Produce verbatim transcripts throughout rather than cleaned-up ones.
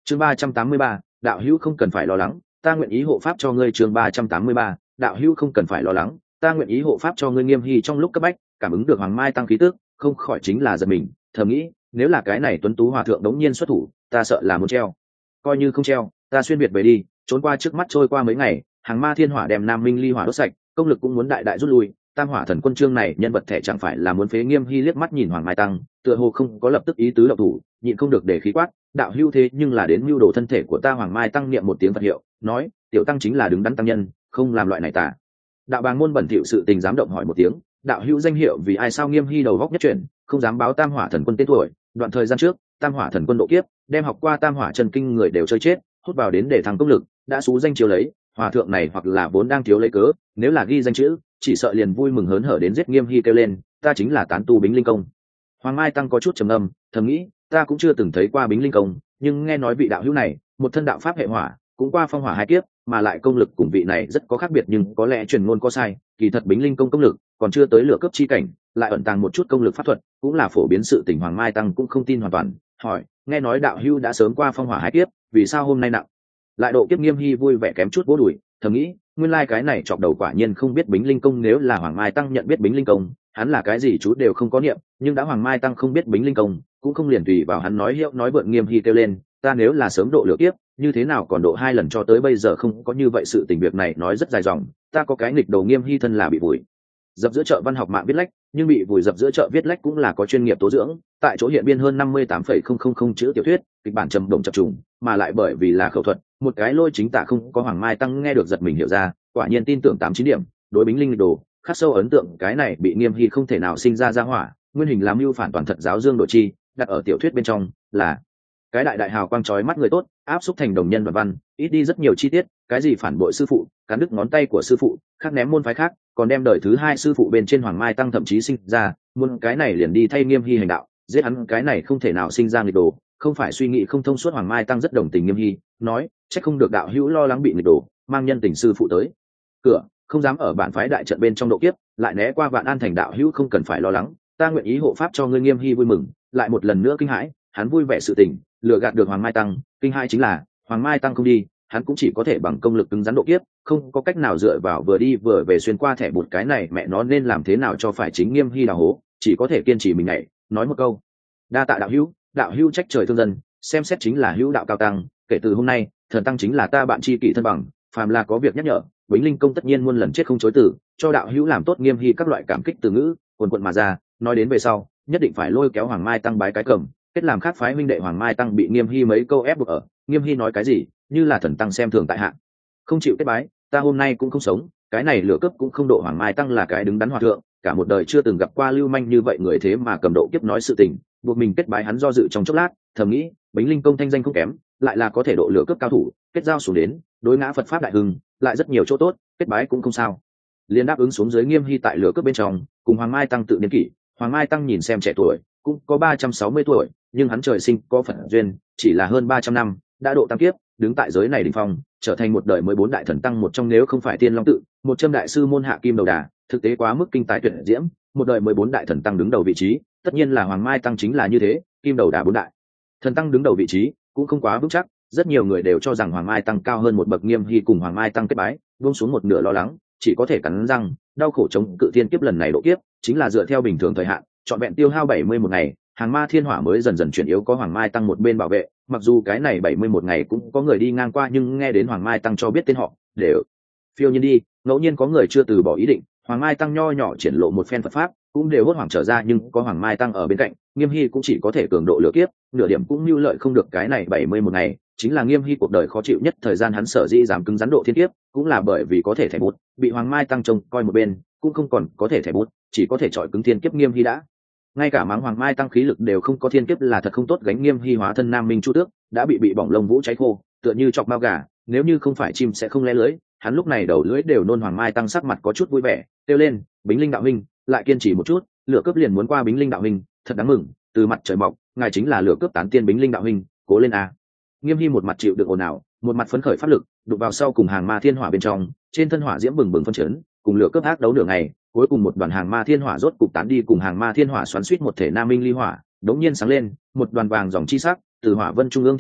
chương ba trăm tám mươi ba, đạo hữu không cần phải lo lắng, ta nguyện ý hộ pháp cho ngươi. chương ba trăm tám mươi ba, đạo hữu không cần phải lo lắng, ta nguyện ý hộ pháp cho ngươi. Nghiêm Hy trong lúc cấp bách cảm ứng được Hoàng Mai tăng khí tức, không khỏi chính là giật mình, thầm nghĩ, nếu là cái này tuấn tú hòa thượng đống nhiên xuất thủ, ta sợ là muốn treo. Coi như không treo, ta xuyên việt về đi, trốn qua trước mắt trôi qua mấy ngày, Hàng Ma Thiên Hỏa đem Nam Minh Ly Hỏa đốt sạch, công lực cũng muốn đại đại rút lui. Tam Hỏa Thần Quân chương này nhân vật thẻ chẳng phải là muốn phế Nghiêm Hy liếc mắt nhìn Hoàng Mai tăng, tựa hồ không có lập tức ý tứ động thủ, nhịn không được để khí quát, đạo hữu thế nhưng là đến mưu đồ thân thể của ta. Hoàng Mai tăng niệm một tiếng Phật hiệu, nói, tiểu tăng chính là đứng đắn tăng nhân, không làm loại này tà đạo bàng môn bẩn thỉu sự tình. Dám động hỏi một tiếng, đạo hữu danh hiệu vì ai? Sao Nghiêm Hy đầu góc nhất chuyển, không dám báo Tam Hỏa Thần Quân tên tuổi. Đoạn thời gian trước, Tam Hỏa Thần Quân độ kiếp, đem học qua Tam Hỏa chân kinh người đều chơi chết, hút vào đến để thăng công lực, đã xú danh chiếu lấy. Hòa thượng này hoặc là vốn đang thiếu lấy cớ, nếu là ghi danh chữ, chỉ sợ liền vui mừng hớn hở đến giết Nghiêm Hy kêu lên, ta chính là tán tu Bính Linh Công. Hoàng Mai tăng có chút trầm ngâm, thầm nghĩ, ta cũng chưa từng thấy qua Bính Linh Công, nhưng nghe nói vị đạo hữu này, một thân đạo pháp hệ hỏa, cũng qua phong hỏa hai kiếp, mà lại công lực cùng vị này rất có khác biệt, nhưng có lẽ truyền ngôn có sai, kỳ thật Bính Linh Công công lực còn chưa tới lửa cấp chi cảnh, lại ẩn tàng một chút công lực pháp thuật, cũng là phổ biến sự tình. Hoàng Mai tăng cũng không tin hoàn toàn, hỏi, nghe nói đạo hữu đã sớm qua phong hỏa hai kiếp, vì sao hôm nay nặng lại độ kiếp? Nghiêm Hy vui vẻ kém chút vỗ đùi, thầm nghĩ, nguyên lai like cái này chọc đầu quả nhiên không biết Bính Linh Công. Nếu là Hoàng Mai tăng nhận biết Bính Linh Công, hắn là cái gì chú đều không có niệm, nhưng đã Hoàng Mai tăng không biết Bính Linh Công, cũng không liền tùy vào hắn nói hiệu nói vượn. Nghiêm Hy kêu lên, ta nếu là sớm độ lửa kiếp, như thế nào còn độ hai lần cho tới bây giờ không có như vậy sự tình. Việc này nói rất dài dòng, ta có cái nghịch đầu. Nghiêm Hy thân là bị vùi dập giữa chợ văn học mạng viết lách, nhưng bị vùi dập giữa chợ viết lách cũng là có chuyên nghiệp tố dưỡng, tại chỗ hiện biên hơn năm mươi tám phẩy không không không chữ tiểu thuyết, kịch bản trầm động chập trùng, mà lại bởi vì là khẩu thuật, một cái lôi chính tả không có. Hoàng Mai tăng nghe được giật mình hiểu ra, quả nhiên tin tưởng tám chín điểm, đối Bính Linh đồ khắc sâu ấn tượng. Cái này bị Nghiêm Hy không thể nào sinh ra ra hỏa, nguyên hình làm mưu phản toàn thật giáo dương độ chi, đặt ở tiểu thuyết bên trong là cái đại đại hào quang chói mắt người tốt, áp xúc thành đồng nhân đoạn văn, ít đi rất nhiều chi tiết, cái gì phản bội sư phụ, cắn đứt ngón tay của sư phụ, khác ném môn phái khác, còn đem đời thứ hai sư phụ bên trên Hoàng Mai tăng thậm chí sinh ra muốn cái này liền đi thay Nghiêm Hy hành đạo, giết hắn cái này không thể nào sinh ra nghịch đồ, không phải suy nghĩ không thông suốt. Hoàng Mai tăng rất đồng tình Nghiêm Hy, nói, chắc không được đạo hữu lo lắng bị nghịch đồ, mang nhân tình sư phụ tới cửa, không dám ở bản phái đại trận bên trong độ kiếp, lại né qua Vạn An thành. Đạo hữu không cần phải lo lắng, ta nguyện ý hộ pháp cho ngươi. Nghiêm Hy vui mừng, lại một lần nữa kinh hãi, hắn vui vẻ sự tình lừa gạt được Hoàng Mai tăng, kinh hãi chính là Hoàng Mai tăng không đi, hắn cũng chỉ có thể bằng công lực cứng rắn độ kiếp, không có cách nào dựa vào vừa đi vừa về xuyên qua thẻ bụt. Cái này mẹ nó nên làm thế nào cho phải? Chính Nghiêm Hy đào hố, chỉ có thể kiên trì mình nhảy, nói một câu, đa tạ đạo hữu. Đạo hữu trách trời thương dân, xem xét chính là hữu đạo cao tăng, kể từ hôm nay thần tăng chính là ta bạn tri kỷ thân bằng, phàm là có việc nhắc nhở, Bính Linh Công tất nhiên muôn lần chết không chối từ, cho đạo hữu làm tốt. Nghiêm Hy các loại cảm kích từ ngữ quần quận mà ra, nói đến về sau nhất định phải lôi kéo Hoàng Mai tăng bái cái cầm, kết làm khác phái huynh đệ. Hoàng Mai tăng bị Nghiêm Hy mấy câu ép buộc ở, Nghiêm Hy nói cái gì như là thần tăng xem thường tại hạ, không chịu kết bái, ta hôm nay cũng không sống, cái này lửa cấp cũng không độ. Hoàng Mai tăng là cái đứng đắn hòa thượng, cả một đời chưa từng gặp qua lưu manh như vậy người, thế mà cầm độ kiếp nói sự tình, buộc mình kết bái. Hắn do dự trong chốc lát, thầm nghĩ, Bính Linh Công thanh danh không kém, lại là có thể độ lửa cấp cao thủ, kết giao xuống đến đối ngã Phật pháp đại hưng, lại rất nhiều chỗ tốt, kết bái cũng không sao. Liên đáp ứng xuống dưới. Nghiêm Hy tại lửa cấp bên trong cùng Hoàng Mai tăng tự niên kỷ. Hoàng Mai tăng nhìn xem trẻ tuổi, cũng có ba trăm sáu mươi tuổi, nhưng hắn trời sinh có phận duyên, chỉ là hơn ba trăm năm đã độ tam kiếp, đứng tại giới này đỉnh phong, trở thành một đời mới bốn đại thần tăng một trong. Nếu không phải Tiên Long tự một châm đại sư môn hạ kim đầu đà, thực tế quá mức kinh tài tuyệt diễm, một đời mới bốn đại thần tăng đứng đầu vị trí, tất nhiên là Hoàng Mai tăng chính là như thế. Kim đầu đà bốn đại thần tăng đứng đầu vị trí cũng không quá vững chắc, rất nhiều người đều cho rằng Hoàng Mai tăng cao hơn một bậc. Nghiêm Hy cùng Hoàng Mai tăng kết bái, buông xuống một nửa lo lắng, chỉ có thể cắn răng đau khổ chống cự thiên kiếp. Lần này độ kiếp chính là dựa theo bình thường thời hạn, trọn vẹn tiêu hao bảy mươi một ngày, Hàng Ma Thiên Hỏa mới dần dần chuyển yếu, có Hoàng Mai tăng một bên bảo vệ. Mặc dù cái này bảy mươi một ngày cũng có người đi ngang qua, nhưng nghe đến Hoàng Mai tăng cho biết tên họ, đều phiêu nhiên đi. Ngẫu nhiên có người chưa từ bỏ ý định, Hoàng Mai tăng nho nhỏ triển lộ một phen Phật pháp, cũng đều hốt hoảng trở ra. Nhưng có Hoàng Mai tăng ở bên cạnh, Nghiêm Hy cũng chỉ có thể cường độ lửa kiếp, nửa điểm cũng mưu lợi không được. Cái này bảy mươi một ngày chính là Nghiêm Hy cuộc đời khó chịu nhất thời gian, hắn sở dĩ dám cứng rắn độ thiên kiếp, cũng là bởi vì có thể thẻ bút, bị Hoàng Mai tăng trông coi một bên, cũng không còn có thể thẻ bút, chỉ có thể chọi cứng thiên kiếp. Nghiêm Hy đã ngay cả mắng Hoàng Mai tăng khí lực đều không có, thiên kiếp là thật không tốt gánh. Nghiêm Hy hóa thân Nam Minh Chu Tước, đã bị bị bỏng lông vũ cháy khô, tựa như chọc bao gà, nếu như không phải chim sẽ không lé lưới. Hắn lúc này đầu lưỡi đều nôn. Hoàng Mai tăng sắc mặt có chút vui vẻ, kêu lên, Bính Linh đạo huynh, lại kiên trì một chút, lửa cướp liền muốn qua. Bính Linh đạo huynh thật đáng mừng, từ mặt trời mọc, ngài chính là lửa cướp tán tiên. Bính Linh đạo huynh cố lên a. Nghiêm Hy một mặt chịu được ồn ào, một mặt phấn khởi pháp lực đụng vào sau cùng Hàng Ma Thiên Hỏa bên trong, trên thân hỏa diễm bừng bừng phân chấn, cùng lửa cướp ác đấu nửa ngày, cuối cùng một đoàn Hàng Ma Thiên Hỏa rốt cục tán đi, cùng Hàng Ma Thiên Hỏa xoắn suýt một thể Nam Minh Ly Hỏa đống nhiên sáng lên, một đoàn vàng dòng chi sắc từ hỏa vân trung ương thiếu đốt,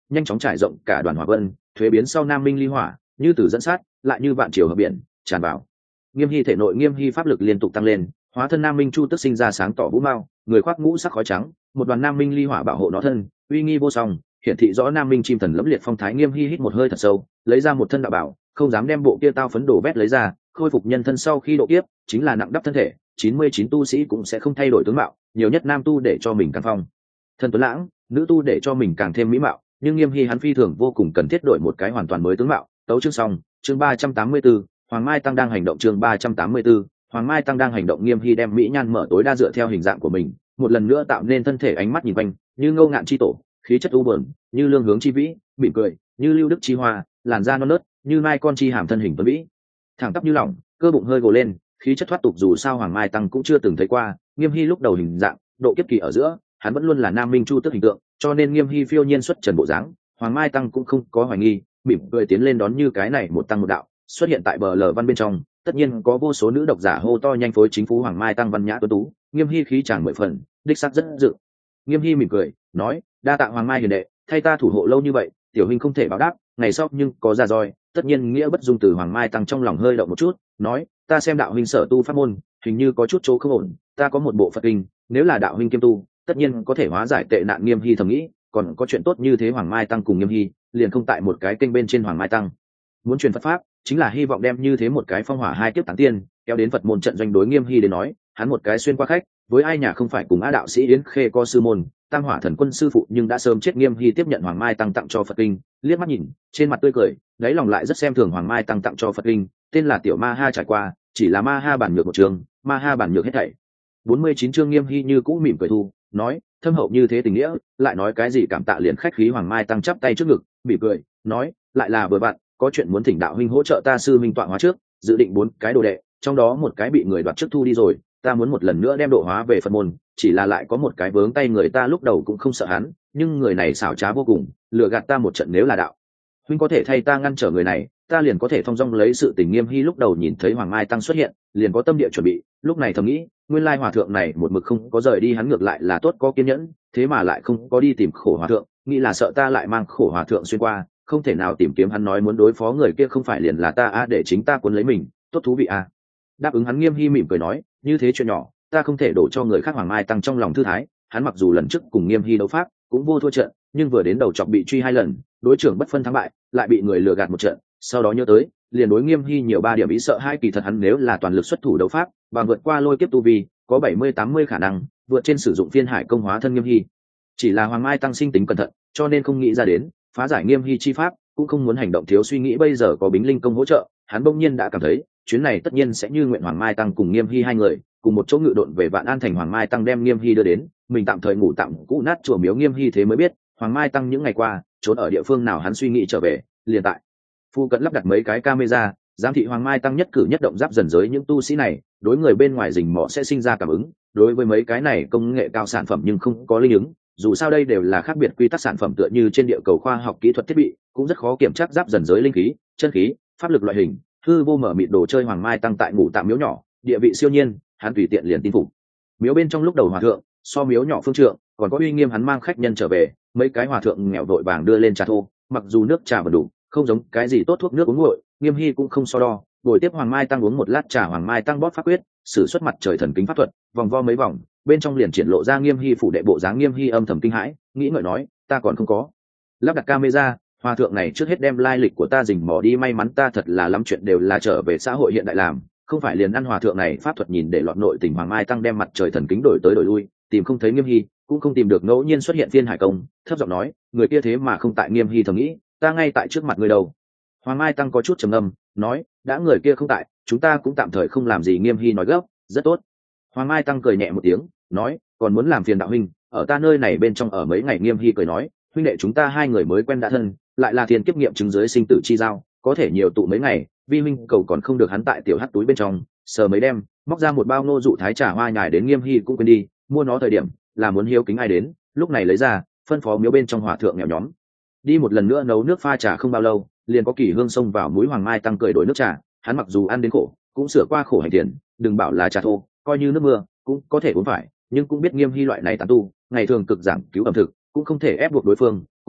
nhanh chóng trải rộng cả đoàn hỏa vân, thuế biến sau nam minh ly hỏa, như từ dẫn sát, lại như vạn chiều hợp biển tràn vào. Nghiêm Hy thể nội Nghiêm Hy pháp lực liên tục tăng lên, hóa thân nam minh chu tức sinh ra sáng tỏ vũ mao, người khoác ngũ sắc khói trắng, một đoàn nam minh ly hỏa bảo hộ nó thân, uy nghi vô song, hiển thị rõ nam minh chim thần lẫm liệt phong thái. Nghiêm Hy hít một hơi thật sâu, lấy ra một thân đạo bảo, không dám đem bộ kia tao phấn đồ vét lấy ra, khôi phục nhân thân sau khi độ kiếp, chính là nặng đắp thân thể, chín mươi chín tu sĩ cũng sẽ không thay đổi tướng mạo, nhiều nhất nam tu để cho mình càng phong thân tuấn lãng, nữ tu để cho mình càng thêm mỹ mạo, nhưng Nghiêm Hy hắn phi thường vô cùng cần thiết đổi một cái hoàn toàn mới tướng mạo. Tấu chương xong, chương ba trăm tám mươi 384, Hoàng Mai Tăng đang hành động. Chương ba trăm tám mươi 384, Hoàng Mai Tăng đang hành động. Nghiêm Hy đem mỹ nhan mở tối đa dựa theo hình dạng của mình, một lần nữa tạo nên thân thể, ánh mắt nhìn quanh như ngâu ngạn chi tổ, khí chất u buồn như lương hướng chi vĩ, mỉm cười như lưu đức chi hoa, làn da non nớt như mai con chi hàm, thân hình tuấn vĩ thẳng tắp như lỏng, cơ bụng hơi gồ lên, khí chất thoát tục dù sao Hoàng Mai Tăng cũng chưa từng thấy qua. Nghiêm Hy lúc đầu hình dạng độ kiếp kỳ ở giữa, hắn vẫn luôn là nam minh chu tức hình tượng, cho nên Nghiêm Hy phiêu nhiên xuất trần bộ dáng, Hoàng Mai Tăng cũng không có hoài nghi, mỉm cười tiến lên đón. Như cái này một tăng một đạo xuất hiện tại bờ lờ văn bên trong, tất nhiên có vô số nữ độc giả hô to nhanh phối chính phú Hoàng Mai Tăng văn nhã tuấn tú, Nghiêm Hy khí chàng mười phần, đích sắc rất dự. Nghiêm Hy mỉm cười nói, đa tạ Hoàng Mai hiền đệ, thay ta thủ hộ lâu như vậy, tiểu huynh không thể báo đáp, ngày sau nhưng có ra roi tất nhiên nghĩa bất dung. Từ Hoàng Mai Tăng trong lòng hơi động một chút, nói, ta xem đạo huynh sở tu pháp môn hình như có chút chỗ không ổn, ta có một bộ Phật kinh, nếu là đạo huynh kiêm tu, tất nhiên có thể hóa giải tệ nạn. Nghiêm Hy thầm nghĩ, còn có chuyện tốt như thế. Hoàng Mai Tăng cùng Nghiêm Hy liền không tại một cái kênh bên trên. Hoàng Mai Tăng muốn truyền Phật pháp, chính là hy vọng đem như thế một cái phong hỏa hai kiếp tán tiên kéo đến Phật môn trận doanh. Đối Nghiêm Hy đến nói, hắn một cái xuyên qua khách, với ai nhà không phải cùng á đạo sĩ Yến Khê co sư môn, tam hỏa thần quân sư phụ nhưng đã sớm chết. Nghiêm Hy tiếp nhận Hoàng Mai Tăng tặng cho Phật kinh, liếc mắt nhìn, trên mặt tươi cười, đáy lòng lại rất xem thường Hoàng Mai Tăng tặng cho Phật kinh, tên là Tiểu Ma Ha trải qua, chỉ là Ma Ha bản nhược một trường, Ma Ha bản nhược hết thảy bốn mươi chín chương. Nghiêm Hy như cũ mỉm cười thu, nói, thâm hậu như thế tình nghĩa, lại nói cái gì cảm tạ liền khách khí. Hoàng Mai Tăng chắp tay trước ngực, mỉm cười nói, lại là vừa vặn, có chuyện muốn thỉnh đạo huynh hỗ trợ ta. Sư minh tọa hóa trước, dự định bốn cái đồ đệ, trong đó một cái bị người đoạt trước thu đi rồi, ta muốn một lần nữa đem độ hóa về Phật môn, chỉ là lại có một cái vướng tay người ta. Lúc đầu cũng không sợ hắn, nhưng người này xảo trá vô cùng, lừa gạt ta một trận, nếu là đạo huynh có thể thay ta ngăn trở người này, ta liền có thể thong dong lấy sự tình. Nghiêm Hy lúc đầu nhìn thấy Hoàng Mai Tăng xuất hiện, liền có tâm địa chuẩn bị, lúc này thầm nghĩ, nguyên lai hòa thượng này một mực không có rời đi, hắn ngược lại là tốt có kiên nhẫn, thế mà lại không có đi tìm khổ hòa thượng, nghĩ là sợ ta lại mang khổ hòa thượng xuyên qua, không thể nào tìm kiếm hắn. Nói muốn đối phó người kia không phải liền là ta a, để chính ta cuốn lấy mình, tốt thú vị a. Đáp ứng hắn, Nghiêm Hy mỉm cười nói, như thế chuyện nhỏ, ta không thể đổ cho người khác. Hoàng Mai Tăng trong lòng thư thái, hắn mặc dù lần trước cùng Nghiêm Hy đấu pháp cũng vô thua trận, nhưng vừa đến đầu chọc bị truy hai lần, đối trưởng bất phân thắng bại, lại bị người lừa gạt một trận, sau đó nhớ tới, liền đối Nghiêm Hy nhiều ba điểm ý sợ hai. Kỳ thật hắn nếu là toàn lực xuất thủ đấu pháp và vượt qua lôi kiếp tu vi, có bảy mươi tám mươi khả năng vượt trên sử dụng phiên hải công hóa thân Nghiêm Hy. Chỉ là Hoàng Mai Tăng sinh tính cẩn thận, cho nên không nghĩ ra đến phá giải Nghiêm Hy chi pháp, cũng không muốn hành động thiếu suy nghĩ. Bây giờ có Bính Linh công hỗ trợ, hắn bỗng nhiên đã cảm thấy chuyến này tất nhiên sẽ như nguyện. Hoàng Mai Tăng cùng Nghiêm Hy hai người cùng một chỗ ngự độn về Vạn An thành. Hoàng Mai Tăng đem Nghiêm Hy đưa đến, mình tạm thời ngủ tạm cũ nát chùa miếu. Nghiêm Hy thế mới biết Hoàng Mai Tăng những ngày qua trốn ở địa phương nào, hắn suy nghĩ trở về, liền tại phu cận lắp đặt mấy cái camera giám thị Hoàng Mai Tăng nhất cử nhất động. Giáp dần giới những tu sĩ này đối người bên ngoài rình mò sẽ sinh ra cảm ứng, đối với mấy cái này công nghệ cao sản phẩm nhưng không có linh ứng, dù sao đây đều là khác biệt quy tắc sản phẩm, tựa như trên địa cầu khoa học kỹ thuật thiết bị cũng rất khó kiểm tra giáp dần giới linh khí, chân khí, pháp lực loại hình, hư vô mở mịt đồ chơi. Hoàng Mai Tăng tại ngủ tạm miếu nhỏ, địa vị siêu nhiên, hắn tùy tiện liền tin phục miếu bên trong. Lúc đầu hòa thượng so miếu nhỏ phương trượng còn có uy nghiêm, hắn mang khách nhân trở về, mấy cái hòa thượng nghèo vội vàng đưa lên trà thô, mặc dù nước trà vẫn đủ, không giống cái gì tốt thuốc nước uống nguội, Nghiêm Hy cũng không so đo, ngồi tiếp Hoàng Mai Tăng uống một lát trà. Hoàng Mai Tăng bóp pháp quyết, sử xuất mặt trời thần kính pháp thuật, vòng vo mấy vòng, bên trong liền triển lộ ra Nghiêm Hy phủ đệ bộ dáng. Nghiêm Hy âm thầm kinh hãi, nghĩ ngợi nói, ta còn không có lắp đặt camera, hòa thượng này trước hết đem lai lịch của ta rình mò đi, may mắn ta thật là lắm chuyện đều là trở về xã hội hiện đại làm, không phải liền ăn hòa thượng này pháp thuật nhìn để lọt nội tình. Hoàng Mai Tăng đem mặt trời thần kính đổi tới đổi lui, tìm không thấy Nghiêm Hy, cũng không tìm được ngẫu nhiên xuất hiện phiên hải công, thấp giọng nói, người kia thế mà không tại. Nghiêm Hy thầm nghĩ, ta ngay tại trước mặt người đâu. Hoàng Mai Tăng có chút trầm ngâm, nói, đã người kia không tại, chúng ta cũng tạm thời không làm gì. Nghiêm Hy nói gấp, rất tốt. Hoàng Mai Tăng cười nhẹ một tiếng, nói, còn muốn làm phiền đạo huynh ở ta nơi này bên trong ở mấy ngày. Nghiêm Hy cười nói, huynh đệ chúng ta hai người mới quen đã thân, lại là thiên kiếp nghiệm chứng dưới sinh tử chi giao, có thể nhiều tụ mấy ngày, vi huynh cầu còn không được. Hắn tại tiểu hắt túi bên trong sờ mấy đêm, móc ra một bao nô dụ thái trà hoa nhài đến. Nghiêm Hy cũng quên đi mua nó, thời điểm là muốn hiếu kính ai đến, lúc này lấy ra, phân phó miếu bên trong hòa thượng nghèo nhóm đi một lần nữa nấu nước pha trà. Không bao lâu liền có kỳ hương xông vào mũi. Hoàng Mai Tăng cười đổi nước trà, hắn mặc dù ăn đến khổ cũng sửa qua khổ hành tiền, đừng bảo là trà thô, coi như nước mưa cũng có thể uống phải, nhưng cũng biết Nghiêm Hy loại này tán tu ngày thường cực giảng cứu ẩm thực, cũng không thể ép buộc đối phương,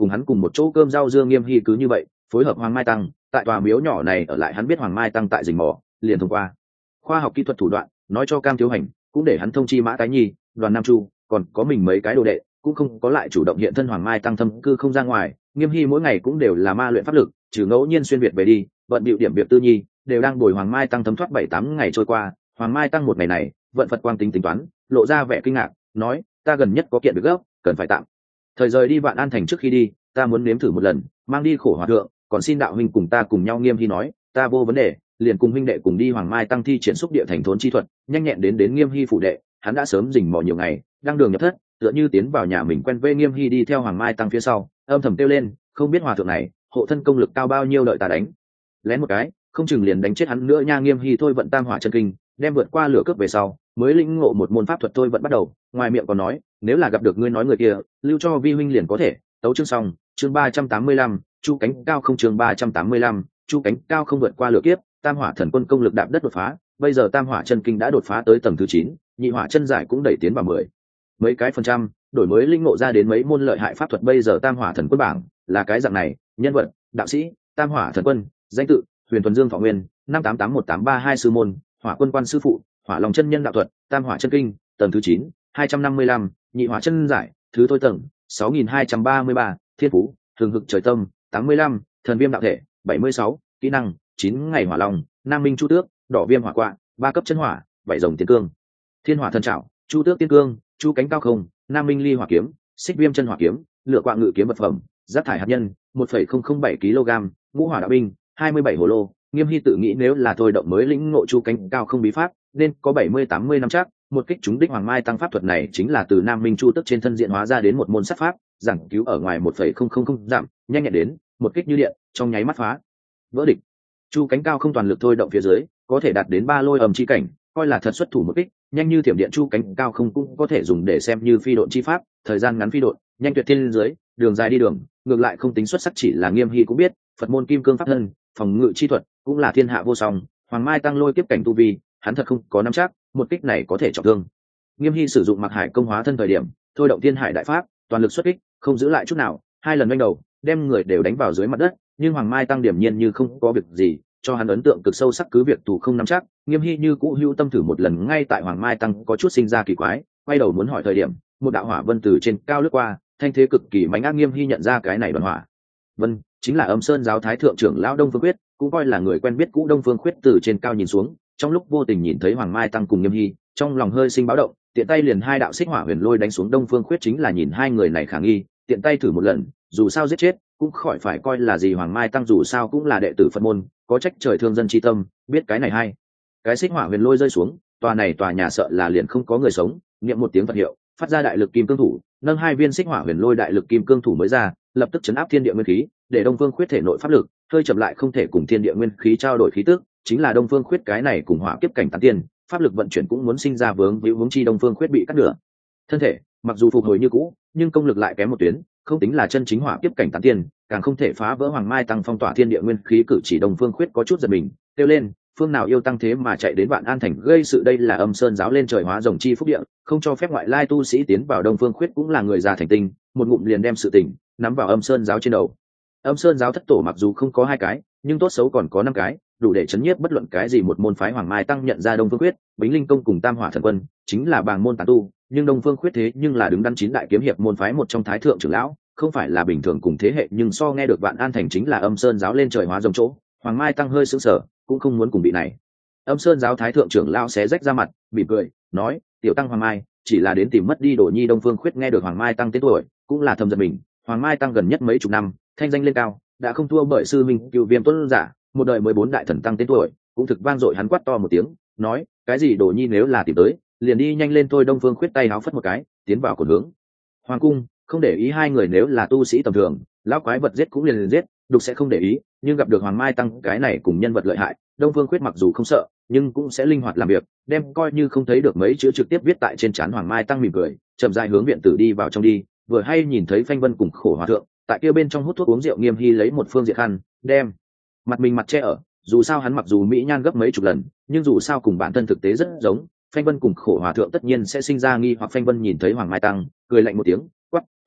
cùng hắn cùng một chỗ cơm rau dương Nghiêm Hy cứ như vậy phối hợp Hoàng Mai Tăng tại tòa miếu nhỏ này ở lại. Hắn biết Hoàng Mai Tăng tại rình mò, liền thông qua khoa học kỹ thuật thủ đoạn nói cho Cam Thiếu Hành, cũng để hắn thông chi Mã Tái Nhi, Đoàn Nam Chu, còn có mình mấy cái đồ đệ, cũng không có lại chủ động hiện thân Hoàng Mai Tăng thâm cư không ra ngoài. Nghiêm Hy mỗi ngày cũng đều là ma luyện pháp lực, trừ ngẫu nhiên xuyên việt về đi vận bịu điểm việc tư nhi, đều đang bồi Hoàng Mai Tăng thấm thoát bảy tám ngày trôi qua. Hoàng Mai Tăng một ngày này vận Phật quang tính tính toán, lộ ra vẻ kinh ngạc, nói: ta gần nhất có kiện việc gấp, cần phải tạm thời rời đi Vạn An Thành. Trước khi đi, ta muốn nếm thử một lần mang đi Khổ Hòa Thượng, còn xin đạo huynh cùng ta cùng nhau. Nghiêm Hy nói: ta vô vấn đề, liền cùng huynh đệ cùng đi. Hoàng Mai Tăng thi triển xúc địa thành thốn chi thuật, nhanh nhẹn đến đến Nghiêm Hy phủ đệ. Hắn đã sớm rình mò nhiều ngày, đang đường nhập thất, tựa như tiến vào nhà mình quen vê. Nghiêm Hy đi theo Hoàng Mai Tăng phía sau, âm thầm kêu lên: không biết hòa thượng này hộ thân công lực cao bao nhiêu, đợi ta đánh lén một cái, không chừng liền đánh chết hắn nữa nha. Nghiêm Hy thôi vận Tam Hỏa chân kinh, đem vượt qua lửa cướp về sau, mới lĩnh ngộ một môn pháp thuật thôi vận bắt đầu. Ngoài miệng còn nói: nếu là gặp được ngươi nói người kia, lưu cho vi huynh liền có thể. Tấu chương xong. Chương ba trăm tám mươi lăm, chu cánh cao không. Chương ba trăm tám mươi lăm, chu cánh cao không. Vượt qua lửa kiếp, Tam Hỏa thần quân công lực đạp đất đột phá. Bây giờ Tam Hỏa chân kinh đã đột phá tới tầng thứ chín, Nhị Hỏa chân giải cũng đẩy tiến vào mười mấy cái phần trăm, đổi mới linh ngộ ra đến mấy môn lợi hại pháp thuật. Bây giờ Tam Hỏa thần quân bảng là cái dạng này: nhân vật, đạo sĩ, Tam Hỏa thần quân, danh tự, Huyền Thuần Dương Thọ Nguyên, năm tám tám một tám ba hai. Sư môn, Hỏa quân quan sư phụ, Hỏa Long chân nhân đạo thuật, Tam Hỏa chân kinh, tầng thứ chín, hai trăm năm mươi lăm. Nhị Hỏa chân giải, thứ thôi tầng, sáu nghìn hai trăm ba mươi ba. Thiên phú, Hừng hực trời tâm, tám mươi lăm. Thần viêm đạo thể, bảy mươi sáu. Kỹ năng, chín ngày hỏa long, Nam Minh Chu Tước, Đỏ viêm hỏa quạ, ba cấp chân hỏa, bảy rồng tiên cương, Thiên Hỏa thần trảo, Chu Tước tiên cương, Chu cánh cao không, Nam Minh ly hỏa kiếm, Xích viêm chân hỏa kiếm, Lửa quạ ngự kiếm vật phẩm, Rác thải hạt nhân, một phẩy không không bảy ki lô gam, Ngũ hỏa đạo binh, hai mươi bảy hồ lô. Nghiêm Hy tự nghĩ nếu là thôi động mới lĩnh ngộ chu cánh cao không bí pháp, nên có bảy mươi tám mươi năm chắc. Một kích trúng đích Hoàng Mai Tăng pháp thuật này chính là từ Nam Minh Chu Tước trên thân diện hóa ra đến một môn sát pháp, giảng cứu ở ngoài một phẩy không không không giảm, nhanh nhẹn đến một kích như điện, trong nháy mắt phá vỡ địch. Chu cánh cao không toàn lực thôi động phía dưới, có thể đạt đến ba lôi ầm chi cảnh, coi là thật xuất thủ một kích, nhanh như thiểm điện. Chu cánh cao không cũng có thể dùng để xem như phi độn chi pháp, thời gian ngắn phi độn, nhanh tuyệt thiên dưới, đường dài đi đường, ngược lại không tính xuất sắc. Chỉ là Nghiêm Hy cũng biết, Phật môn kim cương pháp thân, phòng ngự chi thuật cũng là thiên hạ vô song. Hoàng Mai Tăng lôi kiếp cảnh tu vi, hắn thật không có nắm chắc một kích này có thể trọng thương. Nghiêm Hy sử dụng Mặc Hải công hóa thân thời điểm, thôi động thiên hải đại pháp, toàn lực xuất kích, không giữ lại chút nào, hai lần đánh đầu, đem người đều đánh vào dưới mặt đất. Nhưng Hoàng Mai Tăng điểm nhiên như không có việc gì, cho hắn ấn tượng cực sâu sắc. Cứ việc tù không nắm chắc, Nghiêm Hy như cũ hưu tâm thử một lần. Ngay tại Hoàng Mai Tăng có chút sinh ra kỳ quái, quay đầu muốn hỏi thời điểm, một đạo hỏa vân từ trên cao lướt qua, thanh thế cực kỳ mãnh ác. Nghiêm Hy nhận ra cái này đoàn hỏa vân chính là Âm Sơn giáo thái thượng trưởng lão Đông Phương Khuyết, cũng coi là người quen biết cũ. Đông Phương Khuyết từ trên cao nhìn xuống, trong lúc vô tình nhìn thấy Hoàng Mai Tăng cùng Nghiêm Hy, trong lòng hơi sinh báo động, tiện tay liền hai đạo xích hỏa huyền lôi đánh xuống. Đông Phương Khuyết chính là nhìn hai người này khả nghi, tiện tay thử một lần, dù sao giết chết cũng khỏi phải coi là gì. Hoàng Mai Tăng dù sao cũng là đệ tử Phật môn, có trách trời thương dân chi tâm, biết cái này hay. Cái xích hỏa huyền lôi rơi xuống, tòa này tòa nhà sợ là liền không có người sống. Niệm một tiếng Phật hiệu, phát ra đại lực kim cương thủ, nâng hai viên xích hỏa huyền lôi đại lực kim cương thủ mới ra, lập tức chấn áp thiên địa nguyên khí, để Đông Phương Khuyết thể nội pháp lực hơi chậm lại, không thể cùng thiên địa nguyên khí trao đổi khí tức. Chính là Đông Phương Khuyết cái này cùng hỏa kiếp cảnh tán tiên, pháp lực vận chuyển cũng muốn sinh ra vướng víu. Vướng chi Đông Phương Khuyết bị cắt nửa thân thể, mặc dù phục hồi như cũ, nhưng công lực lại kém một tuyến, không tính là chân chính hỏa kiếp cảnh tán tiên, càng không thể phá vỡ Hoàng Mai Tăng phong tỏa thiên địa nguyên khí. Cử chỉ Đông Phương Khuyết có chút giật mình, kêu lên: phương nào yêu tăng thế mà chạy đến Vạn An Thành gây sự? Đây là Âm Sơn giáo lên trời hóa rồng chi phúc địa, không cho phép ngoại lai tu sĩ tiến vào. Đông Phương Khuyết cũng là người già thành tinh, một ngụm liền đem sự tình nắm vào Âm Sơn giáo trên đầu. Âm Sơn giáo thất tổ mặc dù không có hai cái, nhưng tốt xấu còn có năm cái, đủ để chấn nhiếp bất luận cái gì một môn phái. Hoàng Mai Tăng nhận ra Đông Phương Khuyết, Bính Linh công cùng Tam Hỏa thần quân chính là bàng môn tán tu, nhưng Đông Phương Khuyết thế nhưng là đứng đắn chín đại kiếm hiệp môn phái một trong thái thượng trưởng lão, không phải là bình thường cùng thế hệ. Nhưng so nghe được Vạn An Thành chính là Âm Sơn giáo lên trời hóa rồng chỗ, Hoàng Mai Tăng hơi sững sờ, cũng không muốn cùng bị này. Âm Sơn giáo thái thượng trưởng lão xé rách ra mặt, mỉm cười nói: tiểu tăng Hoàng Mai chỉ là đến tìm mất đi Đồ Nhi. Đông Phương Khuyết nghe được Hoàng Mai Tăng tên tuổi, cũng là thầm giật mình. Hoàng Mai Tăng gần nhất mấy chục năm thanh danh lên cao, đã không thua bởi sư minh Cựu Viêm tuấn giả, một đời mười bốn đại thần tăng tên tuổi, cũng thực vang dội. Hắn quát to một tiếng, nói: cái gì Đồ Nhi nếu là tìm tới, liền đi nhanh lên thôi. Đông Phương Khuyết tay áo phất một cái, tiến vào cột hướng hoàng cung, không để ý hai người nếu là tu sĩ tầm thường, lão quái vật giết cũng liền liền giết, đục sẽ không để ý. Nhưng gặp được Hoàng Mai Tăng cái này cùng nhân vật lợi hại, Đông Phương Khuyết mặc dù không sợ, nhưng cũng sẽ linh hoạt làm việc, đem coi như không thấy được mấy chữ trực tiếp viết tại trên trán. Hoàng Mai Tăng mỉm cười, chậm rãi hướng viện tử đi vào trong đi, vừa hay nhìn thấy Phanh Vân cùng Khổ Hòa Thượng tại kia bên trong hút thuốc uống rượu. Nghiêm Hy lấy một phương diện khăn đem mặt mình mặt che ở, dù sao hắn mặc dù mỹ nhan gấp mấy chục lần, nhưng dù sao cùng bản thân thực tế rất giống. Phanh Vân cùng Khổ Hòa Thượng tất nhiên sẽ sinh ra nghi hoặc. Phanh Vân nhìn thấy Hoàng Mai Tăng, cười lạnh một tiếng, quát: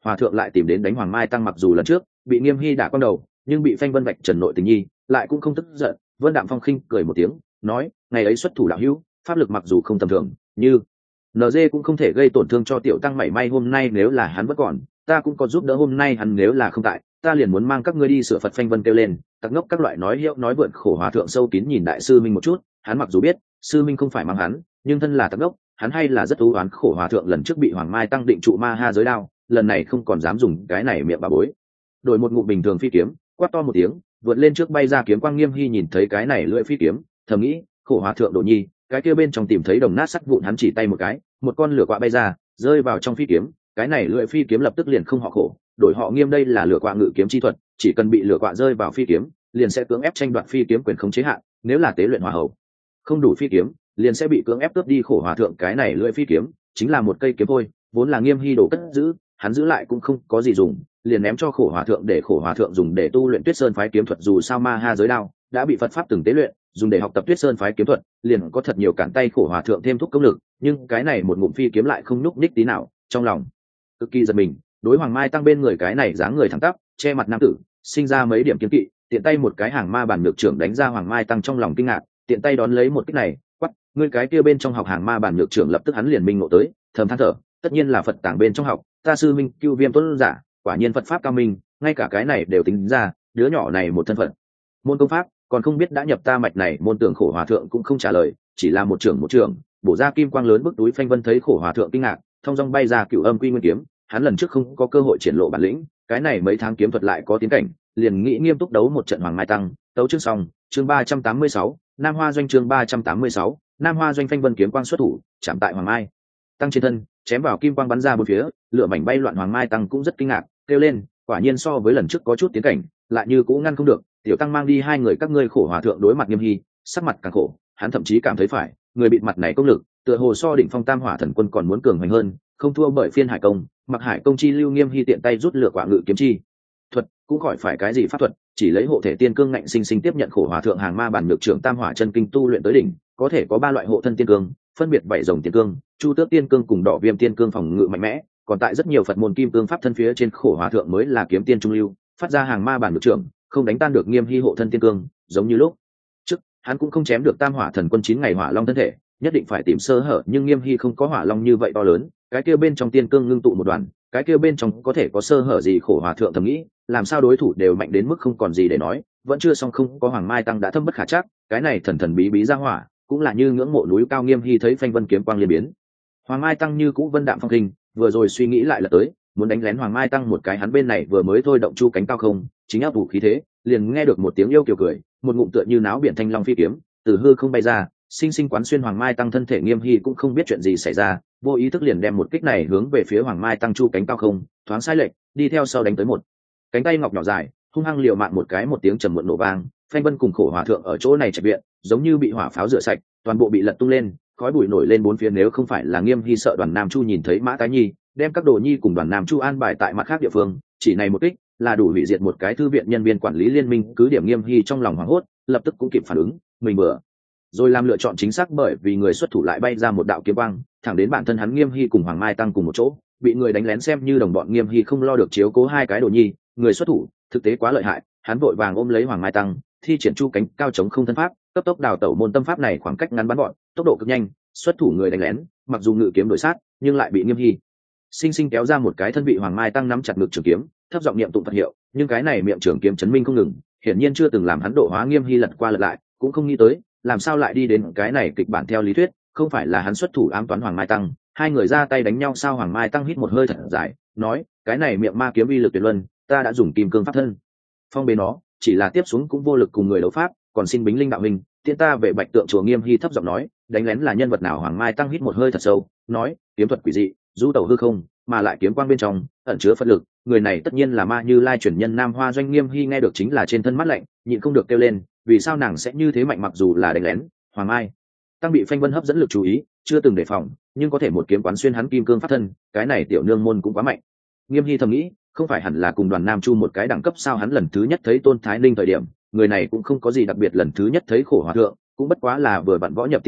hòa thượng lại tìm đến đánh Hoàng Mai Tăng, mặc dù lần trước bị Nghiêm Hy đả con đầu, nhưng bị Phanh Vân vạch trần nội tình nhi, lại cũng không tức giận. Vân Đạm Phong khinh cười một tiếng, nói, ngày ấy xuất thủ đạo hữu, pháp lực mặc dù không tầm thường, như en giê cũng không thể gây tổn thương cho tiểu tăng mảy may. Hôm nay nếu là hắn vẫn còn, ta cũng có giúp đỡ. Hôm nay hắn nếu là không tại, ta liền muốn mang các ngươi đi sửa Phật. Phanh Vân kêu lên, tặc ngốc các loại nói hiệu nói vượn. Khổ hòa thượng sâu kín nhìn đại sư minh một chút, hắn mặc dù biết sư minh không phải mang hắn, nhưng thân là tặc ngốc, hắn hay là rất ưu oán. Khổ hòa thượng lần trước bị Hoàng Mai Tăng định trụ ma ha giới đao, lần này không còn dám dùng cái này miệng bà bối, đổi một ngụm bình thường phi kiếm, quát to một tiếng, vượt lên trước bay ra kiếm quang. Nghiêm Hy nhìn thấy cái này lưỡi phi kiếm, thầm nghĩ, khổ hòa thượng độ nhi, cái kia bên trong tìm thấy đồng nát sắt vụn. Hắn chỉ tay một cái, một con lửa quạ bay ra, rơi vào trong phi kiếm. Cái này lưỡi phi kiếm lập tức liền không họ khổ, đổi họ Nghiêm. Đây là lửa quạ ngự kiếm chi thuật, chỉ cần bị lửa quạ rơi vào phi kiếm, liền sẽ cưỡng ép tranh đoạt phi kiếm quyền khống chế hạn. Nếu là tế luyện hỏa hầu, không đủ phi kiếm, liền sẽ bị cưỡng ép cướp đi. Khổ hòa thượng cái này lưỡi phi kiếm chính là một cây kiếm thôi, vốn là Nghiêm Hy đồ cất giữ, hắn giữ lại cũng không có gì dùng, liền ném cho khổ hòa thượng để khổ hòa thượng dùng để tu luyện Tuyết Sơn phái kiếm thuật. Dù sao ma ha giới đao đã bị Phật pháp từng tế luyện, dùng để học tập Tuyết Sơn phái kiếm thuật liền có thật nhiều cản tay khổ hòa thượng thêm thúc công lực. Nhưng cái này một ngụm phi kiếm lại không nhúc nhích tí nào, trong lòng cực kỳ giật mình. Đối Hoàng Mai Tăng bên người cái này dáng người thẳng tắp, che mặt nam tử, sinh ra mấy điểm kiên kỵ, tiện tay một cái hàng ma bản nhược trưởng đánh ra. Hoàng Mai Tăng trong lòng kinh ngạc, tiện tay đón lấy một kích này, quắc, ngươi cái kia bên trong học hàng ma bản nhược trưởng. Lập tức hắn liền minh ngộ tới, thầm than thở, tất nhiên là Phật tàng bên trong học, ta sư minh Cưu Viêm tuấn giả, quả nhiên Phật pháp cao minh, ngay cả cái này đều tính ra. Đứa nhỏ này một thân phận, môn công pháp còn không biết đã nhập ta mạch này. Môn tưởng khổ hòa thượng cũng không trả lời, chỉ là một trưởng một trưởng bổ ra kim quang lớn bức túi. Phanh Vân thấy khổ hòa thượng kinh ngạc, thông dong bay ra Cửu Âm Quy Nguyên kiếm. Hắn lần trước không có cơ hội triển lộ bản lĩnh, cái này mấy tháng kiếm thuật lại có tiến cảnh, liền nghĩ nghiêm túc đấu một trận Hoàng Mai Tăng. Tấu chương xong, chương ba trăm tám mươi sáu, Nam Hoa doanh. Chương ba trăm tám mươi sáu, Nam Hoa doanh. Phanh Vân kiếm quang xuất thủ, chạm tại Hoàng Mai Tăng trên thân, chém vào kim quang bắn ra bốn phía, lửa mảnh bay loạn. Hoàng Mai Tăng cũng rất kinh ngạc, kêu lên, quả nhiên so với lần trước có chút tiến cảnh, lại như cũng ngăn không được. Tiểu tăng mang đi hai người các ngươi. Khổ hòa thượng đối mặt Nghiêm Hy, sắc mặt càng khổ, hắn thậm chí cảm thấy phải, người bịt mặt này công lực tựa hồ so Định Phong Tam Hỏa Thần Quân còn muốn cường hoành hơn, không thua bởi Phiên Hải công, Mặc Hải công chi lưu. Nghiêm Hy tiện tay rút lửa quả ngự kiếm chi thuật, cũng khỏi phải cái gì pháp thuật, chỉ lấy hộ thể tiên cương ngạnh sinh sinh tiếp nhận khổ hòa thượng hàng ma bản nhược trưởng Tam Hỏa chân kinh tu luyện tới đỉnh, có thể có ba loại hộ thân tiên cương, phân biệt bảy rồng tiên cương, chu tước tiên cương cùng đỏ viêm tiên cương phòng ngự mạnh mẽ. Còn tại rất nhiều Phật môn kim cương pháp thân phía trên, khổ hòa thượng mới là kiếm tiên trung lưu, phát ra hàng ma bản nhược trưởng, không đánh tan được Nghiêm Hy hộ thân tiên cương. Giống như lúc trước hắn cũng không chém được Tam Hỏa Thần Quân chín ngày hỏa long thân thể, nhất định phải tìm sơ hở. Nhưng Nghiêm Hy không có hỏa long như vậy to lớn, cái kia bên trong tiên cương ngưng tụ một đoàn, cái kia bên trong có thể có sơ hở gì? Khổ hòa thượng thầm nghĩ, làm sao đối thủ đều mạnh đến mức không còn gì để nói, vẫn chưa xong không có Hoàng Mai Tăng đã thâm bất khả trắc, cái này thần thần bí bí ra hỏa cũng là như ngưỡng mộ núi cao. Nghiêm Hy thấy Phanh Vân kiếm quang liên biến, Hoàng Mai Tăng như cũ Vân Đạm Phong khinh, vừa rồi suy nghĩ lại là tới muốn đánh lén Hoàng Mai Tăng một cái. Hắn bên này vừa mới thôi động chu cánh cao không, chính áp vũ khí thế, liền nghe được một tiếng yêu kiều cười, một ngụm tựa như náo biển thanh long phi kiếm từ hư không bay ra, sinh sinh quán xuyên Hoàng Mai Tăng thân thể. Nghiêm Hy cũng không biết chuyện gì xảy ra, vô ý thức liền đem một kích này hướng về phía Hoàng Mai Tăng chu cánh cao không, thoáng sai lệch, đi theo sau đánh tới một cánh tay ngọc nhỏ dài, hung hăng liều mạng một cái. Một tiếng trầm muộn nổ vang, Phanh Vân cùng khổ hòa thượng ở chỗ này trạch viện giống như bị hỏa pháo rửa sạch, toàn bộ bị lật tung lên, khói bụi nổi lên bốn phía. Nếu không phải là Nghiêm Hy sợ Đoàn Nam Chu nhìn thấy Mã Tái Nhi, đem các đồ nhi cùng Đoàn Nam Chu an bài tại mặt khác địa phương, chỉ này một kích là đủ hủy diệt một cái thư viện nhân viên quản lý liên minh cứ điểm. Nghiêm Hy trong lòng hoảng hốt, lập tức cũng kịp phản ứng, mình bữa rồi làm lựa chọn chính xác, bởi vì người xuất thủ lại bay ra một đạo kiếm quang thẳng đến bản thân hắn. Nghiêm Hy cùng Hoàng Mai Tăng cùng một chỗ, bị người đánh lén xem như đồng bọn. Nghiêm Hy không lo được chiếu cố hai cái đồ nhi, người xuất thủ thực tế quá lợi hại, hắn vội vàng ôm lấy Hoàng Mai Tăng, thi triển chu cánh cao chống không thân pháp, cấp tốc đào tẩu. Môn tâm pháp này khoảng cách ngắn bắn gọn, tốc độ cực nhanh, xuất thủ người đánh lén mặc dù ngự kiếm đổi sát, nhưng lại bị Nghiêm Hy sinh sinh kéo ra một cái thân. Bị Hoàng Mai Tăng nắm chặt ngực trường kiếm, thấp giọng niệm tụng Phật hiệu, nhưng cái này miệng trường kiếm chấn minh không ngừng, hiển nhiên chưa từng làm hắn độ hóa. Nghiêm Hy lật qua lật lại cũng không nghĩ tới, làm sao lại đi đến cái này kịch bản. Theo lý thuyết không phải là hắn xuất thủ ám toán Hoàng Mai Tăng, hai người ra tay đánh nhau sao? Hoàng Mai Tăng hít một hơi thật dài, nói, cái này miệng ma kiếm uy lực tuyệt luân, ta đã dùng kim cương pháp thân phong bế nó, chỉ là tiếp xuống cũng vô lực cùng người đấu pháp, còn xin bính linh đạo hình tiễn ta về Bạch Tượng chùa. Nghiêm Hy thấp giọng nói, đánh lén là nhân vật nào? Hoàng Mai Tăng hít một hơi thật sâu, nói, kiếm thuật quỷ dị, du tẩu hư không, mà lại kiếm quang bên trong ẩn chứa Phật lực, người này tất nhiên là Ma Như Lai chuyển nhân Nam Hoa doanh. Nghiêm Hy nghe được chính là trên thân mắt lạnh, nhịn không được kêu lên, vì sao nàng sẽ như thế mạnh? Mặc dù là đánh lén, Hoàng Mai Tăng bị Phanh Vân hấp dẫn lực chú ý, chưa từng đề phòng, nhưng có thể một kiếm quán xuyên hắn kim cương pháp thân, cái này tiểu nương môn cũng quá mạnh. Nghiêm Hy thầm nghĩ, không phải hẳn là cùng Đoàn Nam Chu một cái đẳng cấp sao? Hắn lần thứ nhất thấy Tôn Thái Ninh thời điểm, người này cũng không có gì đặc biệt, lần thứ nhất thấy khổ hòa thượng cũng bất quá là vừa vặn võ nhập tiên tiên,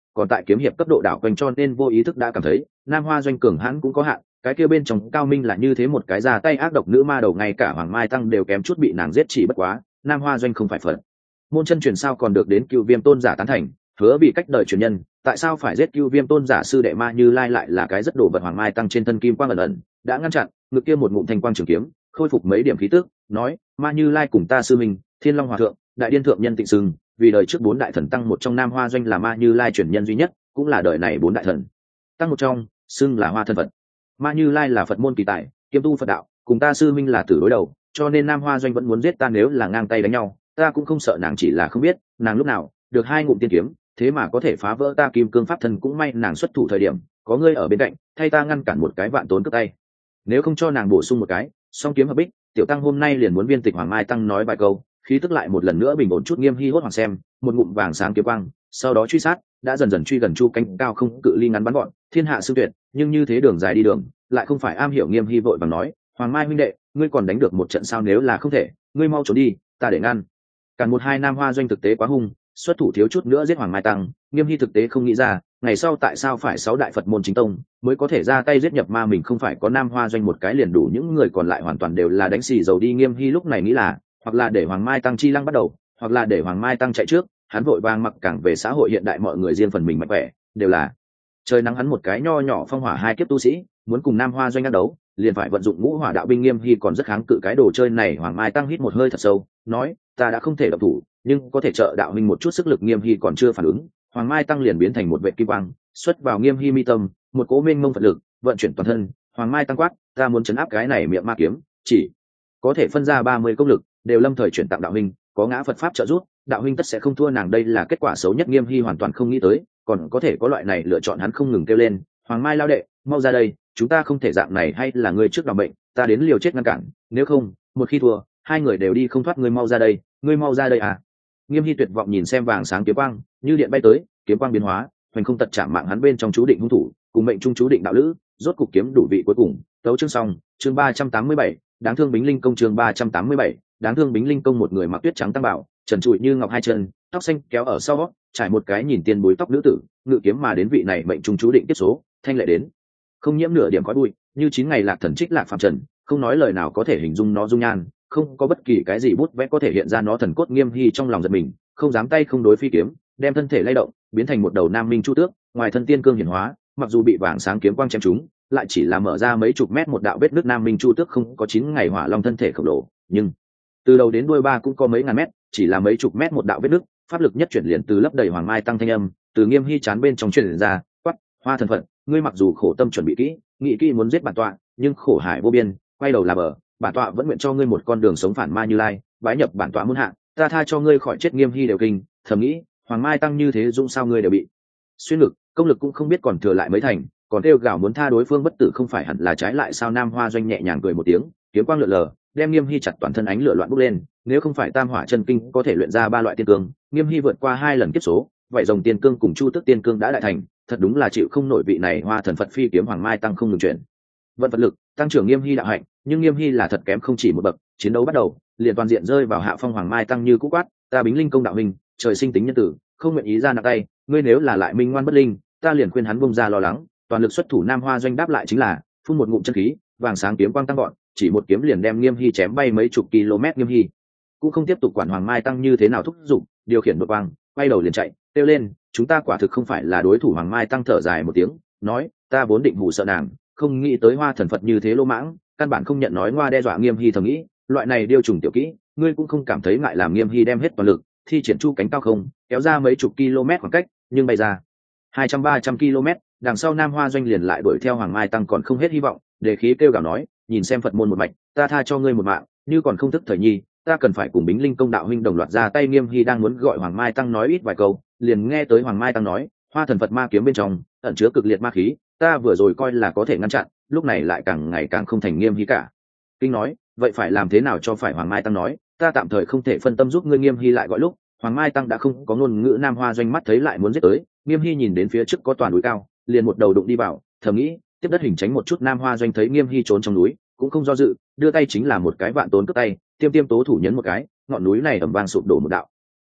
còn tại kiếm hiệp cấp độ đảo quanh, cho nên vô ý thức đã cảm thấy nam hoa doanh cường hãn cũng có hạn. Cái kia bên trong cao minh là như thế một cái ra tay ác độc nữ ma đầu, ngay cả hoàng mai tăng đều kém chút bị nàng giết. Chỉ bất quá nam hoa doanh không phải phật môn chân truyền sao còn được đến cựu viêm tôn giả tán thành, hứa bị cách đời truyền nhân, tại sao phải giết cựu viêm tôn giả sư đệ ma như lai lại là cái rất đồ vật. Hoàng mai tăng trên thân kim quang ẩn ẩn đã ngăn chặn ngực kia một ngụm thanh quang trường kiếm, khôi phục mấy điểm khí tức, nói ma như lai cùng ta sư minh thiên long hòa thượng đại điên thượng nhân tịnh sưng vì đời trước bốn đại thần tăng một trong nam hoa doanh là ma như lai truyền nhân duy nhất, cũng là đời này bốn đại thần tăng một trong, xưng là hoa thân phật. Ma như lai là phật môn kỳ tài, kiêm tu phật đạo, cùng ta sư minh là tử đối đầu, cho nên nam hoa doanh vẫn muốn giết ta. Nếu là ngang tay đánh nhau ta cũng không sợ nàng, chỉ là không biết nàng lúc nào được hai ngụm tiên kiếm thế mà có thể phá vỡ ta kim cương pháp thân. cũng may nàng xuất thủ thời điểm có ngươi ở bên cạnh thay ta ngăn cản một cái vạn tốn cướp tay, nếu không cho nàng bổ sung một cái song kiếm hợp bích, tiểu tăng hôm nay liền muốn viên tịch. Hoàng mai tăng nói vài câu, khí tức lại một lần nữa bình ổn chút. Nghiêm Hy hốt hoảng xem một ngụm vàng sáng kiếm quang, sau đó truy sát, đã dần dần truy gần chu cánh cao không cự ly ngắn bắn gọn thiên hạ xương tuyệt. Nhưng như thế đường dài đi đường lại không phải am hiểu. Nghiêm Hy vội vàng nói, hoàng mai huynh đệ, ngươi còn đánh được một trận sao? Nếu là không thể, ngươi mau trốn đi, ta để ngăn cản một hai. nam hoa doanh thực tế quá hung, xuất thủ thiếu chút nữa giết hoàng mai tăng. Nghiêm Hy thực tế không nghĩ ra ngày sau tại sao phải sáu đại phật môn chính tông mới có thể ra tay giết nhập ma mình, không phải có nam hoa doanh một cái liền đủ, những người còn lại hoàn toàn đều là đánh xì dầu đi. Nghiêm Hy lúc này nghĩ là hoặc là để hoàng mai tăng chi lăng bắt đầu, hoặc là để hoàng mai tăng chạy trước. Hắn vội vàng mặc càng về xã hội hiện đại, mọi người riêng phần mình mạnh khỏe, đều là trời nắng. Hắn một cái nho nhỏ phong hỏa hai kiếp tu sĩ muốn cùng nam hoa doanh đắc đấu liền phải vận dụng ngũ hỏa đạo binh. Nghiêm Hy còn rất kháng cự cái đồ chơi này. Hoàng mai tăng hít một hơi thật sâu, nói ta đã không thể độc thủ, nhưng có thể trợ đạo huynh một chút sức lực. Nghiêm Hy còn chưa phản ứng, hoàng mai tăng liền biến thành một vệ kim quang xuất vào Nghiêm Hy mi tâm, một cố mênh mông phật lực vận chuyển toàn thân. Hoàng mai tăng quát, ta muốn chấn áp cái này miệng ma kiếm, chỉ có thể phân ra ba mươi công lực, đều lâm thời chuyển tặng đạo huynh, có ngã Phật pháp trợ giúp, đạo huynh tất sẽ không thua nàng. đây là kết quả xấu nhất. Nghiêm Hy hoàn toàn không nghĩ tới còn có thể có loại này lựa chọn, hắn không ngừng kêu lên, hoàng mai lao đệ mau ra đây, chúng ta không thể dạng này, hay là ngươi trước đ bệnh, ta đến liều chết ngăn cản, nếu không một khi thua hai người đều đi không thoát. ngươi mau ra đây, ngươi mau ra đây à. Nghiêm Hy tuyệt vọng nhìn xem vàng sáng kiếm quang như điện bay tới, kiếm quang biến hóa hoành không tật chạm mạng hắn bên trong chú định hung thủ cùng mệnh trung chú định đạo lữ, rốt cục kiếm đủ vị cuối cùng. Tấu chương xong. Chương ba trăm tám mươi bảy, đáng thương Bính Linh công. Chương ba trăm tám mươi bảy, đáng thương Bính Linh công. Một người mặc tuyết trắng tăng bảo, trần trụi như ngọc hai chân, tóc xanh kéo ở sau, trải một cái nhìn tiên búi tóc nữ tử, ngự kiếm mà đến. vị này mệnh trung chú định tiếp số, thanh lệ đến không nhiễm nửa điểm khói bụi, như chín ngày lạc thần trích lạc phạm trần, không nói lời nào có thể hình dung nó dung nhan, không có bất kỳ cái gì bút vẽ có thể hiện ra nó thần cốt. Nghiêm Hy trong lòng giật mình, không dám tay không đối phi kiếm, đem thân thể lay động biến thành một đầu nam minh chu tước, ngoài thân tiên cương hiển hóa, mặc dù bị vàng sáng kiếm quang chém trúng, lại chỉ là mở ra mấy chục mét một đạo vết nước. nam minh chu tước không có chín ngày hỏa long thân thể khổng lồ, nhưng từ đầu đến đuôi ba cũng có mấy ngàn mét, chỉ là mấy chục mét một đạo vết nước, pháp lực nhất chuyển liền từ lấp đầy hoàng mai tăng thanh âm từ Nghiêm Hy chán bên trong truyền ra, quát, hoa thần phận, ngươi mặc dù khổ tâm chuẩn bị kỹ, nghĩ kỹ muốn giết bản tọa, nhưng khổ hải vô biên, quay đầu là bờ, bản tọa vẫn nguyện cho ngươi một con đường sống. Phản ma như lai, bái nhập bản tọa muôn hạng, ta tha cho ngươi khỏi chết. Nghiêm Hy đều kinh, thầm nghĩ, hoàng mai tăng như thế dũng sao ngươi đều bị xuyên lực, công lực cũng không biết còn thừa lại mấy thành, còn kêu gào muốn tha đối phương bất tử, không phải hẳn là trái lại sao? Nam hoa doanh nhẹ nhàng cười một tiếng, kiếm quang lượn lờ đem Nghiêm Hy chặt toàn thân, ánh lửa loạn bốc lên. Nếu không phải tam hỏa chân kinh có thể luyện ra ba loại tiên cương, Nghiêm Hy vượt qua hai lần kiếp số, vậy dòng tiên cương cùng chu tức tiên cương đã đại thành, thật đúng là chịu không nổi vị này hoa thần phật phi kiếm. Hoàng mai tăng không ngừng chuyển vận vật lực tăng trưởng Nghiêm Hy đạo hạnh, nhưng Nghiêm Hy là thật kém không chỉ một bậc. Chiến đấu bắt đầu liền toàn diện rơi vào hạ phong. Hoàng mai tăng như cũ quát, ta Bính Linh công đạo hình trời sinh tính nhân tử, không nguyện ý ra nặng tay, ngươi nếu là lại minh ngoan bất linh, ta liền khuyên hắn bông ra lo lắng, toàn lực xuất thủ. Nam hoa doanh đáp lại chính là phun một ngụm chân khí, vàng sáng kiếm quang tăng gọn, chỉ một kiếm liền đem Nghiêm Hy chém bay mấy chục km. Nghiêm Hy cũng không tiếp tục quản hoàng mai tăng như thế nào thúc giục, điều khiển đội quang quay đầu liền chạy, kêu lên, chúng ta quả thực không phải là đối thủ. Hoàng mai tăng thở dài một tiếng, nói, ta vốn định hù sợ nàng, không nghĩ tới hoa thần phật như thế lỗ mãng, căn bản không nhận nói ngoa đe dọa. Nghiêm Hy thầm nghĩ, loại này điêu trùng tiểu kỹ ngươi cũng không cảm thấy ngại làm. Nghiêm Hy đem hết toàn lực thi triển chu cánh cao không, kéo ra mấy chục km khoảng cách, nhưng bay ra hai trăm ba trăm km, đằng sau nam hoa doanh liền lại đuổi theo. hoàng mai tăng còn không hết hy vọng, đề khí kêu gào nói, nhìn xem phật môn một mạch, ta tha cho ngươi một mạng, như còn không thức thời nhi, ta cần phải cùng Bính Linh công đạo huynh đồng loạt ra tay. Nghiêm Hy đang muốn gọi hoàng mai tăng nói ít vài câu, liền nghe tới hoàng mai tăng nói, hoa thần phật ma kiếm bên trong ẩn chứa cực liệt ma khí, ta vừa rồi coi là có thể ngăn chặn, lúc này lại càng ngày càng không thành. Nghiêm Hy cả kinh nói, vậy phải làm thế nào cho phải? Hoàng mai tăng nói, ta tạm thời không thể phân tâm giúp ngươi. Nghiêm Hy lại gọi lúc, hoàng mai tăng đã không có ngôn ngữ. nam hoa doanh mắt thấy lại muốn giết tới, Nghiêm Hy nhìn đến phía trước có toàn núi cao, liền một đầu đụng đi vào, thầm nghĩ, tiếp đất hình tránh một chút. Nam hoa doanh thấy Nghiêm Hy trốn trong núi, cũng không do dự, đưa tay chính là một cái vạn tốn cướp tay, tiêm tiêm tố thủ nhấn một cái, ngọn núi này ầm vang sụp đổ một đạo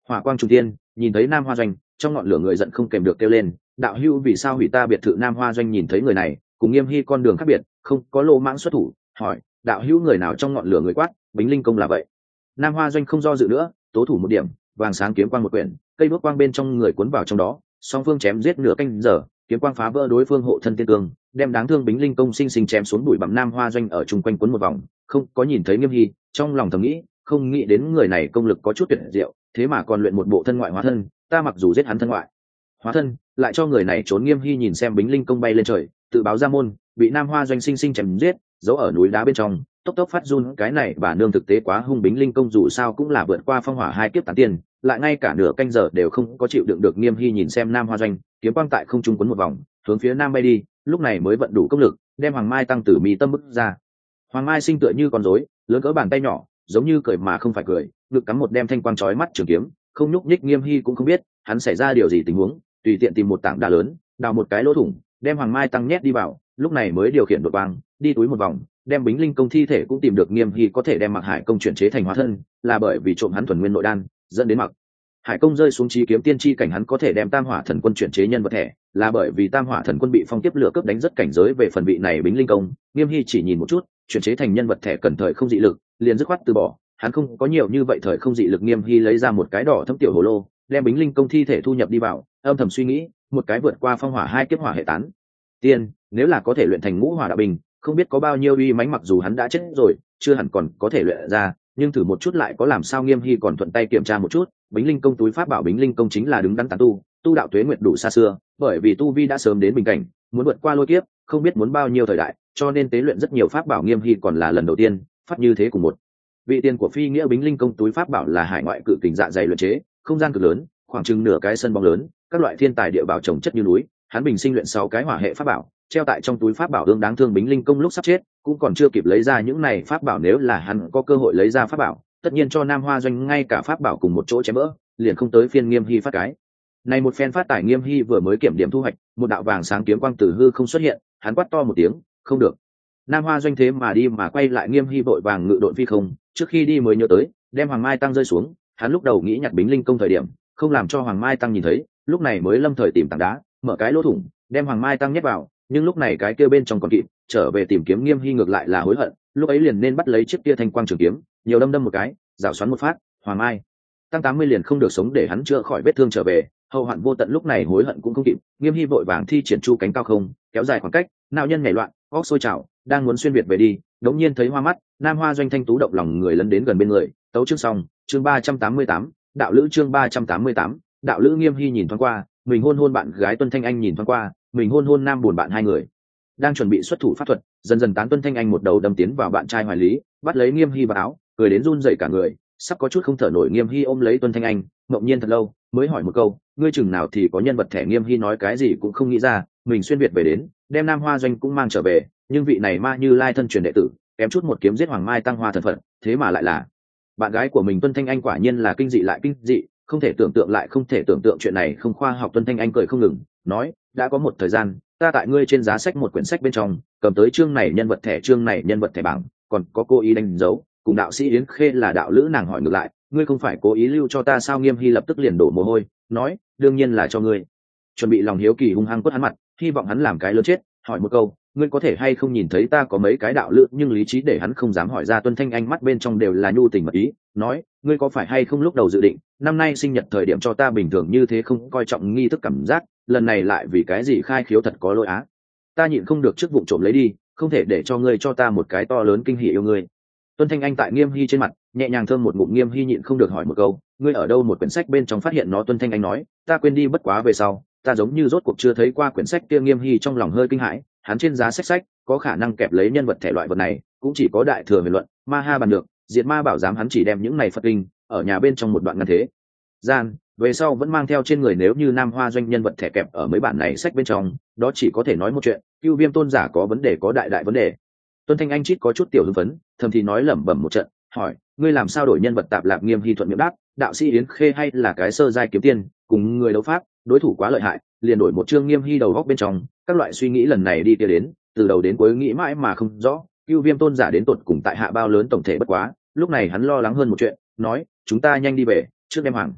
Hỏa quang trung tiên nhìn thấy Nam Hoa Doanh, trong ngọn lửa người giận không kèm được kêu lên, đạo hữu vì sao hủy ta biệt thự? Nam Hoa Doanh nhìn thấy người này cùng Nghiêm Hy con đường khác biệt, không có lô mãng xuất thủ, hỏi đạo hữu người nào trong ngọn lửa? Người quát, Bính Linh Công là vậy. Nam Hoa Doanh không do dự nữa, tố thủ một điểm, vàng sáng kiếm quang một quyển, cây bước quang bên trong người cuốn vào trong đó, song phương chém giết nửa canh giờ, kiếm quang phá vỡ đối phương hộ thân tiên cương, đem đáng thương Bính Linh Công sinh sinh chém xuống bụi bặm. Nam Hoa Doanh ở chung quanh cuốn một vòng, không có nhìn thấy Nghiêm Hy, trong lòng thầm nghĩ, không nghĩ đến người này công lực có chút tuyệt diệu, thế mà còn luyện một bộ thân ngoại hóa thân, ta mặc dù giết hắn thân ngoại hóa thân, lại cho người này trốn. Nghiêm Hy nhìn xem Bính Linh Công bay lên trời, tự báo ra môn, bị Nam Hoa Doanh sinh sinh chém giết, giấu ở núi đá bên trong, tốc tốc phát run. Cái này bà nương thực tế quá hung. Bính Linh Công dù sao cũng là vượt qua phong hỏa hai kiếp tán tiền, lại ngay cả nửa canh giờ đều không có chịu đựng được. Nghiêm Hy nhìn xem Nam Hoa Doanh, kiếm quang tại không trung cuốn một vòng, hướng phía nam bay đi, lúc này mới vận đủ công lực, đem Hoàng Mai tăng tử mi tâm bức ra. Hoàng Mai sinh tựa như con rối, lớn cỡ bàn tay nhỏ, giống như cười mà không phải cười, ngực cắm một đem thanh quang chói mắt trường kiếm, không nhúc nhích. Nghiêm Hy cũng không biết hắn xảy ra điều gì tình huống, tùy tiện tìm một tảng đá lớn, đào một cái lỗ thủng, đem Hoàng Mai tăng nhét đi vào, lúc này mới điều khiển đột quang đi túi một vòng, đem Bính Linh Công thi thể cũng tìm được. Nghiêm Hy có thể đem Mặc Hải Công chuyển chế thành hóa thân, là bởi vì trộm hắn thuần nguyên nội đan, dẫn đến Mặc Hải Công rơi xuống trí kiếm tiên tri cảnh. Hắn có thể đem Tam Hỏa Thần Quân chuyển chế nhân vật thể, là bởi vì Tam Hỏa Thần Quân bị phong tiếp lửa cướp đánh rất cảnh giới. Về phần vị này Bính Linh Công, Nghiêm Hy chỉ nhìn một chút, chuyển chế thành nhân vật thể cần thời không dị lực, liền dứt khoát từ bỏ, hắn không có nhiều như vậy thời không dị lực. Nghiêm Hy lấy ra một cái đỏ thâm tiểu hồ lô, đem Bính Linh Công thi thể thu nhập đi vào, âm thầm suy nghĩ, một cái vượt qua phong hỏa hai kiếp hỏa hệ tán tiên, nếu là có thể luyện thành ngũ hỏa đạo bình, không biết có bao nhiêu uy mãnh. Mặc dù hắn đã chết rồi, chưa hẳn còn có thể luyện ra, nhưng thử một chút lại có làm sao. Nghiêm Hy còn thuận tay kiểm tra một chút Bính Linh Công túi pháp bảo. Bính Linh Công chính là đứng đắn tán tu, tu đạo tuế nguyệt đủ xa xưa, bởi vì tu vi đã sớm đến bình cảnh, muốn vượt qua lôi kiếp không biết muốn bao nhiêu thời đại, cho nên tế luyện rất nhiều pháp bảo. Nghiêm Hy còn là lần đầu tiên phát như thế cùng một vị tiền của phi nghĩa. Bính Linh Công túi pháp bảo là hải ngoại cự kình dạ dày luyện chế, không gian cực lớn, khoảng chừng nửa cái sân bóng lớn, các loại thiên tài địa bảo trồng chất như núi. Hắn bình sinh luyện sáu cái hỏa hệ pháp bảo, treo tại trong túi pháp bảo ương. Đáng thương Bính Linh Công lúc sắp chết cũng còn chưa kịp lấy ra những này pháp bảo, nếu là hắn có cơ hội lấy ra pháp bảo, tất nhiên cho Nam Hoa Doanh ngay cả pháp bảo cùng một chỗ chém vỡ, liền không tới phiên Nghiêm Hy phát cái này một phen phát tài. Nghiêm Hy vừa mới kiểm điểm thu hoạch, một đạo vàng sáng kiếm quang từ hư không xuất hiện, hắn quát to một tiếng, không được. Nam Hoa Doanh thế mà đi mà quay lại. Nghiêm Hy vội vàng ngự độn phi không, trước khi đi mới nhớ tới đem Hoàng Mai tăng rơi xuống. Hắn lúc đầu nghĩ nhặt Bính Linh Công thời điểm không làm cho Hoàng Mai tăng nhìn thấy, lúc này mới lâm thời tìm tảng đá, mở cái lỗ thủng, đem Hoàng Mai tăng nhét vào, nhưng lúc này cái kia bên trong còn kịp trở về tìm kiếm. Nghiêm Hy ngược lại là hối hận, lúc ấy liền nên bắt lấy chiếc kia thanh quang trường kiếm, nhiều đâm đâm một cái, rảo xoắn một phát, Hoàng Mai tăng tám mươi liền không được sống, để hắn chữa khỏi vết thương trở về, hậu hoạn vô tận. Lúc này hối hận cũng không kịp. Nghiêm Hy vội vàng thi triển chu cánh cao không, kéo dài khoảng cách, nao nhân nhảy loạn, óc sôi trào, đang muốn xuyên việt về đi, đống nhiên thấy hoa mắt. Nam Hoa Doanh thanh tú động lòng người lấn đến gần bên người, tấu chương xong, chương ba trăm tám mươi tám, đạo lữ. Chương ba trăm tám mươi tám, đạo lữ. Nghiêm Hy nhìn thoáng qua mình hôn hôn bạn gái Tuân Thanh Anh, nhìn thoáng qua mình hôn hôn nam buồn bạn, hai người đang chuẩn bị xuất thủ pháp thuật, dần dần tán. Tuân Thanh Anh một đầu đâm tiến vào bạn trai Hoài Lý, bắt lấy Nghiêm Hy vào áo, cười đến run rẩy cả người, sắp có chút không thở nổi. Nghiêm Hy ôm lấy Tuân Thanh Anh, ngậm nhiên thật lâu mới hỏi một câu, ngươi chừng nào thì có nhân vật thẻ? Nghiêm Hy nói cái gì cũng không nghĩ ra, mình xuyên việt về đến, đem Nam Hoa Doanh cũng mang trở về, nhưng vị này ma như lai thân truyền đệ tử, kém chút một kiếm giết Hoàng Mai tăng hoa thần phận, thế mà lại là bạn gái của mình. Tuân Thanh Anh quả nhiên là kinh dị lại kinh dị, không thể tưởng tượng lại không thể tưởng tượng, chuyện này không khoa học. Tuân Thanh Anh cười không ngừng, nói, đã có một thời gian ta tại ngươi trên giá sách một quyển sách bên trong cầm tới chương này nhân vật thẻ, chương này nhân vật thẻ bảng còn có cố ý đánh dấu cùng đạo sĩ Yến Khê là đạo lữ. Nàng hỏi ngược lại, ngươi không phải cố ý lưu cho ta sao? Nghiêm Hy lập tức liền đổ mồ hôi, nói, đương nhiên là cho ngươi. Chuẩn bị lòng hiếu kỳ hung hăng quất hắn mặt, hy vọng hắn làm cái lớn chết, hỏi một câu, ngươi có thể hay không nhìn thấy ta có mấy cái đạo lữ? Nhưng lý trí để hắn không dám hỏi ra. Tuân Thanh Anh mắt bên trong đều là nhu tình mật ý, nói, ngươi có phải hay không lúc đầu dự định năm nay sinh nhật thời điểm cho ta bình thường như thế, không coi trọng nghi thức cảm giác, lần này lại vì cái gì khai khiếu? Thật có lỗi á, ta nhịn không được trước vụng trộm lấy đi, không thể để cho ngươi cho ta một cái to lớn kinh hỉ yêu ngươi. Tuân Thanh Anh tại Nghiêm Hy trên mặt nhẹ nhàng thơm một ngụm. Nghiêm Hy nhịn không được hỏi một câu, ngươi ở đâu một quyển sách bên trong phát hiện nó? Tuân Thanh Anh nói, ta quên đi, bất quá về sau ta giống như rốt cuộc chưa thấy qua quyển sách kia. Nghiêm Hy trong lòng hơi kinh hãi, hắn trên giá sách sách có khả năng kẹp lấy nhân vật thể loại vật này cũng chỉ có đại thừa huyền luận, ma ha bàn được, diệt ma bảo giám. Hắn chỉ đem những này Phật kinh ở nhà bên trong một đoạn ngăn thế gian, về sau vẫn mang theo trên người. Nếu như Nam Hoa Doanh nhân vật thẻ kẹp ở mấy bản này sách bên trong, đó chỉ có thể nói một chuyện, Cưu Viêm tôn giả có vấn đề, có đại đại vấn đề. Tuân Thanh Anh chít có chút tiểu hưng phấn, thầm thì nói lẩm bẩm một trận, hỏi, ngươi làm sao đổi nhân vật tạp lạp? Nghiêm Hy thuận miệng đáp, đạo sĩ Yến Khê hay là cái sơ giai kiếm tiên, cùng người đấu pháp, đối thủ quá lợi hại, liền đổi một chương. Nghiêm Hy đầu góc bên trong các loại suy nghĩ lần này đi kia đến, từ đầu đến cuối nghĩ mãi mà không rõ, Cưu Viêm tôn giả đến tột cùng tại hạ bao lớn tổng thể. Bất quá lúc này hắn lo lắng hơn một chuyện, nói, chúng ta nhanh đi về, trước đem Hoàng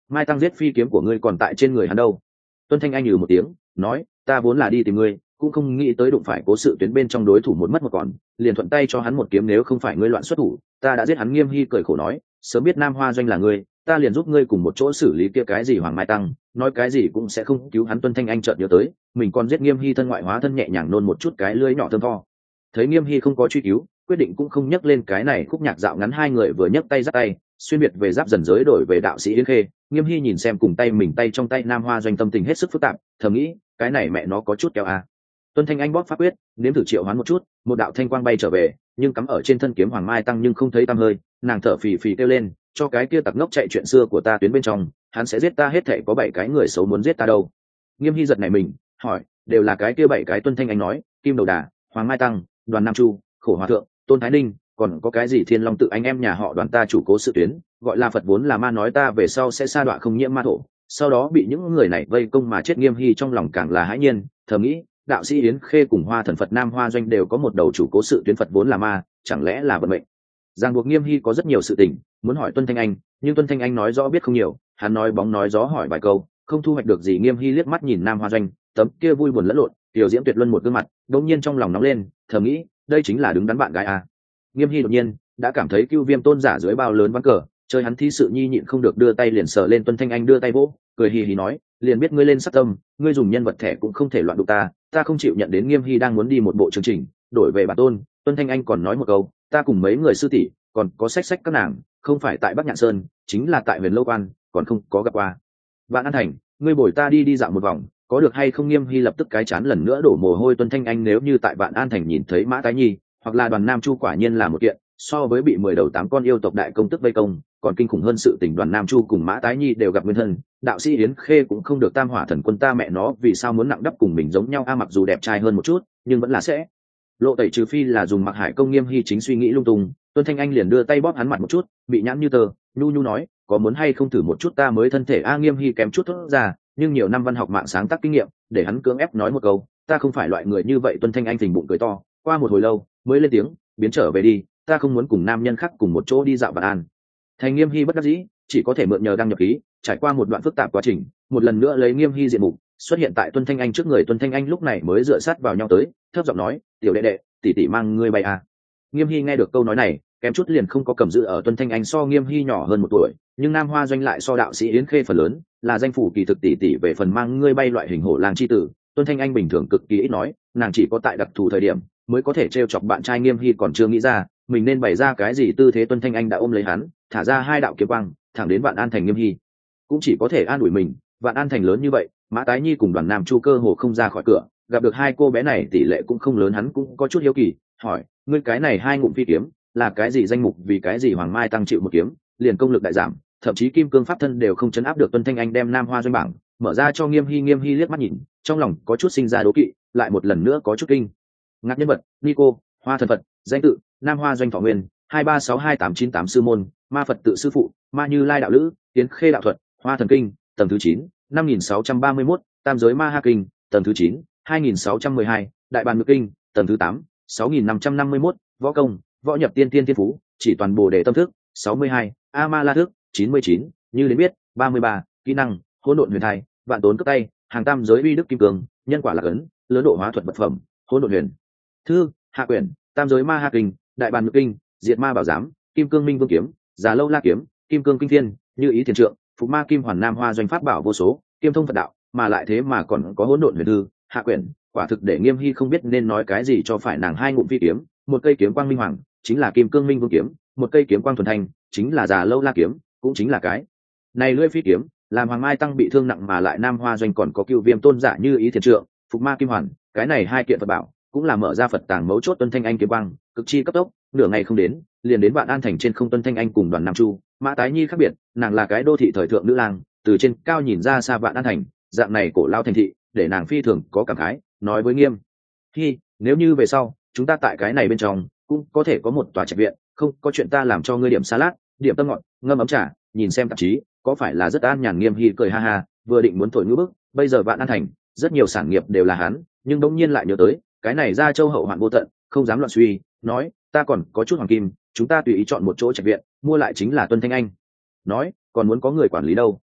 mai tăng giết phi kiếm của ngươi còn tại trên người hắn đâu. Tuân Thanh Anh nhừ một tiếng nói, ta vốn là đi tìm ngươi, cũng không nghĩ tới đụng phải cố sự tuyến bên trong đối thủ một mất một còn, liền thuận tay cho hắn một kiếm, nếu không phải ngươi loạn xuất thủ ta đã giết hắn. Nghiêm Hy cười khổ nói, sớm biết Nam Hoa Doanh là ngươi, ta liền giúp ngươi cùng một chỗ xử lý kia cái gì Hoàng Mai Tăng, nói cái gì cũng sẽ không cứu hắn. Tuân Thanh Anh chợt nhớ tới mình còn giết Nghiêm Hy thân ngoại hóa thân, nhẹ nhàng nôn một chút cái lưỡi nhỏ thơm tho. Thấy Nghiêm Hy không có truy cứu, quyết định cũng không nhắc lên cái này khúc nhạc dạo ngắn. Hai người vừa nhấc tay giắt tay xuyên biệt về giáp dần giới đổi về đạo sĩ Yến Khê. Nghiêm Hy nhìn xem cùng tay mình tay trong tay Nam Hoa Doanh, tâm tình hết sức phức tạp, thầm nghĩ cái này mẹ nó có chút kéo à. Tuân Thanh Anh bóp pháp quyết nếm thử triệu hoán một chút, một đạo thanh quang bay trở về, nhưng cắm ở trên thân kiếm Hoàng Mai Tăng nhưng không thấy tăm hơi. Nàng thở phì phì kêu lên, cho cái kia tặc ngốc chạy chuyện xưa của ta tuyến bên trong, hắn sẽ giết ta, hết thảy có bảy cái người xấu muốn giết ta đâu. Nghiêm Hy giật này mình hỏi, đều là cái kia bảy cái? Tuân Thanh Anh nói, Kim Đầu Đà, Hoàng Mai Tăng, Đoàn Nam Chu, Khổ Hòa Thượng, Tôn Thái Ninh, còn có cái gì Thiên Long Tự, anh em nhà họ Đoàn ta chủ cố sự tuyến, gọi là Phật vốn là ma, nói ta về sau sẽ sa đọa không nhiễm ma thổ, sau đó bị những người này vây công mà chết. Nghiêm Hy trong lòng càng là hãi nhiên, thầm nghĩ đạo sĩ Yến Khê cùng Hoa Thần Phật Nam Hoa Doanh đều có một đầu chủ cố sự tuyến Phật vốn là ma, chẳng lẽ là vận mệnh ràng buộc Nghiêm Hy có rất nhiều sự tình muốn hỏi Tuân Thanh Anh, nhưng Tuân Thanh Anh nói rõ biết không nhiều, hắn nói bóng nói gió hỏi vài câu không thu hoạch được gì. Nghiêm Hy liếc mắt nhìn Nam Hoa Doanh tấm kia vui buồn lẫn lộn tiểu diễm tuyệt luân một gương mặt, đột nhiên trong lòng nóng lên, thầm nghĩ đây chính là đứng đắn bạn gái à. Nghiêm Hy đột nhiên đã cảm thấy Cưu Viêm tôn giả dưới bao lớn ván cờ chơi hắn thí sự nhi, nhịn không được đưa tay liền sờ lên. Tuân Thanh Anh đưa tay vỗ cười hì hì nói, liền biết ngươi lên sắc tâm, ngươi dùng nhân vật thẻ cũng không thể loạn đụng ta, ta không chịu nhận đến. Nghiêm Hy đang muốn đi một bộ chương trình đổi về bản tôn, Tuân Thanh Anh còn nói một câu, ta cùng mấy người sư tỷ còn có sách sách các nàng không phải tại Bắc Nhạn Sơn chính là tại Huyền Lâu Quan, còn không có gặp qua. Vạn An Thành, ngươi bồi ta đi đi dạo một vòng có được hay không? Nghiêm Hy lập tức cái chán lần nữa đổ mồ hôi. Tuân Thanh Anh nếu như tại Vạn An Thành nhìn thấy Mã Tái Nhi hoặc là Đoàn Nam Chu, quả nhiên là một kiện so với bị mười đầu tám con yêu tộc đại công tức vây công còn kinh khủng hơn sự tình. Đoàn Nam Chu cùng Mã Tái Nhi đều gặp nguyên thân, đạo sĩ Yến Khê cũng không được Tam Hỏa Thần Quân, ta mẹ nó vì sao muốn nặng đắp cùng mình giống nhau a? Mặc dù đẹp trai hơn một chút nhưng vẫn là sẽ lộ tẩy, trừ phi là dùng Mặc Hải công. Nghiêm Hy chính suy nghĩ lung tung, Tuân Thanh Anh liền đưa tay bóp hắn mặt một chút, bị nhãn như tờ nhu nhu nói, có muốn hay không thử một chút ta mới thân thể a? Nghiêm Hy kém chút thốt ra, nhưng nhiều năm văn học mạng sáng tác kinh nghiệm để hắn cưỡng ép nói một câu, ta không phải loại người như vậy. Tuân Thanh Anh phình bụng cười to, qua một hồi lâu mới lên tiếng, biến trở về đi, ta không muốn cùng nam nhân khác cùng một chỗ đi dạo Vạn An Thành. Nghiêm Hy bất đắc dĩ chỉ có thể mượn nhờ đăng nhập khí, trải qua một đoạn phức tạp quá trình, một lần nữa lấy Nghiêm Hy diện mục xuất hiện tại Tuân Thanh Anh trước người. Tuân Thanh Anh lúc này mới dựa sát vào nhau tới, thấp giọng nói, tiểu đệ đệ, tỷ tỷ mang ngươi bay à. Nghiêm Hy nghe được câu nói này kém chút liền không có cầm giữ ở. Tuân Thanh Anh so Nghiêm Hy nhỏ hơn một tuổi, nhưng Nam Hoa Doanh lại so đạo sĩ Yến Khê phần lớn, là danh phủ kỳ thực tỷ tỷ về phần mang ngươi bay loại hình hổ lang chi tử. Tuân Thanh Anh bình thường cực kỳ ít nói, nàng chỉ có tại đặc thù thời điểm mới có thể trêu chọc bạn trai. Nghiêm Hy còn chưa nghĩ ra mình nên bày ra cái gì tư thế, Tuân Thanh Anh đã ôm lấy hắn, thả ra hai đạo kiếm quang thẳng đến Vạn An Thành. Nghiêm Hy cũng chỉ có thể an ủi mình, Vạn An Thành lớn như vậy, Mã Tái Nhi cùng Đoàn Nam Chu cơ hồ không ra khỏi cửa, gặp được hai cô bé này tỷ lệ cũng không lớn. Hắn cũng có chút hiếu kỳ hỏi, ngươi cái này hai ngụm phi kiếm là cái gì danh mục, vì cái gì Hoàng Mai Tăng chịu một kiếm liền công lực đại giảm, thậm chí kim cương pháp thân đều không chấn áp được? Tuân Thanh Anh đem Nam Hoa Doanh bảng mở ra cho Nghiêm Hy. Nghiêm Hy liếc mắt nhìn, trong lòng có chút sinh ra đố kỵ, lại một lần nữa có chút kinh ngạc. Nhân vật: Nico, Hoa Thần Phật, danh tự: Nam Hoa Doanh Thọ Nguyên, hai ba sáu hai tám chín tám. Sư môn: Ma Phật tự sư phụ, Ma Như Lai đạo lữ, Yến Khê đạo thuật, Hoa Thần Kinh, tầng thứ chín, năm nghìn sáu trăm ba mươi mốt, Tam Giới Ma Ha Kinh, tầng thứ chín, hai nghìn sáu trăm mười hai, Đại Bàn Ngự Kinh, tầng thứ tám, sáu nghìn năm trăm năm mươi mốt, Võ Công, Võ Nhập Tiên Tiên Thiên Phú, Chỉ Toàn Bồ Đề Tâm Thức, sáu mươi hai, A Ma La Thức, chín mươi chín, Như Đến Biết, ba mươi ba, Kỹ năng: Hỗn Độn Huyền Thai, Vạn Tốn Cất Tay, Hàng Tam Giới Uy Đức Kim Cương, Nhân Quả Lạc Ấn, Lớn Độ Hóa Thuật Vật Phẩm, Hỗn Độn Huyền Thư, Hạ Quyển, Tam Giới Ma Ha Kinh, Đại Bàn Ngự Kinh, Diệt Ma Bảo Giám, Kim Cương Minh Vương Kiếm, Già Lâu La Kiếm, Kim Cương Kinh Thiên, Như Ý Thiền Trượng, Phục Ma Kim Hoàn. Nam Hoa Doanh pháp bảo vô số, kiêm thông Phật đạo, mà lại thế mà còn có Hỗn Độn Huyền Thư, Hạ Quyển, quả thực để Nghiêm Hy không biết nên nói cái gì cho phải. Nàng hai ngụm phi kiếm, một cây kiếm quang minh hoàng chính là Kim Cương Minh Vương Kiếm, một cây kiếm quang thuần thanh chính là Già Lâu La Kiếm, cũng chính là cái này lưỡi phi kiếm làm Hoàng Mai Tăng bị thương nặng, mà lại Nam Hoa Doanh còn có Cựu Viêm tôn giả Như Ý Thiền Trượng, Phục Ma Kim Hoàn, cái này hai kiện Phật bảo cũng là mở ra Phật tàng mấu chốt. Tuân Thanh Anh kiếm quang cực chi cấp tốc, nửa ngày không đến liền đến Vạn An Thành trên không. Tuân Thanh Anh cùng Đoàn Nam Chu, Mã Tái Nhi khác biệt, nàng là cái đô thị thời thượng nữ lang, từ trên cao nhìn ra xa Vạn An Thành dạng này cổ lao thành thị để nàng phi thường có cảm khái, nói với Nghiêm Hy, nếu như về sau chúng ta tại cái này bên trong cũng có thể có một tòa trạch viện, không có chuyện ta làm cho ngươi điểm salad, điểm tâm ngọt, ngâm ấm trà, nhìn xem tạp chí, có phải là rất an nhàn? Nghiêm Hy cười ha ha, vừa định muốn thổi ngữ bức, bây giờ Vạn An Thành rất nhiều sản nghiệp đều là hắn, nhưng đống nhiên lại nhớ tới cái này Gia Châu hậu hoạn vô tận, không dám loạn suy, nói, ta còn có chút hoàng kim, chúng ta tùy ý chọn một chỗ trạch viện, mua lại chính là. Tuân Thanh Anh nói, còn muốn có người quản lý đâu?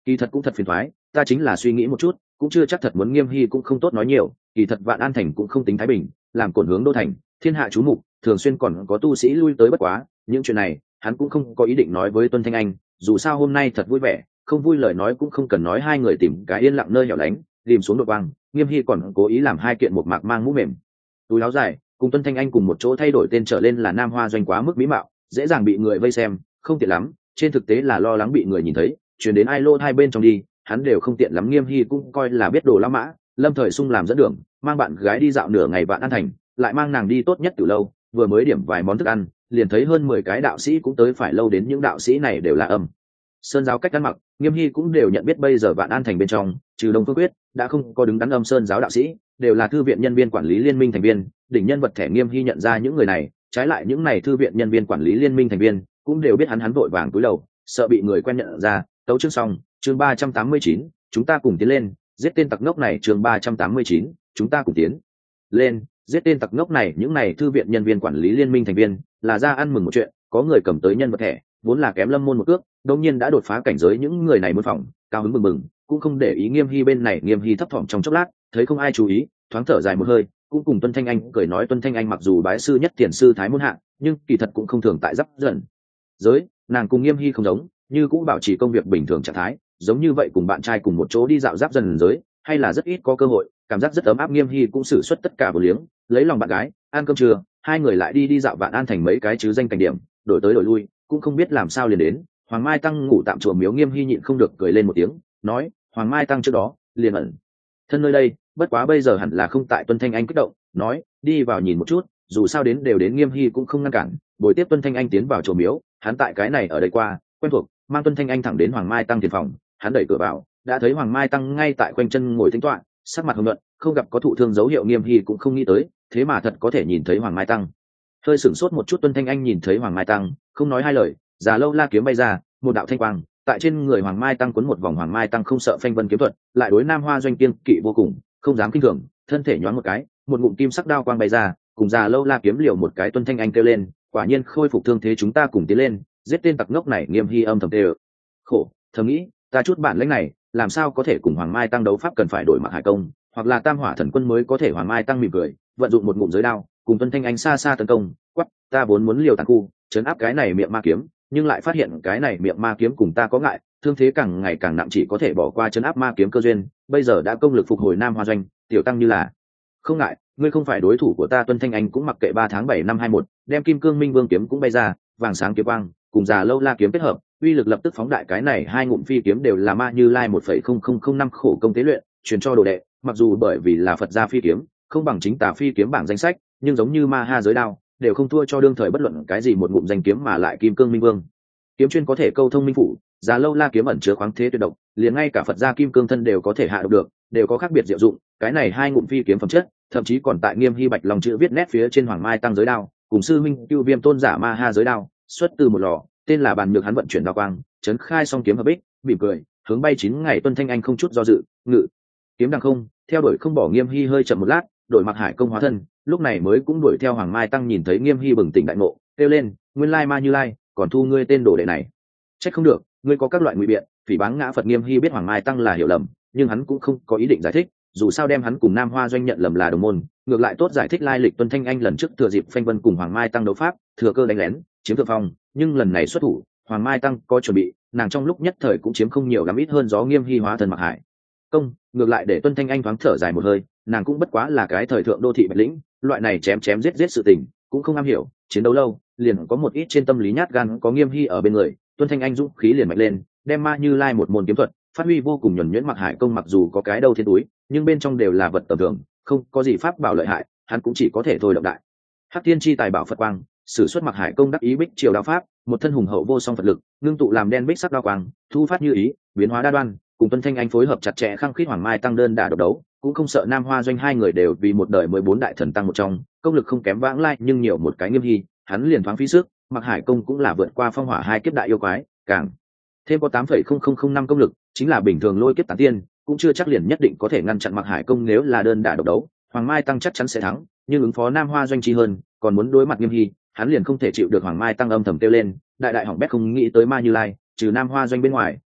kỳ thật cũng thật phiền thoái, ta chính là suy nghĩ một chút cũng chưa chắc thật muốn Nghiêm Hy cũng không tốt nói nhiều, kỳ thật Vạn An thành cũng không tính thái bình, làm cổn hướng đô thành, thiên hạ chú mục, thường xuyên còn có tu sĩ lui tới, bất quá những chuyện này hắn cũng không có ý định nói với Tuân Thanh Anh, dù sao hôm nay thật vui vẻ, không vui lời nói cũng không cần nói. Hai người tìm cái yên lặng nơi hẻo lánh, ghim xuống đột vang. Nghiêm Hy còn cố ý làm hai kiện một mạc mang mũ mềm, túi áo dài, cùng Tuân Thanh Anh cùng một chỗ thay đổi tên trở lên là Nam Hoa Doanh, quá mức mỹ mạo, dễ dàng bị người vây xem, không tiện lắm. Trên thực tế là lo lắng bị người nhìn thấy, chuyển đến ai lô hai bên trong đi, hắn đều không tiện lắm. Nghiêm Hy cũng coi là biết đồ lão mã, Lâm Thời Sung làm dẫn đường, mang bạn gái đi dạo nửa ngày Vạn An thành, lại mang nàng đi tốt nhất từ lâu, vừa mới điểm vài món thức ăn, liền thấy hơn mười cái đạo sĩ cũng tới. Phải lâu đến những đạo sĩ này đều là âm sơn giáo cách ăn mặc, Nghiêm Hy cũng đều nhận biết. Bây giờ Vạn An thành bên trong trừ Đông Phương Quyết đã không có đứng đắn âm sơn giáo đạo sĩ, đều là thư viện nhân viên quản lý liên minh thành viên, đỉnh nhân vật thẻ. Nghiêm Hy nhận ra những người này, trái lại những này thư viện nhân viên quản lý liên minh thành viên cũng đều biết hắn. Hắn vội vàng cúi đầu, sợ bị người quen nhận ra. Tấu chương xong, chương ba trăm tám mươi chín, chúng ta cùng tiến lên, giết tên tặc ngốc này. Chương ba trăm tám mươi chín, chúng ta cùng tiến lên, giết tên tặc ngốc này. Những này thư viện nhân viên quản lý liên minh thành viên là ra ăn mừng một chuyện, có người cầm tới nhân vật thẻ, vốn là kém Lâm môn một cước, đột nhiên đã đột phá cảnh giới. những người này muốn phòng, cao hứng mừng mừng, cũng không để ý Nghiêm Hy bên này. Nghiêm Hy thấp thỏm trong chốc lát, thấy không ai chú ý, thoáng thở dài một hơi, cũng cùng Tuân Thanh Anh cười nói. Tuân Thanh Anh mặc dù bái sư nhất tiền sư thái môn hạ, nhưng kỳ thật cũng không thường tại giáp dần giới, nàng cùng Nghiêm Hy không giống, như cũng bảo trì công việc bình thường trạng thái, giống như vậy cùng bạn trai cùng một chỗ đi dạo giáp dần giới, hay là rất ít có cơ hội, cảm giác rất ấm áp. Nghiêm Hy cũng sử xuất tất cả vô liếng, lấy lòng bạn gái, ăn cơm trưa, hai người lại đi đi dạo Vạn An thành mấy cái chứ danh cảnh điểm, đổi tới đổi lui, cũng không biết làm sao liền đến Hoàng Mai Tăng ngủ tạm chùa miếu. Nghiêm Hy nhịn không được cười lên một tiếng, nói Hoàng Mai Tăng trước đó liền ẩn thân nơi đây, bất quá bây giờ hẳn là không tại. Tuân Thanh Anh kích động nói đi vào nhìn một chút, dù sao đến đều đến. Nghiêm Hy cũng không ngăn cản, bồi tiếp Tuân Thanh Anh tiến vào chùa miếu. Hắn tại cái này ở đây qua quen thuộc, mang Tuân Thanh Anh thẳng đến Hoàng Mai Tăng tiền phòng. Hắn đẩy cửa vào, đã thấy Hoàng Mai Tăng ngay tại khoanh chân ngồi tĩnh tọa, sắc mặt hồng nhuận, không gặp có thụ thương dấu hiệu. Nghiêm Hy cũng không nghĩ tới, thế mà thật có thể nhìn thấy Hoàng Mai Tăng, hơi sửng sốt một chút. Tuân Thanh Anh nhìn thấy Hoàng Mai Tăng, không nói hai lời, già lâu la kiếm bay ra, một đạo thanh quang tại trên người Hoàng Mai Tăng quấn một vòng. Hoàng Mai Tăng không sợ phanh vân kiếm thuật, lại đối Nam Hoa Doanh kiên kỵ vô cùng, không dám kinh thường, thân thể nhoáng một cái, một ngụm kim sắc đao quang bay ra, cùng già lâu la kiếm liều một cái. Tuân Thanh Anh kêu lên, quả nhiên khôi phục thương thế, chúng ta cùng tiến lên, giết tên tặc ngốc này. Nghiêm Hy âm thầm tê ơ khổ, thầm nghĩ ta chút bản lĩnh này làm sao có thể cùng Hoàng Mai Tăng đấu pháp, cần phải đổi Mặc Hải công hoặc là Tam Hỏa Thần Quân mới có thể. Hoàng Mai Tăng mỉm cười, vận dụng một ngụm giới đao, cùng Tuân Thanh Anh xa xa tấn công. Quắc, ta vốn muốn liều tàn khu chấn áp cái này miệng ma kiếm, nhưng lại phát hiện cái này miệng ma kiếm cùng ta có ngại, thương thế càng ngày càng nặng, chỉ có thể bỏ qua chấn áp ma kiếm cơ duyên. Bây giờ đã công lực phục hồi Nam Hoa Doanh, tiểu tăng như là không ngại, ngươi không phải đối thủ của ta. Tuân Thanh Anh cũng mặc kệ. Ba tháng bảy năm hai một, đem Kim Cương Minh Vương kiếm cũng bay ra, vàng sáng kiếm quang cùng già lâu la kiếm kết hợp, uy lực lập tức phóng đại. Cái này hai ngụm phi kiếm đều là Ma Như Lai một phẩy không không không năm khổ công tế luyện, truyền cho đồ đệ. Mặc dù bởi vì là Phật gia phi kiếm, không bằng chính tà phi kiếm bảng danh sách, nhưng giống như Ma Ha giới đao, đều không thua cho đương thời bất luận cái gì một ngụm danh kiếm. Mà lại Kim Cương Minh Vương kiếm chuyên có thể câu thông minh phủ, già lâu la kiếm ẩn chứa khoáng thế tuyệt độc, liền ngay cả Phật gia Kim Cương thân đều có thể hạ độc được, đều có khác biệt diệu dụng. Cái này hai ngụm phi kiếm phẩm chất, thậm chí còn tại Nghiêm Hy bạch lòng chữ viết nét phía trên Hoàng Mai Tăng giới đao, cùng sư minh Cưu Viêm tôn giả Ma Ha giới đao, xuất từ một lò, tên là Bàn Nhược. Hắn vận chuyển đao quang, chấn khai song kiếm hợp bích, mỉm cười, hướng bay chín ngày. Tuân Thanh Anh không chút do dự, ngự kiếm đằng không, theo đuổi không bỏ. Nghiêm Hy hơi chậm một lát, đổi Mặc Hải công hóa thân, lúc này mới cũng đuổi theo Hoàng Mai Tăng. Nhìn thấy Nghiêm Hy bừng tỉnh đại ngộ, kêu lên, nguyên lai Ma Như Lai còn thu ngươi tên đồ đệ này, trách không được, ngươi có các loại ngụy biện phỉ báng ngã Phật. Nghiêm Hy biết Hoàng Mai Tăng là hiểu lầm, nhưng hắn cũng không có ý định giải thích, dù sao đem hắn cùng Nam Hoa Doanh nhận lầm là đồng môn, ngược lại tốt giải thích lai lịch. Tuân Thanh Anh lần trước thừa dịp phanh vân cùng Hoàng Mai Tăng đấu pháp, thừa cơ đánh lén chiếm thượng phong, nhưng lần này xuất thủ, Hoàng Mai Tăng có chuẩn bị, nàng trong lúc nhất thời cũng chiếm không nhiều lắm, ít hơn gió. Nghiêm Hy hóa thần Mặc Hải công, ngược lại để Tuân Thanh Anh thoáng thở dài một hơi, nàng cũng bất quá là cái thời thượng đô thị bạch lĩnh, loại này chém chém giết giết sự tình cũng không am hiểu, chiến đấu lâu liền có một ít trên tâm lý nhát gan. Có Nghiêm Hy ở bên người, Tuân Thanh Anh dũng khí liền mạnh lên, đem Ma Như Lai một môn kiếm thuật phát huy vô cùng nhuần nhuyễn. Mặc Hải công mặc dù có cái đầu thiên túi, nhưng bên trong đều là vật tầm thường, không có gì pháp bảo lợi hại, hắn cũng chỉ có thể thôi động đại Hắc Thiên Chi tài bảo Phật quang, sử xuất Mặc Hải công đắc ý bích triều đao pháp, một thân hùng hậu vô song Phật lực, ngưng tụ làm đen bích sắc đao quang, thu phát như ý, biến hóa đa đoan, cùng Tuân Thanh Anh phối hợp chặt chẽ, khăng khít. Hoàng Mai Tăng đơn đả độc đấu, cũng không sợ Nam Hoa Doanh. Hai người đều vì một đời mười bốn đại thần tăng một trong, công lực không kém vãng lai, nhưng nhiều một cái Nghiêm Hy, hắn liền thoáng phí sức. Mặc Hải công cũng là vượt qua phong hỏa hai kiếp đại yêu quái, càng thêm có tám phẩy không không không năm công lực, chính là bình thường lôi kiếp tán tiên cũng chưa chắc liền nhất định có thể ngăn chặn Mặc Hải công. Nếu là đơn đả độc đấu, Hoàng Mai Tăng chắc chắn sẽ thắng, nhưng ứng phó Nam Hoa Doanh chi hơn, còn muốn đối mặt Nghiêm Hy, hắn liền không thể chịu được. Hoàng Mai Tăng âm thầm kêu lên, đại đại hỏng bét, không nghĩ tới Ma Như Lai trừ Nam Hoa Doanh bên ngoài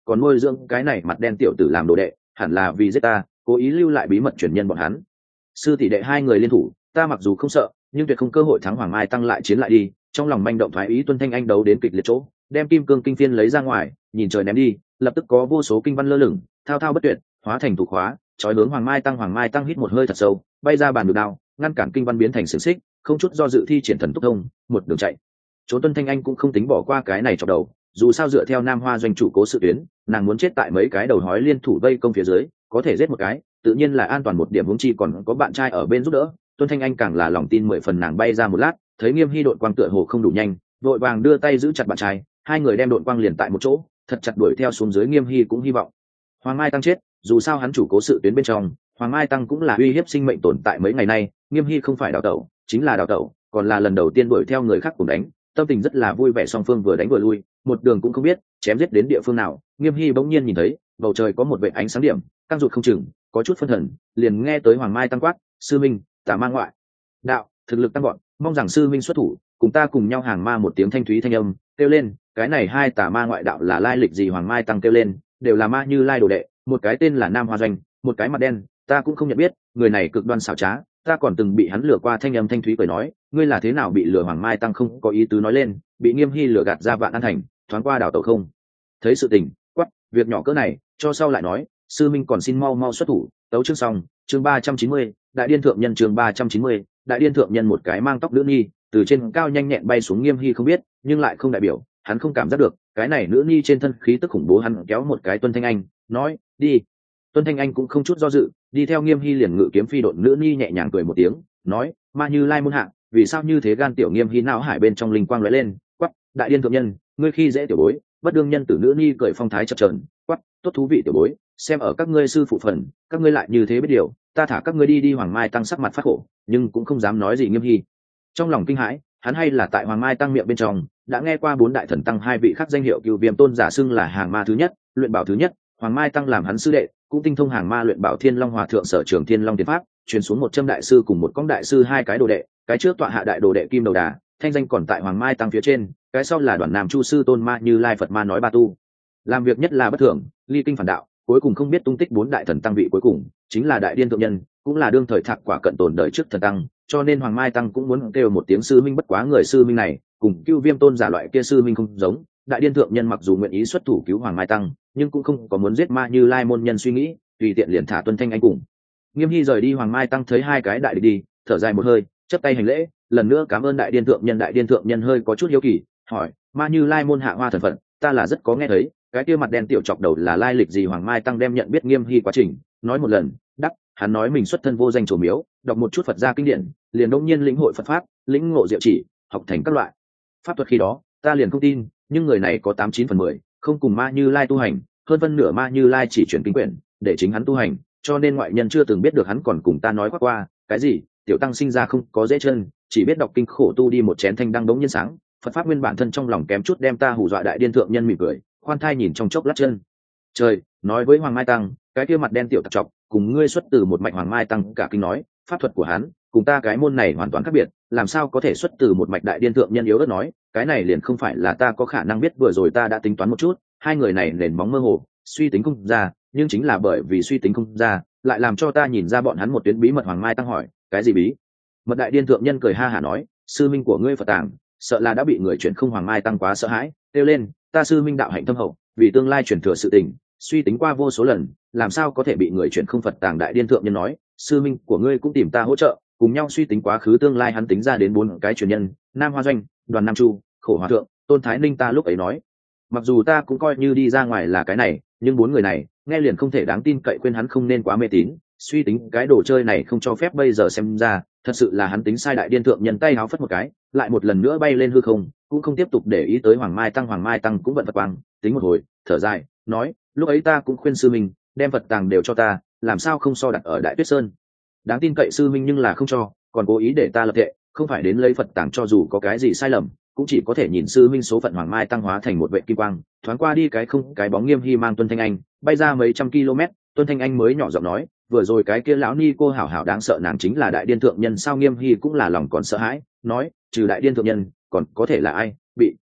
còn nuôi dưỡng cái này mặt đen tiểu tử làm đồ đệ, hẳn là vì giết ta, cố ý lưu lại bí mật truyền nhân bọn hắn. Sư tỷ đệ hai người liên thủ, ta mặc dù không sợ, nhưng tuyệt không cơ hội thắng Hoàng Mai Tăng lại chiến lại đi. Trong lòng manh động thoái ý, Tuân Thanh Anh đấu đến kịch liệt chỗ, đem kim cương kinh phiên lấy ra ngoài, nhìn trời ném đi, lập tức có vô số kinh văn lơ lửng, thao thao bất tuyệt, hóa thành thủ khóa, chói hướng Hoàng Mai Tăng. Hoàng Mai Tăng hít một hơi thật sâu, bay ra bàn được đao, ngăn cản kinh văn biến thành xiềng xích, không chút do dự thi triển thần tốc thông, một đường chạy. Trốn Tuân Thanh Anh cũng không tính bỏ qua cái này chọc đầu, dù sao dựa theo Nam Hoa doanh chủ cố sự tuyến, nàng muốn chết tại mấy cái đầu hói liên thủ vây công phía dưới, có thể giết một cái, tự nhiên là an toàn một điểm, huống chi còn có bạn trai ở bên giúp đỡ. Tuân Thanh Anh càng là lòng tin mười phần, nàng bay ra một lát, thấy Nghiêm Hy đội quang tựa hồ không đủ nhanh, vội vàng đưa tay giữ chặt bạn trai, hai người đem đội quang liền tại một chỗ, thật chặt đuổi theo xuống dưới. Nghiêm Hy cũng hy vọng Hoàng Mai Tăng chết, dù sao hắn chủ cố sự tuyến bên trong, Hoàng Mai Tăng cũng là uy hiếp sinh mệnh tồn tại mấy ngày nay. Nghiêm Hy không phải đào tẩu, chính là đào tẩu, còn là lần đầu tiên đuổi theo người khác cùng đánh, tâm tình rất là vui vẻ, song phương vừa đánh vừa lui, một đường cũng không biết chém giết đến địa phương nào. Nghiêm Hy bỗng nhiên nhìn thấy bầu trời có một vệt ánh sáng điểm, căng rụt không chừng, có chút phân thần, liền nghe tới Hoàng Mai Tăng quát: sư minh, tà ma ngoại đạo thực lực tăng gọn, mong rằng sư minh xuất thủ, cùng ta cùng nhau hàng ma. Một tiếng thanh thúy thanh âm kêu lên, cái này hai tà ma ngoại đạo là lai lịch gì? Hoàng Mai Tăng kêu lên, đều là ma Như Lai đồ đệ, một cái tên là Nam Hoa Doanh, một cái mặt đen, ta cũng không nhận biết, người này cực đoan xảo trá, ta còn từng bị hắn lừa qua. Thanh âm thanh thúy cười nói, ngươi là thế nào bị lừa? Hoàng Mai Tăng không có ý tứ nói lên, bị Nghiêm Hy lừa gạt ra Vạn An Thành, thoáng qua đảo tàu không thấy sự tình, quắc, việc nhỏ cỡ này cho sau lại nói, sư minh còn xin mau mau xuất thủ. Tấu chương xong. Chương ba trăm chín mươi, đại điên thượng nhân. Chương ba trăm chín mươi, đại điên thượng nhân. Một cái mang tóc nữ nhi từ trên cao nhanh nhẹn bay xuống. Nghiêm Hy không biết, nhưng lại không đại biểu, hắn không cảm giác được cái này nữ nhi trên thân khí tức khủng bố. Hắn kéo một cái Tuân Thanh Anh, nói đi. Tuân Thanh Anh cũng không chút do dự đi theo Nghiêm Hy, liền ngự kiếm phi độn. Nữ nhi nhẹ nhàng cười một tiếng, nói, ma Như Lai môn hạ, vì sao như thế gan tiểu? Nghiêm Hy não hải bên trong linh quang lóe lên, quắc, đại điên thượng nhân, ngươi khi dễ tiểu bối, bất đương nhân tử. Nữ nhi cười phong thái chập chờn, quắc, tốt thú vị tiểu bối, xem ở các ngươi sư phụ phần, các ngươi lại như thế biết điều, ta thả các ngươi đi đi. Hoàng Mai Tăng sắc mặt phát khổ, nhưng cũng không dám nói gì. Nghiêm Hy trong lòng kinh hãi, hắn hay là tại Hoàng Mai Tăng miệng bên trong đã nghe qua bốn đại thần tăng hai vị khác danh hiệu Cửu Viêm tôn giả xưng là hàng ma thứ nhất, luyện bảo thứ nhất. Hoàng Mai Tăng làm hắn sư đệ, cũng tinh thông hàng ma luyện bảo. Thiên Long Hòa thượng sở trường Thiên Long Tiên pháp, truyền xuống một châm đại sư cùng một cõng đại sư hai cái đồ đệ, cái trước tọa hạ đại đồ đệ Kim Đầu Đà, thanh danh còn tại Hoàng Mai Tăng phía trên, cái sau là Đoàn Nam Chu sư tôn ma Như Lai Phật ma nói ba tu, làm việc nhất là bất thường, ly kinh phản đạo, cuối cùng không biết tung tích. Bốn đại thần tăng vị cuối cùng chính là đại điên thượng nhân, cũng là đương thời thạc quả cận tồn đời trước thần tăng, cho nên Hoàng Mai Tăng cũng muốn kêu một tiếng sư minh. Bất quá người sư minh này cùng Cửu Viêm tôn giả loại kia sư minh không giống, đại điên thượng nhân mặc dù nguyện ý xuất thủ cứu Hoàng Mai Tăng, nhưng cũng không có muốn giết ma Như Lai môn nhân suy nghĩ, tùy tiện liền thả Tuân Thanh Anh cùng Nghiêm Hy rời đi. Hoàng Mai Tăng thấy hai cái đại địch đi, thở dài một hơi, chắp tay hành lễ, lần nữa cảm ơn đại điên thượng nhân. Đại điên thượng nhân hơi có chút hiếu kỳ, hỏi, ma Như Lai môn hạ hoa thần phận, ta là rất có nghe thấy, cái kia mặt đen tiểu chọc đầu là lai lịch gì? Hoàng Mai Tăng đem nhận biết Nghiêm Hy quá trình nói một lần, đắc, hắn nói mình xuất thân vô danh trổ miếu, đọc một chút Phật gia kinh điển, liền đông nhiên lĩnh hội Phật pháp, lĩnh ngộ diệu chỉ, học thành các loại pháp thuật. Khi đó ta liền không tin, nhưng người này có tám chín phần mười không cùng ma Như Lai tu hành, hơn phân nửa ma Như Lai chỉ chuyển kinh quyển để chính hắn tu hành, cho nên ngoại nhân chưa từng biết được. Hắn còn cùng ta nói qua qua, cái gì tiểu tăng sinh ra không có dễ chân, chỉ biết đọc kinh khổ tu đi một chén thanh đăng đống nhiên sáng, Phật pháp nguyên bản thân trong lòng kém chút đem ta hù dọa. Đại điên thượng nhân mỉm cười, khoan thai nhìn trong chốc lát chân trời, nói với Hoàng Mai Tăng, cái kia mặt đen tiểu tặc chọc cùng ngươi xuất từ một mạch. Hoàng Mai Tăng cả kinh nói, pháp thuật của hắn cùng ta cái môn này hoàn toàn khác biệt, làm sao có thể xuất từ một mạch? Đại điên thượng nhân yếu ớt nói, cái này liền không phải là ta có khả năng biết. Vừa rồi ta đã tính toán một chút, hai người này nền móng mơ hồ, suy tính không ra, nhưng chính là bởi vì suy tính không ra, lại làm cho ta nhìn ra bọn hắn một tuyến bí mật. Hoàng Mai Tăng hỏi, cái gì bí mật? Đại điên thượng nhân cười ha hả nói, sư minh của ngươi Phật tàng sợ là đã bị người chuyển không. Hoàng Mai Tăng quá sợ hãi, kêu lên, ta sư minh đạo hạnh thâm hậu, vì tương lai chuyển thừa sự tình suy tính qua vô số lần, làm sao có thể bị người chuyển không Phật tàng? Đại điên thượng nhân nói, sư minh của ngươi cũng tìm ta hỗ trợ, cùng nhau suy tính quá khứ tương lai. Hắn tính ra đến bốn cái truyền nhân, Nam Hoa Doanh, Đoàn Nam Chu, Khổ Hòa Thượng, Tôn Thái Ninh. Ta lúc ấy nói, mặc dù ta cũng coi như đi ra ngoài là cái này, nhưng bốn người này nghe liền không thể đáng tin cậy, khuyên hắn không nên quá mê tín, suy tính cái đồ chơi này không cho phép. Bây giờ xem ra thật sự là hắn tính sai. Đại điên thượng nhân tay háo phất một cái, lại một lần nữa bay lên hư không, cũng không tiếp tục để ý tới Hoàng Mai Tăng. Hoàng Mai Tăng cũng vận Phật quang, tính một hồi, thở dài, nói, lúc ấy ta cũng khuyên sư minh đem Phật tàng đều cho ta, làm sao không so đặt ở Đại Tuyết Sơn, đáng tin cậy sư minh nhưng là không cho, còn cố ý để ta lập thệ không phải đến lấy Phật tàng. Cho dù có cái gì sai lầm, cũng chỉ có thể nhìn sư minh số phận. Hoàng Mai Tăng hóa thành một vệ kim quang, thoáng qua đi cái không cái bóng. Nghiêm Hy mang Tuân Thanh Anh bay ra mấy trăm km. Tuân Thanh Anh mới nhỏ giọng nói, vừa rồi cái kia lão ni cô hảo hảo đáng sợ, nàng chính là đại điên thượng nhân sao? Nghiêm Hy cũng là lòng còn sợ hãi, nói, trừ đại điên thượng nhân còn có thể là ai? Bị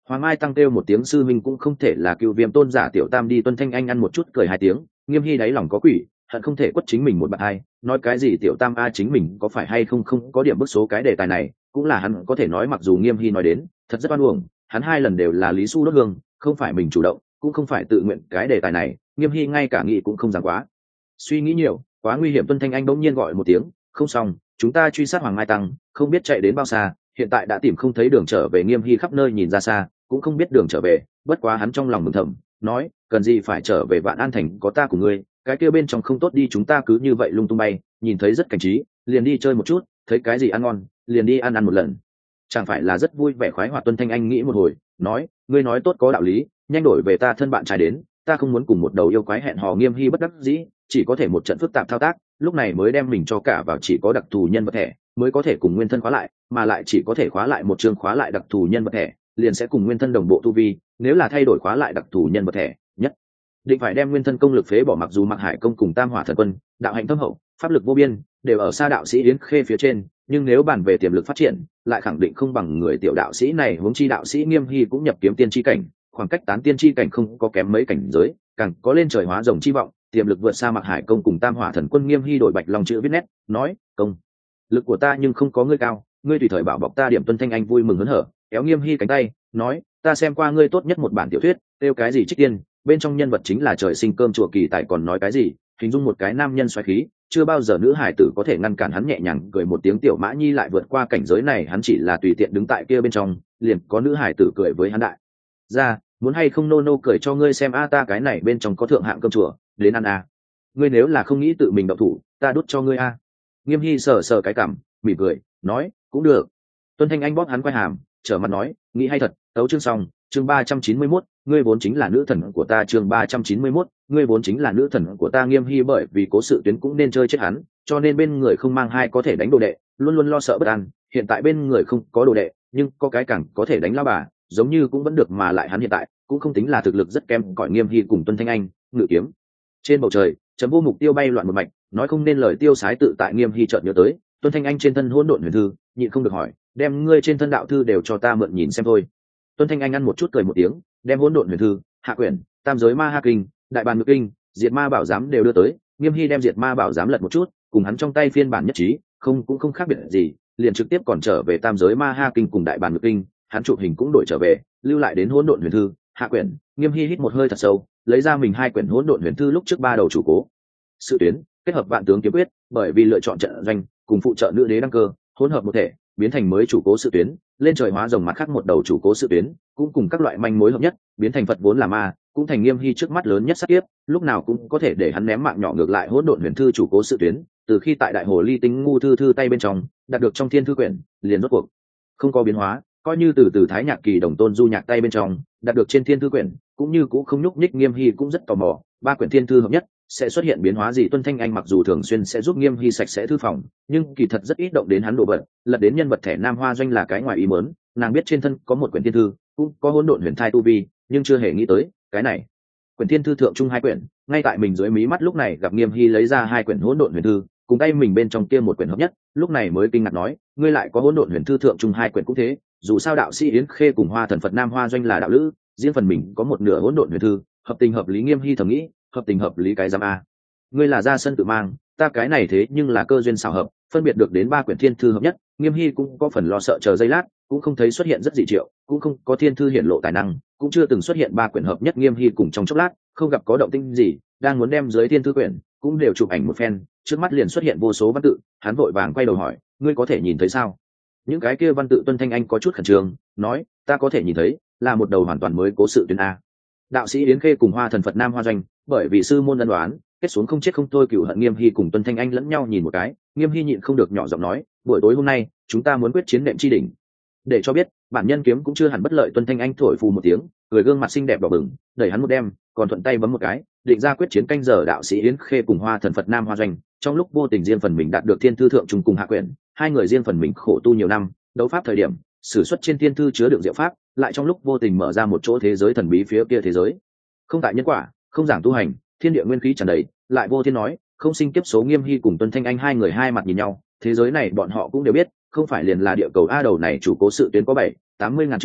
Hoàng Mai tăng kêu một tiếng sư minh cũng không thể là cựu viêm tôn giả tiểu tam đi. Tuân Thanh Anh ăn một chút cười hai tiếng, Nghiêm Hy đáy lòng có quỷ, hận không thể quất chính mình một bạn hai, nói cái gì tiểu tam a chính mình có phải hay không không có điểm bức số. Cái đề tài này cũng là hắn có thể nói, mặc dù Nghiêm Hy nói đến thật rất oan uổng, hắn hai lần đều là lý su đốt hương, không phải mình chủ động cũng không phải tự nguyện. Cái đề tài này Nghiêm Hy ngay cả nghĩ cũng không dám quá suy nghĩ nhiều, quá nguy hiểm. Tuân Thanh Anh bỗng nhiên gọi một tiếng, không xong, chúng ta truy sát Hoàng Mai tăng, không biết chạy đến bao xa, hiện tại đã tìm không thấy đường trở về. Nghiêm Hy khắp nơi nhìn ra xa cũng không biết đường trở về, bất quá hắn trong lòng mừng thầm nói, cần gì phải trở về Vạn An Thành, có ta của ngươi, cái kia bên trong không tốt đi, chúng ta cứ như vậy lung tung bay, nhìn thấy rất cảnh trí liền đi chơi một chút, thấy cái gì ăn ngon liền đi ăn ăn một lần, chẳng phải là rất vui vẻ khoái hoạt. Tuân Thanh Anh nghĩ một hồi nói, ngươi nói tốt có đạo lý, nhanh đổi về ta thân bạn trai đến, ta không muốn cùng một đầu yêu quái hẹn hò. Nghiêm Hy bất đắc dĩ chỉ có thể một trận phức tạp thao tác, lúc này mới đem mình cho cả vào chỉ có đặc thù nhân vật thẻ mới có thể cùng nguyên thân khóa lại, mà lại chỉ có thể khóa lại một chương khóa lại đặc thù nhân vật thẻ liền sẽ cùng nguyên thân đồng bộ tu vi, nếu là thay đổi khóa lại đặc thù nhân vật thẻ nhất định phải đem nguyên thân công lực phế bỏ. Mặc dù Mặc Hải công cùng Tam Hỏa Thần Quân đạo hạnh thâm hậu, pháp lực vô biên, đều ở xa đạo sĩ Yến Khê phía trên, nhưng nếu bàn về tiềm lực phát triển lại khẳng định không bằng người tiểu đạo sĩ này. Huống chi đạo sĩ Nghiêm Hy cũng nhập kiếm tiên chi cảnh, khoảng cách tán tiên chi cảnh không có kém mấy cảnh giới, càng có lên trời hóa rồng chi vọng, tiềm lực vượt xa Mặc Hải công cùng Tam Hỏa Thần Quân. Nghiêm Hy đổi bạch long chữ viết nét nói, công lực của ta nhưng không có ngươi cao, ngươi tùy thời bảo bọc ta điểm. Tuân Thanh Anh vui mừng hớn hở kéo Nghiêm Hy cánh tay nói, ta xem qua ngươi tốt nhất một bản tiểu thuyết, kêu cái gì Trích Tiên, bên trong nhân vật chính là trời sinh cơm chùa kỳ tài, còn nói cái gì hình dung một cái nam nhân xoáy khí, chưa bao giờ nữ hải tử có thể ngăn cản hắn. Nhẹ nhàng cười một tiếng, tiểu Mã Nhi lại vượt qua cảnh giới này, hắn chỉ là tùy tiện đứng tại kia bên trong liền có nữ hải tử cười với hắn đại ra, muốn hay không nô nô cười cho ngươi xem a, ta cái này bên trong có thượng hạng cơm chùa, đến ăn a, ngươi nếu là không nghĩ tự mình động thủ ta đút cho ngươi a. Nghiêm Hy sờ sờ cái cảm mỉm cười nói, cũng được. Tuân Thanh Anh bóp hắn quay hàm trở mặt nói, nghĩ hay thật. Tấu chương xong. Chương ba trăm chín mươi mốt, ngươi vốn chính là nữ thần của ta. Chương ba trăm chín mươi mốt, ngươi vốn chính là nữ thần của ta. Nghiêm Hy bởi vì cố sự tuyến cũng nên chơi chết hắn, cho nên bên người không mang hai có thể đánh đồ đệ, luôn luôn lo sợ bất an. Hiện tại bên người không có đồ đệ nhưng có cái càng có thể đánh lao bà, giống như cũng vẫn được, mà lại hắn hiện tại cũng không tính là thực lực rất kém cỏi. Nghiêm Hy cùng Tuân Thanh Anh ngự kiếm trên bầu trời, chấm vô mục tiêu bay loạn một mạch, nói không nên lời tiêu sái tự tại. Nghiêm Hy chợt nhớ tới Tuân Thanh Anh trên thân hỗn độn huyền thư, nhịn không được hỏi, đem ngươi trên thân đạo thư đều cho ta mượn nhìn xem thôi. Tuân Thanh Anh ăn một chút cười một tiếng, đem hỗn độn huyền thư, hạ quyển, tam giới ma ha kinh, đại bàn ngự kinh, diệt ma bảo giám đều đưa tới. Nghiêm Hy đem diệt ma bảo giám lật một chút, cùng hắn trong tay phiên bản nhất trí, không cũng không khác biệt gì, liền trực tiếp còn trở về tam giới ma ha kinh cùng đại bàn ngự kinh. Hắn chụp hình cũng đổi trở về, lưu lại đến hỗn độn huyền thư, hạ quyển. Nghiêm Hy hít một hơi thật sâu, lấy ra mình hai quyển hỗn độn huyền thư lúc trước ba đầu chủ cố sự tuyến kết hợp vạn tướng kiếm quyết, bởi vì lựa chọn trận doanh cùng phụ trợ nữ đế đăng cơ hỗn hợp một thể, biến thành mới chủ cố sự tuyến. Lên trời hóa rồng mặt khác một đầu chủ cố sự tuyến cũng cùng các loại manh mối hợp nhất, biến thành Phật vốn là ma, cũng thành Nghiêm Hy trước mắt lớn nhất sát kiếp, lúc nào cũng có thể để hắn ném mạng nhỏ. ngược lại hỗn độn huyền thư chủ cố sự tuyến, từ khi tại đại hồ ly tinh ngu thư thư tay bên trong đạt được trong thiên thư quyển, liền rốt cuộc không có biến hóa, coi như từ từ thái nhạc kỳ đồng tôn du nhạc tay bên trong đạt được trên thiên thư quyển, cũng như cũng không nhúc nhích. Nghiêm Hy cũng rất tò mò, ba quyển thiên thư hợp nhất sẽ xuất hiện biến hóa gì. Tuân Thanh Anh mặc dù thường xuyên sẽ giúp Nghiêm Hy sạch sẽ thư phòng, nhưng kỳ thật rất ít động đến hắn đồ vật. Lật đến nhân vật thẻ Nam Hoa Doanh là cái ngoài ý mớn, nàng biết trên thân có một quyển thiên thư, cũng có hỗn độn huyền thai tu vi, nhưng chưa hề nghĩ tới cái này quyển thiên thư thượng trung hai quyển ngay tại mình dưới mí mắt. Lúc này gặp Nghiêm Hy lấy ra hai quyển hỗn độn huyền thư, cùng tay mình bên trong kia một quyển hợp nhất, lúc này mới kinh ngạc nói, ngươi lại có hỗn độn huyền thư thượng trung hai quyển cũng thế. Dù sao đạo sĩ Yến Khê cùng Hoa Thần Phật Nam Hoa Doanh là đạo lữ, riêng phần mình có một nửa hỗn độn huyền thư, hợp tình hợp lý. Nghiêm Hy thầm nghĩ, hợp tình hợp lý cái giám a, ngươi là ra sân tự mang, ta cái này thế nhưng là cơ duyên xảo hợp, phân biệt được đến ba quyển thiên thư hợp nhất. Nghiêm Hy cũng có phần lo sợ, chờ giây lát cũng không thấy xuất hiện rất dị triệu, cũng không có thiên thư hiển lộ tài năng, cũng chưa từng xuất hiện ba quyển hợp nhất. Nghiêm Hy cùng trong chốc lát không gặp có động tĩnh gì, đang muốn đem dưới thiên thư quyển cũng đều chụp ảnh một phen, trước mắt liền xuất hiện vô số văn tự. Hắn vội vàng quay đầu hỏi, ngươi có thể nhìn thấy sao? Những cái kia văn tự? Tuân Thanh Anh có chút khẩn trương nói, ta có thể nhìn thấy, là một đầu hoàn toàn mới cố sự tuyến a. Đạo sĩ Yến Khê cùng Hoa Thần Phật Nam Hoa Doanh bởi vì sư môn ân đoán kết xuống không chết không thôi cửu hận. Nghiêm Hy cùng Tuân Thanh Anh lẫn nhau nhìn một cái, Nghiêm Hy nhịn không được nhỏ giọng nói, buổi tối hôm nay chúng ta muốn quyết chiến nệm chi đỉnh, để cho biết bản nhân kiếm cũng chưa hẳn bất lợi. Tuân Thanh Anh thổi phù một tiếng, cười gương mặt xinh đẹp đỏ bừng, đẩy hắn một đem, còn thuận tay bấm một cái, định ra quyết chiến canh giờ. Đạo sĩ Yến Khê cùng Hoa Thần Phật Nam Hoa Doanh trong lúc vô tình riêng phần mình đạt được thiên thư thượng trùng cùng hạ quyển, hai người riêng phần mình khổ tu nhiều năm, đấu pháp thời điểm sử xuất trên thiên thư chứa đựng diệu pháp, lại trong lúc vô tình mở ra một chỗ thế giới thần bí. Phía kia thế giới không tại nhân quả, không giảng tu hành, thiên địa nguyên khí tràn đầy, lại vô thiên nói, không sinh kiếp số. Nghiêm Hy cùng Tuân Thanh Anh hai người hai mặt nhìn nhau, thế giới này bọn họ cũng đều biết, không phải liền là địa cầu a. Đầu này chủ cố sự tuyến có bảy tám mươi ngàn chữ,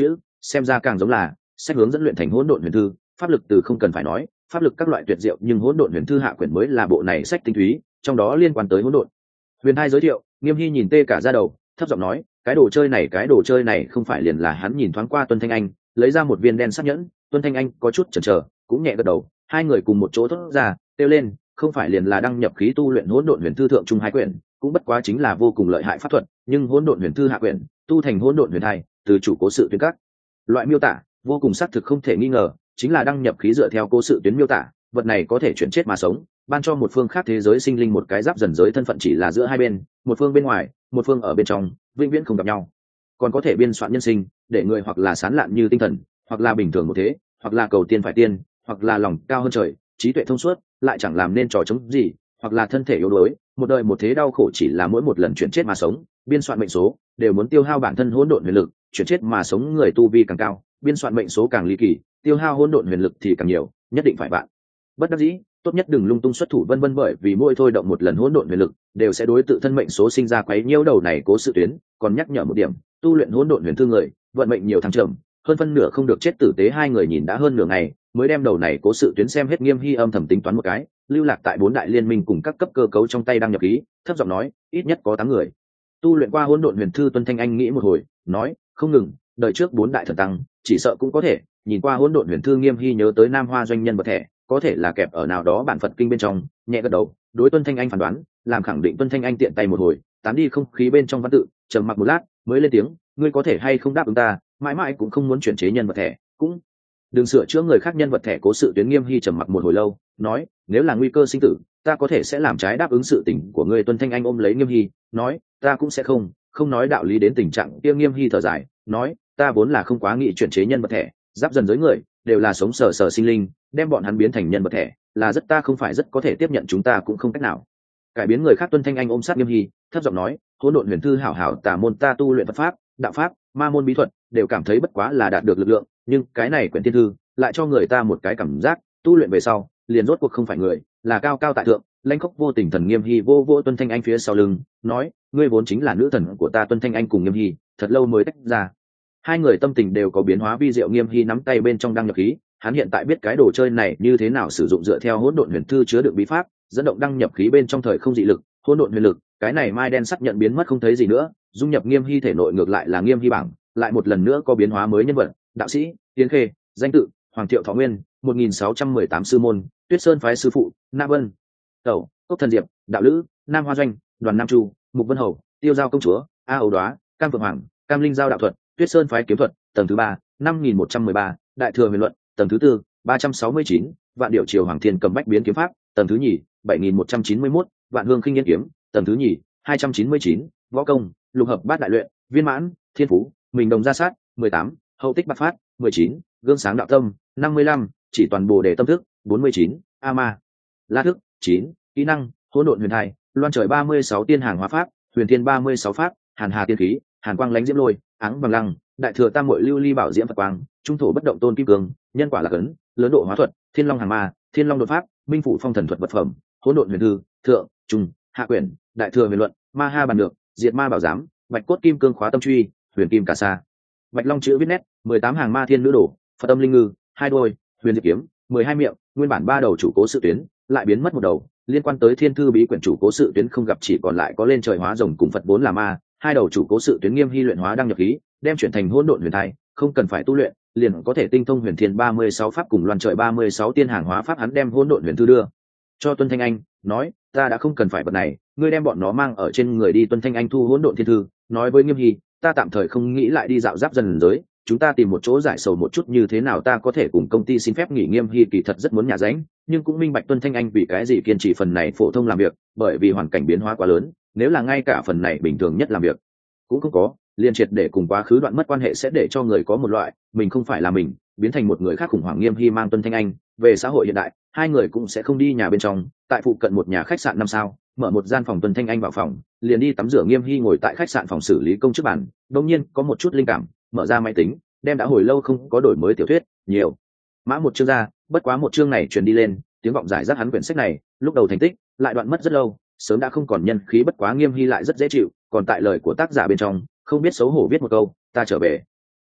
xem ra càng giống là sách hướng dẫn luyện thành hỗn độn huyền thư. Pháp lực từ không cần phải nói, pháp lực các loại tuyệt diệu, nhưng hỗn độn huyền thư hạ quyển mới là bộ này sách tinh túy, trong đó liên quan tới hỗn độn huyền thai giới thiệu. Nghiêm Hy nhìn tê cả da đầu, thấp giọng nói, cái đồ chơi này cái đồ chơi này không phải liền là. Hắn nhìn thoáng qua Tuân Thanh Anh, lấy ra một viên đen sắc nhẫn. Tuân Thanh Anh có chút chần chờ, cũng nhẹ gật đầu. Hai người cùng một chỗ thốt ra, kêu lên, không phải liền là đăng nhập khí tu luyện hỗn độn huyền thư thượng trung hai quyển, cũng bất quá chính là vô cùng lợi hại pháp thuật, nhưng hỗn độn huyền thư hạ quyển tu thành hỗn độn huyền thai, từ chủ cố sự tuyến các loại miêu tả vô cùng xác thực không thể nghi ngờ, chính là đăng nhập khí dựa theo cố sự tuyến miêu tả, vật này có thể chuyển chết mà sống, ban cho một phương khác thế giới sinh linh một cái giáp dần giới thân phận, chỉ là giữa hai bên, một phương bên ngoài, một phương ở bên trong, vĩnh viễn không gặp nhau. Còn có thể biên soạn nhân sinh, để người hoặc là sán lạn như tinh thần, hoặc là bình thường một thế, hoặc là cầu tiên phải tiên, hoặc là lòng cao hơn trời, trí tuệ thông suốt, lại chẳng làm nên trò chống gì, hoặc là thân thể yếu đuối, một đời một thế đau khổ, chỉ là mỗi một lần chuyển chết mà sống, biên soạn mệnh số đều muốn tiêu hao bản thân hỗn độn huyền lực, chuyển chết mà sống người tu vi càng cao, biên soạn mệnh số càng ly kỳ, tiêu hao hỗn độn huyền lực thì càng nhiều, nhất định phải bạn. Bất đắc dĩ, tốt nhất đừng lung tung xuất thủ vân vân, bởi vì mỗi thôi động một lần hỗn độn huyền lực, đều sẽ đối tự thân mệnh số sinh ra quấy nhiễu. Đầu này cố sự tuyến, còn nhắc nhở một điểm, tu luyện hỗn độn huyền thư người, vận mệnh nhiều thăng trầm, hơn phân nửa không được chết tử tế. Hai người nhìn đã hơn nửa ngày, mới đem đầu này cố sự tuyến xem hết. Nghiêm Hy âm thầm tính toán một cái, lưu lạc tại bốn đại liên minh cùng các cấp cơ cấu trong tay đăng nhập ký, thấp giọng nói, ít nhất có tám người tu luyện qua hỗn độn huyền thư. Tuân Thanh Anh nghĩ một hồi, nói, không ngừng, đời trước bốn đại thần tăng chỉ sợ cũng có thể. Nhìn qua hỗn độn huyền thư, Nghiêm Hy nhớ tới Nam Hoa doanh nhân vật thẻ, có thể là kẹp ở nào đó bản Phật kinh bên trong, nhẹ gật đầu, đối Tuân Thanh Anh phán đoán làm khẳng định. Tuân Thanh Anh tiện tay một hồi, tán đi không khí bên trong văn tự, trầm mặc một lát mới lên tiếng, ngươi có thể hay không đáp ứng ta, mãi mãi cũng không muốn chuyển chế nhân vật thẻ, cũng đừng sửa chữa người khác nhân vật thẻ cố sự tuyến. Nghiêm Hy trầm mặc một hồi lâu, nói, nếu là nguy cơ sinh tử, ta có thể sẽ làm trái đáp ứng sự tình của ngươi. Tuân Thanh Anh ôm lấy Nghiêm Hy, nói, ta cũng sẽ không không nói đạo lý đến tình trạng kia. Nghiêm Hy thở dài, nói, ta vốn là không quá nghĩ chuyển chế nhân vật thẻ, giáp dần giới người đều là sống sờ sờ sinh linh, đem bọn hắn biến thành nhân vật thẻ là rất ta không phải rất có thể tiếp nhận, chúng ta cũng không cách nào cải biến người khác. Tuân Thanh Anh ôm sát Nghiêm Hy, thấp giọng nói, hỗn độn huyền thư hảo hảo tà môn, ta tu luyện Phật pháp, đạo pháp, ma môn bí thuật, đều cảm thấy bất quá là đạt được lực lượng, nhưng cái này quyển thiên thư lại cho người ta một cái cảm giác, tu luyện về sau liền rốt cuộc không phải người, là cao cao tại thượng, lãnh khốc vô tình thần. Nghiêm Hy vô vô Tuân Thanh Anh phía sau lưng, nói, ngươi vốn chính là nữ thần của ta. Tuân Thanh Anh cùng Nghiêm Hy thật lâu mới tách ra, hai người tâm tình đều có biến hóa vi diệu. Nghiêm Hy nắm tay bên trong đăng nhập khí, hắn hiện tại biết cái đồ chơi này như thế nào sử dụng, dựa theo hỗn độn huyền thư chứa đựng bí pháp, dẫn động đăng nhập khí bên trong thời không dị lực, hỗn độn huyền lực, cái này mai đen sắc nhận biến mất không thấy gì nữa, dung nhập Nghiêm Hy thể nội. Ngược lại là Nghiêm Hy bảng lại một lần nữa có biến hóa mới, nhân vật, đạo sĩ, Tiến Khê, danh tự, Hoàng Thiệu Thọ Nguyên, một nghìn sáu trăm mười tám sư môn, Tuyết Sơn phái sư phụ, Nam Vân, Tẩu, Cốc Thần Diệp, Đạo Lữ, Nam Hoa Doanh, Đoàn Nam Chu, Mục Vân Hầu, Tiêu Giao công chúa, A Ấu Đoá, Cam Phượng Hoàng, Cam Linh Giao đạo thuật, Tuyết Sơn phái kiếm thuật, tầng thứ ba, năm nghìn một trăm mười ba, Đại thừa huyền luận, tầng thứ tư, ba trăm sáu mươi chín, Vạn điệu triều Hoàng Thiên cầm bách biến kiếm pháp, tầng thứ nhì, bảy nghìn một trăm chín mươi mốt, Vạn hương khinh nhiên kiếm, tầng thứ nhì, hai trăm chín mươi chín, Võ công, lục hợp bát đại luyện, viên mãn, thiên phú, mình đồng gia sát, mười tám, hậu tích bạc phát, mười chín, gương sáng đạo tâm, năm mươi lăm, chỉ toàn bồ đề tâm thức, bốn mươi chín, a ma la thức, chín, kỹ năng, hỗn độn huyền thai, loan trời ba mươi sáu, tiên hàng hóa pháp, huyền thiên ba mươi sáu pháp, hàn hà tiên khí, hàn quang lánh diễm lôi, áng bằng lăng, đại thừa tam muội lưu ly bảo diễm Phật quang, trung thổ bất động tôn kim cương, nhân quả là cấn, lớn độ hóa thuật, thiên long hàng ma, thiên long đột pháp, minh phủ phong thần thuật vật phẩm, hỗn độn huyền thư, thượng, trung, hạ quyển, đại thừa huyền luận, ma ha bàn được, diệt ma bảo giám, bạch cốt kim cương khóa tâm truy, huyền kim cả sa, bạch long chữ viết nét, mười tám hàng ma thiên nữ đổ, Phật âm linh ngư, hai đôi, huyền diệp kiếm, mười hai miệng, nguyên bản ba đầu chủ cố sự tuyến lại biến mất một đầu, liên quan tới thiên thư bí quyển chủ cố sự tuyến không gặp, chỉ còn lại có lên trời hóa rồng cùng Phật vốn là ma. Hai đầu chủ cố sự tuyến Nghiêm Hy luyện hóa đăng nhập khí, đem chuyển thành hỗn độn huyền thai, không cần phải tu luyện liền có thể tinh thông huyền thiên ba mươi sáu pháp cùng loan trời ba mươi sáu tiên hàng hóa pháp. Hắn đem hỗn độn huyền thư đưa cho Tuân Thanh Anh, nói, ta đã không cần phải vật này, ngươi đem bọn nó mang ở trên người đi. Tuân Thanh Anh thu hỗn độn thiên thư, nói với Nghiêm Hy, ta tạm thời không nghĩ lại đi dạo giáp dần giới, chúng ta tìm một chỗ giải sầu một chút như thế nào, ta có thể cùng công ty xin phép nghỉ. Nghiêm Hy kỳ thật rất muốn nhà ránh, nhưng cũng minh bạch Tuân Thanh Anh vì cái gì kiên trì phần này phổ thông làm việc, bởi vì hoàn cảnh biến hóa quá lớn, nếu là ngay cả phần này bình thường nhất làm việc cũng không có, liên triệt để cùng quá khứ đoạn mất quan hệ, sẽ để cho người có một loại mình không phải là mình, biến thành một người khác khủng hoảng. Nghiêm Hy mang Tuân Thanh Anh về xã hội hiện đại, hai người cũng sẽ không đi nhà bên trong, tại phụ cận một nhà khách sạn năm sao mở một gian phòng. Tuân Thanh Anh vào phòng liền đi tắm rửa, Nghiêm Hy ngồi tại khách sạn phòng xử lý công chức bản, đột nhiên có một chút linh cảm, mở ra máy tính, đem đã hồi lâu không có đổi mới tiểu thuyết nhiều mã một chương ra, bất quá một chương này truyền đi lên, tiếng vọng giải rác hắn quyển sách này lúc đầu thành tích lại đoạn mất rất lâu, sớm đã không còn nhân khí. Bất quá Nghiêm Hy lại rất dễ chịu, còn tại lời của tác giả bên trong không biết xấu hổ viết một câu, ta trở về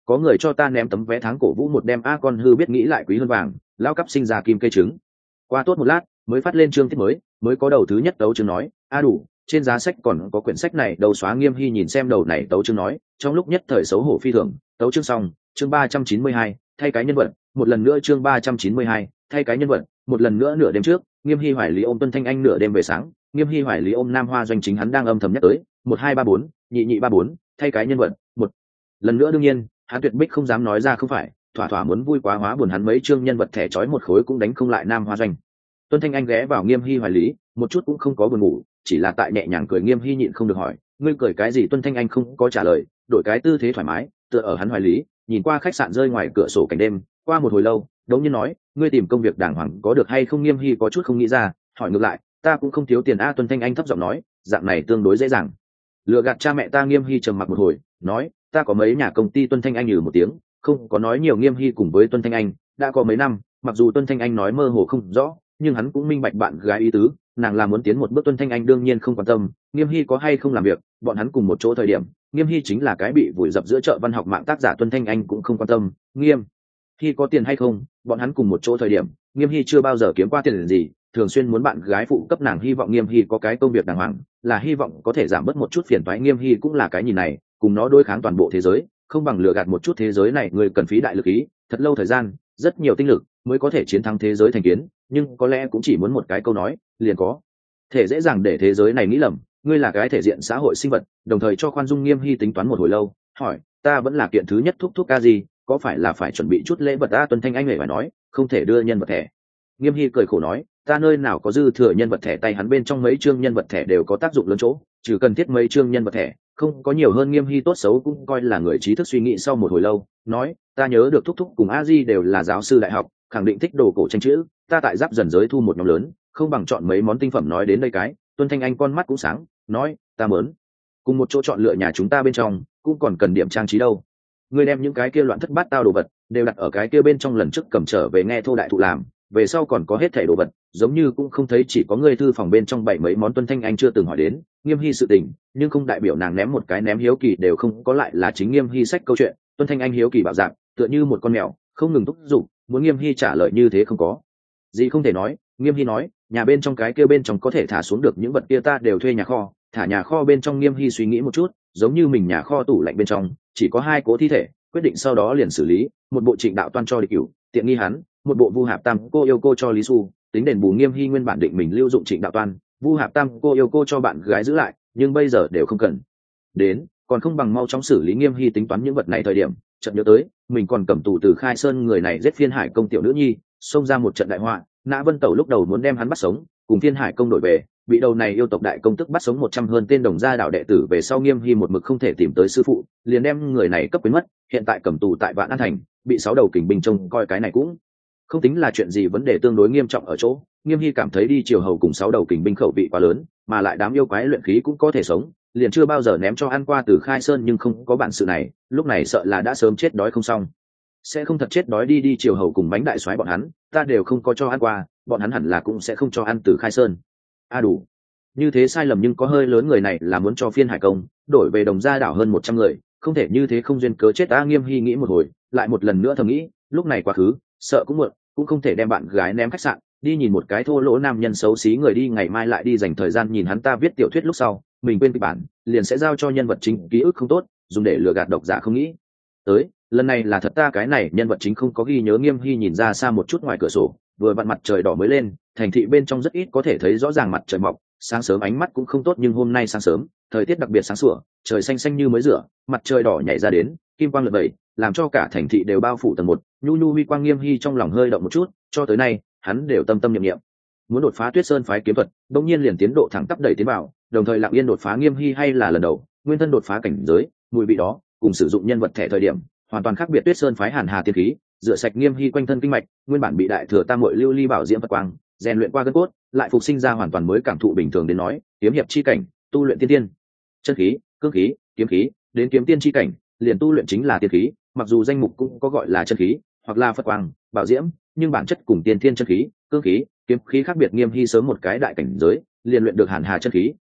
có người cho ta ném tấm vé tháng cổ vũ một đem a con hư biết nghĩ lại quý hơn vàng, lao cấp sinh ra kim cây trứng. Qua tốt một lát mới phát lên chương tiết mới, mới có đầu thứ nhất tấu chương nói a đủ, trên giá sách còn có quyển sách này. Đầu xóa Nghiêm Hy nhìn xem đầu này tấu chương nói, trong lúc nhất thời xấu hổ phi thường. Tấu chương xong, chương ba trăm chín mươi hai, thay cái nhân vật. Một lần nữa chương ba trăm chín mươi hai, thay cái nhân vật. Một lần nữa nửa đêm trước, Nghiêm Hy hoài lý ôm Tuân Thanh Anh, nửa đêm về sáng, Nghiêm Hy hoài lý ôm Nam Hoa Doanh chính hắn đang âm thầm nhắc tới, một hai ba bốn, nhị nhị ba bốn, thay cái nhân vật. Một lần nữa đương nhiên, hắn tuyệt bích không dám nói ra không phải, thỏa thỏa muốn vui quá hóa buồn, hắn mấy chương nhân vật thẻ chói một khối cũng đánh không lại Nam Hoa Doanh. Tuân Thanh Anh ghé vào Nghiêm Hy hoài lý, một chút cũng không có buồn ngủ, chỉ là tại nhẹ nhàng cười. Nghiêm Hy nhịn không được hỏi, ngươi cười cái gì? Tuân Thanh Anh không có trả lời, đổi cái tư thế thoải mái, tựa ở hắn hoài lý, nhìn qua khách sạn rơi ngoài cửa sổ cảnh đêm. Qua một hồi lâu, đống nhiên nói, ngươi tìm công việc đàng hoàng có được hay không? Nghiêm Hy có chút không nghĩ ra, hỏi ngược lại, ta cũng không thiếu tiền a. Tuân Thanh Anh thấp giọng nói, dạng này tương đối dễ dàng lừa gạt cha mẹ ta. Nghiêm Hy trầm mặc một hồi, nói, ta có mấy nhà công ty. Tuân Thanh Anh nhừ một tiếng, không có nói nhiều. Nghiêm Hy cùng với Tuân Thanh Anh đã có mấy năm, mặc dù Tuân Thanh Anh nói mơ hồ không rõ, nhưng hắn cũng minh bạch bạn gái ý tứ, nàng là muốn tiến một bước. Tuân Thanh Anh đương nhiên không quan tâm Nghiêm Hy có hay không làm việc, bọn hắn cùng một chỗ thời điểm, Nghiêm Hy chính là cái bị vùi dập giữa chợ văn học mạng tác giả. Tuân Thanh Anh cũng không quan tâm Nghiêm Hy có tiền hay không, bọn hắn cùng một chỗ thời điểm, Nghiêm Hy chưa bao giờ kiếm qua tiền gì, thường xuyên muốn bạn gái phụ cấp nàng. Hy vọng Nghiêm Hy có cái công việc đàng hoàng, là hy vọng có thể giảm bớt một chút phiền toái. Nghiêm Hy cũng là cái nhìn này, cùng nó đối kháng toàn bộ thế giới, không bằng lừa gạt một chút thế giới này. Người cần phí đại lực ý, thật lâu thời gian, rất nhiều tinh lực mới có thể chiến thắng thế giới thành kiến, nhưng có lẽ cũng chỉ muốn một cái câu nói liền có thể dễ dàng để thế giới này nghĩ lầm ngươi là cái thể diện xã hội sinh vật, đồng thời cho khoan dung. Nghiêm Hy tính toán một hồi lâu, hỏi, ta vẫn là kiện thứ nhất thúc thúc ca gì, có phải là phải chuẩn bị chút lễ vật a? Tuân Thanh Anh hề phải nói, không thể đưa nhân vật thẻ. Nghiêm Hy cười khổ nói, ta nơi nào có dư thừa nhân vật thẻ, tay hắn bên trong mấy chương nhân vật thẻ đều có tác dụng lớn chỗ, trừ cần thiết mấy chương nhân vật thẻ, không có nhiều hơn. Nghiêm Hy tốt xấu cũng coi là người trí thức, suy nghĩ sau một hồi lâu, nói, ta nhớ được thúc thúc cùng a di đều là giáo sư đại học, khẳng định thích đồ cổ tranh chữ, ta tại Giáp Dần giới thu một nhóm lớn, không bằng chọn mấy món tinh phẩm. Nói đến đây cái, Tuân Thanh Anh con mắt cũng sáng, nói, ta mớn cùng một chỗ chọn lựa, nhà chúng ta bên trong cũng còn cần điểm trang trí đâu. Ngươi đem những cái kia loạn thất bát tao đồ vật đều đặt ở cái kia bên trong, lần trước cầm trở về nghe Thô đại thụ làm, về sau còn có hết thảy đồ vật, giống như cũng không thấy, chỉ có ngươi thư phòng bên trong bảy mấy món. Tuân Thanh Anh chưa từng hỏi đến Nghiêm Hy sự tình, nhưng không đại biểu nàng ném một cái ném hiếu kỳ đều không có, lại là chính Nghiêm Hy sách câu chuyện. Tuân Thanh Anh hiếu kỳ bảo dạng, tựa như một con mèo không ngừng thúc giục, muốn Nghiêm Hy trả lời như thế không có gì không thể nói. Nghiêm Hy nói, nhà bên trong cái kia bên trong có thể thả xuống được những vật kia, ta đều thuê nhà kho, thả nhà kho bên trong. Nghiêm Hy suy nghĩ một chút, giống như mình nhà kho tủ lạnh bên trong chỉ có hai cố thi thể, quyết định sau đó liền xử lý, một bộ Trịnh Đạo Toan cho Địch Cửu tiện nghi hắn, một bộ Vu Hạp Tam cô yêu cô cho Lý Xu tính đền bù. Nghiêm Hy nguyên bản định mình lưu dụng Trịnh Đạo Toan, Vu Hạp Tam cô yêu cô cho bạn gái giữ lại, nhưng bây giờ đều không cần đến, còn không bằng mau chóng xử lý. Nghiêm Hy tính toán những vật này thời điểm, chợt nhớ tới mình còn cầm tù từ Khai Sơn người này giết Phiên Hải công tiểu nữ nhi, xông ra một trận đại họa. Nã Vân Tẩu lúc đầu muốn đem hắn bắt sống, cùng Phiên Hải công đổi về, bị đầu này yêu tộc đại công tức bắt sống một trăm hơn tên Đồng Gia đạo đệ tử. Về sau Nghiêm Hy một mực không thể tìm tới sư phụ, liền đem người này cấp quyến mất, hiện tại cầm tù tại Vạn An thành, bị sáu đầu kình binh trông coi. Cái này cũng không tính là chuyện gì, vấn đề tương đối nghiêm trọng ở chỗ Nghiêm Hy cảm thấy đi triều hầu cùng sáu đầu kình binh khẩu vị quá lớn, mà lại đám yêu quái luyện khí cũng có thể sống, liền chưa bao giờ ném cho ăn qua từ Khai Sơn, nhưng không có bản sự này, lúc này sợ là đã sớm chết đói không xong. Sẽ không thật chết đói đi đi triều hầu cùng bánh đại soái bọn hắn, ta đều không có cho ăn qua, bọn hắn hẳn là cũng sẽ không cho ăn từ Khai Sơn. A à đủ, như thế sai lầm nhưng có hơi lớn, người này là muốn cho Phiên Hải công đổi về Đồng Gia đảo hơn một trăm người, không thể như thế không duyên cớ chết ta. Nghiêm Hy nghĩ một hồi, lại một lần nữa thầm nghĩ, lúc này quá khứ sợ cũng muộn, cũng không thể đem bạn gái ném khách sạn đi nhìn một cái thô lỗ nam nhân xấu xí người đi, ngày mai lại đi dành thời gian nhìn hắn ta viết tiểu thuyết, lúc sau mình quên kịch bản liền sẽ giao cho nhân vật chính ký ức không tốt, dùng để lừa gạt độc giả không nghĩ tới. Lần này là thật ta cái này nhân vật chính không có ghi nhớ. Nghiêm Hy nhìn ra xa một chút ngoài cửa sổ, vừa vặn mặt trời đỏ mới lên, thành thị bên trong rất ít có thể thấy rõ ràng mặt trời mọc, sáng sớm ánh mắt cũng không tốt, nhưng hôm nay sáng sớm thời tiết đặc biệt sáng sủa, trời xanh xanh như mới rửa, mặt trời đỏ nhảy ra đến, kim quang lượn lờ, làm cho cả thành thị đều bao phủ tầng một nhu nhu huy quang. Nghiêm Hy trong lòng hơi động một chút, cho tới nay hắn đều tâm tâm niệm niệm muốn đột phá Tuyết Sơn phái kiếm thuật, đống nhiên liền tiến độ thẳng tắp đẩy tiến vào, đồng thời lặng yên đột phá. Nghiêm Hy hay là lần đầu nguyên thân đột phá cảnh giới, mùi vị đó cùng sử dụng nhân vật thẻ thời điểm hoàn toàn khác biệt. Tuyết Sơn phái Hàn Hà tiên khí rửa sạch Nghiêm Hy quanh thân kinh mạch, nguyên bản bị đại thừa tam muội lưu ly bảo diễm Phật quang rèn luyện qua gân cốt, lại phục sinh ra hoàn toàn mới cảm thụ. Bình thường đến nói, kiếm hiệp chi cảnh tu luyện tiên tiên chân khí, cương khí, kiếm khí, đến kiếm tiên chi cảnh liền tu luyện chính là tiên khí, mặc dù danh mục cũng có gọi là chân khí hoặc là Phật quang bảo diễm, nhưng bản chất cùng tiên thiên chân khí, cương khí, kiếm khí khác biệt. Nghiêm Hy sớm một cái đại cảnh giới liền luyện được Hàn Hà chân khí,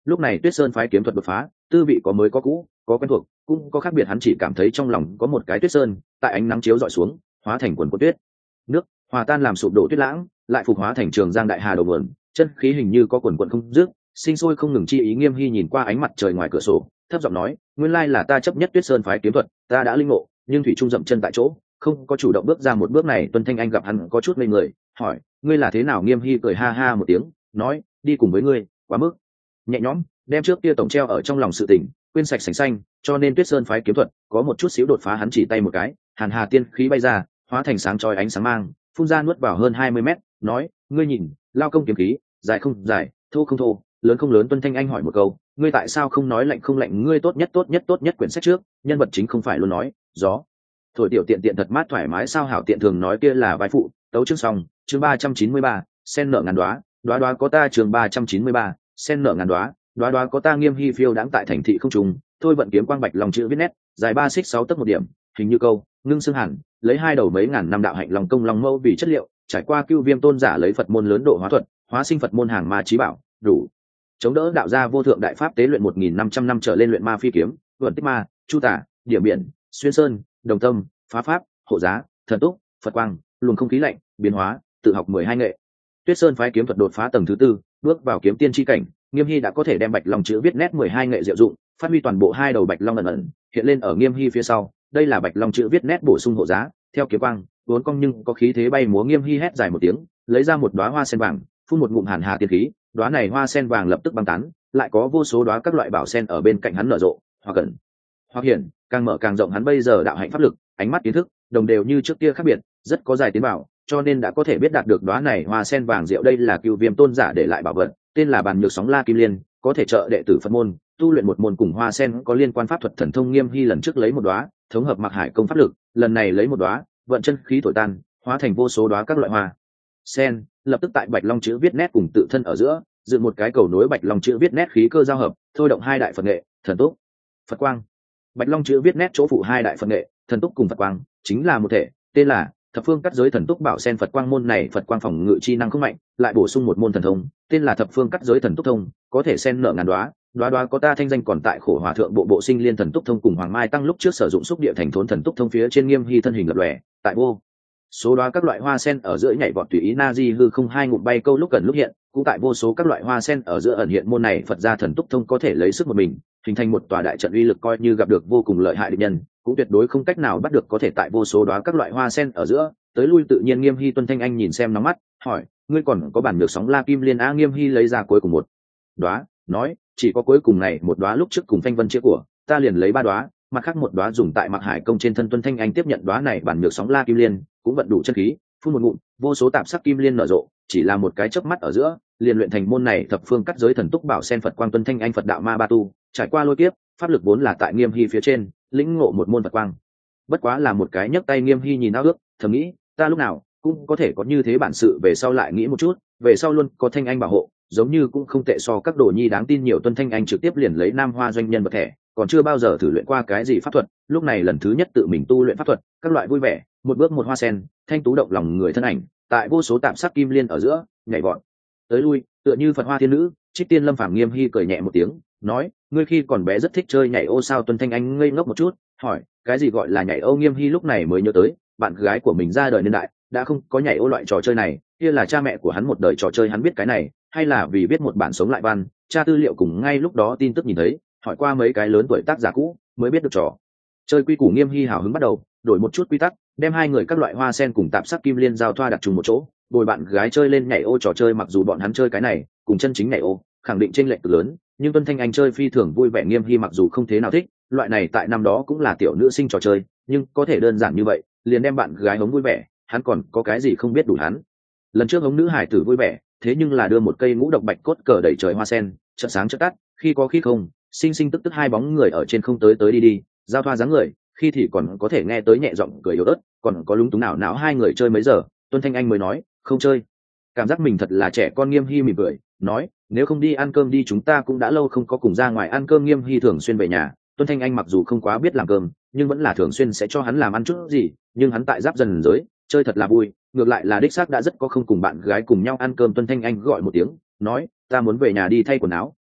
lúc này Tuyết Sơn phái kiếm thuật đột phá, tư vị có mới có cũ, có quen thuộc, cũng có khác biệt. Hắn chỉ cảm thấy trong lòng có một cái Tuyết Sơn tại ánh nắng chiếu dọi xuống hóa thành quần cuộn tuyết nước, hòa tan làm sụp đổ tuyết lãng, lại phục hóa thành trường giang đại hà đầu nguồn, chân khí hình như có quần quần không dứt, sinh sôi không ngừng chi ý. Nghiêm Hy nhìn qua ánh mặt trời ngoài cửa sổ, thấp giọng nói, nguyên lai là ta chấp nhất Tuyết Sơn phái kiếm thuật, ta đã linh ngộ, nhưng thủy trung dậm chân tại chỗ, không có chủ động bước ra một bước này. Tuân Thanh Anh gặp hắn có chút ngây người, hỏi, ngươi là thế nào? Nghiêm Hy cười ha ha một tiếng, nói, đi cùng với ngươi quá mức nhẹ nhõm, đem trước kia tổng treo ở trong lòng sự tỉnh quên sạch sành xanh, cho nên Tuyết Sơn phái kiếm thuật có một chút xíu đột phá. Hắn chỉ tay một cái, hàn hà tiên khí bay ra, hóa thành sáng chói ánh sáng mang, phun ra nuốt vào hơn hai mươi mét, nói, ngươi nhìn, lao công kiếm khí, dài không dài, thô không thô, lớn không lớn? Tuân Thanh Anh hỏi một câu, ngươi tại sao không nói lạnh không lạnh? Ngươi tốt nhất tốt nhất tốt nhất quyển sách trước, nhân vật chính không phải luôn nói gió thổi tiểu tiện tiện thật mát thoải mái sao? Hảo tiện thường nói kia là vai phụ. Tấu chương xong, chương ba trăm chín mươi ba, sen nở ngàn đoá, đoá đoá có ta. Chương ba trăm chín mươi ba, sen nở ngàn đoá, đoá đoá có ta. Nghiêm Hy phiêu đãng tại thành thị không trùng, thôi vận kiếm quang bạch lòng chữ viết nét, dài ba xích sáu tấc một điểm, hình như câu ngưng xương hẳn, lấy hai đầu mấy ngàn năm đạo hạnh lòng công lòng mâu vì chất liệu, trải qua Cưu Viêm tôn giả lấy Phật môn lớn độ hóa thuật, hóa sinh Phật môn hàng ma chí bảo, đủ chống đỡ đạo gia vô thượng đại pháp tế luyện một nghìn năm trăm năm trở lên luyện ma phi kiếm, vượn tích ma, chu tả, điểm biển, xuyên sơn, đồng tâm, phá pháp, hộ giá, thần túc, Phật quang, luồng không khí lạnh, biến hóa, tự học mười hai nghệ. Tuyết Sơn phái kiếm thuật đột phá tầng thứ tư, bước vào kiếm tiên chi cảnh. Nghiêm Hy đã có thể đem bạch long chữ viết nét mười hai nghệ diệu dụng, phát huy toàn bộ. hai đầu bạch long ẩn ẩn hiện lên ở Nghiêm Hy phía sau, đây là bạch long chữ viết nét bổ sung hộ giá, theo kiếm quang vốn cong nhưng có khí thế bay múa. Nghiêm Hy hét dài một tiếng, lấy ra một đóa hoa sen vàng, phun một ngụm hàn hà tiên khí, đóa này hoa sen vàng lập tức băng tán, lại có vô số đóa các loại bảo sen ở bên cạnh hắn nở rộ, hoặc cẩn hoặc hiển, càng mở càng rộng. Hắn bây giờ đạo hạnh pháp lực, ánh mắt kiến thức đồng đều như trước kia khác biệt, rất có dài tiến bảo, cho nên đã có thể biết đạt được đóa này hoa sen vàng diệu. đây là Cựu Viêm tôn giả để lại bảo vật, tên là bàn nhược sóng la kim liên, có thể trợ đệ tử Phật môn tu luyện một môn cùng hoa sen có liên quan pháp thuật thần thông. Nghiêm Hy lần trước lấy một đóa thống hợp mặc hải công pháp lực, lần này lấy một đóa vận chân khí thổi tan, hóa thành vô số đóa các loại hoa sen, lập tức tại bạch long chữ viết nét cùng tự thân ở giữa dựng một cái cầu nối. Bạch long chữ viết nét khí cơ giao hợp, thôi động hai đại Phật nghệ, thần túc, Phật quang. Bạch long chữ viết nét chỗ phụ hai đại Phật nghệ, thần túc cùng Phật quang chính là một thể, tên là thập phương cắt giới thần túc bảo sen Phật quang. môn này Phật quang phòng ngự chi năng không mạnh, lại bổ sung một môn thần thông, tên là thập phương cắt giới thần túc thông, có thể sen nở ngàn đoá, đoá đoá có ta. thanh danh còn tại khổ hòa thượng bộ bộ sinh liên thần túc thông cùng hoàng mai tăng lúc trước sử dụng xúc địa thành thốn thần túc thông. phía trên Nghiêm Hy thân hình lập lòe, tại vô số đoá các loại hoa sen ở giữa nhảy vọt tùy ý. na di hư không hai ngụm bay câu lúc gần lúc hiện, cũng tại vô số các loại hoa sen ở giữa ẩn hiện. môn này Phật gia thần túc thông có thể lấy sức một mình hình thành một tòa đại trận uy lực, coi như gặp được vô cùng lợi hại địch nhân cũng tuyệt đối không cách nào bắt được, có thể tại vô số đoá các loại hoa sen ở giữa tới lui tự nhiên. Nghiêm Hy Tuân Thanh Anh nhìn xem nóng mắt, hỏi, ngươi còn có bản nhược sóng la kim liên? a Nghiêm Hy lấy ra cuối cùng một đoá, nói, chỉ có cuối cùng này một đoá, lúc trước cùng Thanh Vân chia của ta liền lấy ba đoá, mặt khác một đoá dùng tại mặc hải công trên thân. Tuân Thanh Anh tiếp nhận đoá này bản nhược sóng la kim liên, cũng vận đủ chân khí, phun một ngụm, vô số tạp sắc kim liên nở rộ, chỉ là một cái chớp mắt ở giữa liền luyện thành môn này thập phương cắt giới thần túc bảo sen Phật quang. Tuân Thanh Anh Phật đạo ma ba tu, trải qua lôi kiếp, pháp lực vốn là tại Nghiêm Hy phía trên, lĩnh ngộ một môn Phật quang bất quá là một cái nhấc tay. Nghiêm Hy nhìn ao ước, thầm nghĩ, ta lúc nào cũng có thể có như thế bản sự. về sau lại nghĩ một chút, về sau luôn có Thanh Anh bảo hộ, giống như cũng không tệ so các đồ nhi đáng tin nhiều. Tuân Thanh Anh trực tiếp liền lấy Nam Hoa doanh nhân vật thẻ, còn chưa bao giờ thử luyện qua cái gì pháp thuật, lúc này lần thứ nhất tự mình tu luyện pháp thuật, các loại vui vẻ, một bước một hoa sen, thanh tú động lòng người thân ảnh tại vô số tạm sắc kim liên ở giữa nhảy vọt tới lui, tựa như Phật hoa thiên nữ, trích tiên lâm phàm. Nghiêm Hy cười nhẹ một tiếng, nói, ngươi khi còn bé rất thích chơi nhảy ô sao? Tuân Thanh Anh ngây ngốc một chút, hỏi, cái gì gọi là nhảy ô? Nghiêm Hy lúc này mới nhớ tới, bạn gái của mình ra đời niên đại đã không có nhảy ô loại trò chơi này, kia là cha mẹ của hắn một đời trò chơi. Hắn biết cái này, hay là vì biết một bản sống lại văn, tra tư liệu cùng ngay lúc đó tin tức nhìn thấy, hỏi qua mấy cái lớn tuổi tác giả cũ mới biết được trò chơi quy củ. Nghiêm Hy hào hứng bắt đầu đổi một chút quy tắc, đem hai người các loại hoa sen cùng tạp sắc kim liên giao thoa đặt chung một chỗ, bồi bạn gái chơi lên nhảy ô trò chơi. Mặc dù bọn hắn chơi cái này cùng chân chính nhảy ô khẳng định chênh lệch cực lớn, nhưng Tuân Thanh Anh chơi phi thường vui vẻ. Nghiêm Hy mặc dù không thế nào thích loại này tại năm đó cũng là tiểu nữ sinh trò chơi, nhưng có thể đơn giản như vậy liền đem bạn gái hống vui vẻ, hắn còn có cái gì không biết đủ. Hắn lần trước hống nữ hải tử vui vẻ, thế nhưng là đưa một cây ngũ độc bạch cốt cờ đẩy trời hoa sen, chợt sáng chợt tắt, khi có khi không, sinh sinh tức tức hai bóng người ở trên không tới tới đi đi, giao thoa dáng người, khi thì còn có thể nghe tới nhẹ giọng cười yếu ớt, còn có lúng túng nào não. Hai người chơi mấy giờ, Tuân Thanh Anh mới nói, không chơi, cảm giác mình thật là trẻ con. Nghiêm Hy mỉm cười nói, nếu không đi ăn cơm đi, chúng ta cũng đã lâu không có cùng ra ngoài ăn cơm. Nghiêm Hy thường xuyên về nhà, Tuân Thanh Anh mặc dù không quá biết làm cơm, nhưng vẫn là thường xuyên sẽ cho hắn làm ăn chút gì, nhưng hắn tại giáp dần giới chơi thật là vui, ngược lại là đích xác đã rất có không cùng bạn gái cùng nhau ăn cơm. Tuân Thanh Anh gọi một tiếng, nói, ta muốn về nhà đi thay quần áo,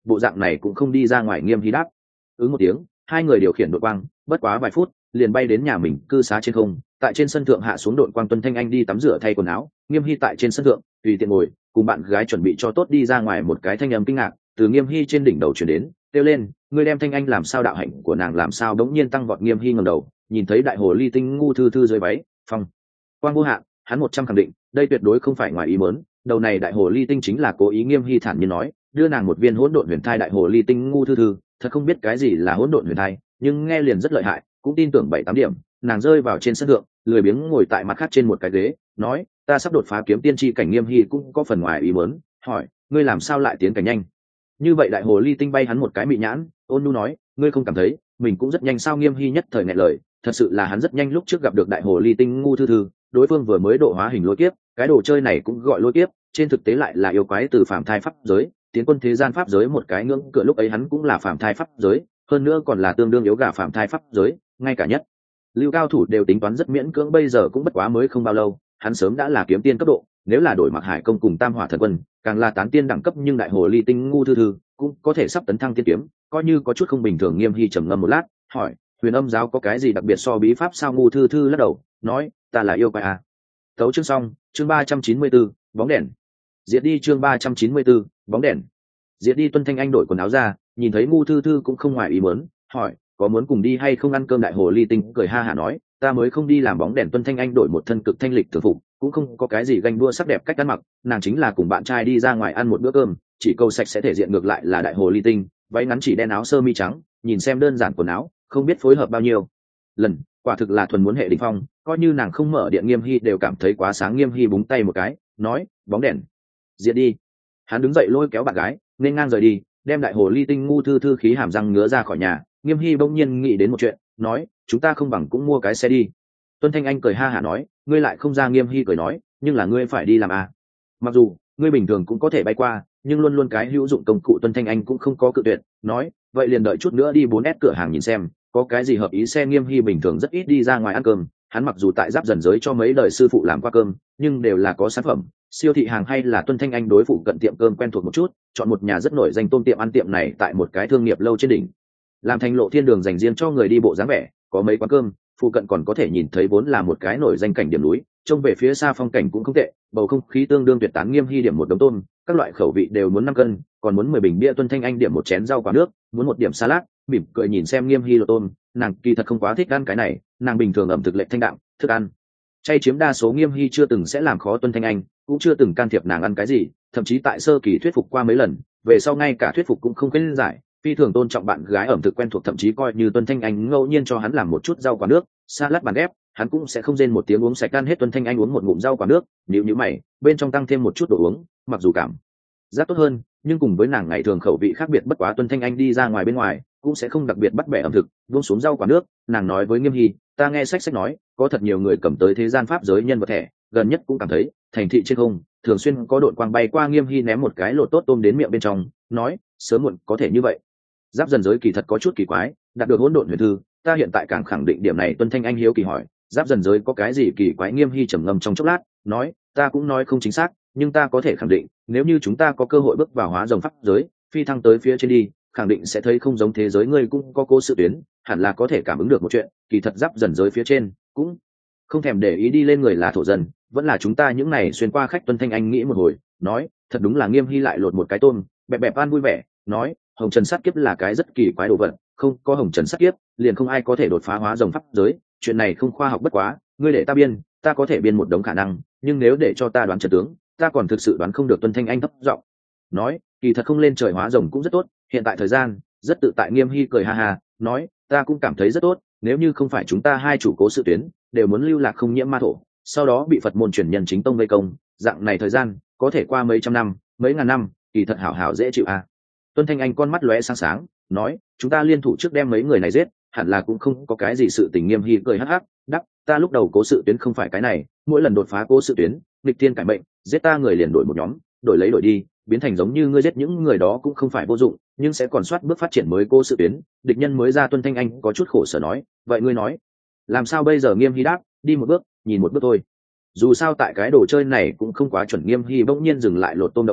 bộ dạng này cũng không đi ra ngoài. Nghiêm hy đáp ứng một tiếng, hai người điều khiển đội quang bất quá vài phút liền bay đến nhà mình cư xá trên không. Tại trên sân thượng hạ xuống đội quang, Tuân Thanh Anh đi tắm rửa thay quần áo, Nghiêm hy tại trên sân thượng tùy tiện ngồi cùng bạn gái chuẩn bị cho tốt đi ra ngoài. Một cái thanh âm kinh ngạc từ Nghiêm hy trên đỉnh đầu chuyển đến, kêu lên: ngươi đem Thanh Anh làm sao? Đạo hạnh của nàng làm sao đống nhiên tăng vọt? Nghiêm hy ngẩng đầu nhìn thấy đại hồ ly tinh ngu thư thư dưới váy phong quang vô hạn, hắn một trăm khẳng định đây tuyệt đối không phải ngoài ý muốn. Đầu này đại hồ ly tinh chính là cố ý. Nghiêm hy thản nhiên nói: đưa nàng một viên hỗn độn huyền thai. Đại hồ ly tinh ngu thư thư thật không biết cái gì là hỗn độn huyền thai, nhưng nghe liền rất lợi hại, cũng tin tưởng bảy tám điểm. Nàng rơi vào trên sân thượng, lười biếng ngồi tại mặt khác trên một cái ghế, nói: ta sắp đột phá kiếm tiên tri cảnh. Nghiêm hy cũng có phần ngoài ý muốn, hỏi: ngươi làm sao lại tiến cảnh nhanh như vậy? Đại hồ ly tinh bay hắn một cái mị nhãn, ôn nhu nói: ngươi không cảm thấy mình cũng rất nhanh sao? Nghiêm hy nhất thời nghẹn lời, thật sự là hắn rất nhanh. Lúc trước gặp được đại hồ ly tinh ngu thư thư, đối phương vừa mới độ hóa hình lôi kiếp, cái đồ chơi này cũng gọi lôi kiếp, trên thực tế lại là yêu quái từ phàm thai pháp giới tiến quân thế gian pháp giới một cái ngưỡng cửa. Lúc ấy hắn cũng là phàm thai pháp giới, hơn nữa còn là tương đương yếu gà phàm thai pháp giới, ngay cả nhất lưu cao thủ đều tính toán rất miễn cưỡng. Bây giờ cũng bất quá mới không bao lâu, hắn sớm đã là kiếm tiên cấp độ. Nếu là đổi Mặc Hải công cùng Tam Hỏa thần quân, càng là tán tiên đẳng cấp. Nhưng đại hồ ly tinh ngu thư thư cũng có thể sắp tấn thăng tiên kiếm, coi như có chút không bình thường. Nghiêm hy trầm ngâm một lát, hỏi: huyền âm giáo có cái gì đặc biệt so bí pháp sao? Ngu thư thư lắc đầu nói: ta là yêu quái à. Tấu chương xong. Chương ba trăm chín mươi 4, bóng đèn diệt đi. Chương ba trăm chín mươi 4, bóng đèn diệt đi. Tuân Thanh Anh đổi quần áo ra, nhìn thấy ngu thư thư cũng không ngoài ý muốn, hỏi: có muốn cùng đi hay không ăn cơm? Đại hồ ly tinh cười ha hả nói: ta mới không đi làm bóng đèn. Tuân Thanh Anh đổi một thân cực thanh lịch thường phục, cũng không có cái gì ganh đua sắc đẹp cách ăn mặc, nàng chính là cùng bạn trai đi ra ngoài ăn một bữa cơm, chỉ câu sạch sẽ thể diện. Ngược lại là đại hồ ly tinh, váy ngắn chỉ đen, áo sơ mi trắng, nhìn xem đơn giản quần áo, không biết phối hợp bao nhiêu lần, quả thực là thuần muốn hệ đỉnh phong. Coi như nàng không mở điện, Nghiêm hy đều cảm thấy quá sáng. Nghiêm hy búng tay một cái, nói: bóng đèn diệt đi. Hắn đứng dậy lôi kéo bạn gái nên ngang rời đi, đem đại hồ ly tinh ngu thư thư khí hàm răng ngứa ra khỏi nhà. Nghiêm hy bỗng nhiên nghĩ đến một chuyện, nói: chúng ta không bằng cũng mua cái xe đi. Tuân Thanh Anh cười ha hả nói: ngươi lại không ra? Nghiêm hy cười nói: nhưng là ngươi phải đi làm à. Mặc dù ngươi bình thường cũng có thể bay qua, nhưng luôn luôn cái hữu dụng công cụ. Tuân Thanh Anh cũng không có cự tuyệt, nói: vậy liền đợi chút nữa đi bốn S cửa hàng nhìn xem có cái gì hợp ý xe. Nghiêm hy bình thường rất ít đi ra ngoài ăn cơm, hắn mặc dù tại giáp dần giới cho mấy đời sư phụ làm qua cơm, nhưng đều là có sản phẩm siêu thị hàng hay là Tuân Thanh Anh đối phụ cận tiệm cơm quen thuộc một chút, chọn một nhà rất nổi danh tôm tiệm ăn. Tiệm này tại một cái thương nghiệp lâu trên đỉnh, làm thành lộ thiên đường dành riêng cho người đi bộ dáng vẻ, có mấy quán cơm, phụ cận còn có thể nhìn thấy vốn là một cái nổi danh cảnh điểm núi, trông về phía xa phong cảnh cũng không tệ, bầu không khí tương đương tuyệt tán. Nghiêm hy điểm một đống tôm, các loại khẩu vị đều muốn năm cân, còn muốn mười bình bia. Tuân Thanh Anh điểm một chén rau quả nước, muốn một điểm salad, mỉm cười nhìn xem Nghiêm hy lột tôm. Nàng kỳ thật không quá thích ăn cái này, nàng bình thường ẩm thực lệch thanh đạm, thức ăn chay chiếm đa số. Nghiêm hy chưa từng sẽ làm khó Tuân Thanh Anh, cũng chưa từng can thiệp nàng ăn cái gì, thậm chí tại sơ kỳ thuyết phục qua mấy lần, về sau ngay cả thuyết phục cũng không khuyên giải. Phi thường tôn trọng bạn gái ẩm thực quen thuộc, thậm chí coi như Tuân Thanh Anh ngẫu nhiên cho hắn làm một chút rau quả nước, salad bàn ghép, hắn cũng sẽ không rên một tiếng uống sạch ăn hết. Tuân Thanh Anh uống một ngụm rau quả nước, nhíu nhíu mày, bên trong tăng thêm một chút đồ uống, mặc dù cảm giác tốt hơn, nhưng cùng với nàng ngày thường khẩu vị khác biệt. Bất quá Tuân Thanh Anh đi ra ngoài bên ngoài cũng sẽ không đặc biệt bắt bẻ ẩm thực, buông xuống rau quả nước, nàng nói với Nghiêm hy: ta nghe sách sách nói có thật nhiều người cầm tới thế gian pháp giới nhân vật thẻ, gần nhất cũng cảm thấy thành thị trên không thường xuyên có đội quang bay qua. Nghiêm hy ném một cái lột tốt tôm đến miệng bên trong, nói: sớm muộn có thể như vậy. Giáp dần giới kỳ thật có chút kỳ quái, đạt được hỗn độn huyền thư, ta hiện tại càng khẳng định điểm này. Tuân Thanh Anh hiếu kỳ hỏi: giáp dần giới có cái gì kỳ quái? Nghiêm hy trầm ngâm trong chốc lát, nói: ta cũng nói không chính xác, nhưng ta có thể khẳng định, nếu như chúng ta có cơ hội bước vào hóa rồng pháp giới, phi thăng tới phía trên đi, khẳng định sẽ thấy không giống thế giới. Ngươi cũng có cố sự tuyến, hẳn là có thể cảm ứng được một chuyện, kỳ thật giáp dần giới phía trên cũng không thèm để ý đi lên người là thổ dân, vẫn là chúng ta những này xuyên qua khách. Tuân Thanh Anh nghĩ một hồi, nói: thật đúng là. Nghiêm hy lại lột một cái tôm, bẹp bẹp ăn vui vẻ, nói: hồng trần sát kiếp là cái rất kỳ quái đồ vật, không có hồng trần sát kiếp liền không ai có thể đột phá hóa rồng pháp giới, chuyện này không khoa học. Bất quá ngươi để ta biên, ta có thể biên một đống khả năng, nhưng nếu để cho ta đoán trận tướng, ta còn thực sự đoán không được. Tuân Thanh Anh thấp giọng nói: kỳ thật không lên trời hóa rồng cũng rất tốt, hiện tại thời gian rất tự tại. Nghiêm hy cười ha ha, nói: ta cũng cảm thấy rất tốt, nếu như không phải chúng ta hai chủ cố sự tuyến đều muốn lưu lạc không nhiễm ma thổ, sau đó bị Phật môn truyền nhân chính tông vây công, dạng này thời gian có thể qua mấy trăm năm, mấy ngàn năm, kỳ thật hảo hảo dễ chịu à. Tuân Thanh Anh con mắt lóe sáng sáng, nói: chúng ta liên thủ trước đem mấy người này giết, hẳn là cũng không có cái gì sự tình. Nghiêm hy cười hắc hắc, đắc: ta lúc đầu cố sự tuyến không phải cái này, mỗi lần đột phá cố sự tuyến, nghịch thiên cải mệnh, giết ta người liền đổi một nhóm, đổi lấy đổi đi, biến thành giống như ngươi giết những người đó cũng không phải vô dụng, nhưng sẽ còn soát bước phát triển mới cố sự tuyến, địch nhân mới ra. Tuân Thanh Anh có chút khổ sở nói: vậy ngươi nói làm sao bây giờ? Nghiêm hy đáp: đi một bước nhìn một bước thôi, dù sao tại cái đồ chơi này cũng không quá chuẩn. Nghiêm hy bỗng nhiên dừng lại lột tôm động tác,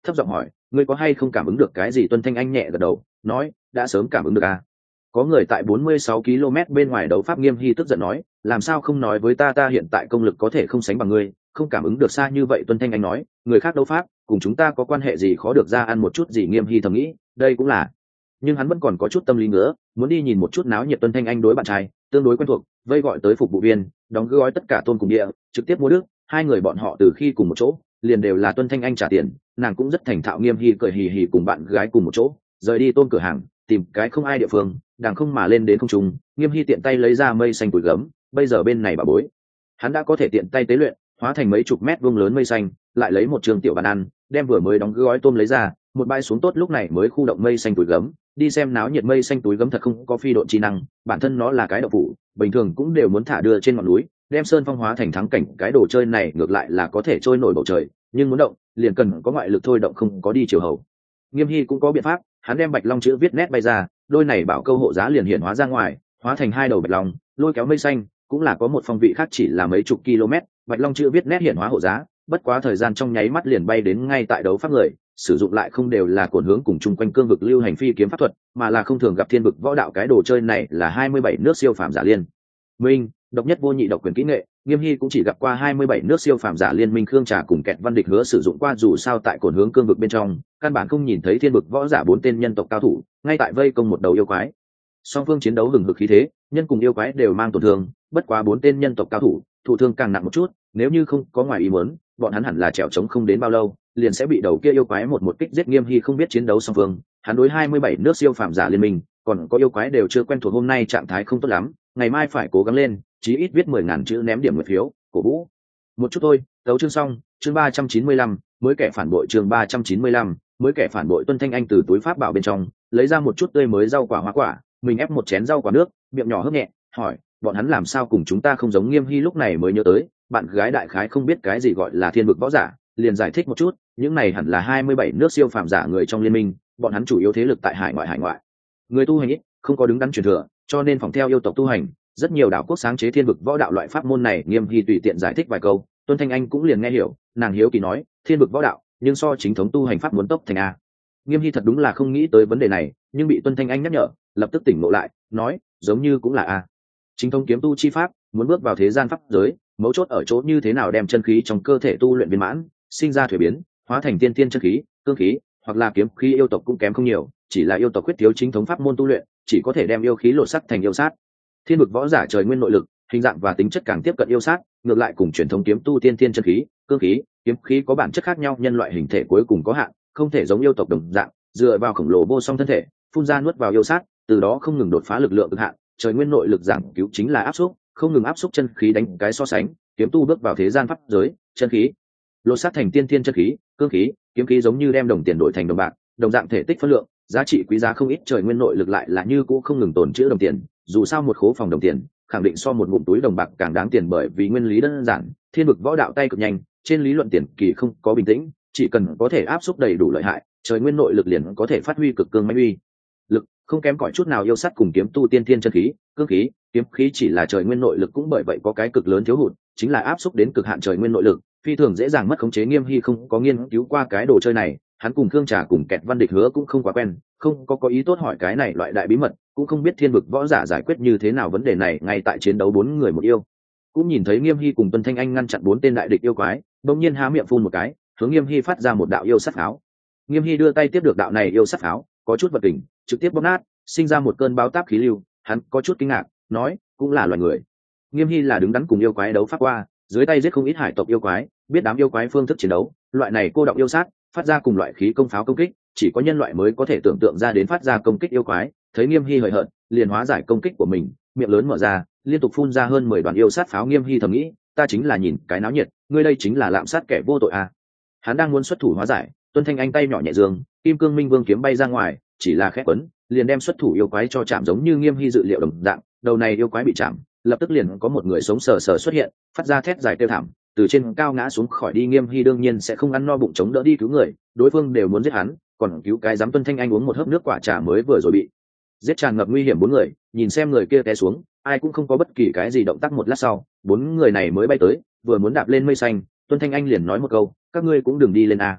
thấp giọng hỏi, ngươi có hay không cảm ứng được cái gì? Tuân Thanh Anh nhẹ gật đầu, nói, đã sớm cảm ứng được à. Có người tại bốn mươi sáu ki lô mét bên ngoài đấu pháp. Nghiêm Hy tức giận nói, làm sao không nói với ta, ta hiện tại công lực có thể không sánh bằng ngươi, không cảm ứng được xa như vậy. Tuân Thanh Anh nói, người khác đấu pháp cùng chúng ta có quan hệ gì, khó được ra ăn một chút gì. Nghiêm Hy thầm nghĩ, đây cũng là, nhưng hắn vẫn còn có chút tâm lý nữa, muốn đi nhìn một chút náo nhiệt. Tuân Thanh Anh đối bạn trai tương đối quen thuộc, vây gọi tới phục vụ viên, đóng gói tất cả tôm cùng địa, trực tiếp mua nước. Hai người bọn họ từ khi cùng một chỗ liền đều là Tuân Thanh Anh trả tiền, nàng cũng rất thành thạo. Nghiêm Hy cười hì hì cùng bạn gái cùng một chỗ rời đi tôm cửa hàng, tìm cái không ai địa phương đàng không mà lên đến không trung. Nghiêm Hy tiện tay lấy ra mây xanh tuổi gấm, bây giờ bên này bà bối hắn đã có thể tiện tay tế luyện hóa thành mấy chục mét vuông lớn mây xanh, lại lấy một trường tiểu bàn ăn, đem vừa mới đóng gói tôm lấy ra một bãi xuống tốt. Lúc này mới khu động mây xanh túi gấm, đi xem náo nhiệt. Mây xanh túi gấm thật không có phi độn chi năng, bản thân nó là cái đậu phụ, bình thường cũng đều muốn thả đưa trên ngọn núi, đem sơn phong hóa thành thắng cảnh. Cái đồ chơi này ngược lại là có thể trôi nổi bầu trời, nhưng muốn động liền cần có ngoại lực thôi động, không có đi chiều hầu. Nghiêm Hy cũng có biện pháp, hắn đem bạch long chữ viết nét bay ra, đôi này bảo câu hộ giá liền hiện hóa ra ngoài, hóa thành hai đầu bạch long, lôi kéo mây xanh. Cũng là có một phong vị khác, chỉ là mấy chục km, bạch long chữ viết nét hiện hóa hộ giá, bất quá thời gian trong nháy mắt liền bay đến ngay tại đấu pháp người. Sử dụng lại không đều là cồn hướng cùng chung quanh cương vực lưu hành phi kiếm pháp thuật, mà là không thường gặp thiên vực võ đạo. Cái đồ chơi này là hai mươi bảy nước siêu phàm giả liên minh độc nhất vô nhị độc quyền kỹ nghệ. Nghiêm Hy cũng chỉ gặp qua hai mươi bảy nước siêu phàm giả liên minh Khương Trà cùng Kẹt Văn Địch Hứa sử dụng qua, dù sao tại cồn hướng cương vực bên trong căn bản không nhìn thấy thiên vực võ giả bốn tên nhân tộc cao thủ ngay tại vây công một đầu yêu quái. Song phương chiến đấu hừng hực khí thế, nhân cùng yêu quái đều mang tổn thương, bất quá bốn tên nhân tộc cao thủ thụ thương càng nặng một chút, nếu như không có ngoài ý muốn bọn hắn hẳn là trèo trống không đến bao lâu liền sẽ bị đầu kia yêu quái một một kích giết. Nghiêm Hy không biết chiến đấu song phương, hắn đối hai mươi bảy nước siêu phàm giả liên minh còn có yêu quái đều chưa quen thuộc. Hôm nay trạng thái không tốt lắm, ngày mai phải cố gắng lên, chí ít viết mười ngàn chữ ném điểm nguyện phiếu cổ vũ một chút thôi. Tấu chương xong. Chương ba trăm chín mươi lăm, mới kẻ phản bội. Chương ba trăm chín mươi lăm, mới kẻ phản bội. Tuân Thanh Anh từ túi pháp bảo bên trong lấy ra một chút tươi mới rau quả hoa quả, mình ép một chén rau quả nước, miệng nhỏ hớp nhẹ, hỏi, bọn hắn làm sao cùng chúng ta không giống? Nghiêm Hy lúc này mới nhớ tới bạn gái đại khái không biết cái gì gọi là thiên vực võ giả, liền giải thích một chút, những này hẳn là hai mươi bảy nước siêu phàm giả người trong liên minh, bọn hắn chủ yếu thế lực tại hải ngoại. Hải ngoại người tu hành ít, không có đứng đắn truyền thừa, cho nên phòng theo yêu tộc tu hành, rất nhiều đảo quốc sáng chế thiên vực võ đạo loại pháp môn này. Nghiêm Hy tùy tiện giải thích vài câu, Tuân Thanh Anh cũng liền nghe hiểu, nàng hiếu kỳ nói, thiên vực võ đạo nhưng so chính thống tu hành pháp muốn tốc thành a? Nghiêm Hy thật đúng là không nghĩ tới vấn đề này, nhưng bị Tuân Thanh Anh nhắc nhở, lập tức tỉnh ngộ lại, nói, giống như cũng là a. Chính thống kiếm tu chi pháp muốn bước vào thế gian pháp giới, mấu chốt ở chỗ như thế nào đem chân khí trong cơ thể tu luyện viên mãn, sinh ra thuế biến, hóa thành tiên tiên chân khí, cương khí, hoặc là kiếm khí. Yêu tộc cũng kém không nhiều, chỉ là yêu tộc quyết thiếu chính thống pháp môn tu luyện, chỉ có thể đem yêu khí lột sắc thành yêu sát. Thiên vực võ giả trời nguyên nội lực, hình dạng và tính chất càng tiếp cận yêu sát, ngược lại cùng truyền thống kiếm tu tiên tiên chân khí, cương khí, kiếm khí có bản chất khác nhau. Nhân loại hình thể cuối cùng có hạn, không thể giống yêu tộc đồng dạng dựa vào khổng lồ vô song thân thể phun ra nuốt vào yêu sát, từ đó không ngừng đột phá lực lượng cực hạn. Trời nguyên nội lực giảng cứu chính là áp xúc, không ngừng áp xúc chân khí. Đánh cái so sánh, kiếm tu bước vào thế gian pháp giới, chân khí lột sát thành tiên thiên chân khí, cương khí, kiếm khí giống như đem đồng tiền đổi thành đồng bạc, đồng dạng thể tích phân lượng, giá trị quý giá không ít. Trời nguyên nội lực lại là như cũ không ngừng tồn trữ đồng tiền, dù sao một khố phòng đồng tiền khẳng định so một ngụm túi đồng bạc càng đáng tiền, bởi vì nguyên lý đơn giản, thiên vực võ đạo tay cực nhanh, trên lý luận tiền kỳ không có bình tĩnh, chỉ cần có thể áp xúc đầy đủ lợi hại, trời nguyên nội lực liền có thể phát huy cực cương mãnh uy lực, không kém cỏi chút nào yêu sát cùng kiếm tu tiên thiên chân khí, cương khí, kiếm khí. Chỉ là trời nguyên nội lực cũng bởi vậy có cái cực lớn thiếu hụt, chính là áp xúc đến cực hạn trời nguyên nội lực phi thường dễ dàng mất khống chế. Nghiêm Hy không có nghiên cứu qua cái đồ chơi này, hắn cùng Khương Trà cùng Kẹt Văn Địch Hứa cũng không quá quen, không có có ý tốt hỏi cái này loại đại bí mật, cũng không biết thiên vực võ giả giải quyết như thế nào vấn đề này. Ngay tại chiến đấu bốn người một yêu, cũng nhìn thấy Nghiêm Hy cùng Tuân Thanh Anh ngăn chặn bốn tên đại địch yêu quái, bỗng nhiên há miệng phun một cái, hướng Nghiêm Hy phát ra một đạo yêu sát pháo. Nghiêm Hy đưa tay tiếp được đạo này yêu sát pháo, có chút vật kình, trực tiếp bóp nát, sinh ra một cơn báo táp khí lưu. Hắn có chút kinh ngạc, nói, cũng là loài người. Nghiêm Hy là đứng đắn cùng yêu quái đấu pháp qua, dưới tay giết không ít hải tộc yêu quái, biết đám yêu quái phương thức chiến đấu, loại này cô đọng yêu sát, phát ra cùng loại khí công pháo công kích, chỉ có nhân loại mới có thể tưởng tượng ra đến phát ra công kích yêu quái. Thấy Nghiêm Hy hời hợt, liền hóa giải công kích của mình, miệng lớn mở ra, liên tục phun ra hơn mười đoàn yêu sát pháo. Nghiêm Hy thầm nghĩ, ta chính là nhìn cái náo nhiệt, ngươi đây chính là lạm sát kẻ vô tội à? Hắn đang muốn xuất thủ hóa giải, Tuân Thanh Anh tay nhỏ nhẹ dương, kim cương minh vương kiếm bay ra ngoài, chỉ là khẽ quấn, liền đem xuất thủ yêu quái cho chạm. Giống như Nghiêm Hy dự liệu đồng dạng, đầu này yêu quái bị chạm, lập tức liền có một người sống sờ sờ xuất hiện, phát ra thét dài kêu thảm, từ trên cao ngã xuống khỏi đi. Nghiêm Hy đương nhiên sẽ không ăn no bụng chống đỡ đi cứu người, đối phương đều muốn giết hắn, còn cứu cái dám. Tuân Thanh Anh uống một hớp nước quả trà mới vừa rồi bị giết tràn ngập nguy hiểm bốn người, nhìn xem người kia té xuống, ai cũng không có bất kỳ cái gì động tác. Một lát sau, bốn người này mới bay tới, vừa muốn đạp lên mây xanh, Tuân Thanh Anh liền nói một câu, các ngươi cũng đừng đi lên à.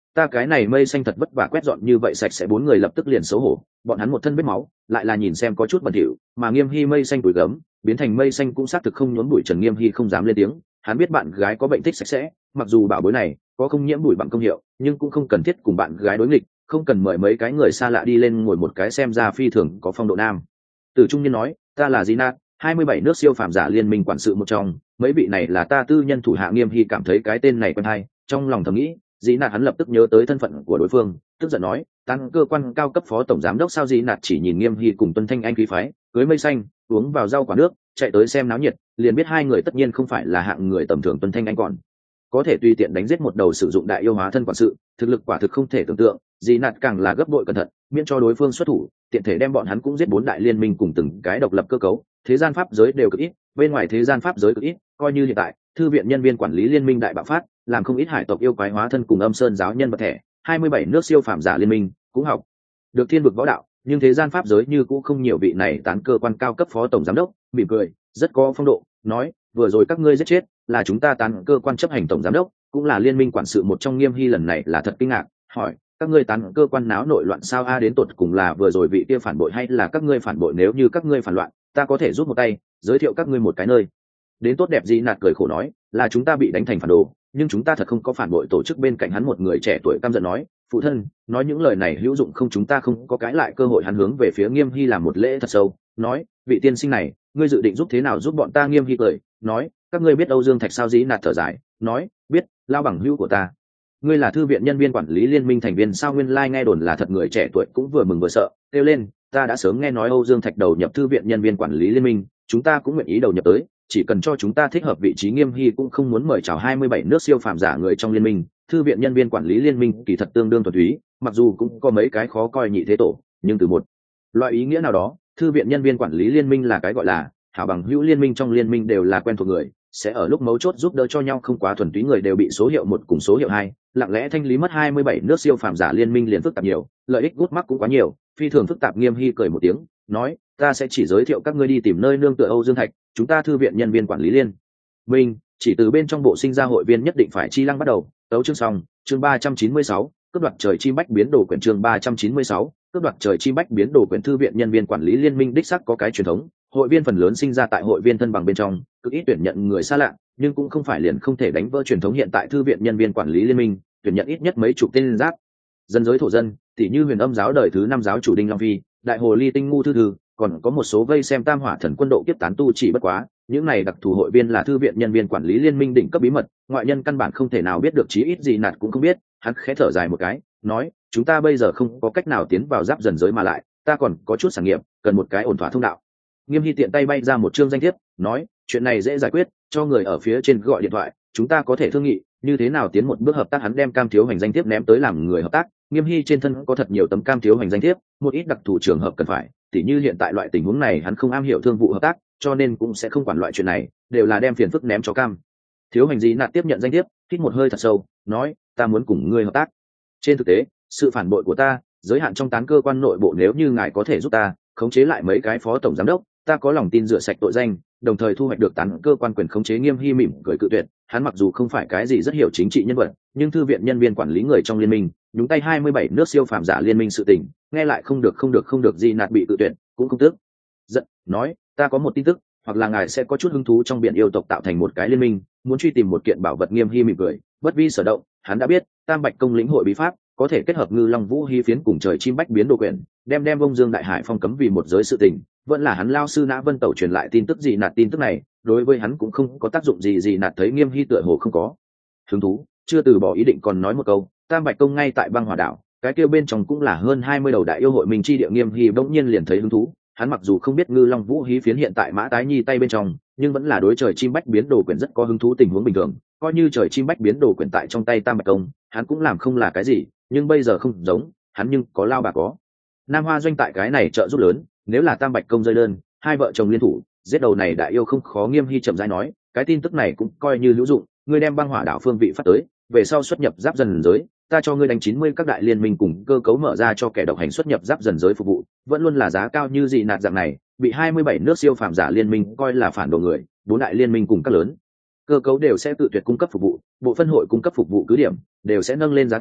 ta cái này mây xanh thật vất vả quét dọn như vậy sạch sẽ, bốn người lập tức liền xấu hổ, bọn hắn một thân vết máu lại là nhìn xem có chút bẩn thỉu, mà Nghiêm Hy mây xanh tuổi gấm biến thành mây xanh cũng xác thực không nhốn bụi trần. Nghiêm Hy không dám lên tiếng, hắn biết bạn gái có bệnh thích sạch sẽ, mặc dù bảo bối này có không nhiễm bụi bằng công hiệu, nhưng cũng không cần thiết cùng bạn gái đối nghịch, không cần mời mấy cái người xa lạ đi lên ngồi một cái xem ra phi thường có phong độ nam. Từ trung niên nói, ta là Zinat, hai mươi bảy nước siêu phàm giả liên minh quản sự một trong, mấy vị này là ta tư nhân thủ hạ. Nghiêm Hy cảm thấy cái tên này quen hay, trong lòng thầm nghĩ, Zinat hắn lập tức nhớ tới thân phận của đối phương, tức giận nói, tăng cơ quan cao cấp phó tổng giám đốc sao? Zinat chỉ nhìn Nghiêm Hy cùng Tuân Thanh Anh khí phái, cưới mây xanh, uống vào rau quả nước, chạy tới xem náo nhiệt, liền biết hai người tất nhiên không phải là hạng người tầm thường. Tuân Thanh Anh còn có thể tùy tiện đánh giết một đầu sử dụng đại yêu hóa thân quản sự, thực lực quả thực không thể tưởng tượng. Zinat càng là gấp bội cẩn thận, miễn cho đối phương xuất thủ, tiện thể đem bọn hắn cũng giết. Bốn đại liên minh cùng từng cái độc lập cơ cấu, thế gian pháp giới đều cực ít, bên ngoài thế gian pháp giới cực ít, coi như hiện tại thư viện nhân viên quản lý liên minh đại bạo phát, làm không ít hải tộc yêu quái hóa thân cùng âm sơn giáo nhân vật thẻ. hai mươi bảy nước siêu phàm giả liên minh cũng học được thiên vực võ đạo, nhưng thế gian pháp giới như cũng không nhiều. Vị này tán cơ quan cao cấp phó tổng giám đốc mỉm cười, rất có phong độ, nói, vừa rồi các ngươi giết chết là chúng ta tán cơ quan chấp hành tổng giám đốc, cũng là liên minh quản sự một trong. Nghiêm Hy lần này là thật kinh ngạc, hỏi, các ngươi tán cơ quan náo nội loạn sao? A đến tột cùng là vừa rồi vị kia phản bội hay là các ngươi phản bội? Nếu như các ngươi phản loạn, ta có thể giúp một tay giới thiệu các ngươi một cái nơi đến tốt đẹp. Di Nạt cười khổ nói, là chúng ta bị đánh thành phản đồ, nhưng chúng ta thật không có phản bội tổ chức. Bên cạnh hắn một người trẻ tuổi căm giận nói, phụ thân nói những lời này hữu dụng không? Chúng ta không có cãi lại cơ hội. Hắn hướng về phía Nghiêm Hy làm một lễ thật sâu, nói, vị tiên sinh này, ngươi dự định giúp thế nào giúp bọn ta? Nghiêm Hy cười nói, các ngươi biết Âu Dương Thạch sao? Dĩ Nạt thở dài nói, biết, lao bằng hữu của ta. Ngươi là thư viện nhân viên quản lý liên minh thành viên sao? Nguyên lai nghe đồn là thật. Người trẻ tuổi cũng vừa mừng vừa sợ, kêu lên, ta đã sớm nghe nói Âu Dương Thạch đầu nhập thư viện nhân viên quản lý liên minh, chúng ta cũng nguyện ý đầu nhập tới, chỉ cần cho chúng ta thích hợp vị trí. Nghiêm Hy cũng không muốn mời chào hai mươi bảy nước siêu phàm giả người trong liên minh. Thư viện nhân viên quản lý liên minh kỳ thật tương đương thuần túy, mặc dù cũng có mấy cái khó coi nhị thế tổ, nhưng từ một loại ý nghĩa nào đó, thư viện nhân viên quản lý liên minh là cái gọi là hảo bằng hữu liên minh. Trong liên minh đều là quen thuộc người, sẽ ở lúc mấu chốt giúp đỡ cho nhau, không quá thuần túy người đều bị số hiệu một cùng số hiệu hai lặng lẽ thanh lý mất. hai mươi bảy nước siêu phàm giả liên minh liền phức tạp nhiều, lợi ích gút mắc cũng quá nhiều, phi thường phức tạp. Nghiêm Hy cười một tiếng, nói, ta sẽ chỉ giới thiệu các ngươi đi tìm nơi nương tựa. Âu Dương Thạch, chúng ta thư viện nhân viên quản lý liên minh chỉ từ bên trong bộ sinh ra hội viên nhất định phải chi lăng bắt đầu. Tấu chương xong. Chương ba trăm chín mươi sáu, cướp đoạt trời chim bách biến đồ quyển. Chương ba trăm chín mươi sáu, cướp đoạt trời chim bách biến đồ quyển. Thư viện nhân viên quản lý liên minh đích sắc có cái truyền thống, hội viên phần lớn sinh ra tại hội viên thân bằng bên trong, cực ít tuyển nhận người xa lạ, nhưng cũng không phải liền không thể đánh vỡ truyền thống. Hiện tại thư viện nhân viên quản lý liên minh tuyển nhận ít nhất mấy chục tên giáp dân giới thổ dân, tỷ như Huyền Âm giáo đời thứ năm giáo chủ Đinh Long Phi, Đại Hồ Ly Tinh Ngu Thư Thư, còn có một số vây xem Tam Hỏa Thần Quân độ kiếp tán tu. Chỉ bất quá, những này đặc thù hội viên là thư viện nhân viên quản lý liên minh đỉnh cấp bí mật, ngoại nhân căn bản không thể nào biết được, chí ít gì Nạt cũng không biết. Hắn khẽ thở dài một cái, nói, chúng ta bây giờ không có cách nào tiến vào giáp dần giới, mà lại ta còn có chút sản nghiệp, cần một cái ổn thỏa thông đạo. Nghiêm Hy tiện tay bay ra một chương danh thiếp, nói, chuyện này dễ giải quyết, cho người ở phía trên gọi điện thoại, chúng ta có thể thương nghị như thế nào tiến một bước hợp tác. Hắn đem Cam Thiếu Hành danh thiếp ném tới làm người hợp tác. Nghiêm Hy trên thân có thật nhiều tấm Cam Thiếu Hành danh thiếp, một ít đặc thù trường hợp cần phải, tỉ như hiện tại loại tình huống này hắn không am hiểu thương vụ hợp tác, cho nên cũng sẽ không quản loại chuyện này, đều là đem phiền phức ném cho Cam Thiếu Hành. Dĩ Nạt tiếp nhận danh thiếp, hít một hơi thật sâu, nói, ta muốn cùng ngươi hợp tác. Trên thực tế, sự phản bội của ta giới hạn trong tán cơ quan nội bộ, nếu như ngài có thể giúp ta khống chế lại mấy cái phó tổng giám đốc, ta có lòng tin rửa sạch tội danh, đồng thời thu hoạch được tán cơ quan quyền khống chế. Nghiêm Hy mỉm cười cự tuyệt, hắn mặc dù không phải cái gì rất hiểu chính trị nhân vật, nhưng thư viện nhân viên quản lý người trong liên minh nhúng tay hai mươi bảy nước siêu phàm giả liên minh sự tình, nghe lại không được không được không được. Di Nạt bị cự tuyệt cũng không tức giận, nói, ta có một tin tức, hoặc là ngài sẽ có chút hứng thú trong biển yêu tộc tạo thành một cái liên minh, muốn truy tìm một kiện bảo vật. Nghiêm Hy mỉm cười, bất vi sở động, hắn đã biết Tam Bạch công lĩnh hội bí pháp có thể kết hợp Ngư Long Vũ Hí phiến cùng trời chim bách biến đồ quyển, đem đem Bông Dương Đại Hải phong cấm vì một giới sự tình, vẫn là hắn lao sư Nã Vân Tẩu truyền lại tin tức. Gì Nạt tin tức này đối với hắn cũng không có tác dụng gì. Gì Nạt thấy Nghiêm Hy tựa hồ không có hứng thú, chưa từ bỏ ý định, còn nói một câu, Tam Bạch công ngay tại Băng Hỏa đảo, cái kia bên trong cũng là hơn hai mươi đầu đại yêu hội minh chi địa. Nghiêm Hy bỗng nhiên liền thấy hứng thú, hắn mặc dù không biết Ngư Long Vũ Hí phiến hiện tại Mã Tái Nhi tay bên trong, nhưng vẫn là đối trời chim bách biến đồ quyển rất có hứng thú. Tình huống bình thường, coi như trời chim bách biến đồ quyển tại trong tay Tam Bạch công, hắn cũng làm không là cái gì, nhưng bây giờ không giống, hắn nhưng có lao bà có Nam Hoa doanh tại cái này trợ giúp lớn, nếu là Tam Bạch công rơi đơn, hai vợ chồng liên thủ giết đầu này đại yêu không khó. Nghiêm Hy chậm rãi nói, cái tin tức này cũng coi như hữu dụng, ngươi đem Băng Hỏa đảo phương vị phát tới, về sau xuất nhập giáp dần giới, ta cho ngươi đánh chín mươi các đại liên minh cùng cơ cấu mở ra cho kẻ độc hành xuất nhập giáp dần giới phục vụ, vẫn luôn là giá cao. Như Dị Nạt dạng này bị hai mươi bảy nước siêu phàm giả liên minh coi là phản đồ người, bốn đại liên minh cùng các lớn cơ cấu đều sẽ tự tuyệt cung cấp phục vụ, bộ phân hội cung cấp phục vụ cứ điểm đều sẽ nâng lên giá cả,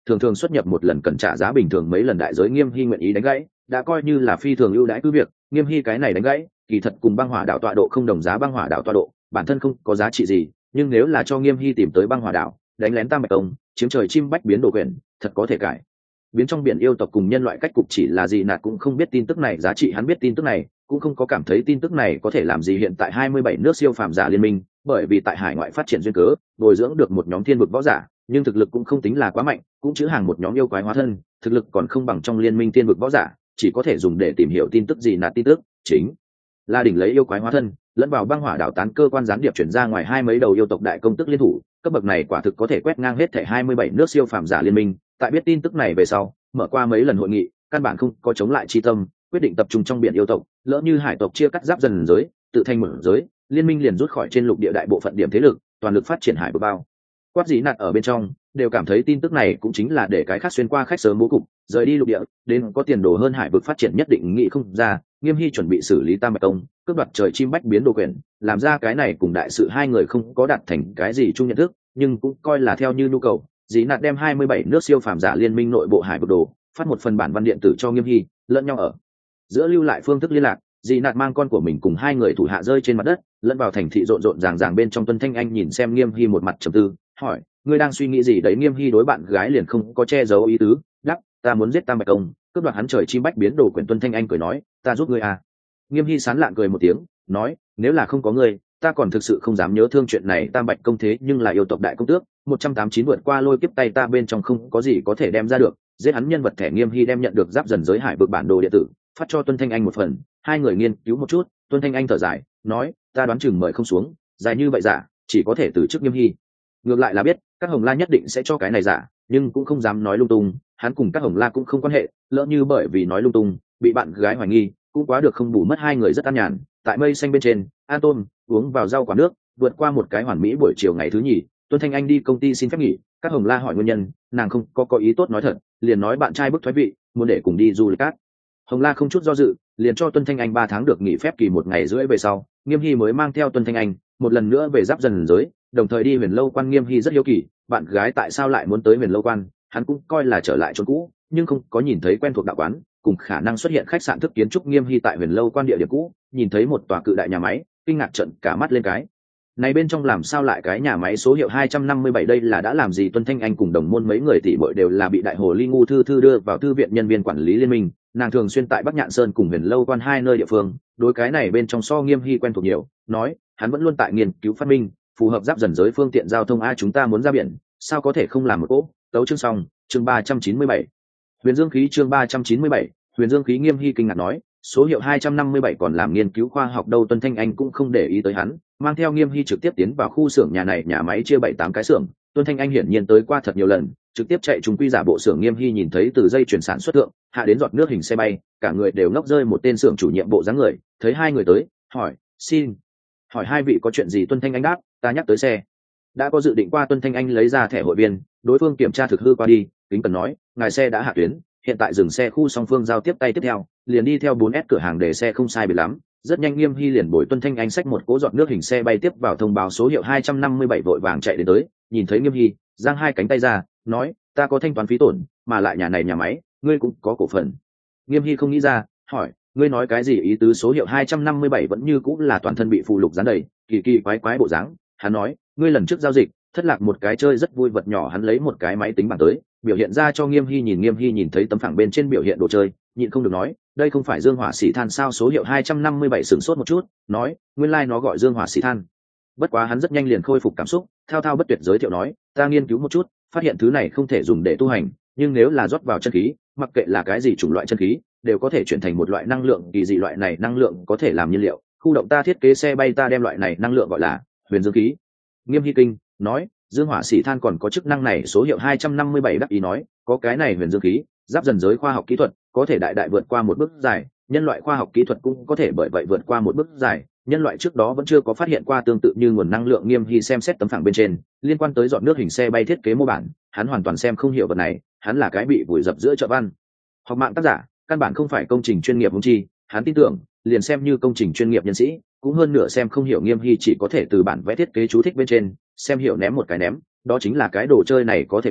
thường thường xuất nhập một lần cần trả giá bình thường mấy lần đại giới Nghiêm Hy nguyện ý đánh gãy, đã coi như là phi thường ưu đãi cứ việc. Nghiêm Hy cái này đánh gãy kỳ thật cùng băng hỏa đảo tọa độ không đồng giá, băng hỏa đảo tọa độ bản thân không có giá trị gì, nhưng nếu là cho Nghiêm Hy tìm tới băng hỏa đảo, đánh lén Tam Bạch Tông, chiếm trời chim bách biến đồ quyền, thật có thể cải biến trong biển yêu tộc cùng nhân loại cách cục. Chỉ là gì nạt cũng không biết tin tức này giá trị, hắn biết tin tức này cũng không có cảm thấy tin tức này có thể làm gì hiện tại hai mươi bảy nước siêu phàm giả liên minh, bởi vì tại hải ngoại phát triển duyên cớ bồi dưỡng được một nhóm thiên vực võ giả, nhưng thực lực cũng không tính là quá mạnh, cũng chữ hàng một nhóm yêu quái hóa thân, thực lực còn không bằng trong liên minh thiên vực võ giả, chỉ có thể dùng để tìm hiểu tin tức. Gì nạt tin tức chính là đỉnh lấy yêu quái hóa thân lẫn vào băng hỏa đảo tán cơ quan gián điệp chuyển ra ngoài hai mấy đầu yêu tộc đại công tức liên thủ, cấp bậc này quả thực có thể quét ngang hết thể hai mươi bảy nước siêu phàm giả liên minh. Tại biết tin tức này về sau, mở qua mấy lần hội nghị, căn bản không có chống lại chi tâm, quyết định tập trung trong biển yêu tộc, lỡ như hải tộc chia cắt giáp dần giới, tự thành mở giới, liên minh liền rút khỏi trên lục địa đại bộ phận điểm thế lực, toàn lực phát triển hải bờ bao. Quát Dĩ Nạt ở bên trong đều cảm thấy tin tức này cũng chính là để cái khác xuyên qua khách sớm bố cục, rời đi lục địa, đến có tiền đồ hơn hải vực phát triển nhất định nghĩ không ra. Nghiêm Hy chuẩn bị xử lý Tam Bạch Tông, cướp đoạt trời chim bách biến đồ quyền, làm ra cái này cùng đại sự hai người không có đạt thành cái gì chung nhận thức, nhưng cũng coi là theo như nhu cầu. Dĩ Nạt đem hai mươi bảy nước siêu phàm giả liên minh nội bộ hải vực đồ phát một phần bản văn điện tử cho Nghiêm Hy, lẫn nhau ở giữa lưu lại phương thức liên lạc. Dĩ Nạt mang con của mình cùng hai người thủ hạ rơi trên mặt đất, lẫn vào thành thị rộn rộn ràng ràng bên trong. Tuân Thanh Anh nhìn xem Nghiêm Hy một mặt trầm tư, hỏi: ngươi đang suy nghĩ gì đấy? Nghiêm Hy đối bạn gái liền không có che giấu ý tứ, đáp: ta muốn giết Tam Bạch Tông, cướp đoạt hắn trời chim bách biến đồ quyền. Tuân Thanh Anh cười nói: ta giúp ngươi à? Nghiêm Hy sán lạn cười một tiếng, nói: nếu là không có ngươi, ta còn thực sự không dám nhớ thương chuyện này. Tam Bạch Công thế nhưng là yêu tộc đại công tước, một trăm tám mươi chín vượt qua lôi kiếp tay ta bên trong không có gì có thể đem ra được, giết hắn nhân vật thẻ. Nghiêm Hy đem nhận được giáp dần giới hải vực bản đồ điện tử phát cho Tuân Thanh Anh một phần, hai người nghiên cứu một chút. Tuân Thanh Anh thở dài, nói: ta đoán chừng mời không xuống, dài như vậy giả, chỉ có thể từ chức. Nghiêm Hy ngược lại là biết các Hồng La nhất định sẽ cho cái này giả, nhưng cũng không dám nói lung tung, hắn cùng các Hồng La cũng không quan hệ, lỡ như bởi vì nói lung tung bị bạn gái hoài nghi cũng quá được không bù mất. Hai người rất an nhàn tại mây xanh bên trên an tôm uống vào rau quả nước, vượt qua một cái hoàn mỹ buổi chiều ngày thứ nhì. Tuân Thanh Anh đi công ty xin phép nghỉ, các Hồng La hỏi nguyên nhân, nàng không có có ý tốt nói thật, liền nói bạn trai bức thoái vị, muốn để cùng đi du lịch. Các Hồng La không chút do dự liền cho Tuân Thanh Anh ba tháng được nghỉ phép kỳ. Một ngày rưỡi về sau, Nghiêm Hy mới mang theo Tuân Thanh Anh một lần nữa về giáp dần giới, đồng thời đi Huyền Lâu Quan. Nghiêm Hy rất hiếu kỳ bạn gái tại sao lại muốn tới Huyền Lâu Quan, hắn cũng coi là trở lại chỗ cũ, nhưng không có nhìn thấy quen thuộc đạo quán cùng khả năng xuất hiện khách sạn thức kiến trúc. Nghiêm Hy tại Huyền Lâu Quan địa điểm cũ nhìn thấy một tòa cự đại nhà máy, kinh ngạc trợn cả mắt lên, cái này bên trong làm sao lại cái nhà máy số hiệu hai trăm năm mươi bảy, đây là đã làm gì? Tuân Thanh Anh cùng đồng môn mấy người tỷ muội đều là bị đại hồ ly ngu thư thư đưa vào thư viện nhân viên quản lý liên minh, nàng thường xuyên tại Bắc Nhạn Sơn cùng Huyền Lâu Quan hai nơi địa phương, đối cái này bên trong so Nghiêm Hy quen thuộc nhiều, nói: hắn vẫn luôn tại nghiên cứu phát minh phù hợp giáp dần giới phương tiện giao thông. A, chúng ta muốn ra biển, sao có thể không làm một cỗ. Tấu chương xong, chương ba trăm chín mươi bảy huyền dương khí, chương ba trăm chín mươi bảy huyền dương khí. Nghiêm Hy kinh ngạc nói: số hiệu hai trăm năm mươi bảy còn làm nghiên cứu khoa học đâu? Tuân Thanh Anh cũng không để ý tới hắn, mang theo Nghiêm Hy trực tiếp tiến vào khu xưởng nhà này. Nhà máy chia bảy tám cái xưởng, Tuân Thanh Anh hiển nhiên tới qua thật nhiều lần, trực tiếp chạy chúng quy giả bộ xưởng. Nghiêm Hy nhìn thấy từ dây chuyển sản xuất thượng hạ đến giọt nước hình xe bay, cả người đều ngốc rơi. một tên xưởng chủ nhiệm bộ dáng người thấy hai người tới, hỏi: xin hỏi hai vị có chuyện gì? Tuân Thanh Anh đáp: ta nhắc tới xe đã có dự định qua. Tuân Thanh Anh lấy ra thẻ hội viên, đối phương kiểm tra thực hư qua đi, kính cần nói: ngài xe đã hạ tuyến, hiện tại dừng xe khu song phương giao tiếp tay tiếp theo, liền đi theo bốn S cửa hàng để xe không sai biệt lắm. Rất nhanh Nghiêm Hy liền bồi Tuân Thanh Anh xách một cỗ giọt nước hình xe bay tiếp vào thông báo số hiệu hai trăm năm mươi bảy, vội vàng chạy đến tới, nhìn thấy Nghiêm Hy giang hai cánh tay ra, nói: ta có thanh toán phí tổn, mà lại nhà này nhà máy ngươi cũng có cổ phần. Nghiêm Hy không nghĩ ra, hỏi: ngươi nói cái gì? Ý tứ số hiệu hai trăm năm mươi bảy vẫn như cũng là toàn thân bị phù lục dán đầy, kỳ kỳ quái quái bộ dáng. Hắn nói: ngươi lần trước giao dịch thất lạc một cái chơi rất vui vật nhỏ. Hắn lấy một cái máy tính bảng tới biểu hiện ra cho Nghiêm Hy nhìn. Nghiêm Hy nhìn thấy tấm phẳng bên trên biểu hiện đồ chơi, nhịn không được nói: đây không phải dương hỏa xỉ than sao? Số hiệu hai trăm năm mươi bảy sửng sốt một chút, nói: nguyên lai nó gọi dương hỏa xỉ than. Bất quá hắn rất nhanh liền khôi phục cảm xúc, thao thao bất tuyệt giới thiệu nói: ta nghiên cứu một chút, phát hiện thứ này không thể dùng để tu hành, nhưng nếu là rót vào chân khí, mặc kệ là cái gì chủng loại chân khí, đều có thể chuyển thành một loại năng lượng kỳ dị. loại này năng lượng có thể làm nhiên liệu khu động ta thiết kế xe bay, ta đem loại này năng lượng gọi là huyền dương khí. Nghiêm Hy kinh nói: dương hỏa xỉ than còn có chức năng này? Số hiệu hai trăm năm mươi bảy đáp ý nói: có cái này huyền dương khí, giáp dần giới khoa học kỹ thuật có thể đại đại vượt qua một bước dài, nhân loại khoa học kỹ thuật cũng có thể bởi vậy vượt qua một bước dài. nhân loại trước đó vẫn chưa có phát hiện qua tương tự như nguồn năng lượng. Nghiêm Hy xem xét tấm phẳng bên trên liên quan tới dọn nước hình xe bay thiết kế mô bản, hắn hoàn toàn xem không hiểu vật này, hắn là cái bị vùi dập giữa chợ văn học mạng tác giả, căn bản không phải công trình chuyên nghiệp hung chi. Hắn tin tưởng liền xem như công trình chuyên nghiệp nhân sĩ cũng hơn nửa xem không hiểu. Nghiêm Hy chỉ có thể từ bản vẽ thiết kế chú thích bên trên xem hiểu, ném một cái ném, đó chính là cái đồ chơi này có thể bay,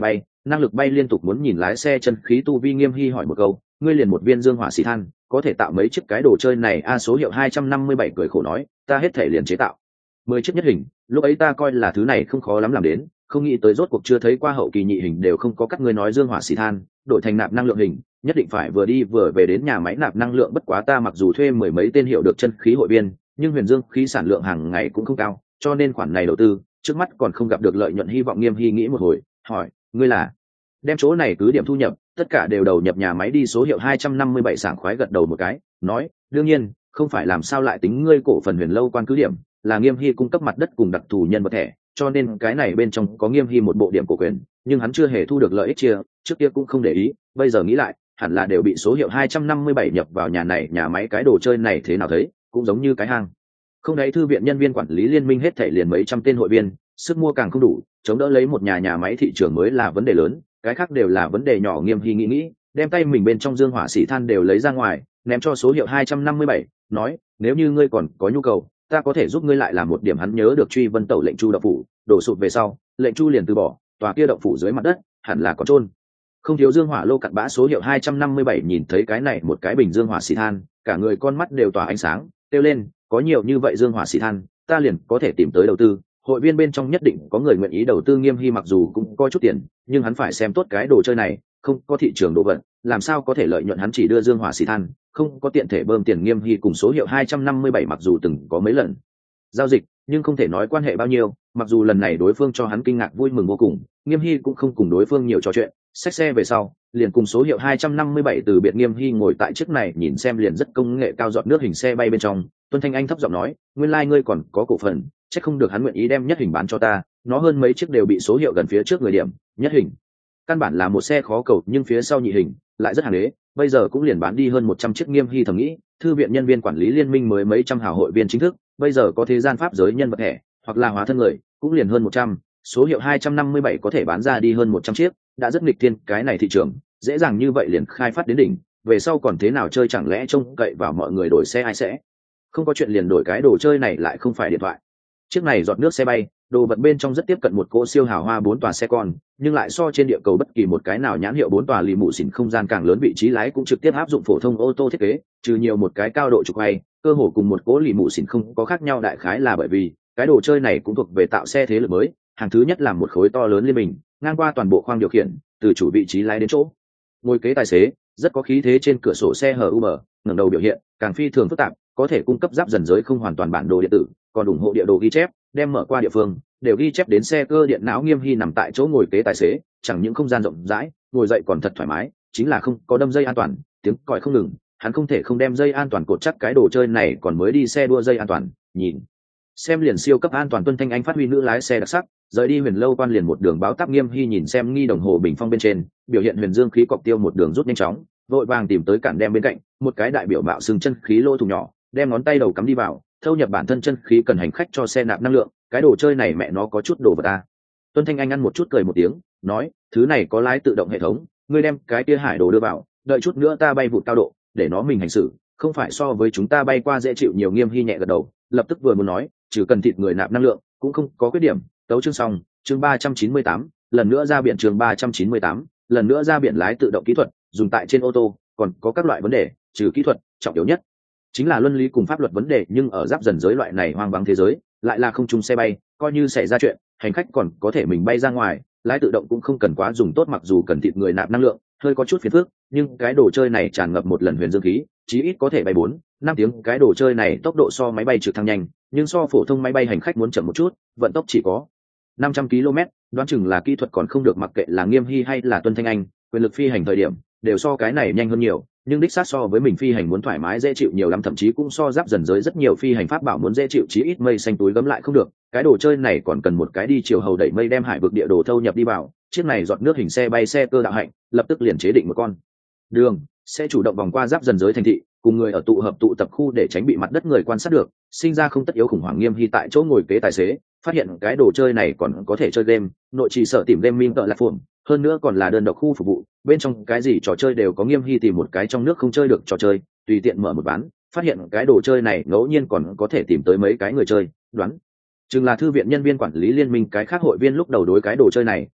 năng lực bay liên tục muốn nhìn lái xe chân khí tu vi Nghiêm Hy hỏi một câu, ngươi liền một viên dương hỏa xì than có thể tạo mấy chiếc cái đồ chơi này a? Số hiệu hai trăm năm mươi bảy cười khổ nói, ta hết thể liền chế tạo mười chiếc nhất hình, lúc ấy ta coi là thứ này không khó lắm làm đến, không nghĩ tới rốt cuộc chưa thấy qua hậu kỳ nhị hình đều không có. Các ngươi nói dương hỏa xì than đổi thành nạp năng lượng hình, nhất định phải vừa đi vừa về đến nhà máy nạp năng lượng. Bất quá ta mặc dù thuê mười mấy tên hiệu được chân khí hội viên, nhưng huyền dương khí sản lượng hàng ngày cũng không cao, cho nên khoản này đầu tư trước mắt còn không gặp được lợi nhuận hy vọng. Nghiêm Hy nghĩ một hồi hỏi, ngươi là đem chỗ này cứ điểm thu nhập tất cả đều đầu nhập nhà máy đi? Số hiệu hai trăm năm mươi bảy sảng khoái gật đầu một cái nói, đương nhiên không phải, làm sao lại tính ngươi cổ phần huyền lâu quan cứ điểm là Nghiêm Hy cung cấp mặt đất cùng đặc thù nhân vật thẻ, cho nên cái này bên trong có Nghiêm Hy một bộ điểm cổ quyền, nhưng hắn chưa hề thu được lợi ích chia, trước kia cũng không để ý, bây giờ nghĩ lại hẳn là đều bị số hiệu hai trăm năm mươi bảy nhập vào nhà này nhà máy. Cái đồ chơi này thế nào thấy cũng giống như cái hang không đáy. Thư viện nhân viên quản lý liên minh hết thảy liền mấy trăm tên hội viên, sức mua càng không đủ chống đỡ lấy một nhà nhà máy thị trường mới là vấn đề lớn, cái khác đều là vấn đề nhỏ. Nghiêm Hy nghĩ nghĩ đem tay mình bên trong dương hỏa xỉ than đều lấy ra ngoài ném cho số hiệu hai trăm năm mươi bảy, nói, nếu như ngươi còn có nhu cầu ta có thể giúp ngươi lại làm một điểm. Hắn nhớ được truy vân tẩu lệnh chu động phủ đổ sụp về sau, lệnh chu liền từ bỏ, tòa kia động phủ dưới mặt đất hẳn là có trôn không thiếu dương hỏa lô cặn bã. Số hiệu hai trăm năm mươi bảy nhìn thấy cái này một cái bình dương hỏa xỉ than, cả người con mắt đều tỏa ánh sáng, kêu lên, có nhiều như vậy dương hỏa xỉ than ta liền có thể tìm tới đầu tư, hội viên bên trong nhất định có người nguyện ý đầu tư. Nghiêm Hy mặc dù cũng có chút tiền, nhưng hắn phải xem tốt cái đồ chơi này, không có thị trường độ vận làm sao có thể lợi nhuận, hắn chỉ đưa dương hỏa xỉ than, không có tiện thể bơm tiền. Nghiêm Hy cùng số hiệu hai trăm năm mươi bảy mặc dù từng có mấy lần giao dịch, nhưng không thể nói quan hệ bao nhiêu, mặc dù lần này đối phương cho hắn kinh ngạc vui mừng vô cùng, Nghiêm Hy cũng không cùng đối phương nhiều trò chuyện, xách xe về sau liền cùng số hiệu hai trăm năm mươi bảy từ biệt. Nghiêm Hy ngồi tại chiếc này nhìn xem liền rất công nghệ cao giọt nước hình xe bay bên trong, Tuân Thanh Anh thấp giọng nói, nguyên lai、like、ngươi còn có cổ phần, chắc không được hắn nguyện ý đem nhất hình bán cho ta, nó hơn mấy chiếc đều bị số hiệu gần phía trước người điểm. Nhất hình căn bản là một xe khó cầu, nhưng phía sau nhị hình lại rất hàng đế, bây giờ cũng liền bán đi hơn một trăm chiếc. Nghiêm Hy thầm nghĩ, thư viện nhân viên quản lý liên minh mới mấy trăm hào hội viên chính thức, bây giờ có thế gian pháp giới nhân vật thẻ hoặc là hóa thân người cũng liền hơn một trăm, số hiệu hai trăm năm mươi bảy có thể bán ra đi hơn một trăm chiếc, đã rất nghịch thiên. Cái này thị trường dễ dàng như vậy liền khai phát đến đỉnh, về sau còn thế nào chơi? Chẳng lẽ trông cậy vào mọi người đổi xe ai sẽ không có chuyện liền đổi cái đồ chơi này? Lại không phải điện thoại. Chiếc này giọt nước xe bay, đồ vật bên trong rất tiếp cận một cỗ siêu hào hoa bốn tòa xe con, nhưng lại so trên địa cầu bất kỳ một cái nào nhãn hiệu bốn tòa lì mụ xỉn không gian càng lớn. Vị trí lái cũng trực tiếp áp dụng phổ thông ô tô thiết kế, trừ nhiều một cái cao độ trục quay, cơ hồ cùng một cỗ lì mụ xỉn không có khác nhau. Đại khái là bởi vì cái đồ chơi này cũng thuộc về tạo xe thế lực mới, hàng thứ nhất làm một khối to lớn liên bình ngang qua toàn bộ khoang điều khiển, từ chủ vị trí lái đến chỗ ngồi kế tài xế, rất có khí thế. Trên cửa sổ xe hở Uber ngẩng đầu biểu hiện càng phi thường phức tạp, có thể cung cấp giáp dần giới không hoàn toàn bản đồ điện tử, còn ủng hộ địa đồ ghi chép, đem mở qua địa phương đều ghi chép đến xe cơ điện não. Nghiêm Hy nằm tại chỗ ngồi kế tài xế, chẳng những không gian rộng rãi, ngồi dậy còn thật thoải mái, chính là không có đâm dây an toàn, tiếng còi không ngừng, hắn không thể không đem dây an toàn cột chắc. Cái đồ chơi này còn mới đi xe đua dây an toàn, nhìn xem liền siêu cấp an toàn. Tuân Thanh Anh phát huy nữ lái xe đặc sắc, rời đi huyền lâu quan liền một đường báo táp. Nghiêm Hy nhìn xem nghi đồng hồ bình phong bên trên biểu hiện huyền dương khí cọc tiêu một đường rút nhanh chóng, vội vàng tìm tới cản đem bên cạnh một cái đại biểu mạo xương chân khí lỗ thủng nhỏ, đem ngón tay đầu cắm đi vào, thâu nhập bản thân chân khí cần hành khách cho xe nạp năng lượng. Cái đồ chơi này mẹ nó có chút đồ vật ta. Tuân Thanh Anh ăn một chút cười một tiếng nói, thứ này có lái tự động hệ thống, ngươi đem cái kia hải đồ đưa vào, đợi chút nữa ta bay vụt cao độ để nó mình hành xử, không phải so với chúng ta bay qua dễ chịu nhiều. Nghiêm Hy nhẹ gật đầu, lập tức vừa muốn nói, trừ cần thịt người nạp năng lượng cũng không có khuyết điểm. Tấu chương xong. Chương ba trăm chín mươi tám, lần nữa ra biển. Chương ba trăm chín mươi tám, lần nữa ra biển. Lái tự động kỹ thuật dùng tại trên ô tô còn có các loại vấn đề, trừ kỹ thuật trọng yếu nhất chính là luân lý cùng pháp luật vấn đề, nhưng ở giáp dần giới loại này hoang vắng thế giới lại là không chung xe bay, coi như xảy ra chuyện hành khách còn có thể mình bay ra ngoài, lái tự động cũng không cần quá dùng tốt. Mặc dù cần thịt người nạp năng lượng hơi có chút phiền phức, nhưng cái đồ chơi này tràn ngập một lần huyền dương khí, chí ít có thể bay bốn năm tiếng. Cái đồ chơi này tốc độ so máy bay trực thăng nhanh, nhưng so phổ thông máy bay hành khách muốn chậm một chút, vận tốc chỉ có năm trăm ki lô mét, đoán chừng là kỹ thuật còn không được. Mặc kệ là Nghiêm Hy hay là Tuân Thanh Anh, quyền lực phi hành thời điểm đều so cái này nhanh hơn nhiều, nhưng đích xác so với mình phi hành muốn thoải mái dễ chịu nhiều lắm, thậm chí cũng so giáp dần giới rất nhiều phi hành pháp bảo muốn dễ chịu, chí ít mây xanh túi gấm lại không được. Cái đồ chơi này còn cần một cái đi chiều hầu đẩy mây đem hải vực địa đồ thâu nhập đi vào. Chiếc này giọt nước hình xe bay xe cơ đạo hạnh lập tức liền chế định một con đường sẽ chủ động vòng qua giáp dần giới thành thị, cùng người ở tụ hợp tụ tập khu để tránh bị mặt đất người quan sát được, sinh ra không tất yếu khủng hoảng. Nghiêm Hy tại chỗ ngồi kế tài xế phát hiện cái đồ chơi này còn có thể chơi game, nội trì sở tìm game minh tợ lạc phồn, hơn nữa còn là đơn độc khu phục vụ, bên trong cái gì trò chơi đều có. Nghiêm Hy tìm một cái trong nước không chơi được trò chơi, tùy tiện mở một bán, phát hiện cái đồ chơi này ngẫu nhiên còn có thể tìm tới mấy cái người chơi, đoán chừng là thư viện nhân viên quản lý liên minh cái khác hội viên lúc đầu đối cái đồ chơi này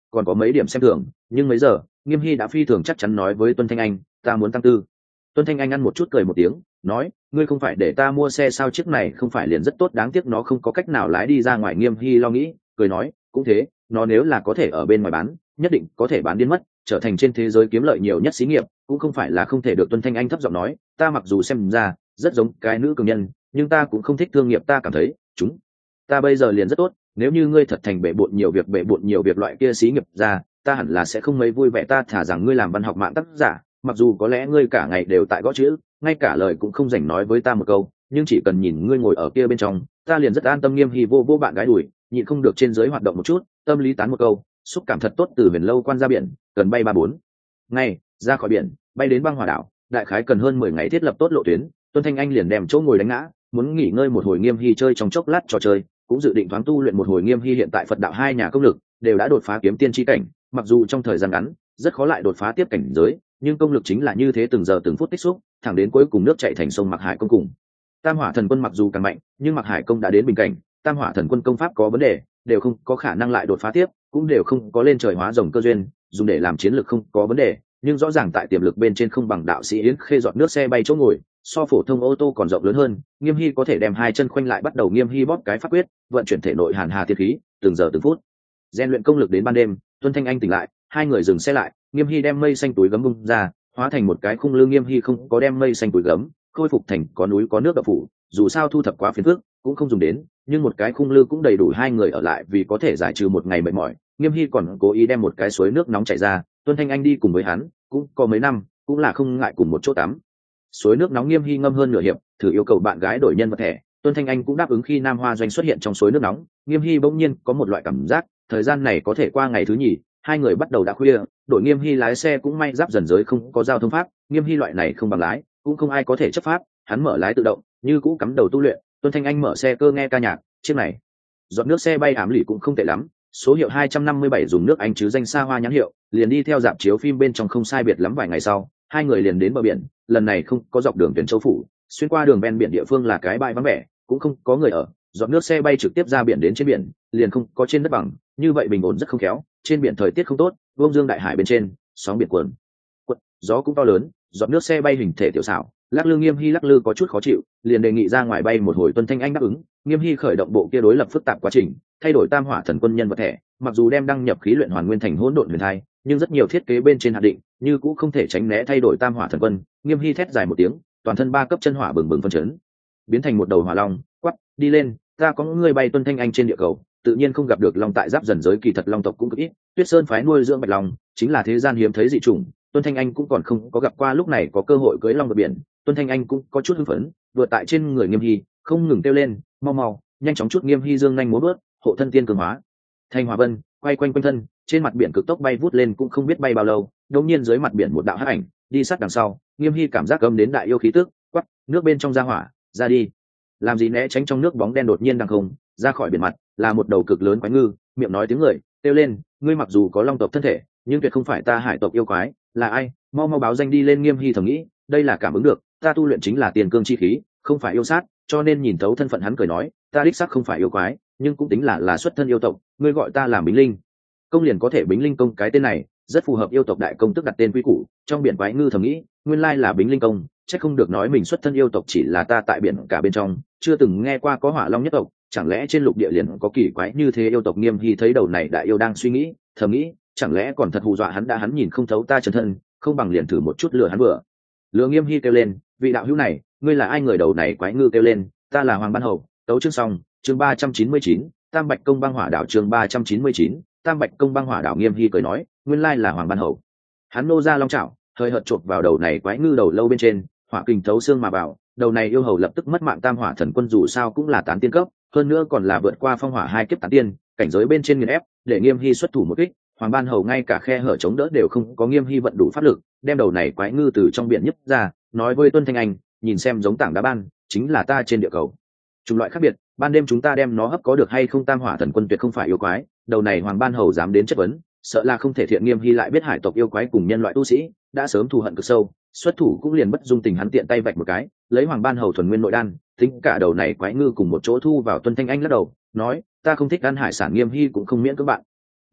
còn có mấy điểm xem thường, nhưng mấy giờ Nghiêm Hy đã phi thường chắc chắn nói với Tuân Thanh Anh, ta muốn tăng tư. Tuân Thanh Anh ăn một chút cười một tiếng, nói, ngươi không phải để ta mua xe sao, chiếc này không phải liền rất tốt, đáng tiếc nó không có cách nào lái đi ra ngoài. Nghiêm Hy lo nghĩ, cười nói, cũng thế, nó nếu là có thể ở bên ngoài bán, nhất định có thể bán điên mất, trở thành trên thế giới kiếm lợi nhiều nhất xí nghiệp, cũng không phải là không thể được. Tuân Thanh Anh thấp giọng nói, ta mặc dù xem ra rất giống cái nữ cường nhân, nhưng ta cũng không thích thương nghiệp, ta cảm thấy chúng ta bây giờ liền rất tốt, nếu như ngươi thật thành bệ bội nhiều việc bệ bội nhiều việc loại kia xí nghiệp ra, ta hẳn là sẽ không mấy vui vẻ. Ta thả rằng ngươi làm văn học mạng tác giả, mặc dù có lẽ ngươi cả ngày đều tại gõ chữ, ngay cả lời cũng không dành nói với ta một câu, nhưng chỉ cần nhìn ngươi ngồi ở kia bên trong, ta liền rất an tâm. Nghiêm Hy vô vô bạn gái đùi, nhịn không được trên dưới hoạt động một chút, tâm lý tán một câu, xúc cảm thật tốt. Từ Huyền Lâu Quan ra biển cần bay ba bốn ngày, ra khỏi biển bay đến Băng Hỏa đảo đại khái cần hơn mười ngày thiết lập tốt lộ tuyến. Tuân Thanh Anh liền đem chỗ ngồi đánh ngã, muốn nghỉ ngơi một hồi. Nghiêm Hy chơi trong chốc lát trò chơi, cũng dự định thoáng tu luyện một hồi. Nghiêm Hy hiện tại Phật đạo hai nhà công lực đều đã đột phá kiếm tiên chi cảnh, mặc dù trong thời gian ngắn rất khó lại đột phá tiếp cảnh giới, nhưng công lực chính là như thế, từng giờ từng phút tích xúc, thẳng đến cuối cùng nước chảy thành sông. Mặc Hải công cùng Tam Hỏa Thần Quân mặc dù càng mạnh, nhưng Mặc Hải công đã đến bình cảnh, Tam Hỏa Thần Quân công pháp có vấn đề, đều không có khả năng lại đột phá tiếp, cũng đều không có lên trời hóa rồng cơ duyên, dùng để làm chiến lược không có vấn đề, nhưng rõ ràng tại tiềm lực bên trên không bằng đạo sĩ Yến Khê giọt nước xe bay chỗ ngồi, so phổ thông ô tô còn rộng lớn hơn. Nghiêm Hy có thể đem hai chân khoanh lại, bắt đầu Nghiêm Hy bóp cái pháp quyết, vận chuyển thể nội hàn hà thiên khí, từng giờ từng phút rèn luyện công lực. Đến ban đêm, Tuân Thanh Anh tỉnh lại, hai người dừng xe lại. Nghiêm Hy đem mây xanh túi gấm bung ra, hóa thành một cái khung lư. Nghiêm Hy không có đem mây xanh túi gấm khôi phục thành có núi có nước đậu phủ, dù sao thu thập quá phiền phức cũng không dùng đến, nhưng một cái khung lư cũng đầy đủ hai người ở lại, vì có thể giải trừ một ngày mệt mỏi. Nghiêm Hy còn cố ý đem một cái suối nước nóng chảy ra, Tuân Thanh Anh đi cùng với hắn cũng có mấy năm, cũng là không ngại cùng một chỗ tắm. Suối nước nóng Nghiêm Hy ngâm hơn nửa hiệp, thử yêu cầu bạn gái đổi nhân vật thẻ. Tuân Thanh Anh cũng đáp ứng. Khi Nam Hoa Doanh xuất hiện trong suối nước nóng, Nghiêm Hy bỗng nhiên có một loại cảm giác thời gian này có thể qua ngày thứ nhì. Hai người bắt đầu đã khuya, đổi Nghiêm Hy lái xe, cũng may giáp dần giới không có giao thông pháp, Nghiêm Hy loại này không bằng lái, cũng không ai có thể chấp pháp, hắn mở lái tự động, như cũ cắm đầu tu luyện. Tuân Thanh Anh mở xe cơ nghe ca nhạc, chiếc này giọt nước xe bay ám lì cũng không tệ lắm, số hiệu hai trăm năm mươi bảy, dùng nước Anh chứ danh xa hoa nhãn hiệu, liền đi theo dạp chiếu phim bên trong không sai biệt lắm. Vài ngày sau, hai người liền đến bờ biển, lần này không có dọc đường Tuyển Châu phủ, xuyên qua đường ven biển địa phương là cái bãi vắng vẻ, cũng không có người ở. Giọt nước xe bay trực tiếp ra biển đến trên biển, liền không có trên đất bằng, như vậy bình ổn rất không khéo. Trên biển thời tiết không tốt, Vương Dương đại hải bên trên, sóng biển cuồn cuộn, gió cũng to lớn. Giọt nước xe bay hình thể tiểu xảo, lắc lư. Nghiêm Hy lắc lư có chút khó chịu, liền đề nghị ra ngoài bay một hồi. Tuân Thanh Anh đáp ứng. Nghiêm Hy khởi động bộ kia đối lập phức tạp quá trình, thay đổi Tam Hỏa Thần Quân nhân vật thẻ, mặc dù đem đăng nhập khí luyện hoàn nguyên thành hỗn độn huyền thai, nhưng rất nhiều thiết kế bên trên hạn định, như cũng không thể tránh né thay đổi Tam Hỏa Thần Quân. Nghiêm Hy thét dài một tiếng, toàn thân ba cấp chân hỏa bừng bừng phân chấn, biến thành một đầu hỏa long, quát, đi lên, ta có người bay. Tuân Thanh Anh trên địa cầu tự nhiên không gặp được long tại giáp dần giới, kỳ thật long tộc cũng cực ít, Tuyết Sơn phái nuôi dưỡng bạch long chính là thế gian hiếm thấy dị chủng, Tuân Thanh Anh cũng còn không có gặp qua. Lúc này có cơ hội cưỡi long vượt biển, Tuân Thanh Anh cũng có chút hưng phấn, vừa tại trên người Nghiêm Hy không ngừng kêu lên, mau mau, nhanh chóng chút. Nghiêm Hy dương nhanh múa bước, hộ thân tiên cường hóa thành hỏa vân, quay quanh quanh thân, trên mặt biển cực tốc bay vút lên, cũng không biết bay bao lâu, đột nhiên dưới mặt biển một đạo hắc ảnh đi sát đằng sau. Nghiêm Hy cảm giác gầm đến đại yêu khí tức, quắc, nước bên trong ra hỏa, ra đi, làm gì né tránh. Trong nước bóng đen đột nhiên đằng không ra khỏi biển mặt, là một đầu cực lớn quái ngư, miệng nói tiếng người, kêu lên, ngươi mặc dù có long tộc thân thể, nhưng tuyệt không phải ta hải tộc yêu quái, là ai, mau mau báo danh đi lên. Nghiêm Hy thầm nghĩ, đây là cảm ứng được, ta tu luyện chính là tiền cương chi khí, không phải yêu sát, cho nên nhìn thấu thân phận hắn, cười nói, ta đích xác không phải yêu quái, nhưng cũng tính là là xuất thân yêu tộc, ngươi gọi ta làm Bính Linh công liền có thể. Bính Linh công cái tên này rất phù hợp yêu tộc đại công tức đặt tên quy củ. Trong biển quái ngư thầm nghĩ, nguyên lai là Bính Linh công, chắc không được nói mình xuất thân yêu tộc, chỉ là ta tại biển cả bên trong chưa từng nghe qua có hỏa long nhất tộc, chẳng lẽ trên lục địa liền có kỳ quái như thế yêu tộc. Nghiêm Hy thấy đầu này đại yêu đang suy nghĩ, thầm nghĩ, chẳng lẽ còn thật hù dọa hắn, đã hắn nhìn không thấu ta chân thân, không bằng liền thử một chút lừa hắn vừa lừa. Nghiêm Hy kêu lên, vị đạo hữu này, ngươi là ai? Người đầu này quái ngư kêu lên, ta là Hoàng Ban Hầu. Tấu chương xong, chương ba trăm chín mươi chín, Tam Bạch công băng hỏa đảo. Chương ba trăm chín mươi chín, Tam Bạch công băng hỏa đảo. Nghiêm Hy cười nói, nguyên lai là Hoàng Ban Hầu. Hắn nô ra long chảo, hơi hợt chộp vào đầu này quái ngư đầu lâu bên trên, hỏa kình thấu xương mà vào, đầu này yêu hầu lập tức mất mạng. Tam Hỏa Thần Quân dù sao cũng là tán tiên cấp, hơn nữa còn là vượt qua phong hỏa hai kiếp tán tiên, cảnh giới bên trên nghiền ép, để Nghiêm Hy xuất thủ một kích, Hoàng Ban Hầu ngay cả khe hở chống đỡ đều không có. Nghiêm Hy vận đủ pháp lực, đem đầu này quái ngư từ trong biển nhấc ra, nói với Tuân Thanh Anh, nhìn xem giống tảng đá ban, chính là ta trên địa cầu chủng loại khác biệt, ban đêm chúng ta đem nó hấp có được hay không? Tam Hỏa Thần Quân tuyệt không phải yêu quái, đầu này Hoàng Ban Hầu dám đến chất vấn, sợ là không thể thiện. Nghiêm Hy lại biết hải tộc yêu quái cùng nhân loại tu sĩ đã sớm thù hận cực sâu, xuất thủ cũng liền bất dung tình, hắn tiện tay vạch một cái, lấy Hoàng Ban Hầu thuần nguyên nội đan, tính cả đầu này quái ngư cùng một chỗ thu vào. Tuân Thanh Anh lắc đầu nói, ta không thích ăn hải sản. Nghiêm Hy cũng không miễn các bạn gái,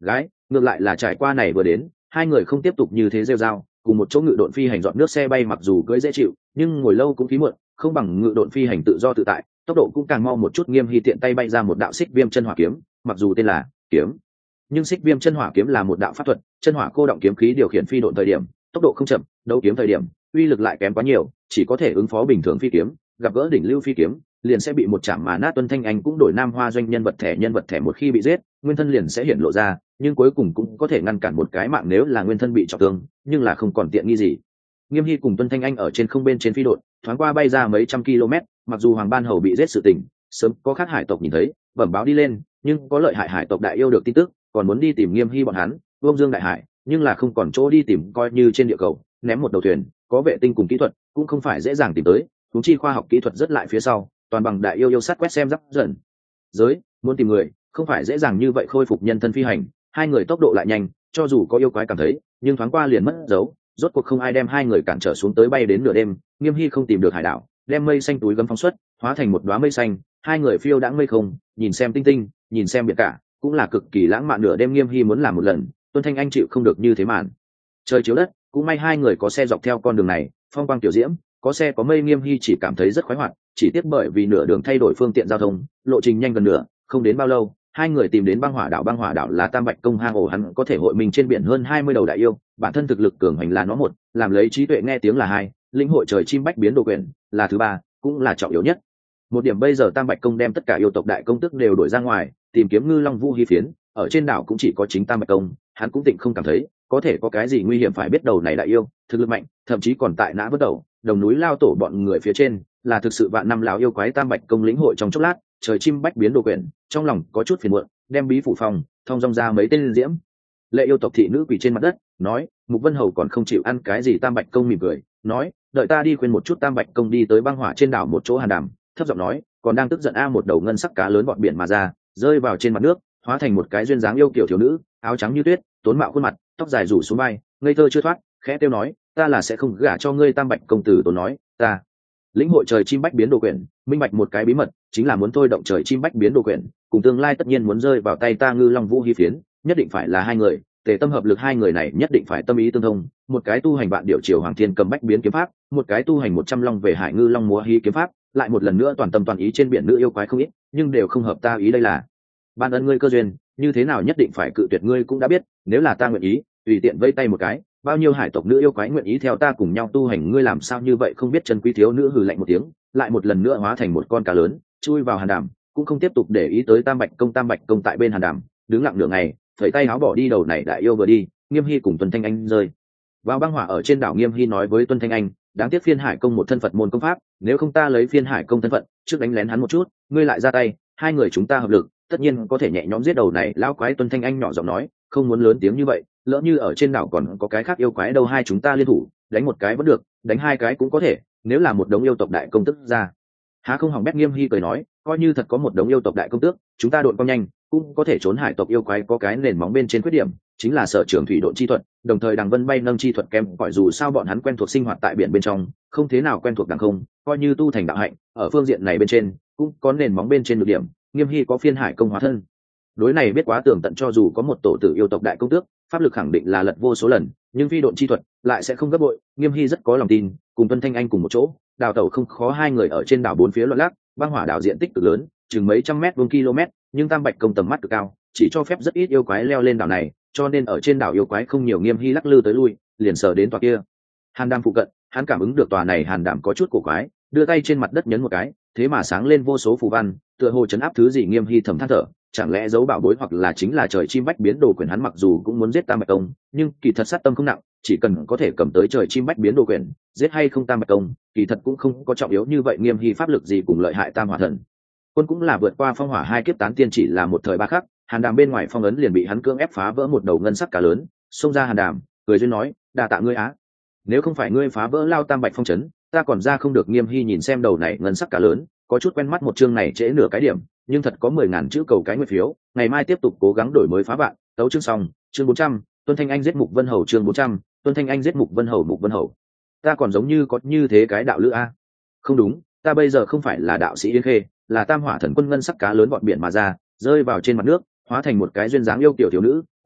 ngược lại là trải qua này vừa đến, hai người không tiếp tục như thế rêu rao, cùng một chỗ ngự độn phi hành dọn nước xe bay mặc dù cưỡi dễ chịu nhưng ngồi lâu cũng khí muộn, không bằng ngự độn phi hành tự do tự tại, tốc độ cũng càng mau một chút. Nghiêm Hy tiện tay bay ra một đạo xích viêm chân hỏa kiếm, mặc dù tên là kiếm nhưng xích viêm chân hỏa kiếm là một đạo pháp thuật, chân hỏa cô động kiếm khí điều khiển phi độn thời điểm tốc độ không chậm, đấu kiếm thời điểm uy lực lại kém quá nhiều, chỉ có thể ứng phó bình thường phi kiếm, gặp gỡ đỉnh lưu phi kiếm liền sẽ bị một chạm mà nát. Tuân Thanh Anh cũng đổi nam hoa doanh nhân vật thẻ, nhân vật thẻ một khi bị giết nguyên thân liền sẽ hiện lộ ra, nhưng cuối cùng cũng có thể ngăn cản một cái mạng nếu là nguyên thân bị trọng thương, nhưng là không còn tiện nghi gì. Nghiêm Hy cùng Tuân Thanh Anh ở trên không bên trên phi độn thoáng qua bay ra mấy trăm km, mặc dù Hoàng Ban Hầu bị giết sự tình sớm có khác hải tộc nhìn thấy bẩm báo đi lên, nhưng có lợi hại hải tộc đại yêu được tin tức còn muốn đi tìm Nghiêm Hy bọn hắn Vương Dương đại hải, nhưng là không còn chỗ đi tìm, coi như trên địa cầu ném một đầu thuyền có vệ tinh cùng kỹ thuật cũng không phải dễ dàng tìm tới, thúng chi khoa học kỹ thuật rất lại phía sau, toàn bằng đại yêu yêu sát quét xem giáp dần giới, muốn tìm người không phải dễ dàng như vậy. Khôi phục nhân thân phi hành, hai người tốc độ lại nhanh, cho dù có yêu quái cảm thấy nhưng thoáng qua liền mất dấu, rốt cuộc không ai đem hai người cản trở xuống tới. Bay đến nửa đêm, Nghiêm Hy không tìm được hải đảo, đem mây xanh túi gấm phóng xuất hóa thành một đóa mây xanh, hai người phiêu đãng mây không, nhìn xem tinh tinh, nhìn xem biển cả, cũng là cực kỳ lãng mạn. Nửa đêm Nghiêm Hy muốn làm một lần, Tuân Thanh Anh chịu không được như thế màn trời chiếu đất, cũng may hai người có xe dọc theo con đường này, phong quang tiểu diễm, có xe có mây. Nghiêm Hy chỉ cảm thấy rất khoái hoạt, chỉ tiếc bởi vì nửa đường thay đổi phương tiện giao thông, lộ trình nhanh gần nửa, không đến bao lâu hai người tìm đến băng hỏa đảo. Băng hỏa đảo là Tam Bạch Công hang ổ, hắn có thể hội mình trên biển hơn hai mươi đầu đại yêu, bản thân thực lực cường hành là nó một, làm lấy trí tuệ nghe tiếng là hai, lĩnh hội trời chim bách biến đồ quyển là thứ ba, cũng là trọng yếu nhất một điểm. Bây giờ Tam Bạch Công đem tất cả yêu tộc đại công tức đều đổi ra ngoài tìm kiếm ngư long vũ hy phiến, ở trên đảo cũng chỉ có chính Tam Bạch Công, hắn cũng tịnh không cảm thấy có thể có cái gì nguy hiểm. Phải biết đầu này đại yêu thực lực mạnh, thậm chí còn tại nã vớt đầu đồng núi lao tổ bọn người phía trên, là thực sự vạn năm lão yêu quái. Tam Bạch Công lĩnh hội trong chốc lát trời chim bách biến đồ quyển, trong lòng có chút phiền muộn, đem bí phủ phòng thông dong ra mấy tên diễm lệ yêu tộc thị nữ quỳ trên mặt đất nói Mục Vân Hầu còn không chịu ăn cái gì. Tam Bạch Công mỉm cười nói đợi ta đi khuyên một chút. Tam Bạch Công đi tới băng hỏa trên đảo một chỗ hàn đàm, thấp giọng nói còn đang tức giận a. Một đầu ngân sắc cá lớn bọn biển mà ra, rơi vào trên mặt nước, hóa thành một cái duyên dáng yêu kiểu thiếu nữ, áo trắng như tuyết, tốn mạo khuôn mặt, tóc dài rủ xuống vai, ngây thơ chưa thoát, khẽ tiêu nói ta là sẽ không gả cho ngươi. Tam Bạch Công tử tốn nói ta lĩnh hội trời chim bách biến đồ quyển, minh bạch một cái bí mật, chính là muốn thôi động trời chim bách biến đồ quyển, cùng tương lai tất nhiên muốn rơi vào tay ta ngư long vũ hy phiến, nhất định phải là hai người tề tâm hợp lực. Hai người này nhất định phải tâm ý tương thông, một cái tu hành vạn điệu triều hoàng thiên cầm bách biến kiếm pháp, một cái tu hành một trăm long về hải ngư long múa hí kiếm pháp. Lại một lần nữa toàn tâm toàn ý trên biển nữ yêu quái không ít, nhưng đều không hợp ta ý. Đây là ban ân ngươi cơ duyên, như thế nào nhất định phải cự tuyệt ngươi cũng đã biết, nếu là ta nguyện ý tùy tiện vây tay một cái, bao nhiêu hải tộc nữ yêu quái nguyện ý theo ta cùng nhau tu hành, ngươi làm sao như vậy không biết chân quý. Thiếu nữ hừ lạnh một tiếng, lại một lần nữa hóa thành một con cá lớn chui vào hàn đàm, cũng không tiếp tục để ý tới Tam Bạch Công. Tam Bạch Công tại bên hàn đàm đứng lặng nửa ngày, phẩy tay áo bỏ đi. Đầu này đại yêu vừa đi, Nghiêm Hy cùng Tuân Thanh Anh rơi vào băng hỏa ở trên đảo. Nghiêm Hy nói với Tuân Thanh Anh đáng tiếc phiên hải công một thân Phật môn công pháp, nếu không ta lấy phiên hải công thân phận trước đánh lén hắn một chút, ngươi lại ra tay, hai người chúng ta hợp lực tất nhiên có thể nhẹ nhõm giết đầu này lão quái. Tuân Thanh Anh nhỏ giọng nói không muốn lớn tiếng như vậy, lỡ như ở trên đảo còn có cái khác yêu quái đâu, hai chúng ta liên thủ đánh một cái vẫn được, đánh hai cái cũng có thể, nếu là một đống yêu tộc đại công tức ra há không hỏng bét. Nghiêm Hy cười nói coi như thật có một đống yêu tộc đại công tước, chúng ta đội con nhanh cũng có thể trốn. hải tộc yêu quái có cái nền móng bên trên khuyết điểm, chính là sở trường thủy độn chi thuật, đồng thời đằng vân bay nâng chi thuật kém cỏi, dù sao bọn hắn quen thuộc sinh hoạt tại biển bên trong, không thế nào quen thuộc đằng không, coi như tu thành đạo hạnh ở phương diện này bên trên cũng có nền móng bên trên được điểm. Nghiêm Hy có phiên hải công hóa thân, đối này biết quá tường tận, cho dù có một tổ tử yêu tộc đại công tước, pháp lực khẳng định là lật vô số lần, nhưng phi độn chi thuật lại sẽ không gấp bội. Nghiêm Hy rất có lòng tin, cùng Tuân Thanh Anh cùng một chỗ đào tẩu không khó. Hai người ở trên đảo bốn phía loạn lắc, băng hỏa đảo diện tích cực lớn, chừng mấy trăm mét vuông km, nhưng Tam Bạch Công tầm mắt cực cao, chỉ cho phép rất ít yêu quái leo lên đảo này, cho nên ở trên đảo yêu quái không nhiều. Nghiêm Hy lắc lư tới lui, liền sờ đến tòa kia hàn đàm phụ cận, hắn cảm ứng được tòa này hàn đàm có chút cổ quái, đưa tay trên mặt đất nhấn một cái, thế mà sáng lên vô số phù văn, tựa hồ chấn áp thứ gì. Nghiêm Hy thầm than thở, chẳng lẽ giấu bảo bối hoặc là chính là trời chim bách biến đồ quyển. Hắn mặc dù cũng muốn giết Tam Bạch Công, nhưng kỳ thật sát tâm không nặng, chỉ cần có thể cầm tới trời chim bách biến đồ quyển, giết hay không Tam Bạch Công kỳ thật cũng không có trọng yếu như vậy. Nghiêm Hy pháp lực gì cùng lợi hại Tam Hỏa Thần Quân cũng là vượt qua phong hỏa hai kiếp tán tiên, chỉ là một thời ba khắc, hàn đàm bên ngoài phong ấn liền bị hắn cưỡng ép phá vỡ. Một đầu ngân sắc cá lớn xông ra hàn đàm, cười duyên nói đa tạ ngươi á, nếu không phải ngươi phá vỡ lao Tam Bạch phong trấn, ta còn ra không được. Nghiêm Hy nhìn xem đầu này ngân sắc cá lớn, có chút quen mắt. Một chương này trễ nửa cái điểm, nhưng thật có mười ngàn chữ cầu cái nguyệt phiếu, ngày mai tiếp tục cố gắng đổi mới phá bạn. Tấu chương xong, chương bốn trăm, Tuân Thanh Anh giết Mục Vân Hầu. Chương bốn trăm, Tuân Thanh Anh giết Mục Vân Hầu. Mục Vân Hầu, ta còn giống như có như thế cái đạo lữ a? Không đúng, ta bây giờ không phải là đạo sĩ Yến Khê, là Tam Hỏa Thần Quân. Ngân sắc cá lớn bọn biển mà ra, rơi vào trên mặt nước, hóa thành một cái duyên dáng yêu kiểu thiếu nữ,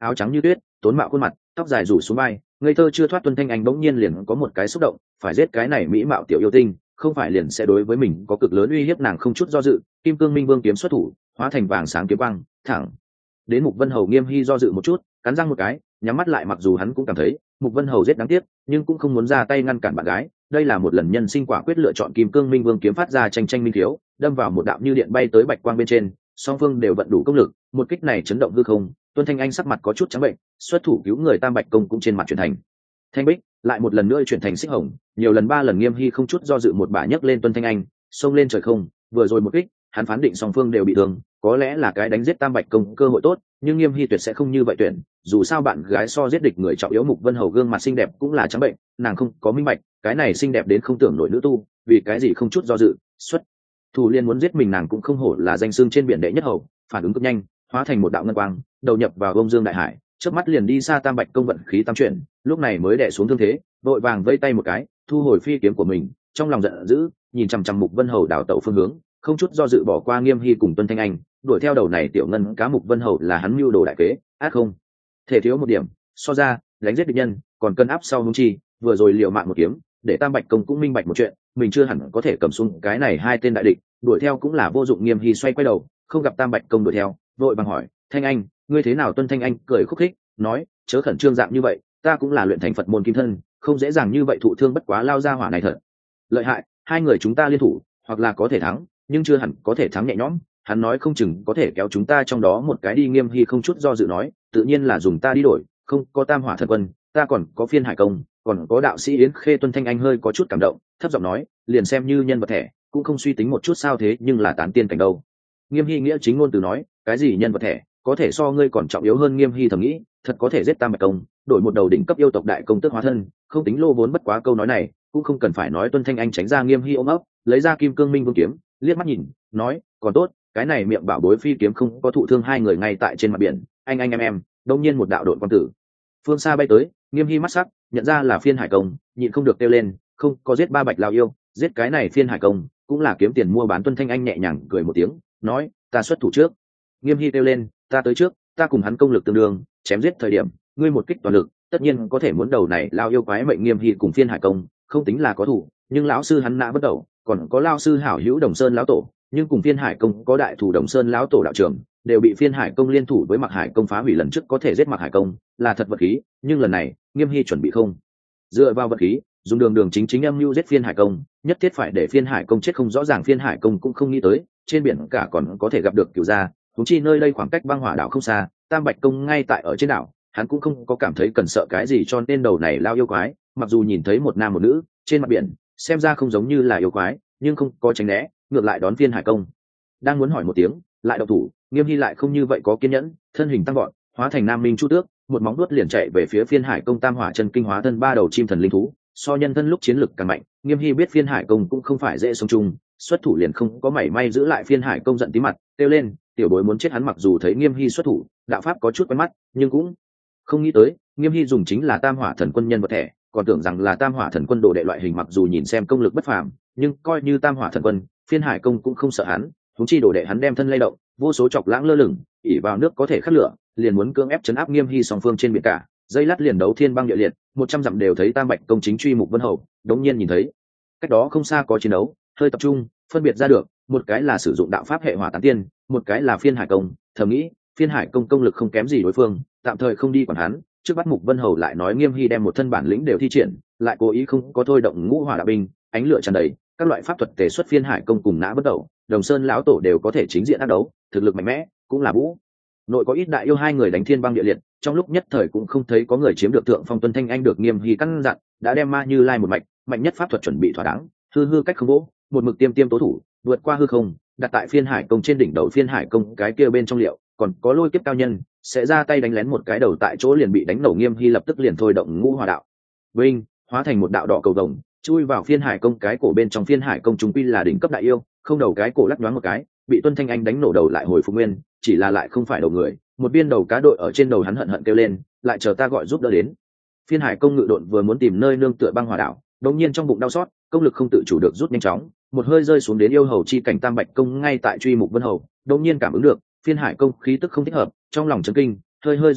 áo trắng như tuyết, tốn mạo khuôn mặt, tóc dài rủ xuống vai, ngây thơ chưa thoát. Tuân Thanh Anh bỗng nhiên liền có một cái xúc động, phải giết cái này mỹ mạo tiểu yêu tinh, không phải liền sẽ đối với mình có cực lớn uy hiếp. Nàng không chút do dự, kim cương minh vương kiếm xuất thủ, hóa thành vàng sáng kiếm quang thẳng đến Mục Vân Hầu. Nghiêm Hy do dự một chút, cắn răng một cái, nhắm mắt lại. Mặc dù hắn cũng cảm thấy Mục Vân Hầu giết đáng tiếc, nhưng cũng không muốn ra tay ngăn cản bạn gái. Đây là một lần nhân sinh quả quyết lựa chọn. Kim cương minh vương kiếm phát ra tranh tranh minh thiếu, đâm vào một đạo như điện bay tới bạch quang bên trên. Song phương đều vận đủ công lực, một kích này chấn động hư không. Tuân Thanh Anh sắc mặt có chút trắng bệnh, xuất thủ cứu người tam bạch công cũng trên mặt chuyển thành thanh bích, lại một lần nữa chuyển thành xích hồng. Nhiều lần ba lần Nghiêm Hy không chút do dự một bả nhấc lên Tuân Thanh Anh, xông lên trời không. Vừa rồi một kích, hắn phán định song phương đều bị thương, có lẽ là cái đánh giết tam bạch công cơ hội tốt, nhưng Nghiêm Hy tuyệt sẽ không như vậy tuyển. Dù sao bạn gái so giết địch người trọng yếu. Mục Vân Hầu gương mặt xinh đẹp cũng là trắng bệnh, nàng không có minh bạch cái này xinh đẹp đến không tưởng nổi nữ tu vì cái gì không chút do dự xuất thủ liên muốn giết mình. Nàng cũng không hổ là danh xưng trên biển đệ nhất hầu, phản ứng cực nhanh, hóa thành một đạo ngân quang đầu nhập vào bông dương đại hải, chớp mắt liền đi xa. Tam bạch công vận khí tam chuyển, lúc này mới đè xuống thương thế, vội vàng vây tay một cái, thu hồi phi kiếm của mình, trong lòng giận dữ, nhìn chằm chằm Mục Vân Hầu đảo tẩu phương hướng, không chút do dự bỏ qua Nghiêm Hy cùng Tuân Thanh Anh, đuổi theo đầu này tiểu ngân cá. Mục Vân Hầu là hắn mưu đồ đại kế, ác không thể thiếu một điểm. So ra đánh giết địch nhân còn cân áp sau hung chi, vừa rồi liều mạng một kiếm, để tam bạch công cũng minh bạch một chuyện, mình chưa hẳn có thể cầm xuống cái này hai tên đại địch, đuổi theo cũng là vô dụng. Nghiêm Hy xoay quay đầu, không gặp tam bạch công đuổi theo, vội bằng hỏi: Thanh Anh, ngươi thế nào? Tuân Thanh Anh cười khúc khích nói: chớ khẩn trương dạng như vậy, ta cũng là luyện thành Phật môn kim thân, không dễ dàng như vậy thụ thương. Bất quá lao ra hỏa này thật lợi hại, hai người chúng ta liên thủ hoặc là có thể thắng, nhưng chưa hẳn có thể thắng nhẹ nhõm. Hắn nói không chừng có thể kéo chúng ta trong đó một cái đi. Nghiêm Hy không chút do dự nói: tự nhiên là dùng ta đi đổi, không có tam hỏa thần quân, ta còn có phiên hải công, còn có đạo sĩ Yến Khê. Tuân Thanh Anh hơi có chút cảm động, thấp giọng nói: liền xem như nhân vật thẻ cũng không suy tính một chút sao? Thế nhưng là tán tiên cảnh đâu. Nghiêm Hy nghĩa chính ngôn từ nói: cái gì nhân vật thẻ, có thể so ngươi còn trọng yếu hơn. Nghiêm Hy thầm nghĩ, thật có thể giết tam bạch công, đổi một đầu đỉnh cấp yêu tộc đại công tước hóa thân, không tính lô vốn. Bất quá câu nói này cũng không cần phải nói. Tuân Thanh Anh tránh ra Nghiêm Hy ôm ấp, lấy ra kim cương minh vương kiếm, liếc mắt nhìn nói: còn tốt, cái này miệng bảo bối phi kiếm không có thụ thương hai người ngay tại trên mặt biển. Anh anh em em, đông nhiên một đạo đội quan tử phương xa bay tới. Nghiêm Hy mắt sắc nhận ra là phiên hải công, nhịn không được kêu lên: không có giết ba bạch lao yêu, giết cái này phiên hải công cũng là kiếm tiền mua bán. Tuân Thanh Anh nhẹ nhàng cười một tiếng nói: ta xuất thủ trước. Nghiêm Hy kêu lên: ta tới trước, ta cùng hắn công lực tương đương, chém giết thời điểm ngươi một kích toàn lực, tất nhiên có thể muốn đầu này lao yêu quái mệnh. Nghiêm Hy cùng phiên hải công không tính là có thủ, nhưng lão sư hắn nã bất đầu, còn có lao sư hảo hữu Đồng Sơn lão tổ, nhưng cùng phiên hải công có đại thủ Đồng Sơn lão tổ đạo trưởng, đều bị phiên hải công liên thủ với Mạc Hải công phá hủy. Lần trước có thể giết Mạc Hải công là thật vật khí, nhưng lần này Nghiêm Hy chuẩn bị không dựa vào vật khí, dùng đường đường chính chính âm mưu giết phiên hải công, nhất thiết phải để phiên hải công chết không rõ ràng. Phiên hải công cũng không nghĩ tới trên biển cả còn có thể gặp được cửu gia, thúng chi nơi đây khoảng cách băng hỏa đảo không xa, tam bạch công ngay tại ở trên đảo, hắn cũng không có cảm thấy cần sợ cái gì. Cho nên đầu này lao yêu quái, mặc dù nhìn thấy một nam một nữ trên mặt biển, xem ra không giống như là yêu quái, nhưng không có tránh né, ngược lại đón phiên hải công. Đang muốn hỏi một tiếng lại độc thủ, Nghiêm Hy lại không như vậy có kiên nhẫn, thân hình tăng gọn, hóa thành nam minh chu tước, một móng vuốt liền chạy về phía phiên hải công. Tam hỏa chân kinh hóa thân ba đầu chim thần linh thú, so nhân thân lúc chiến lực càng mạnh. Nghiêm Hy biết phiên hải công cũng không phải dễ sống chung, xuất thủ liền không có mảy may giữ lại. Phiên hải công giận tí mặt kêu lên: tiểu bối muốn chết. Hắn mặc dù thấy Nghiêm Hy xuất thủ đạo pháp có chút quen mắt, nhưng cũng không nghĩ tới Nghiêm Hy dùng chính là tam hỏa thần quân nhân vật thẻ, còn tưởng rằng là tam hỏa thần quân đồ đệ loại hình. Mặc dù nhìn xem công lực bất phàm, nhưng coi như tam hỏa thần quân, phiên hải công cũng không sợ hắn. thúng chi đồ đệ hắn đem thân lay động, vô số chọc lãng lơ lửng, ỉ vào nước có thể khắc lửa, liền muốn cưỡng ép chấn áp Nghiêm Hy song phương trên biển cả. Dây lát liền đấu thiên băng địa liệt, một trăm dặm đều thấy tam bạch công chính truy Mục Vân Hầu. Đống nhiên nhìn thấy cách đó không xa có chiến đấu, hơi tập trung phân biệt ra được, một cái là sử dụng đạo pháp hệ hỏa tán tiên, một cái là phiên hải công. Thầm nghĩ phiên hải công công lực không kém gì đối phương, tạm thời không đi quản hắn. Trước bắt Mục Vân Hầu lại nói Nghiêm Hy đem một thân bản lĩnh đều thi triển, lại cố ý không có thôi động ngũ hỏa đạo binh, ánh lửa tràn đầy, các loại pháp thuật tề xuất. Phiên hải công cùng nã bất đầu, Đồng Sơn lão tổ đều có thể chính diện ác đấu, thực lực mạnh mẽ, cũng là vũ nội có ít đại yêu. Hai người đánh thiên băng địa liệt, trong lúc nhất thời cũng không thấy có người chiếm được thượng phong. Tuân Thanh Anh được Nghiêm Hy căn dặn, đã đem Ma Như Lai một mạch mạnh nhất pháp thuật chuẩn bị thỏa đáng, hư hư cách không vỗ, một mực tiêm tiêm tố thủ, vượt qua hư không, đặt tại phiên hải công trên đỉnh đầu. Phiên hải công cái kia bên trong liệu còn có lôi kiếp cao nhân, sẽ ra tay đánh lén một cái đầu tại chỗ liền bị đánh nổ. Nghiêm Hy lập tức liền thôi động ngũ hỏa đạo vinh, hóa thành một đạo đỏ cầu vồng, chui vào phiên hải công cái cổ bên trong. Phiên hải công chúng quy là đỉnh cấp đại yêu, không đầu cái cổ lắc nhoáng một cái, bị Tuân Thanh Anh đánh nổ đầu lại hồi phục nguyên, chỉ là lại không phải đầu người. Một viên đầu cá đội ở trên đầu hắn hận hận kêu lên: lại chờ ta gọi giúp đỡ đến. Phiên hải công ngự độn vừa muốn tìm nơi nương tựa băng hỏa đảo, đột nhiên trong bụng đau xót, công lực không tự chủ được rút nhanh chóng, một hơi rơi xuống đến yêu hầu chi cảnh. Tam bạch công ngay tại truy Mục Vân Hầu, đột nhiên cảm ứng được phiên hải công khí tức không thích hợp, trong lòng chấn kinh, hơi hơi do dự,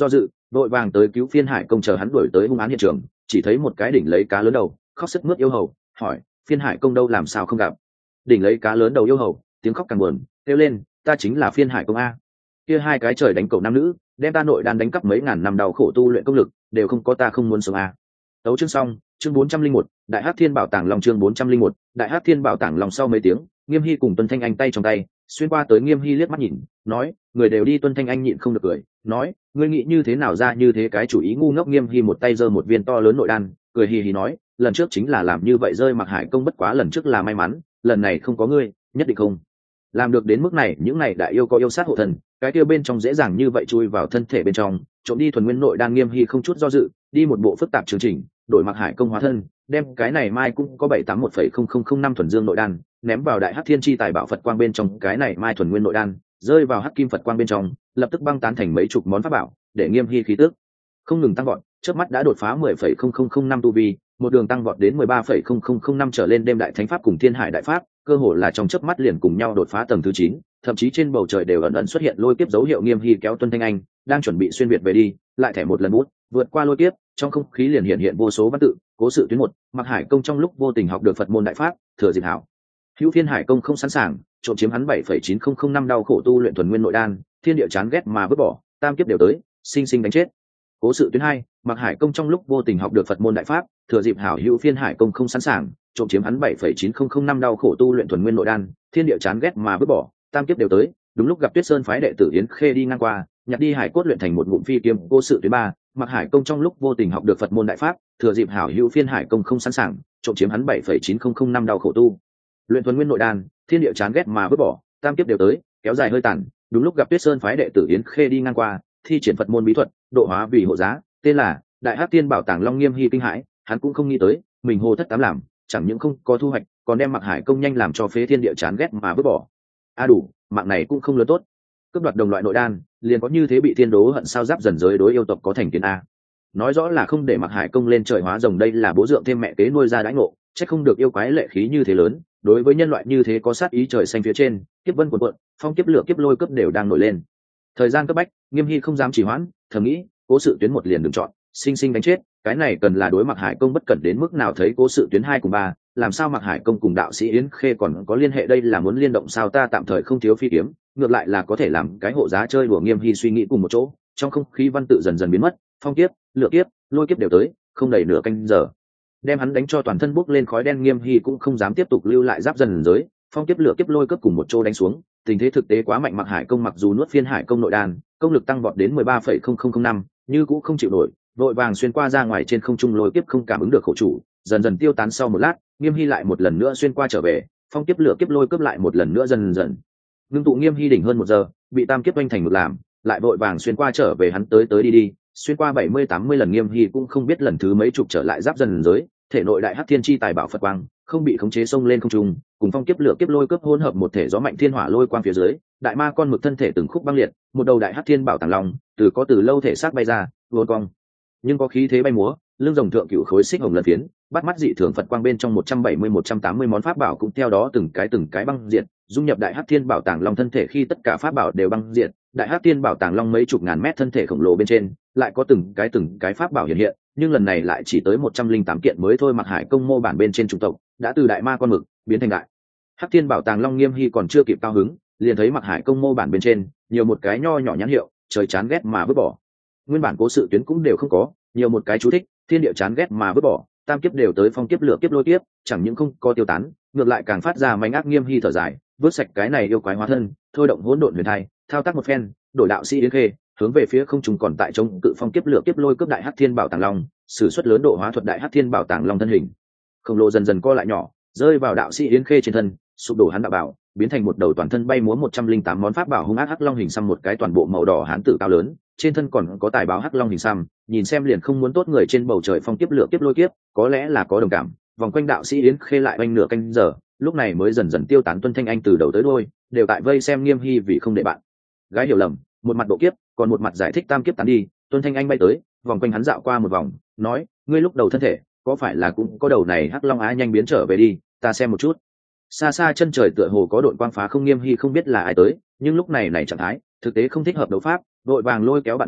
vội vàng tới cứu phiên hải công, chờ hắn đuổi tới hung án hiện trường chỉ thấy một cái đỉnh lấy cá lớn đầu khóc sức mướt yêu hầu, hỏi phiên hải công đâu, làm sao không gặp? Đỉnh lấy cá lớn đầu yêu hầu tiếng khóc càng buồn, kêu lên ta chính là phiên hải công a, kia hai cái trời đánh cậu nam nữ đem ta nội đan đánh cắp mấy ngàn năm đau khổ tu luyện công lực đều không có ta không muốn sống a. Tấu chương xong. Chương bốn trăm linh một Đại Hắc Thiên Bảo Tàng Long. Chương bốn trăm linh một Đại Hắc Thiên Bảo Tàng Long. Sau mấy tiếng, Nghiêm Hy cùng Tuân Thanh Anh tay trong tay xuyên qua tới. Nghiêm Hy liếc mắt nhìn, nói người đều đi. Tuân Thanh Anh nhịn không được cười, nói ngươi nghĩ như thế nào ra như thế cái chủ ý ngu ngốc. Nghiêm Hy một tay giơ một viên to lớn nội đan, cười hì hì nói lần trước chính là làm như vậy rơi Mặc Hải công, bất quá lần trước là may mắn, lần này không có ngươi nhất định không làm được đến mức này. Những này đại yêu có yêu sát hộ thần, cái kia bên trong dễ dàng như vậy chui vào thân thể bên trong trộm đi thuần nguyên nội đan. Nghiêm Hy không chút do dự đi một bộ phức tạp chương trình, đổi Mặc Hải công hóa thân, đem cái này mai cũng có bảy tám một phẩy không không không năm thuần dương nội đan ném vào Đại Hắc Thiên Chi Tài Bảo Phật Quang bên trong. Cái này mai thuần nguyên nội đan rơi vào Hắc Kim Phật Quang bên trong, lập tức băng tán thành mấy chục món pháp bảo, để Nghiêm Hy khí tức không ngừng tăng vọt, chớp mắt đã đột phá mười phẩy không không không năm tu vi, một đường tăng vọt đến mười ba phẩy không không không năm trở lên. Đêm đại thánh pháp cùng thiên hải đại pháp cơ hồ là trong chớp mắt liền cùng nhau đột phá tầng thứ chín, thậm chí trên bầu trời đều ẩn ẩn xuất hiện lôi kiếp dấu hiệu. Nghiêm Hy kéo Tuân Thanh Anh đang chuẩn bị xuyên việt về đi, lại thẻ một lần bút vượt qua lôi kiếp, trong không khí liền hiện hiện vô số văn tự. Cố sự tuyến một: Mặc Hải công trong lúc vô tình học được Phật môn đại pháp, thừa dịp hảo hữu phiên hải công không sẵn sàng, trộm chiếm hắn bảy phẩy chín không không năm đau khổ tu luyện thuần nguyên nội đan, thiên địa chán ghét mà vứt bỏ, tam kiếp đều tới, sinh sinh đánh chết. Cố sự tuyến hai: Mặc Hải công trong lúc vô tình học được Phật môn đại pháp, thừa dịp hảo hữu phiên hải công không sẵn sàng, trộm chiếm hắn bảy phẩy chín không không năm đau khổ tu luyện thuần nguyên nội đan, thiên địa chán ghét mà vứt bỏ, tam kiếp đều tới. Đúng lúc gặp Tuyết Sơn phái đệ tử Yến Khê đi ngang qua, nhặt đi hải cốt luyện thành một ngụm phi kiếm. Cố sự tuyến ba: Mặc Hải công trong lúc vô tình học được Phật môn đại pháp, thừa dịp hảo hữu phiên hải công không sẵn sàng, trộm chiếm hắn bảy phẩy chín không không năm đau khổ tu luyện thuần nguyên nội đan, thiên địa chán ghét mà vứt bỏ, tam kiếp đều tới, kéo dài hơi tàn. Đúng lúc gặp Tuyết Sơn phái đệ tử Yến Khê đi ngang qua, thi triển Phật môn bí thuật, độ hóa vì hộ giá, tên là Đại Hắc Thiên Bảo Tàng Long. Nghiêm Hy kinh hãi, hắn cũng không nghĩ tới mình hồ thất tám làm, chẳng những không có thu hoạch, còn đem Mặc Hải công nhanh làm cho phế thiên địa chán ghét mà vứt bỏ. A à đủ, mạng này cũng không lớn tốt, cướp đoạt đồng loại nội đan, liền có như thế bị thiên đố hận sao? Giáp dần giới đối yêu tộc có thành kiến a, nói rõ là không để Mặc Hải công lên trời hóa rồng, đây là bố dượng thêm mẹ kế nuôi ra đãi ngộ, chắc không được yêu quái lệ khí như thế lớn, đối với nhân loại như thế có sát ý. Trời xanh phía trên, kiếp vân cuộn cuộn, phong kiếp lửa kiếp lôi cấp đều đang nổi lên. Thời gian cấp bách, Nghiêm Hy không dám trì hoãn, thầm nghĩ cố sự tuyến một liền đừng chọn, sinh sinh đánh chết, cái này cần là đối Mặc Hải công bất cẩn đến mức nào. Thấy cố sự tuyến hai cùng ba, làm sao Mặc Hải công cùng đạo sĩ Yến Khê còn có liên hệ, đây là muốn liên động sao? Ta tạm thời không thiếu phi kiếm, ngược lại là có thể làm cái hộ giá chơi đùa. Nghiêm Hy suy nghĩ cùng một chỗ, trong không khí văn tự dần dần biến mất, phong kiếp, lửa kiếp, lôi kiếp đều tới, không đầy nửa canh giờ đem hắn đánh cho toàn thân bốc lên khói đen. Nghiêm Hy cũng không dám tiếp tục lưu lại. Giáp dần giới, phong kiếp, lửa kiếp, lôi kiếp cùng một chỗ đánh xuống, tình thế thực tế quá mạnh. Mặc Hải công mặc dù nuốt phiên hải công nội đan, công lực tăng vọt đến mười ba phẩy không không không năm, như cũng không chịu nổi, vội vàng xuyên qua ra ngoài. Trên không trung lôi kiếp không cảm ứng được khổ chủ, dần dần tiêu tán. Sau một lát, Nghiêm Hy lại một lần nữa xuyên qua trở về, phong kiếp, lửa kiếp, lôi kiếp lại một lần nữa dần dần ngưng tụ. Nghiêm Hy đỉnh hơn một giờ, bị tam kiếp oanh thành một làm, lại vội vàng xuyên qua trở về. Hắn tới tới đi đi, xuyên qua bảy mươi tám mươi lần, Nghiêm Hy cũng không biết lần thứ mấy chục trở lại. Giáp dần giới, thể nội Đại Hắc Thiên Chi Tài Bảo Phật Quang không bị khống chế xông lên không trung, cùng phong kiếp, lửa kiếp, lôi kiếp hỗn hợp một thể, gió mạnh thiên hỏa lôi quang phía dưới, đại ma con mực thân thể từng khúc băng liệt, một đầu Đại Hắc Thiên Bảo Tàng Long từ có từ lâu thể xác bay ra, vốn cong nhưng có khí thế bay múa, lưng rồng thượng cựu khối xích hồng lần phiến, bắt mắt dị thường Phật quang bên trong một trăm bảy mươi một trăm tám mươi món pháp bảo cũng theo đó từng cái từng cái băng diệt, dung nhập Đại Hắc Thiên Bảo Tàng Long thân thể. Khi tất cả pháp bảo đều băng diệt, Đại Hắc Thiên Bảo Tàng Long mấy chục ngàn mét thân thể khổng lồ bên trên lại có từng cái từng cái pháp bảo hiện hiện, nhưng lần này lại chỉ tới một trăm linh tám kiện mới thôi. Mặc Hải công mô bản bên trên chủng tộc đã từ đại ma con mực biến thành Đại Hắc Thiên Bảo Tàng Long. Nghiêm Hy còn chưa kịp cao hứng, liền thấy Mặc Hải công mô bản bên trên nhiều một cái nho nhỏ nhãn hiệu, trời chán ghét mà vứt bỏ. Nguyên bản cố sự tuyến cũng đều không có, nhiều một cái chú thích, thiên địa chán ghét mà vứt bỏ, tam kiếp đều tới, phong kiếp, lửa kiếp, lôi kiếp chẳng những không có tiêu tán, ngược lại càng phát ra manh ác. Nghiêm Hy thở dài, vớt sạch cái này yêu quái hóa thân, thôi động hỗn độn huyền thai, thao tác một phen, đổi đạo sĩ Yến Khê hướng về phía không trung còn tại chống cự phong kiếp, lửa kiếp, lôi cướp Đại Hắc Thiên Bảo Tàng Long, sử xuất lớn độ hóa thuật. Đại Hắc Thiên Bảo Tàng Long thân hình khổng lồ dần dần co lại nhỏ, rơi vào đạo sĩ Yến Khê trên thân, sụp đổ hắn đạo bảo, biến thành một đầu toàn thân bay múa một trăm linh tám món pháp bảo hung ác hắc long hình xăm, một cái toàn bộ màu đỏ hán tử cao lớn, trên thân còn có tài báo hắc long hình xăm, nhìn xem liền không muốn tốt người. Trên bầu trời phong kiếp, lửa kiếp, lôi kiếp có lẽ là có đồng cảm, vòng quanh đạo sĩ Yến Khê lại oanh nửa canh giờ, lúc này mới dần dần tiêu tán. Tuân Thanh Anh từ đầu tới đuôi đều tại vây xem Nghiêm Hy vì không để bạn gái hiểu lầm, một mặt độ kiếp, còn một mặt giải thích tam kiếp tán đi. Tuân Thanh Anh bay tới, vòng quanh hắn dạo qua một vòng, nói: ngươi lúc đầu thân thể có phải là cũng có đầu này hắc long á? Nhanh biến trở về đi, ta xem một chút. Xa xa chân trời tựa hồ có đội quang phá không. Nghiêm Hy không biết là ai tới, nhưng lúc này này trạng thái thực tế không thích hợp đấu pháp, đội vàng lôi kéo bạn gái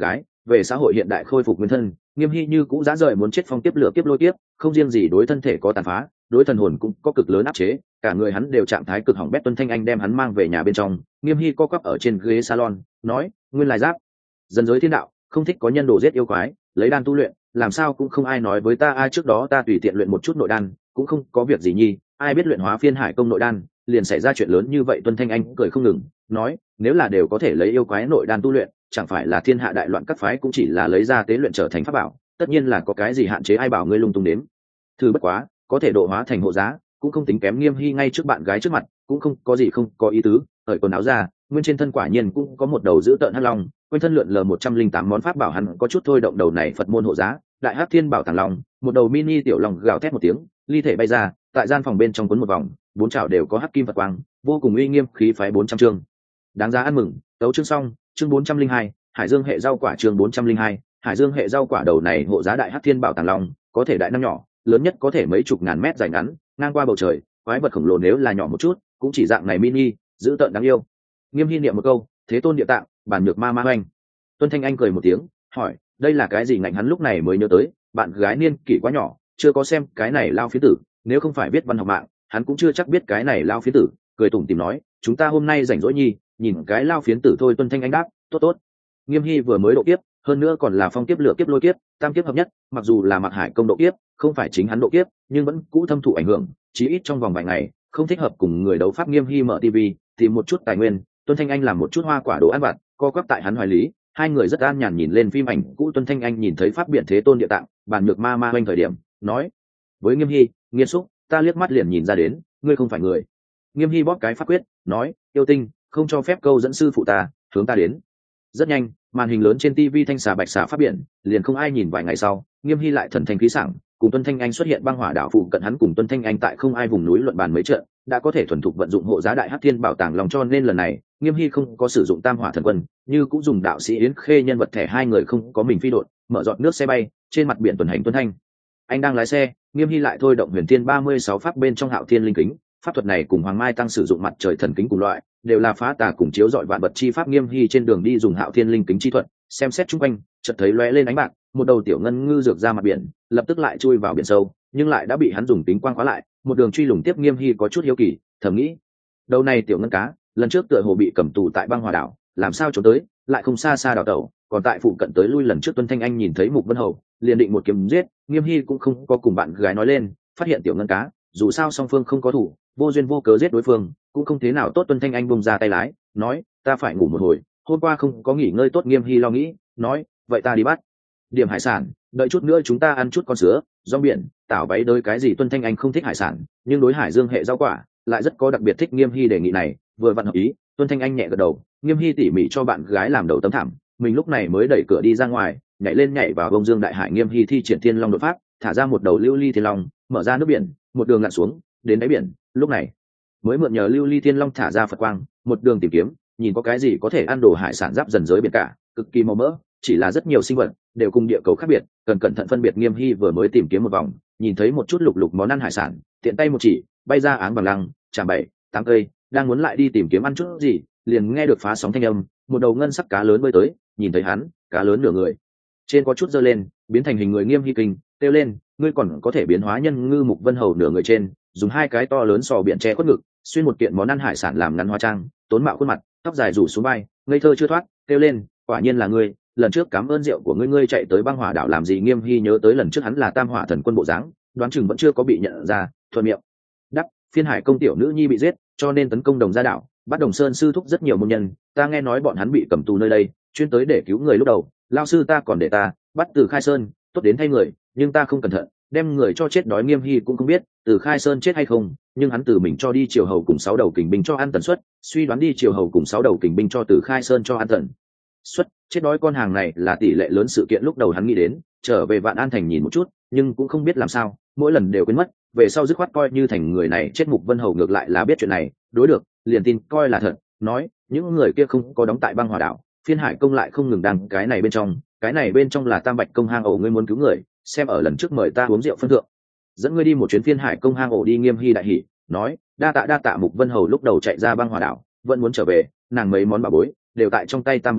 về xã hội hiện đại khôi phục nguyên thân, Nghiêm Hy như cũng dã rời muốn chết phong tiếp lửa kiếp lôi kiếp, không riêng gì đối thân thể có tàn phá, đối thần hồn cũng có cực lớn áp chế, cả người hắn đều trạng thái cực hỏng bét. Tuân Thanh Anh đem hắn mang về nhà bên trong, Nghiêm Hy co quắp ở trên ghế salon, nói: "Nguyên lai giáp, dần giới thiên đạo, không thích có nhân đồ giết yêu quái, lấy đan tu luyện, làm sao cũng không ai nói với ta ai trước đó ta tùy tiện luyện một chút nội đan, cũng không có việc gì nhi, ai biết luyện hóa phiên hải công nội đan, liền xảy ra chuyện lớn như vậy." Tuân Thanh Anh cười không ngừng, nói: "Nếu là đều có thể lấy yêu quái nội đan tu luyện, chẳng phải là thiên hạ đại loạn các phái cũng chỉ là lấy ra tế luyện trở thành pháp bảo, tất nhiên là có cái gì hạn chế ai bảo ngươi lung tung đến. Thử bất quá, có thể độ hóa thành hộ giá, cũng không tính kém." Nghiêm Hy ngay trước bạn gái trước mặt, cũng không có gì không có ý tứ, cởi quần áo ra, nguyên trên thân quả nhiên cũng có một đầu giữ tợn hắc long, quanh thân lượn lờ một trăm linh tám món pháp bảo. Hắn có chút thôi động đầu này Phật môn hộ giá, đại hắc thiên bảo tàng long, một đầu mini tiểu long gào thét một tiếng, ly thể bay ra, tại gian phòng bên trong cuốn một vòng, bốn chảo đều có hắc kim Phật quang, vô cùng uy nghiêm khí phái bốn trăm chương. Đáng giá ăn mừng, tấu chương xong, chương bốn trăm linh hai, Hải Dương hệ rau quả chương bốn trăm linh hai, Hải Dương hệ rau quả. Đầu này hộ giá đại hắc thiên bảo tàng long, có thể đại năm nhỏ, lớn nhất có thể mấy chục ngàn mét dài ngắn, ngang qua bầu trời, quái vật khổng lồ nếu là nhỏ một chút, cũng chỉ dạng này mini, giữ tợn đáng yêu. Nghiêm Hy niệm một câu, thế tôn địa tạng, bản nhược ma ma oanh. Tuân Thanh Anh cười một tiếng, hỏi: "Đây là cái gì?" Ngạnh hắn lúc này mới nhớ tới, bạn gái niên kỷ quá nhỏ, chưa có xem cái này lao phiến tử, nếu không phải biết văn học mạng, hắn cũng chưa chắc biết cái này lao phiến tử. Cười tủm tỉm nói: "Chúng ta hôm nay rảnh rỗi nhi, nhìn cái lao phiến tử thôi." Tuân Thanh Anh đáp: "Tốt tốt." Nghiêm Hy vừa mới độ kiếp, hơn nữa còn là phong kiếp lửa kiếp lôi kiếp, tam kiếp hợp nhất, mặc dù là Mặc Hải công độ kiếp, không phải chính hắn độ kiếp, nhưng vẫn cũ thâm thụ ảnh hưởng, chí ít trong vòng vài ngày không thích hợp cùng người đấu pháp. Nghiêm Hy mở tivi, tìm một chút tài nguyên, Tuân Thanh Anh làm một chút hoa quả đồ ăn vặt, co quắp tại hắn hoài lý, hai người rất an nhàn nhìn lên phim ảnh cũ. Tuân Thanh Anh nhìn thấy pháp biển thế tôn địa tạng, bản nhược ma ma oanh thời điểm, nói với Nghiêm Hy: "Nghiên xúc, ta liếc mắt liền nhìn ra đến, ngươi không phải người." Nghiêm Hy bóp cái pháp quyết, nói: "Yêu tinh, không cho phép câu dẫn sư phụ ta, hướng ta đến." Rất nhanh, màn hình lớn trên tivi thanh xà bạch xà pháp biển, liền không ai nhìn. Vài ngày sau, Nghiêm Hy lại thần thanh khí sảng, cùng Tuân Thanh Anh xuất hiện băng hỏa đảo phụ cận. Hắn cùng Tuân Thanh Anh tại không ai vùng núi luận bàn mấy trận, đã có thể thuần thục vận dụng hộ giá đại hắc thiên bảo tàng lòng, cho nên lần này Nghiêm Hy không có sử dụng tam hỏa thần quân, như cũng dùng đạo sĩ Yến Khê nhân vật thẻ. Hai người không có mình phi độn, mở giọt nước xe bay trên mặt biển tuần hành. Tuân Thanh Anh đang lái xe, Nghiêm Hy lại thôi động huyền thiên ba mươi sáu pháp bên trong hạo thiên linh kính. Pháp thuật này cùng Hoàng Mai tăng sử dụng mặt trời thần kính cùng loại, đều là phá tà cùng chiếu dọi vạn vật chi pháp. Nghiêm Hy trên đường đi dùng hạo thiên linh kính chi thuật, xem xét chung quanh, chợt thấy lóe lên ánh bạc, một đầu tiểu ngân ngư rược ra mặt biển, lập tức lại chui vào biển sâu, nhưng lại đã bị hắn dùng tính quang khóa lại. Một đường truy lùng tiếp, Nghiêm Hy có chút hiếu kỳ, thầm nghĩ: đầu này tiểu ngân cá, lần trước tựa hồ bị cầm tù tại băng hòa đảo, làm sao trốn tới, lại không xa xa đảo tẩu, còn tại phụ cận tới lui. Lần trước Tuân Thanh Anh nhìn thấy Mục Vân Hầu, liền định một kiếm giết. Nghiêm Hy cũng không có cùng bạn gái nói lên, phát hiện tiểu ngân cá, dù sao song phương không có thủ, vô duyên vô cớ giết đối phương cũng không thế nào tốt. Tuân Thanh Anh bung ra tay lái, nói: "Ta phải ngủ một hồi, hôm qua không có nghỉ ngơi tốt." Nghiêm Hy lo nghĩ, nói: "Vậy ta đi bắt điểm hải sản, đợi chút nữa chúng ta ăn chút con sứa, rong biển, tảo váy đới cái gì." Tuân Thanh Anh không thích hải sản, nhưng đối Hải Dương hệ rau quả lại rất có đặc biệt thích. Nghiêm Hy đề nghị này vừa vặn hợp ý, Tuân Thanh Anh nhẹ gật đầu. Nghiêm Hy tỉ mỉ cho bạn gái làm đầu tấm thảm, mình lúc này mới đẩy cửa đi ra ngoài, nhảy lên nhảy vào bông dương đại hải. Nghiêm Hy thi triển thiên long đột pháp, thả ra một đầu lưu ly thiên long, mở ra nước biển, một đường lặn xuống đến đáy biển. Lúc này mới mượn nhờ lưu ly thiên long thả ra Phật quang, một đường tìm kiếm, nhìn có cái gì có thể ăn đồ hải sản giáp dần giới biển cả, cực kỳ màu mỡ, chỉ là rất nhiều sinh vật đều cùng địa cầu khác biệt, cần cẩn thận phân biệt. Nghiêm Hy vừa mới tìm kiếm một vòng, nhìn thấy một chút lục lục món ăn hải sản, tiện tay một chỉ, bay ra áng bằng lăng, chạm bảy tám cây, đang muốn lại đi tìm kiếm ăn chút gì, liền nghe được phá sóng thanh âm, một đầu ngân sắc cá lớn bơi tới, nhìn thấy hắn, cá lớn nửa người trên có chút giơ lên, biến thành hình người. Nghiêm Hy kinh kêu lên: "Ngươi còn có thể biến hóa nhân ngư!" Mục Vân Hầu nửa người trên, dùng hai cái to lớn sò biển che khuất ngực, xuyên một kiện món ăn hải sản làm ngắn hóa trang, tốn mạo khuôn mặt, tóc dài rủ xuống vai, ngây thơ chưa thoát, kêu lên: "Quả nhiên là ngươi, lần trước cảm ơn rượu của ngươi, ngươi chạy tới băng hỏa đảo làm gì?" Nghiêm Hy nhớ tới lần trước hắn là tam hỏa thần quân bộ dáng, đoán chừng vẫn chưa có bị nhận ra, thuận miệng đắp: "Phiên hải công tiểu nữ nhi bị giết, cho nên tấn công Đồng Gia đảo, bắt Đồng Sơn sư thúc rất nhiều môn nhân, ta nghe nói bọn hắn bị cầm tù nơi đây, chuyên tới để cứu người. Lúc đầu lao sư ta còn để ta bắt Từ Khai Sơn, tốt đến thay người, nhưng ta không cẩn thận đem người cho chết đói." Nghiêm Hy cũng không biết Từ Khai Sơn chết hay không, nhưng hắn từ mình cho đi triều hầu cùng sáu đầu kình binh cho ăn tần suất, suy đoán đi triều hầu cùng sáu đầu kình binh cho Từ Khai Sơn cho ăn tần suất, chết đói con hàng này là tỷ lệ lớn sự kiện. Lúc đầu hắn nghĩ đến trở về Vạn An thành nhìn một chút, nhưng cũng không biết làm sao, mỗi lần đều quên mất, về sau dứt khoát coi như thành người này chết. Mục Vân Hầu ngược lại là biết chuyện này, đối được, liền tin coi là thật, nói: "Những người kia không có đóng tại băng hỏa đảo, Phiên hải công lại không ngừng đăng cái này bên trong, cái này bên trong là Tam Bạch công hang ổ, ngươi muốn cứu người, xem ở lần trước mời ta uống rượu phân thượng, dẫn ngươi đi một chuyến Phiên hải công hang ổ đi." Nghiêm Hy đại hỉ, nói: "Đa tạ đa tạ." Mục Vân Hầu lúc đầu chạy ra băng hỏa đảo, vẫn muốn trở về, nàng mấy món bảo bối đều tại trong tay Tam Bạch công,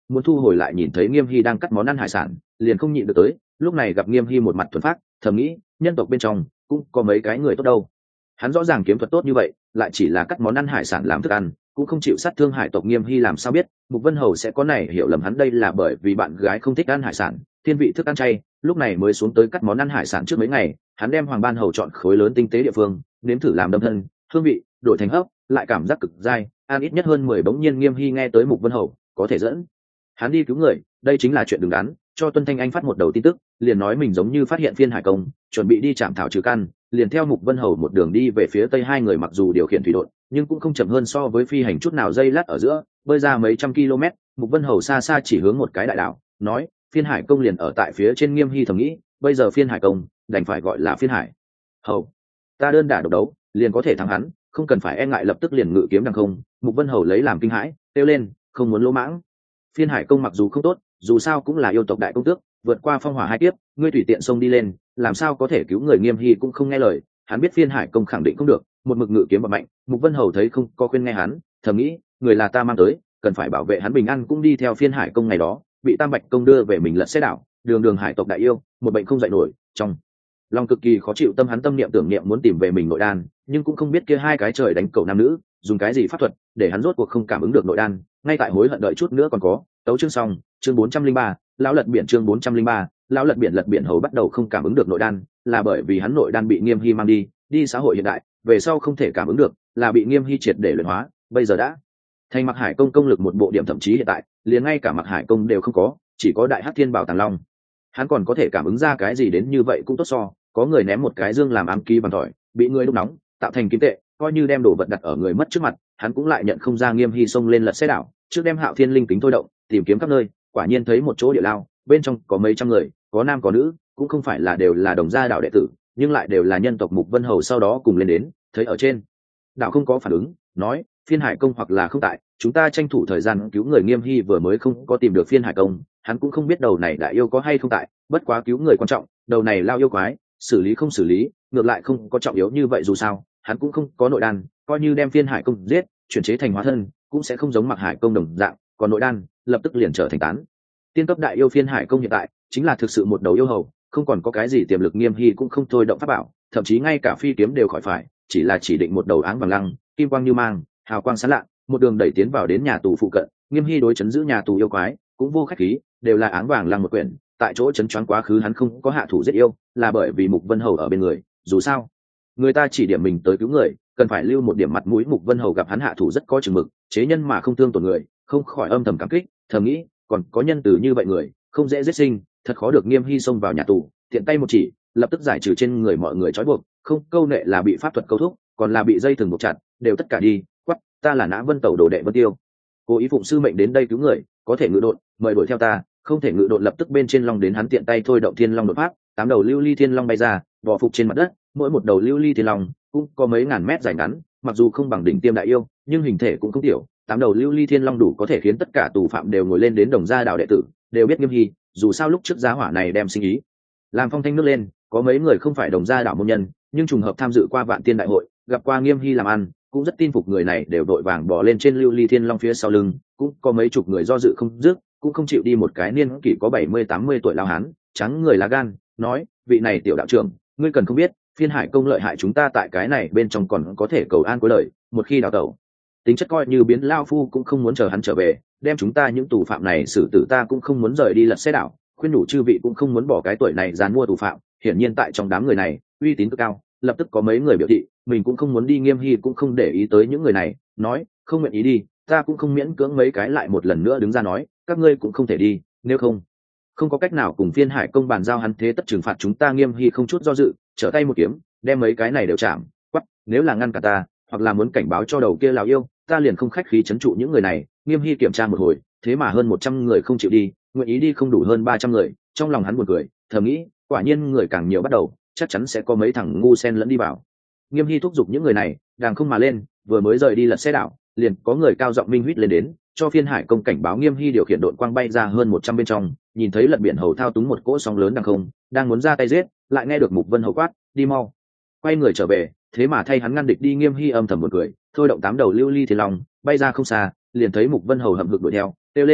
muốn thu hồi lại nhìn thấy Nghiêm Hy đang cắt món ăn hải sản, liền không nhịn được tới. Lúc này gặp Nghiêm Hy một mặt thuần phát, thầm nghĩ nhân tộc bên trong cũng có mấy cái người tốt đâu. Hắn rõ ràng kiếm thuật tốt như vậy, lại chỉ là cắt món ăn hải sản làm thức ăn, cũng không chịu sát thương hải tộc. Nghiêm Hy làm sao biết Mục Vân Hầu sẽ có này hiểu lầm hắn đây là bởi vì bạn gái không thích ăn hải sản, thiên vị thức ăn chay, lúc này mới xuống tới cắt món ăn hải sản. Trước mấy ngày hắn đem Hoàng Ban Hầu chọn khối lớn tinh tế địa phương nếm thử làm đâm thân, hương vị đổi thành hấp, lại cảm giác cực dai, ăn ít nhất hơn mười. Bỗng nhiên Nghiêm Hy nghe tới Mục Vân Hầu có thể dẫn hắn đi cứu người, đây chính là chuyện đứng đắn, cho Tuân Thanh Anh phát một đầu tin tức, liền nói mình giống như phát hiện phiên hải công, chuẩn bị đi chạm thảo trừ căn, liền theo Mục Vân Hầu một đường đi về phía tây. Hai người mặc dù điều khiển thủy đột, nhưng cũng không chậm hơn so với phi hành chút nào. Giây lát ở giữa bơi ra mấy trăm km, Mục Vân Hầu xa xa chỉ hướng một cái đại đảo, nói phiên hải công liền ở tại phía trên. Nghiêm Hy thầm nghĩ bây giờ phiên hải công đành phải gọi là phiên hải hầu, ta đơn đả độc đấu liền có thể thắng hắn, không cần phải e ngại. Lập tức liền ngự kiếm đằng không. Mục Vân Hầu lấy làm kinh hãi, kêu lên không muốn lỗ mãng. Phiên hải công mặc dù không tốt, dù sao cũng là yêu tộc đại công tước, vượt qua phong hỏa hai kiếp, ngươi tùy tiện xông đi lên làm sao có thể cứu người. Nghiêm Hy cũng không nghe lời, hắn biết phiên hải công khẳng định không được, một mực ngự kiếm bật mạnh. Mục Vân Hầu thấy không có khuyên nghe hắn, thầm nghĩ người là ta mang tới, cần phải bảo vệ hắn bình an. Cũng đi theo phiên hải công. Ngày đó bị Tam Bạch công đưa về mình lật xe đảo, đường đường hải tộc đại yêu, một bệnh không dậy nổi, trong lòng cực kỳ khó chịu. Tâm hắn tâm niệm tưởng niệm muốn tìm về mình nội đan, nhưng cũng không biết kia hai cái trời đánh cầu nam nữ dùng cái gì pháp thuật để hắn rốt cuộc không cảm ứng được nội đan. Ngay tại hối hận đợi chút nữa còn có. Tấu chương xong. Chương bốn trăm linh ba, lão lật biển. Chương bốn trăm linh ba, lão lật biển. Lật biển hầu bắt đầu không cảm ứng được nội đan, là bởi vì hắn nội đan bị Nghiêm Hy mang đi, đi xã hội hiện đại về sau không thể cảm ứng được, là bị Nghiêm Hy triệt để luyện hóa, bây giờ đã thành Mặc Hải công công lực một bộ điểm, thậm chí hiện tại liền ngay cả Mặc Hải công đều không có, chỉ có Đại Hắc Thiên Bảo Tàng Long. Hắn còn có thể cảm ứng ra cái gì đến như vậy cũng tốt so có người ném một cái dương làm ám ký bằng tỏi, bị người đúc nóng tạo thành kim tệ, coi như đem đồ vật đặt ở người mất trước mặt, hắn cũng lại nhận không ra. Nghiêm Hy xông lên lật xe đảo, trước đem Hạo Thiên linh kính thôi động, tìm kiếm khắp nơi, quả nhiên thấy một chỗ địa lao, bên trong có mấy trăm người, có nam có nữ, cũng không phải là đều là đồng gia đạo đệ tử, nhưng lại đều là nhân tộc. Mục Vân Hầu sau đó cùng lên đến, thấy ở trên đạo không có phản ứng, nói phiên hải công hoặc là không tại, chúng ta tranh thủ thời gian cứu người. Nghiêm Hy vừa mới không có tìm được phiên hải công, hắn cũng không biết đầu này đại yêu có hay không tại, bất quá cứu người quan trọng, đầu này lao yêu quái xử lý không xử lý ngược lại không có trọng yếu như vậy. Dù sao hắn cũng không có nội đan, coi như đem phiên hải công giết chuyển chế thành hóa thân cũng sẽ không giống Mặc Hải công đồng dạng, còn nội đan lập tức liền trở thành tán tiên cấp đại yêu. Phiên hải công hiện tại chính là thực sự một đầu yêu hầu, không còn có cái gì tiềm lực. Nghiêm Hy cũng không thôi động pháp bảo, thậm chí ngay cả phi kiếm đều khỏi phải, chỉ là chỉ định một đầu áng bằng lăng, kim quang như mang, hào quang sáng lạ, một đường đẩy tiến vào đến nhà tù phụ cận. Nghiêm Hy đối chấn giữ nhà tù yêu quái cũng vô khách khí, đều là áng vàng lăng một quyển, tại chỗ chấn choáng quá khứ. Hắn không có hạ thủ giết yêu, là bởi vì Mục Vân Hầu ở bên người, dù sao người ta chỉ điểm mình tới cứu người, cần phải lưu một điểm mặt mũi. Mục Vân Hầu gặp hắn hạ thủ rất có chừng mực, chế nhân mà không thương tổn người, không khỏi âm thầm cảm kích, thầm nghĩ còn có nhân từ như vậy người không dễ giết sinh, thật khó được. Nghiêm Hy xông vào nhà tù, tiện tay một chỉ, lập tức giải trừ trên người mọi người trói buộc, không câu nệ là bị pháp thuật câu thúc, còn là bị dây thừng buộc chặt, đều tất cả đi. Quắc, ta là Nã Vân Tẩu đồ đệ Vân Tiêu, cố ý phụng sư mệnh đến đây cứu người, có thể ngự độn mời đuổi theo ta, không thể ngự độn lập tức bên trên long đến. Hắn tiện tay thôi động thiên long đột pháp, tám đầu lưu ly thiên long bay ra, bò phục trên mặt đất, mỗi một đầu lưu ly thiên long cũng có mấy ngàn mét dài ngắn, mặc dù không bằng đỉnh tiêm đại yêu, nhưng hình thể cũng không tiểu. Tám đầu lưu ly thiên long đủ có thể khiến tất cả tù phạm đều ngồi lên đến. Đồng gia đạo đệ tử đều biết Nghiêm Hy, dù sao lúc trước giá hỏa này đem sinh ý làm phong thanh nước lên, có mấy người không phải đồng gia đạo môn nhân, nhưng trùng hợp tham dự qua Vạn Tiên đại hội, gặp qua Nghiêm Hy làm ăn, cũng rất tin phục người này, đều đội vàng bỏ lên trên lưu ly thiên long phía sau lưng. Cũng có mấy chục người do dự không dứt, cũng không chịu đi. Một cái niên kỷ có bảy mươi tám mươi tuổi lao hán trắng người lá gan, nói vị này tiểu đạo trưởng, ngươi cần không biết phiên hải công lợi hại, chúng ta tại cái này bên trong còn có thể cầu an cuối lời, một khi đào tẩu tính chất coi như biến. Lao phu cũng không muốn chờ hắn trở về, đem chúng ta những tù phạm này xử tử, ta cũng không muốn rời đi lật xe đảo, khuyên nhủ chư vị cũng không muốn bỏ cái tuổi này dàn mua tù phạm. Hiển nhiên tại trong đám người này uy tín cực cao, lập tức có mấy người biểu thị mình cũng không muốn đi. Nghiêm Hy cũng không để ý tới những người này, nói không nguyện ý đi, ta cũng không miễn cưỡng. Mấy cái lại một lần nữa đứng ra nói các ngươi cũng không thể đi, nếu không không có cách nào cùng phiên hải công bàn giao, hắn thế tất trừng phạt chúng ta. Nghiêm Hy không chút do dự trở tay một kiếm đem mấy cái này đều chạm. Quắc, nếu là ngăn cả ta hoặc là muốn cảnh báo cho đầu kia lào yêu, ta liền không khách khí trấn trụ những người này. Nghiêm Hy kiểm tra một hồi, thế mà hơn một trăm người không chịu đi, nguyện ý đi không đủ hơn ba trăm người. Trong lòng hắn buồn cười, thầm nghĩ quả nhiên người càng nhiều bắt đầu chắc chắn sẽ có mấy thằng ngu sen lẫn đi vào. Nghiêm Hy thúc giục những người này đàng không mà lên, vừa mới rời đi lật xe đảo, liền có người cao giọng minh huýt lên đến cho phiên hải công cảnh báo. Nghiêm Hy điều khiển đội quang bay ra hơn một trăm bên trong, nhìn thấy lật biển hầu thao túng một cỗ sóng lớn đằng không, đang muốn ra tay giết, lại nghe được Mục Vân Hầu quát đi mau, quay người trở về, thế mà thay hắn ngăn địch đi. Nghiêm Hy âm thầm một cười, thôi động tám đầu lưu ly thiên long bay ra không xa, liền thấy Mục Vân Hầu hậm hực đuổi theo, kêu lên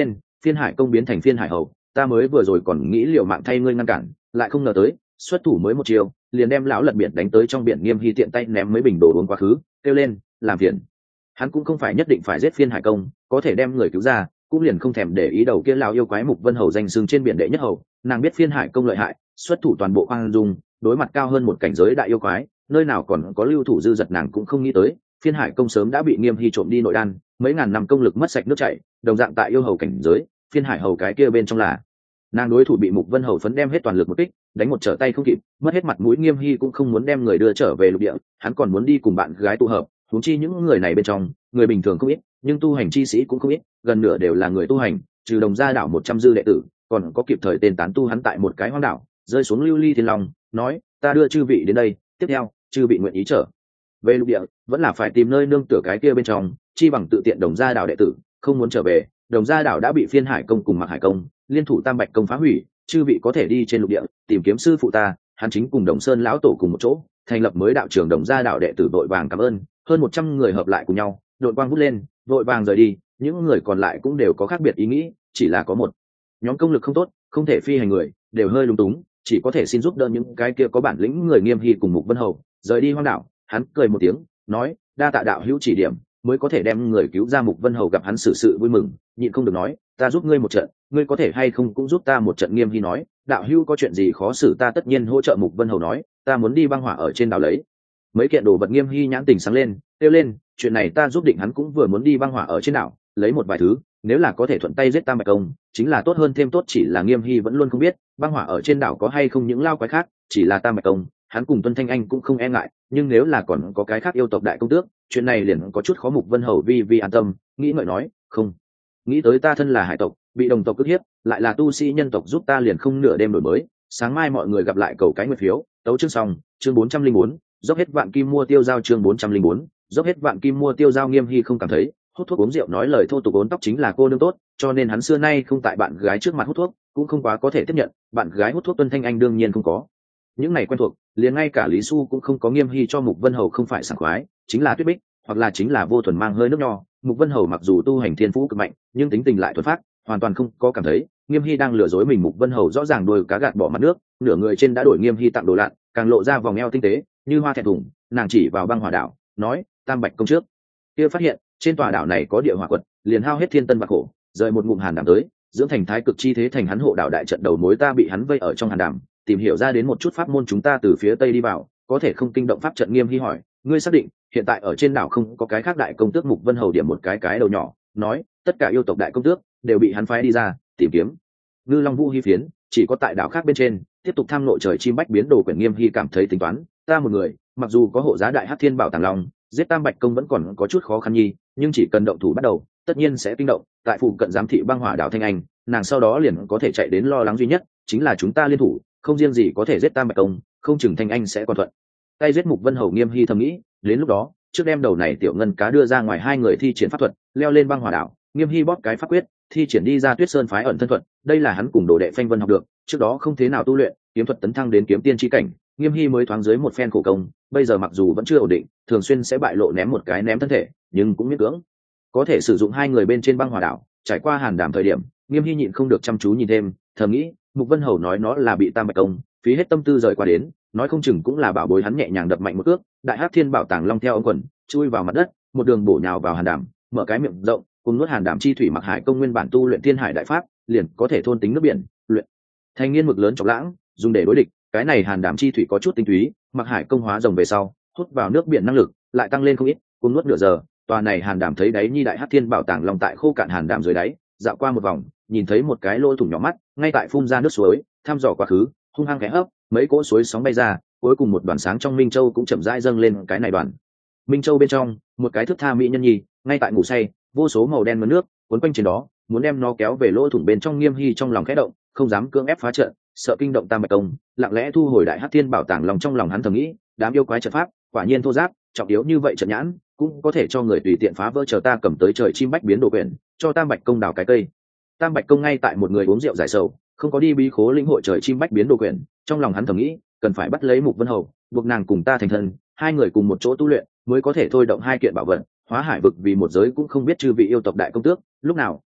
phiên hải công biến thành phiên hải hầu, ta mới vừa rồi còn nghĩ liều mạng thay ngươi ngăn cản, lại không ngờ tới xuất thủ mới một chiều liền đem lão lật biển đánh tới trong biển. Nghiêm Hy tiện tay ném mấy bình đồ uống quá khứ, kêu lên làm phiền. Hắn cũng không phải nhất định phải giết phiên hải công, có thể đem người cứu ra cũng liền không thèm để ý đầu kia lão yêu quái Mục Vân Hầu danh xưng trên biển đệ nhất hầu. Nàng biết phiên hải công lợi hại, xuất thủ toàn bộ khoan dung, đối mặt cao hơn một cảnh giới đại yêu quái, nơi nào còn có lưu thủ dư dật. Nàng cũng không nghĩ tới phiên hải công sớm đã bị Nghiêm Hy trộm đi nội đan, mấy ngàn năm công lực mất sạch nước chảy. Đồng dạng tại yêu hầu cảnh giới, phiên hải hầu cái kia bên trong là nàng đối thủ bị Mục Vân Hầu phấn đem hết toàn lực một kích, đánh một trở tay không kịp, mất hết mặt mũi. Nghiêm Hy cũng không muốn đem người đưa trở về lục địa, hắn còn muốn đi cùng bạn gái tụ hợp. huống chi những người này bên trong người bình thường không ít, nhưng tu hành chi sĩ cũng không ít, gần nửa đều là người tu hành, trừ Đồng Gia đảo một trăm dư đệ tử, còn có kịp thời tên tán tu. Hắn tại một cái hoang đảo rơi xuống lưu ly thiên long, nói ta đưa chư vị đến đây, tiếp theo chư vị nguyện ý trở về lục địa vẫn là phải tìm nơi nương tựa cái kia bên trong, chi bằng tự tiện Đồng Gia đảo đệ tử không muốn trở về. Đồng Gia đảo đã bị phiên hải công cùng Mặc Hải công liên thủ Tam Bạch công phá hủy, chư vị có thể đi trên lục địa tìm kiếm sư phụ ta, hắn chính cùng Đồng Sơn lão tổ cùng một chỗ thành lập mới đạo trường Đồng Gia đạo đệ tử. Vội vàng cảm ơn. Hơn một trăm người hợp lại cùng nhau, đội quang vút lên, vội vàng rời đi. Những người còn lại cũng đều có khác biệt ý nghĩ, chỉ là có một nhóm công lực không tốt, không thể phi hành người đều hơi lúng túng, chỉ có thể xin giúp đỡ những cái kia có bản lĩnh người. Nghiêm Hy cùng Mục Vân Hầu rời đi hoang đảo, hắn cười một tiếng nói đa tạ đạo hữu chỉ điểm, mới có thể đem người cứu ra. Mục Vân Hầu gặp hắn xử sự vui mừng, nhịn không được nói ta giúp ngươi một trận, ngươi có thể hay không cũng giúp ta một trận. Nghiêm Hy nói đạo hữu có chuyện gì khó xử ta tất nhiên hỗ trợ. Mục Vân Hầu nói ta muốn đi băng hỏa ở trên đảo lấy mấy kiện đồ vật. Nghiêm Hy nhãn tình sáng lên, kêu lên chuyện này ta giúp định. Hắn cũng vừa muốn đi băng hỏa ở trên đảo lấy một vài thứ, nếu là có thể thuận tay giết Tam Bạch công chính là tốt hơn thêm tốt. Chỉ là Nghiêm Hy vẫn luôn không biết băng hỏa ở trên đảo có hay không những lao quái khác, chỉ là Tam Bạch công hắn cùng Tuân Thanh Anh cũng không e ngại, nhưng nếu là còn có cái khác yêu tộc đại công tước, chuyện này liền có chút khó. Mục Vân Hầu vi vi an tâm nghĩ ngợi nói không nghĩ tới ta thân là hải tộc bị đồng tộc cướp hiếp, lại là tu sĩ nhân tộc giúp ta liền không nửa đêm đổi mới. Sáng mai mọi người gặp lại, cầu cái nguyệt phiếu. Tấu chương xong. Chương bốn trăm linh bốn dốc hết vạn kim mua tiêu giao. Chương bốn trăm linh bốn dốc hết vạn kim mua tiêu giao. Nghiêm Hy không cảm thấy hút thuốc uống rượu nói lời thô tục ốn tóc chính là cô nương tốt, cho nên hắn xưa nay không tại bạn gái trước mặt hút thuốc, cũng không quá có thể tiếp nhận bạn gái hút thuốc. Tuân Thanh Anh đương nhiên không có những này quen thuộc, liền ngay cả Lý Xu cũng không có. Nghiêm Hy cho Mục Vân Hầu không phải sảng khoái, chính là Tuyết Bích, hoặc là chính là Vô Thuần mang hơi nước nho. Mục Vân Hầu mặc dù tu hành thiên phú cực mạnh, nhưng tính tình lại thuần phát, hoàn toàn không có cảm thấy Nghiêm Hy đang lừa dối mình. Mục Vân Hầu rõ ràng đuôi cá gạt bỏ mặt nước, nửa người trên đã đổi Nghiêm Hy tặng đồ lặn, càng lộ ra vòng eo tinh tế như hoa thẹn thùng. Nàng chỉ vào băng hỏa đảo nói Tam Bạch công trước kia phát hiện trên tòa đảo này có địa hỏa quật, liền hao hết thiên tân và khổ rời một ngụm hàn đảm tới, dưỡng thành thái cực chi thế thành hắn hộ đảo đại trận đầu mối. Ta bị hắn vây ở trong hàn đảm, tìm hiểu ra đến một chút pháp môn, chúng ta từ phía tây đi vào có thể không kinh động pháp trận. Nghiêm Hy hỏi ngươi xác định hiện tại ở trên đảo không có cái khác đại công tước? Mục Vân Hầu điểm một cái cái đầu nhỏ nói tất cả yêu tộc đại công tước đều bị hắn phái đi ra tìm kiếm ngư long vũ hy phiến, chỉ có tại đảo khác bên trên tiếp tục tham nội trời chim bách biến đồ quyển. Nghiêm Hy cảm thấy tính toán ta một người mặc dù có hộ giá đại hắc thiên bảo tàng long, giết Tam Bạch công vẫn còn có chút khó khăn nhi, nhưng chỉ cần động thủ bắt đầu tất nhiên sẽ kinh động tại phụ cận giám thị băng hỏa đảo Thanh Anh, nàng sau đó liền có thể chạy đến. Lo lắng duy nhất chính là chúng ta liên thủ không riêng gì có thể giết Tam Bạch công, không chừng Thanh Anh sẽ còn thuận tay giết Mục Vân Hầu. Nghiêm Hy thầm nghĩ đến lúc đó trước đem đầu này tiểu ngân cá đưa ra ngoài, hai người thi triển pháp thuật leo lên băng hỏa đảo. Nghiêm Hy bóp cái pháp quyết thi triển đi ra Tuyết Sơn phái ẩn thân thuật, đây là hắn cùng đồ đệ Phanh Vân học được, trước đó không thế nào tu luyện kiếm thuật, tấn thăng đến kiếm tiên chi cảnh. Nghiêm Hy mới thoáng dưới một phen khổ công, bây giờ mặc dù vẫn chưa ổn định, thường xuyên sẽ bại lộ ném một cái ném thân thể, nhưng cũng miễn cưỡng có thể sử dụng. Hai người bên trên băng hỏa đảo trải qua hàn đảm thời điểm, Nghiêm Hy nhịn không được chăm chú nhìn thêm, thầm nghĩ Mục Vân Hầu nói nó là bị Tam Bạch công phí hết tâm tư rời qua đến, nói không chừng cũng là bảo bối. Hắn nhẹ nhàng đập mạnh một cước, đại hắc thiên bảo tàng long theo ống quần chui vào mặt đất, một đường bổ nhào vào hàn đảm, mở cái miệng rộng cùng nuốt hàn đảm chi thủy. Mặc Hải công nguyên bản tu luyện thiên hải đại pháp, liền có thể thôn tính nước biển, luyện thành nghiên mực lớn chọc lãng dùng để đối địch. Cái này hàn đảm chi thủy có chút tinh túy, Mặc Hải công hóa rồng về sau hút vào nước biển năng lực lại tăng lên không ít, cùng nuốt nửa giờ. Tòa này hàn đảm thấy đáy nhi đại hắc thiên bảo tàng long tại khô cạn hàn đảm dưới đáy dạo qua một vòng, nhìn thấy một cái lỗ thủng nhỏ mắt ngay tại phun ra nước suối, thăm dò quá khứ hung hăng khẽ hấp, mấy cỗ suối sóng bay ra, cuối cùng một đoàn sáng trong Minh Châu cũng chậm rãi dâng lên. Cái này đoàn Minh Châu bên trong một cái thước tha mỹ nhân nhi ngay tại ngủ say, vô số màu đen mớ nước cuốn quanh trên đó, muốn đem nó kéo về lỗ thủng bên trong. Nghiêm Hy trong lòng khẽ động, không dám cưỡng ép phá trận, sợ kinh động Tam Bạch công, lặng lẽ thu hồi đại hắc thiên bảo tàng lòng. Trong lòng hắn thầm nghĩ đám yêu quái trận pháp quả nhiên thô giáp, trọng yếu như vậy trận nhãn cũng có thể cho người tùy tiện phá vỡ. Chờ ta cầm tới trời chim bách biến đồ quyển cho Tam Bạch công đào cái cây. Tam Bạch công ngay tại một người uống rượu giải sầu, không có đi bí khố lĩnh hội trời chim bách biến đồ quyển. Trong lòng hắn thầm nghĩ cần phải bắt lấy Mục Vân Hầu, buộc nàng cùng ta thành thân, hai người cùng một chỗ tu luyện mới có thể thôi động hai kiện bảo vật. Hóa hải vực vì một giới cũng không biết chư vị yêu tộc đại công tước lúc nào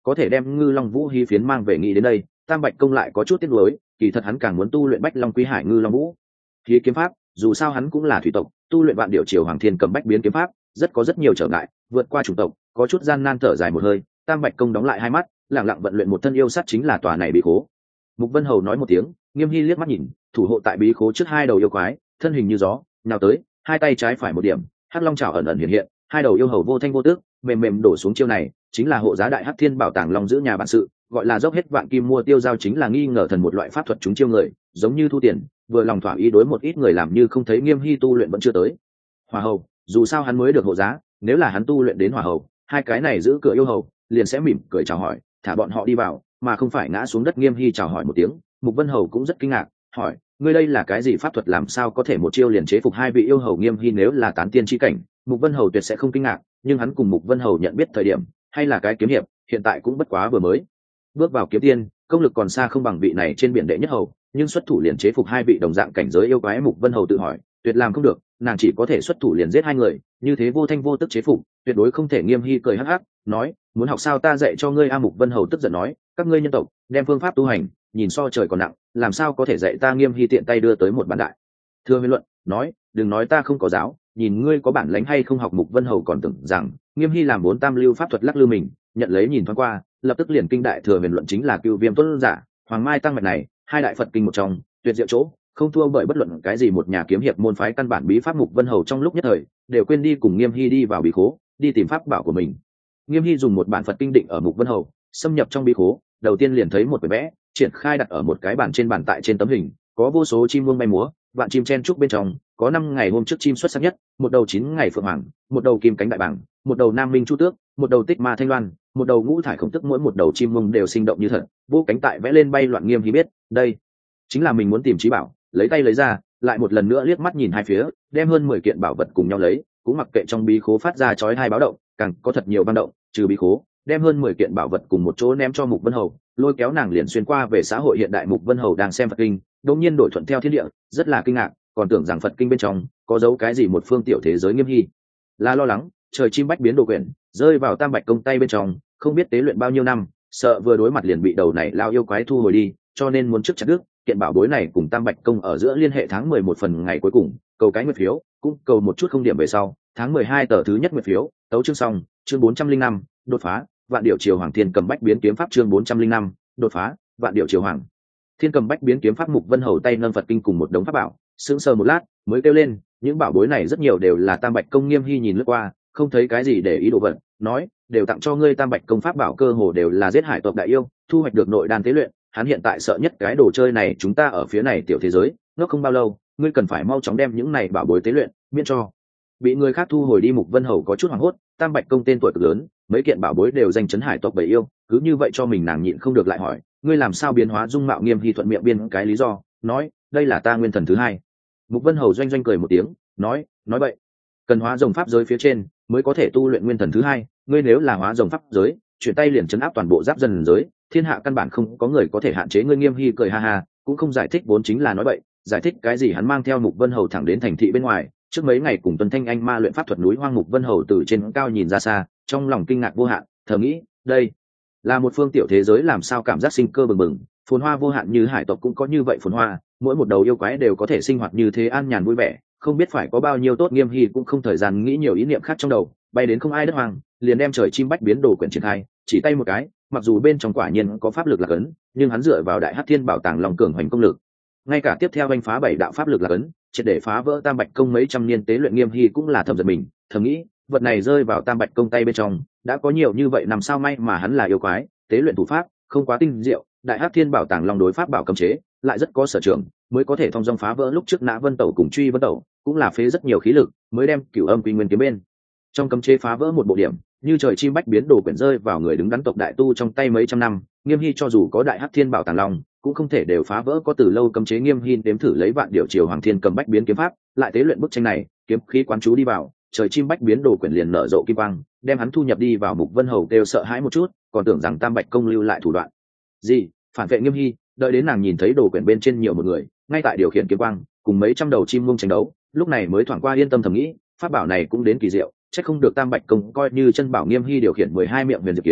có thể đem ngư long vũ hy phiến mang về nghĩ đến đây, tam bạch công lại có chút tiếc nuối, kỳ thật hắn càng muốn tu luyện bách long quý hải ngư long vũ khí kiếm pháp, dù sao hắn cũng là thủy tộc, tu luyện vạn điệu triều hoàng thiên cầm bách biến kiếm pháp rất có rất nhiều trở ngại, vượt qua chủng tộc có chút gian nan, thở dài một hơi, tam bạch công đóng lại hai mắt, lặng lặng vận luyện một thân yêu sát chính là tòa này bí khố. Mục Vân Hầu nói một tiếng, Nghiêm Hy liếc mắt nhìn, thủ hộ tại bí khố trước hai đầu yêu quái, thân hình như gió, nào tới, hai tay trái phải một điểm, hắc long chảo ẩn ẩn hiện hiện, hai đầu yêu hầu vô thanh vô tước, mềm mềm đổ xuống chiêu này, chính là hộ giá đại hắc thiên bảo tàng long giữ nhà bản sự, gọi là dốc hết vạn kim mua tiêu giao, chính là nghi ngờ thần một loại pháp thuật chúng chiêu người, giống như thu tiền, vừa lòng thỏa ý đối một ít người làm như không thấy Nghiêm Hy tu luyện vẫn chưa tới. Hỏa hầu, dù sao hắn mới được hộ giá, nếu là hắn tu luyện đến hỏa hầu, hai cái này giữ cửa yêu hầu liền sẽ mỉm cười chào hỏi, thả bọn họ đi vào, mà không phải ngã xuống đất. Nghiêm Hy chào hỏi một tiếng, Mục Vân Hầu cũng rất kinh ngạc, hỏi: ngươi đây là cái gì pháp thuật, làm sao có thể một chiêu liền chế phục hai vị yêu hầu? Nghiêm Hy nếu là tán tiên chi cảnh, Mục Vân Hầu tuyệt sẽ không kinh ngạc, nhưng hắn cùng Mục Vân Hầu nhận biết thời điểm hay là cái kiếm hiệp, hiện tại cũng bất quá vừa mới bước vào kiếm tiên, công lực còn xa không bằng vị này trên biển đệ nhất hầu, nhưng xuất thủ liền chế phục hai vị đồng dạng cảnh giới yêu quái. Mục Vân Hầu tự hỏi, tuyệt làm không được, nàng chỉ có thể xuất thủ liền giết hai người, như thế vô thanh vô tức chế phục, tuyệt đối không thể. Nghiêm Hy cười hắc hắc nói: muốn học sao, ta dạy cho ngươi. A Mục Vân Hầu tức giận nói: các ngươi nhân tộc đem phương pháp tu hành nhìn so trời còn nặng, làm sao có thể dạy ta? Nghiêm Hy tiện tay đưa tới một bản đại thừa huyền luận, nói: đừng nói ta không có giáo, nhìn ngươi có bản lĩnh hay không học. Mục Vân Hầu còn tưởng rằng Nghiêm Hy làm bốn tam lưu pháp thuật lắc lư mình, nhận lấy nhìn thoáng qua, lập tức liền kinh đại thừa huyền luận chính là cựu viêm tuấn giả, hoàng mai tăng mạch này hai đại phật kinh một trong, tuyệt diệu chỗ không thua bởi bất luận cái gì một nhà kiếm hiệp môn phái căn bản bí pháp. Mục Vân Hầu trong lúc nhất thời đều quên đi cùng Nghiêm Hy đi vào bí khố đi tìm pháp bảo của mình. Nghiêm Hy dùng một bản phật kinh định ở Mục Vân Hầu, xâm nhập trong bí khố, đầu tiên liền thấy một cái vẽ triển khai đặt ở một cái bàn trên bàn, tại trên tấm hình có vô số chim muông bay múa, vạn chim chen trúc bên trong có năm ngày hôm trước chim xuất sắc nhất, một đầu chín ngày phượng hoàng, một đầu kim cánh đại bàng, một đầu nam minh chu tước, một đầu tích ma thanh loan, một đầu ngũ thải khổng tức, mỗi một đầu chim muông đều sinh động như thật, vô cánh tại vẽ lên bay loạn. Nghiêm Hy biết đây chính là mình muốn tìm trí bảo, lấy tay lấy ra, lại một lần nữa liếc mắt nhìn hai phía, đem hơn mười kiện bảo vật cùng nhau lấy, cũng mặc kệ trong bí khố phát ra chói hai báo động, càng có thật nhiều băng động, trừ bí khố đem hơn mười kiện bảo vật cùng một chỗ ném cho Mục Vân Hầu, lôi kéo nàng liền xuyên qua về xã hội hiện đại. Mục Vân Hầu đang xem Phật kinh, đột nhiên đổi thuận theo thiên địa, rất là kinh ngạc, còn tưởng rằng Phật kinh bên trong có dấu cái gì một phương tiểu thế giới. Nghiêm Hy là lo lắng trời chim bách biến đồ quyển rơi vào tam bạch công tay bên trong, không biết tế luyện bao nhiêu năm, sợ vừa đối mặt liền bị đầu này lao yêu quái thu hồi đi, cho nên muốn trước chặt đứt kiện bảo bối này cùng tam bạch công ở giữa liên hệ. Tháng mười một phần ngày cuối cùng, cầu cái nguyệt phiếu, cũng cầu một chút không điểm về sau. Tháng mười hai tờ thứ nhất nguyệt phiếu, tấu chương xong, chương bốn trăm linh năm, đột phá vạn điệu triều hoàng thiên cầm bách biến kiếm pháp, chương bốn trăm linh năm, đột phá vạn điệu triều hoàng thiên cầm bách biến kiếm pháp. Mục Vân Hầu tay nâng Phật kinh cùng một đống pháp bảo, sững sờ một lát mới kêu lên: những bảo bối này rất nhiều đều là tam bạch công. Nghiêm Hy nhìn lướt qua, không thấy cái gì để ý đồ vật, nói: đều tặng cho ngươi. Tam bạch công pháp bảo cơ hồ đều là giết hải tộc đại yêu thu hoạch được nội đan tế luyện, hắn hiện tại sợ nhất cái đồ chơi này. Chúng ta ở phía này tiểu thế giới ngốc không bao lâu, ngươi cần phải mau chóng đem những này bảo bối tế luyện, miễn cho bị người khác thu hồi đi. Mục Vân Hầu có chút hoảng hốt, tam bạch công tên tuổi cực lớn, mấy kiện bảo bối đều danh chấn hải tộc bầy yêu, cứ như vậy cho mình, nàng nhịn không được lại hỏi: ngươi làm sao biến hóa dung mạo? Nghiêm Hy thuận miệng biên cái lý do, nói: đây là ta nguyên thần thứ hai. Mục Vân Hầu doanh doanh cười một tiếng, nói: nói vậy cần hóa rồng pháp giới phía trên mới có thể tu luyện nguyên thần thứ hai, ngươi nếu là hóa rồng pháp giới, chuyển tay liền chấn áp toàn bộ giáp dân giới, thiên hạ căn bản không có người có thể hạn chế ngươi. Nghiêm Hy cười ha ha, cũng không giải thích, vốn chính là nói vậy, giải thích cái gì? Hắn mang theo Mục Vân Hầu thẳng đến thành thị bên ngoài. Trước mấy ngày cùng Tuần Thanh Anh ma luyện pháp thuật núi hoang, Mục Vân Hầu từ trên cao nhìn ra xa, trong lòng kinh ngạc vô hạn, thầm nghĩ: đây là một phương tiểu thế giới, làm sao cảm giác sinh cơ bừng bừng, phồn hoa vô hạn, như hải tộc cũng có như vậy phồn hoa, mỗi một đầu yêu quái đều có thể sinh hoạt như thế an nhàn vui vẻ, không biết phải có bao nhiêu tốt. Nghiêm Hy cũng không thời gian nghĩ nhiều ý niệm khác trong đầu, bay đến không ai đất hoang, liền đem trời chim bách biến đồ quyển triển khai, chỉ tay một cái, mặc dù bên trong quả nhiên có pháp lực là cấn, nhưng hắn dựa vào đại hắc thiên bảo tàng lòng cường hoành công lực, ngay cả tiếp theo anh phá bảy đạo pháp lực là cấn, triệt để phá vỡ tam bạch công mấy trăm niên tế luyện. Nghiêm Hy cũng là thầm giật mình, thầm nghĩ vật này rơi vào tam bạch công tay bên trong đã có nhiều như vậy, làm sao may mà hắn là yêu quái, tế luyện thủ pháp không quá tinh diệu, đại hắc thiên bảo tàng long đối pháp bảo cấm chế lại rất có sở trường, mới có thể thông dong phá vỡ. Lúc trước Nã Vân Tẩu cùng Truy Vân Tẩu cũng là phế rất nhiều khí lực mới đem Cửu Âm Quy Nguyên kiếm bên trong cấm chế phá vỡ một bộ điểm, như trời chim bách biến đồ quyển rơi vào người đứng đắn tộc đại tu trong tay mấy trăm năm, Nghiêm Hy cho dù có đại hắc thiên bảo tàng long cũng không thể đều phá vỡ, có từ lâu cấm chế. Nghiêm Hy đếm thử lấy vạn điệu triều hoàng thiên cầm bách biến kiếm pháp, lại tế luyện bức tranh này, kiếm khí quán chú đi vào, trời chim bách biến đồ quyển liền nở rộ kim quang, đem hắn thu nhập đi vào. Mục Vân Hầu kêu sợ hãi một chút, còn tưởng rằng tam bạch công lưu lại thủ đoạn gì phản vệ Nghiêm Hy, đợi đến nàng nhìn thấy đồ quyển bên trên nhiều một người ngay tại điều khiển kiếm quang cùng mấy trăm đầu chim muông tranh đấu, lúc này mới thoảng qua yên tâm thầm nghĩ: pháp bảo này cũng đến kỳ diệu, chắc không được tam bạch công coi như chân bảo. Nghiêm Hy điều khiển mười hai miệng huyền diệp kiếm,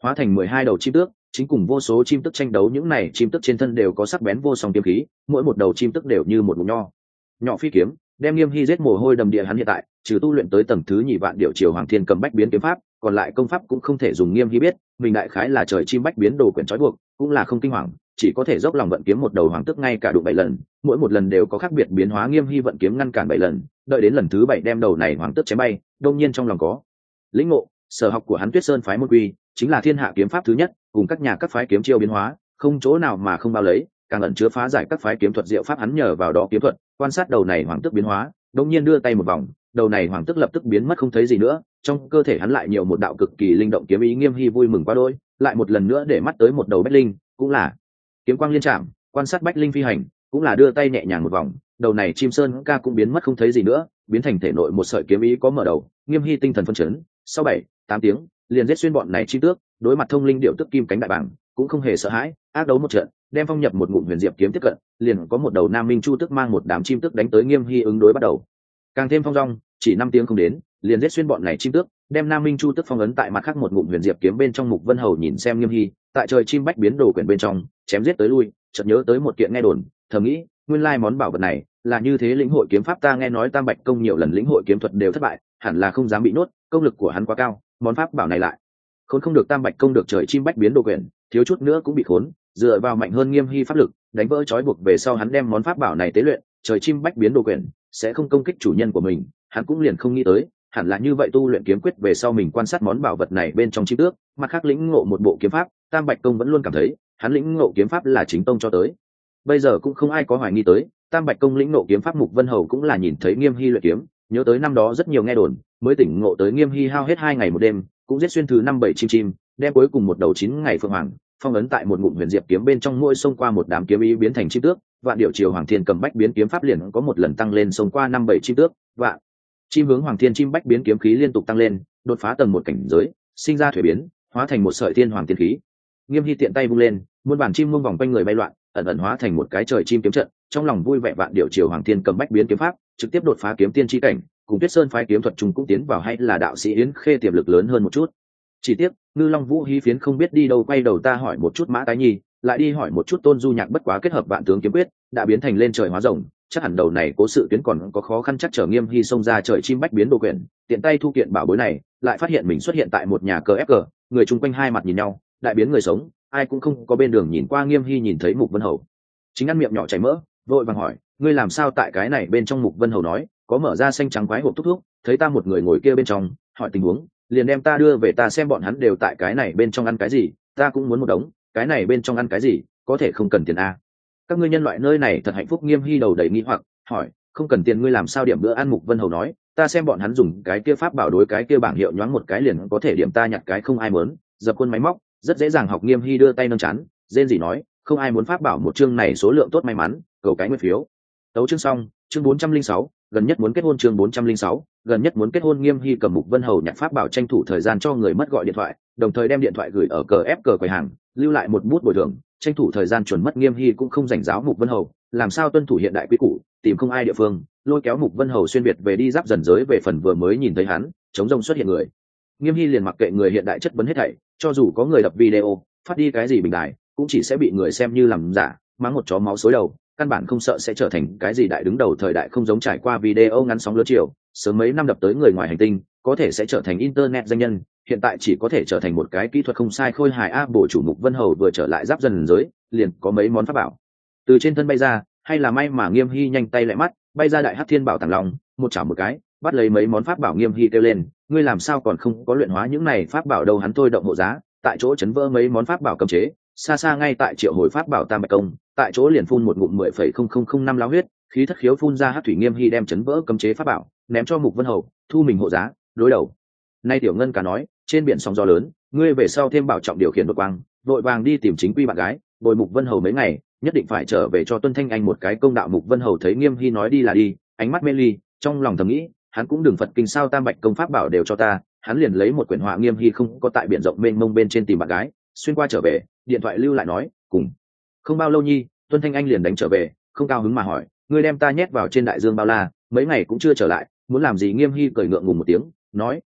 hóa thành mười hai đầu chim tước, chính cùng vô số chim tức tranh đấu. Những này chim tức trên thân đều có sắc bén vô song kiếm khí, mỗi một đầu chim tức đều như một ngụm nho nhỏ phi kiếm, đem Nghiêm Hy giết mồ hôi đầm địa. Hắn hiện tại trừ tu luyện tới tầng thứ nhị vạn điệu triều hoàng thiên cầm bách biến kiếm pháp, còn lại công pháp cũng không thể dùng. Nghiêm Hy biết mình đại khái là trời chim bách biến đồ quyển trói buộc, cũng là không kinh hoàng, chỉ có thể dốc lòng vận kiếm một đầu hoàng tức ngay cả đụng bảy lần, mỗi một lần đều có khác biệt biến hóa. Nghiêm Hy vận kiếm ngăn cản bảy lần, đợi đến lần thứ bảy đem đầu này hoàng tức chém bay, đông nhiên trong lòng có lĩnh ngộ. Sở học của hắn Tuyết Sơn phái môn quy chính là thiên hạ kiếm pháp thứ nhất, cùng các nhà các phái kiếm chiêu biến hóa không chỗ nào mà không bao lấy, càng ẩn chứa phá giải các phái kiếm thuật diệu pháp. Hắn nhờ vào đó kiếm thuật quan sát đầu này hoàng tức biến hóa, đông nhiên đưa tay một vòng, đầu này hoàng tức lập tức biến mất không thấy gì nữa. Trong cơ thể hắn lại nhiều một đạo cực kỳ linh động kiếm ý. Nghiêm Hy vui mừng quá đôi, lại một lần nữa để mắt tới một đầu bách linh, cũng là kiếm quang liên trạm, quan sát bách linh phi hành, cũng là đưa tay nhẹ nhàng một vòng, đầu này chim sơn ca cũng biến mất không thấy gì nữa, biến thành thể nội một sợi kiếm ý có mở đầu. Nghiêm Hy tinh thần phân chấn, sau bảy tám tiếng liền giết xuyên bọn này chim tước, đối mặt thông linh điệu tức kim cánh đại bảng cũng không hề sợ hãi, ác đấu một trận, đem phong nhập một ngụm huyền diệp kiếm tiếp cận, liền có một đầu nam minh chu tức mang một đám chim tước đánh tới. Nghiêm Hy ứng đối bắt đầu càng thêm phong dong, chỉ năm tiếng không đến liền giết xuyên bọn này chim tước, đem nam minh chu tức phong ấn tại mặt khác một ngụm huyền diệp kiếm bên trong. Mục Vân Hầu nhìn xem Nghiêm Hy tại trời chim bách biến đồ quyển bên trong chém giết tới lui, chợt nhớ tới một kiện nghe đồn, thầm nghĩ nguyên lai món bảo vật này là như thế lĩnh hội kiếm pháp. Ta nghe nói Tam Bạch Công nhiều lần lĩnh hội kiếm thuật đều thất bại, hẳn là không dám bị nuốt, công lực của hắn quá cao, món pháp bảo này lại khốn không được. Tam Bạch Công được trời chim bách biến đồ quyển, thiếu chút nữa cũng bị khốn, dựa vào mạnh hơn Nghiêm Hy pháp lực đánh vỡ trói buộc về sau, hắn đem món pháp bảo này tế luyện, trời chim bách biến đồ quyển sẽ không công kích chủ nhân của mình. Hắn cũng liền không nghĩ tới hẳn là như vậy, tu luyện kiếm quyết về sau mình quan sát món bảo vật này bên trong chim tước, mặt khác lĩnh ngộ một bộ kiếm pháp. Tam Bạch Công vẫn luôn cảm thấy hắn lĩnh ngộ kiếm pháp là chính tông cho tới bây giờ cũng không ai có hoài nghi tới Tam Bạch Công lĩnh ngộ kiếm pháp. Mục Vân Hầu cũng là nhìn thấy Nghiêm Hy luyện kiếm, nhớ tới năm đó rất nhiều nghe đồn, mới tỉnh ngộ tới Nghiêm Hy hao hết hai ngày một đêm cũng giết xuyên thứ năm bảy chim chim, đem cuối cùng một đầu chín ngày phượng hoàng phong ấn tại một ngụm huyền diệp kiếm bên trong. Mỗi xông qua một đám kiếm ý biến thành chim tước, vạn điệu triều hoàng thiên cầm bách biến kiếm pháp liền có một lần tăng lên, xông qua năm bảy chim tước, vạn chim hướng hoàng thiên chim bách biến kiếm khí liên tục tăng lên, đột phá tầng một cảnh giới, sinh ra thuế biến, hóa thành một sợi thiên hoàng thiên khí. Nghiêm Hy tiện tay vung lên, muôn bản chim muông vòng quanh người bay loạn, ẩn ẩn hóa thành một cái trời chim kiếm trận. Trong lòng vui vẻ, vạn điệu triều hoàng thiên cầm bách biến kiếm pháp trực tiếp đột phá kiếm tiên chi cảnh, cùng Tuyết Sơn phái kiếm thuật chung cũng tiến vào. Hay là đạo sĩ Yến Khê tiềm lực lớn hơn một chút. Chỉ tiếc Ngư Long Vũ Hí Phiến không biết đi đâu, quay đầu ta hỏi một chút Mã Tái Nhi, lại đi hỏi một chút Tôn Du Nhạc, bất quá kết hợp vạn tướng kiếm quyết đã biến thành lên trời hóa rồng, chắc hẳn đầu này cố sự tuyến còn có khó khăn chắc trở. Nghiêm Hy xông ra trời chim bách biến đồ quyển, tiện tay thu kiện bảo bối này, lại phát hiện mình xuất hiện tại một nhà cờ ép cờ, người chung quanh hai mặt nhìn nhau, đại biến người sống, ai cũng không có bên đường nhìn qua. Nghiêm Hy nhìn thấy Mục Vân Hầu chính ăn miệng nhỏ chảy mỡ, vội vàng hỏi ngươi làm sao tại cái này bên trong. Mục Vân Hầu nói có mở ra xanh trắng quái hộp thuốc thuốc, thấy ta một người ngồi kia bên trong, hỏi tình huống, liền đem ta đưa về. Ta xem bọn hắn đều tại cái này bên trong ăn cái gì, ta cũng muốn một đống, cái này bên trong ăn cái gì, có thể không cần tiền a? Các ngươi nhân loại nơi này thật hạnh phúc. Nghiêm Hy đầu đầy nghi hoặc hỏi không cần tiền ngươi làm sao điểm bữa ăn? Mục Vân Hầu nói ta xem bọn hắn dùng cái kia pháp bảo đối cái kia bảng hiệu nhoáng một cái liền có thể điểm, ta nhặt cái không ai muốn, dập khuôn máy móc rất dễ dàng học. Nghiêm Hy đưa tay nâng chán rên gì nói không ai muốn pháp bảo, một chương này số lượng tốt, may mắn cầu cái nguyên phiếu. Tấu chương xong. Chương bốn trăm linh sáu gần nhất muốn kết hôn. Chương bốn trăm linh sáu gần nhất muốn kết hôn. Nghiêm Hy cầm Mục Vân Hầu nhặt pháp bảo, tranh thủ thời gian cho người mất gọi điện thoại, đồng thời đem điện thoại gửi ở cờ ép cờ quầy hàng, lưu lại một bút bồi thường, tranh thủ thời gian chuẩn mất. Nghiêm Hy cũng không rảnh giáo Mục Vân Hầu làm sao tuân thủ hiện đại quy củ, tìm không ai địa phương, lôi kéo Mục Vân Hầu xuyên biệt về đi giáp dần giới. Về phần vừa mới nhìn thấy hắn chống rông xuất hiện người, Nghiêm Hy liền mặc kệ người hiện đại chất vấn hết thảy, cho dù có người đập video phát đi cái gì bình đài cũng chỉ sẽ bị người xem như làm giả, mắng một chó máu xối đầu, căn bản không sợ sẽ trở thành cái gì đại đứng đầu thời đại. Không giống trải qua video ngắn sóng lớn chiều, sớm mấy năm đập tới người ngoài hành tinh có thể sẽ trở thành internet danh nhân, hiện tại chỉ có thể trở thành một cái kỹ thuật không sai khôi hài áp. Bổ chủ Mục Vân Hầu vừa trở lại giáp dần giới, liền có mấy món pháp bảo từ trên thân bay ra, hay là may mà Nghiêm Hy nhanh tay lại mắt, bay ra đại hắc thiên bảo tàng long, một chảo một cái bắt lấy mấy món pháp bảo. Nghiêm Hy kêu lên ngươi làm sao còn không có luyện hóa những này pháp bảo đâu? Hắn thôi động hộ giá, tại chỗ chấn vỡ mấy món pháp bảo cấm chế, xa xa ngay tại triệu hồi pháp bảo Tam Bạch Công, tại chỗ liền phun một ngụm mười phẩy không không không năm lao huyết, khí thất khiếu phun ra hát thủy. Nghiêm Hy đem chấn vỡ cấm chế pháp bảo ném cho Mục Vân Hầu, thu mình hộ giá, đối đầu nay tiểu ngân cả nói trên biển sóng gió lớn, ngươi về sau thêm bảo trọng điều khiển đột quang, vội vàng đi tìm chính quy bạn gái, bồi Mục Vân Hầu mấy ngày, nhất định phải trở về cho Tuân Thanh Anh một cái công đạo. Mục Vân Hầu thấy Nghiêm Hy nói đi là đi, ánh mắt mê ly, trong lòng thầm nghĩ hắn cũng đừng Phật kinh sao, Tam Bạch Công pháp bảo đều cho ta. Hắn liền lấy một quyển họa. Nghiêm Hy không có tại biển rộng mênh mông bên trên tìm bạn gái, xuyên qua trở về, điện thoại lưu lại nói cùng không bao lâu nhi Tuân Thanh Anh liền đánh trở về, không cao hứng mà hỏi ngươi đem ta nhét vào trên đại dương bao la, mấy ngày cũng chưa trở lại, muốn làm gì? Nghiêm Hy cười ngượng ngùng một tiếng nói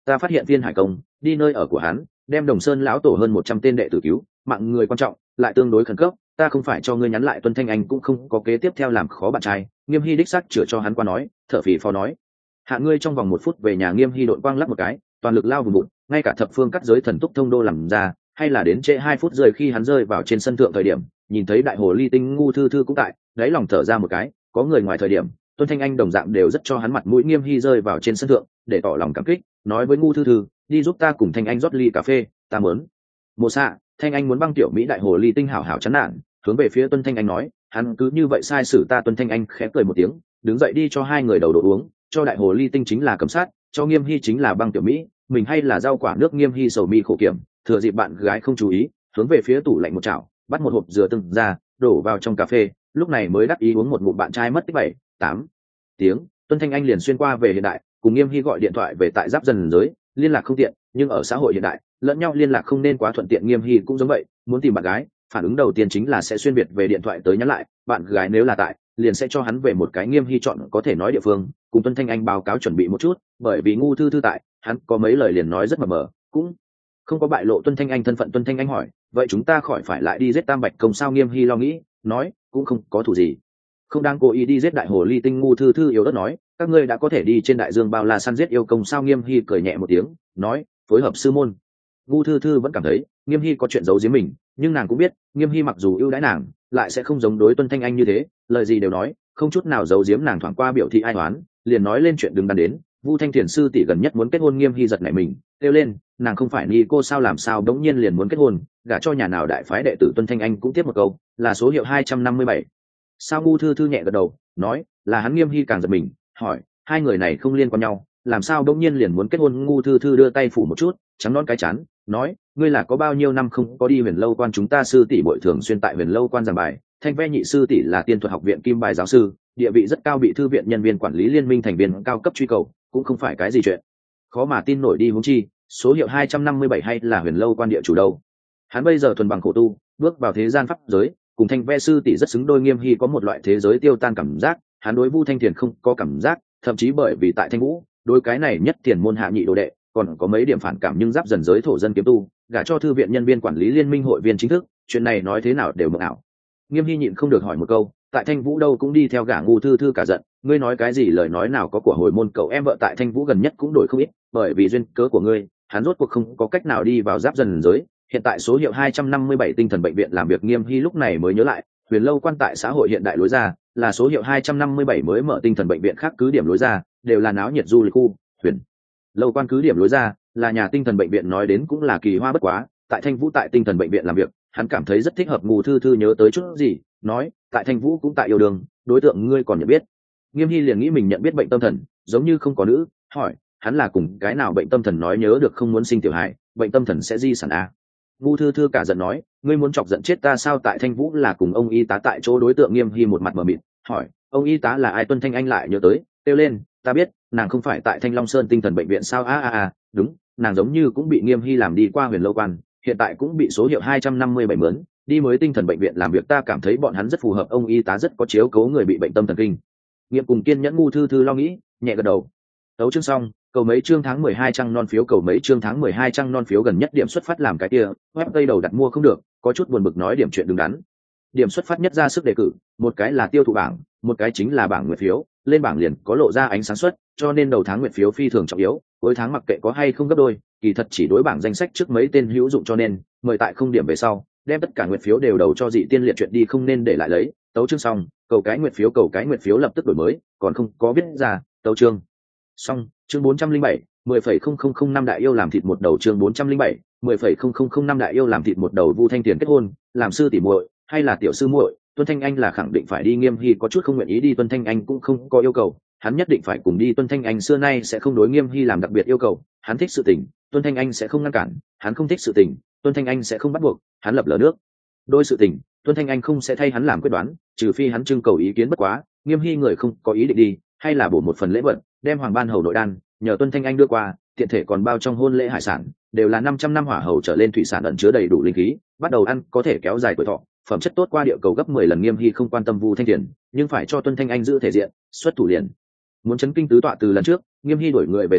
ta phát hiện viên hải công đi nơi ở của hắn, đem Đồng Sơn lão tổ hơn một trăm tên đệ tử cứu, mạng người quan trọng lại tương đối khẩn cấp, ta không phải cho ngươi nhắn lại. Tuân Thanh Anh cũng không có kế tiếp theo làm khó bạn trai. Nghiêm Hy đích xác chữa cho hắn qua nói, thở phì phò nói, hạ ngươi trong vòng một phút về nhà. Nghiêm Hy đội quang lắp một cái, toàn lực lao vùng bụt, ngay cả thập phương cắt giới thần túc thông đô làm ra, hay là đến trễ hai phút rời khi hắn rơi vào trên sân thượng thời điểm, nhìn thấy đại hồ ly tinh ngu thư thư cũng tại, đáy lòng thở ra một cái, có người ngoài thời điểm, Tuân Thanh Anh đồng dạng đều rất cho hắn mặt mũi. Nghiêm Hy rơi vào trên sân thượng để tỏ lòng cảm kích, nói với ngu thư thư, đi giúp ta cùng Thanh Anh rót ly cà phê, ta muốn mộ xạ. Thanh Anh muốn băng tiểu mỹ đại hồ ly tinh hảo hảo chán nản, hướng về phía Tuân Thanh Anh nói, hắn cứ như vậy sai sử ta. Tuân Thanh Anh khẽ cười một tiếng, đứng dậy đi cho hai người đầu đồ uống, cho đại hồ ly tinh chính là cầm sát, cho Nghiêm Hy chính là băng tiểu mỹ, mình hay là rau quả nước. Nghiêm Hy sầu mi khổ kiểm, thừa dịp bạn gái không chú ý, hướng về phía tủ lạnh một chảo, bắt một hộp dừa từng ra, đổ vào trong cà phê, lúc này mới đắc ý uống một ngụm. Bạn trai mất tích bảy tám tiếng, Tuân Thanh Anh liền xuyên qua về hiện đại, cùng Nghiêm Hy gọi điện thoại về tại giáp dần giới, liên lạc không tiện, nhưng ở xã hội hiện đại lẫn nhau liên lạc không nên quá thuận tiện. Nghiêm Hy cũng giống vậy, muốn tìm bạn gái, phản ứng đầu tiên chính là sẽ xuyên biệt về điện thoại tới nhắn lại, bạn gái nếu là tại liền sẽ cho hắn về một cái. Nghiêm Hy chọn có thể nói địa phương, cùng Tuân Thanh Anh báo cáo chuẩn bị một chút, bởi vì ngu thư thư tại, hắn có mấy lời liền nói rất mờ mờ, cũng không có bại lộ Tuân Thanh Anh thân phận. Tuân Thanh Anh hỏi, vậy chúng ta khỏi phải lại đi giết Tam Bạch Công sao? Nghiêm Hy lo nghĩ nói, cũng không có thủ gì, không đang cố ý đi giết đại hồ ly tinh. Ngu thư thư yếu ớt nói, các ngươi đã có thể đi trên đại dương bao la săn giết yêu công sao? Nghiêm Hy cười nhẹ một tiếng nói, phối hợp sư môn. Ngu thư thư vẫn cảm thấy Nghiêm Hy có chuyện giấu giếm mình, nhưng nàng cũng biết Nghiêm Hy mặc dù ưu đãi nàng, lại sẽ không giống đối Tuân Thanh Anh như thế, lời gì đều nói, không chút nào giấu giếm nàng. Thoảng qua biểu thị ai toán, liền nói lên chuyện đứng đắn đến, Vu Thanh Thiền sư tỷ gần nhất muốn kết hôn. Nghiêm Hy giật nảy mình, kêu lên, nàng không phải ni cô sao, làm sao đống nhiên liền muốn kết hôn, gả cho nhà nào đại phái đệ tử? Tuân Thanh Anh cũng tiếp một câu, là số hiệu hai trăm năm mươi bảy. Sao? Ngu thư thư nhẹ gật đầu nói, là hắn. Nghiêm Hy càng giật mình, hỏi, hai người này không liên quan nhau, làm sao đống nhiên liền muốn kết hôn? Ngu thư thư đưa tay phủ một chút, trắng non cái chán, nói, ngươi là có bao nhiêu năm không có đi Huyền Lâu Quan? Chúng ta sư tỷ bội thường xuyên tại Huyền Lâu Quan giảng bài. Thanh Ve nhị sư tỷ là Tiên Thuật học viện kim bài giáo sư, địa vị rất cao, bị thư viện nhân viên quản lý liên minh thành viên cao cấp truy cầu, cũng không phải cái gì chuyện khó mà tin nổi. đi huống chi số hiệu hai trăm năm mươi bảy hay là Huyền Lâu Quan địa chủ đâu. Hắn bây giờ thuần bằng khổ tu, bước vào thế gian pháp giới, cùng Thanh Ve sư tỷ rất xứng đôi. Nghiêm Hy có một loại thế giới tiêu tan cảm giác, hắn đối Vu Thanh Thiền không có cảm giác, thậm chí bởi vì tại Thanh Vũ đối cái này nhất thiền môn hạ nhị đồ đệ còn có mấy điểm phản cảm. Nhưng giáp dần giới thổ dân kiếm tu, gả cho thư viện nhân viên quản lý liên minh hội viên chính thức, chuyện này nói thế nào đều mộng ảo. Nghiêm Hy nhịn không được hỏi một câu, tại Thanh Vũ đâu cũng đi theo gả? Ngu thư thư cả giận, ngươi nói cái gì? lời nói nào có của hồi môn? Cậu em vợ tại Thanh Vũ gần nhất cũng đổi không ít, bởi vì duyên cớ của ngươi, hắn rốt cuộc không có cách nào đi vào giáp dần giới. Hiện tại số hiệu hai trăm năm mươi bảy tinh thần bệnh viện làm việc. Nghiêm Hy lúc này mới nhớ lại, Huyền Lâu Quan tại xã hội hiện đại lối ra là số hiệu hai trăm năm mươi bảy mới mở, tinh thần bệnh viện khác cứ điểm lối ra đều là náo nhiệt du lịch khu, Huyền Lâu Quan cứ điểm lối ra là nhà tinh thần bệnh viện. Nói đến cũng là kỳ hoa bất quá, tại Thanh Vũ tại tinh thần bệnh viện làm việc, hắn cảm thấy rất thích hợp. Ngu thư thư nhớ tới chút gì, nói, tại Thanh Vũ cũng tại yêu đương, đối tượng ngươi còn nhận biết? Nghiêm Hy liền nghĩ mình nhận biết bệnh tâm thần, giống như không có nữ, hỏi, hắn là cùng cái nào bệnh tâm thần? Nói nhớ được không muốn sinh tiểu hài, bệnh tâm thần sẽ di sản à? Ngu thư thư cả giận nói, ngươi muốn chọc giận chết ta sao? Tại Thanh Vũ là cùng ông y tá tại chỗ đối tượng. Nghiêm Hy một mặt mờ mịt hỏi, ông y tá là ai? Tuân Thanh Anh lại nhớ tới, kêu lên, ta biết, nàng không phải tại Thanh Long Sơn tinh thần bệnh viện sao? a a a đúng, nàng giống như cũng bị Nghiêm Hy làm đi qua Huyền Lâu Quan, hiện tại cũng bị số hiệu hai trăm năm mươi bảy mướn đi mới tinh thần bệnh viện làm việc. Ta cảm thấy bọn hắn rất phù hợp, ông y tá rất có chiếu cố người bị bệnh tâm thần kinh nghiệm cùng kiên nhẫn. Ngu thư thư lo nghĩ, nhẹ gật đầu. Tấu chương xong, cầu mấy chương tháng mười hai trăng non phiếu, cầu mấy chương tháng mười hai trăng non phiếu. Gần nhất điểm xuất phát làm cái kia web tây đầu đặt mua không được, có chút buồn bực nói điểm chuyện đứng đắn. Điểm xuất phát nhất ra sức đề cử, một cái là tiêu thụ bảng, một cái chính là bảng nguyệt phiếu, lên bảng liền có lộ ra ánh sáng suất, cho nên đầu tháng nguyệt phiếu phi thường trọng yếu, cuối tháng mặc kệ có hay không gấp đôi, kỳ thật chỉ đối bảng danh sách trước mấy tên hữu dụng, cho nên mời tại không điểm về sau đem tất cả nguyệt phiếu đều đầu cho dị tiên liệt chuyện đi, không nên để lại lấy. Tấu chương xong, cầu cái nguyệt phiếu, cầu cái nguyệt phiếu lập tức đổi mới, còn không có viết ra. Tấu chương xong, chương bốn trăm linh bảy, mười phẩy không không không năm đại yêu làm thịt một đầu, chương bốn trăm linh bảy, mười phẩy không không không năm đại yêu làm thịt một đầu. Vu Thanh Tiền kết hôn, làm sư tỷ muội hay là tiểu sư muội? Tuân Thanh Anh là khẳng định phải đi. Nghiêm Hy có chút không nguyện ý đi, Tuân Thanh Anh cũng không có yêu cầu, hắn nhất định phải cùng đi. Tuân Thanh Anh xưa nay sẽ không đối Nghiêm Hy làm đặc biệt yêu cầu, hắn thích sự tình, Tuân Thanh Anh sẽ không ngăn cản, hắn không thích sự tình, Tuân Thanh Anh sẽ không bắt buộc, hắn lập lờ nước đôi sự tình, Tuân Thanh Anh không sẽ thay hắn làm quyết đoán, trừ phi hắn trưng cầu ý kiến. Bất quá Nghiêm Hy người không có ý định đi, hay là bổ một phần lễ vật, đem Hoàng Ban Hầu nội đan nhờ Tuân Thanh Anh đưa qua, tiện thể còn bao trong hôn lễ hải sản, đều là năm trăm năm hỏa hầu trở lên thủy sản ẩn chứa đầy đủ linh khí, bắt đầu ăn có thể kéo dài tuổi thọ, phẩm chất tốt qua địa cầu gấp mười lần. Nghiêm Hy không quan tâm Vu Thanh Tiền, nhưng phải cho Tuân Thanh Anh giữ thể diện, xuất thủ liền muốn chấn kinh tứ tọa. Từ lần trước Nghiêm Hy đổi người về sau,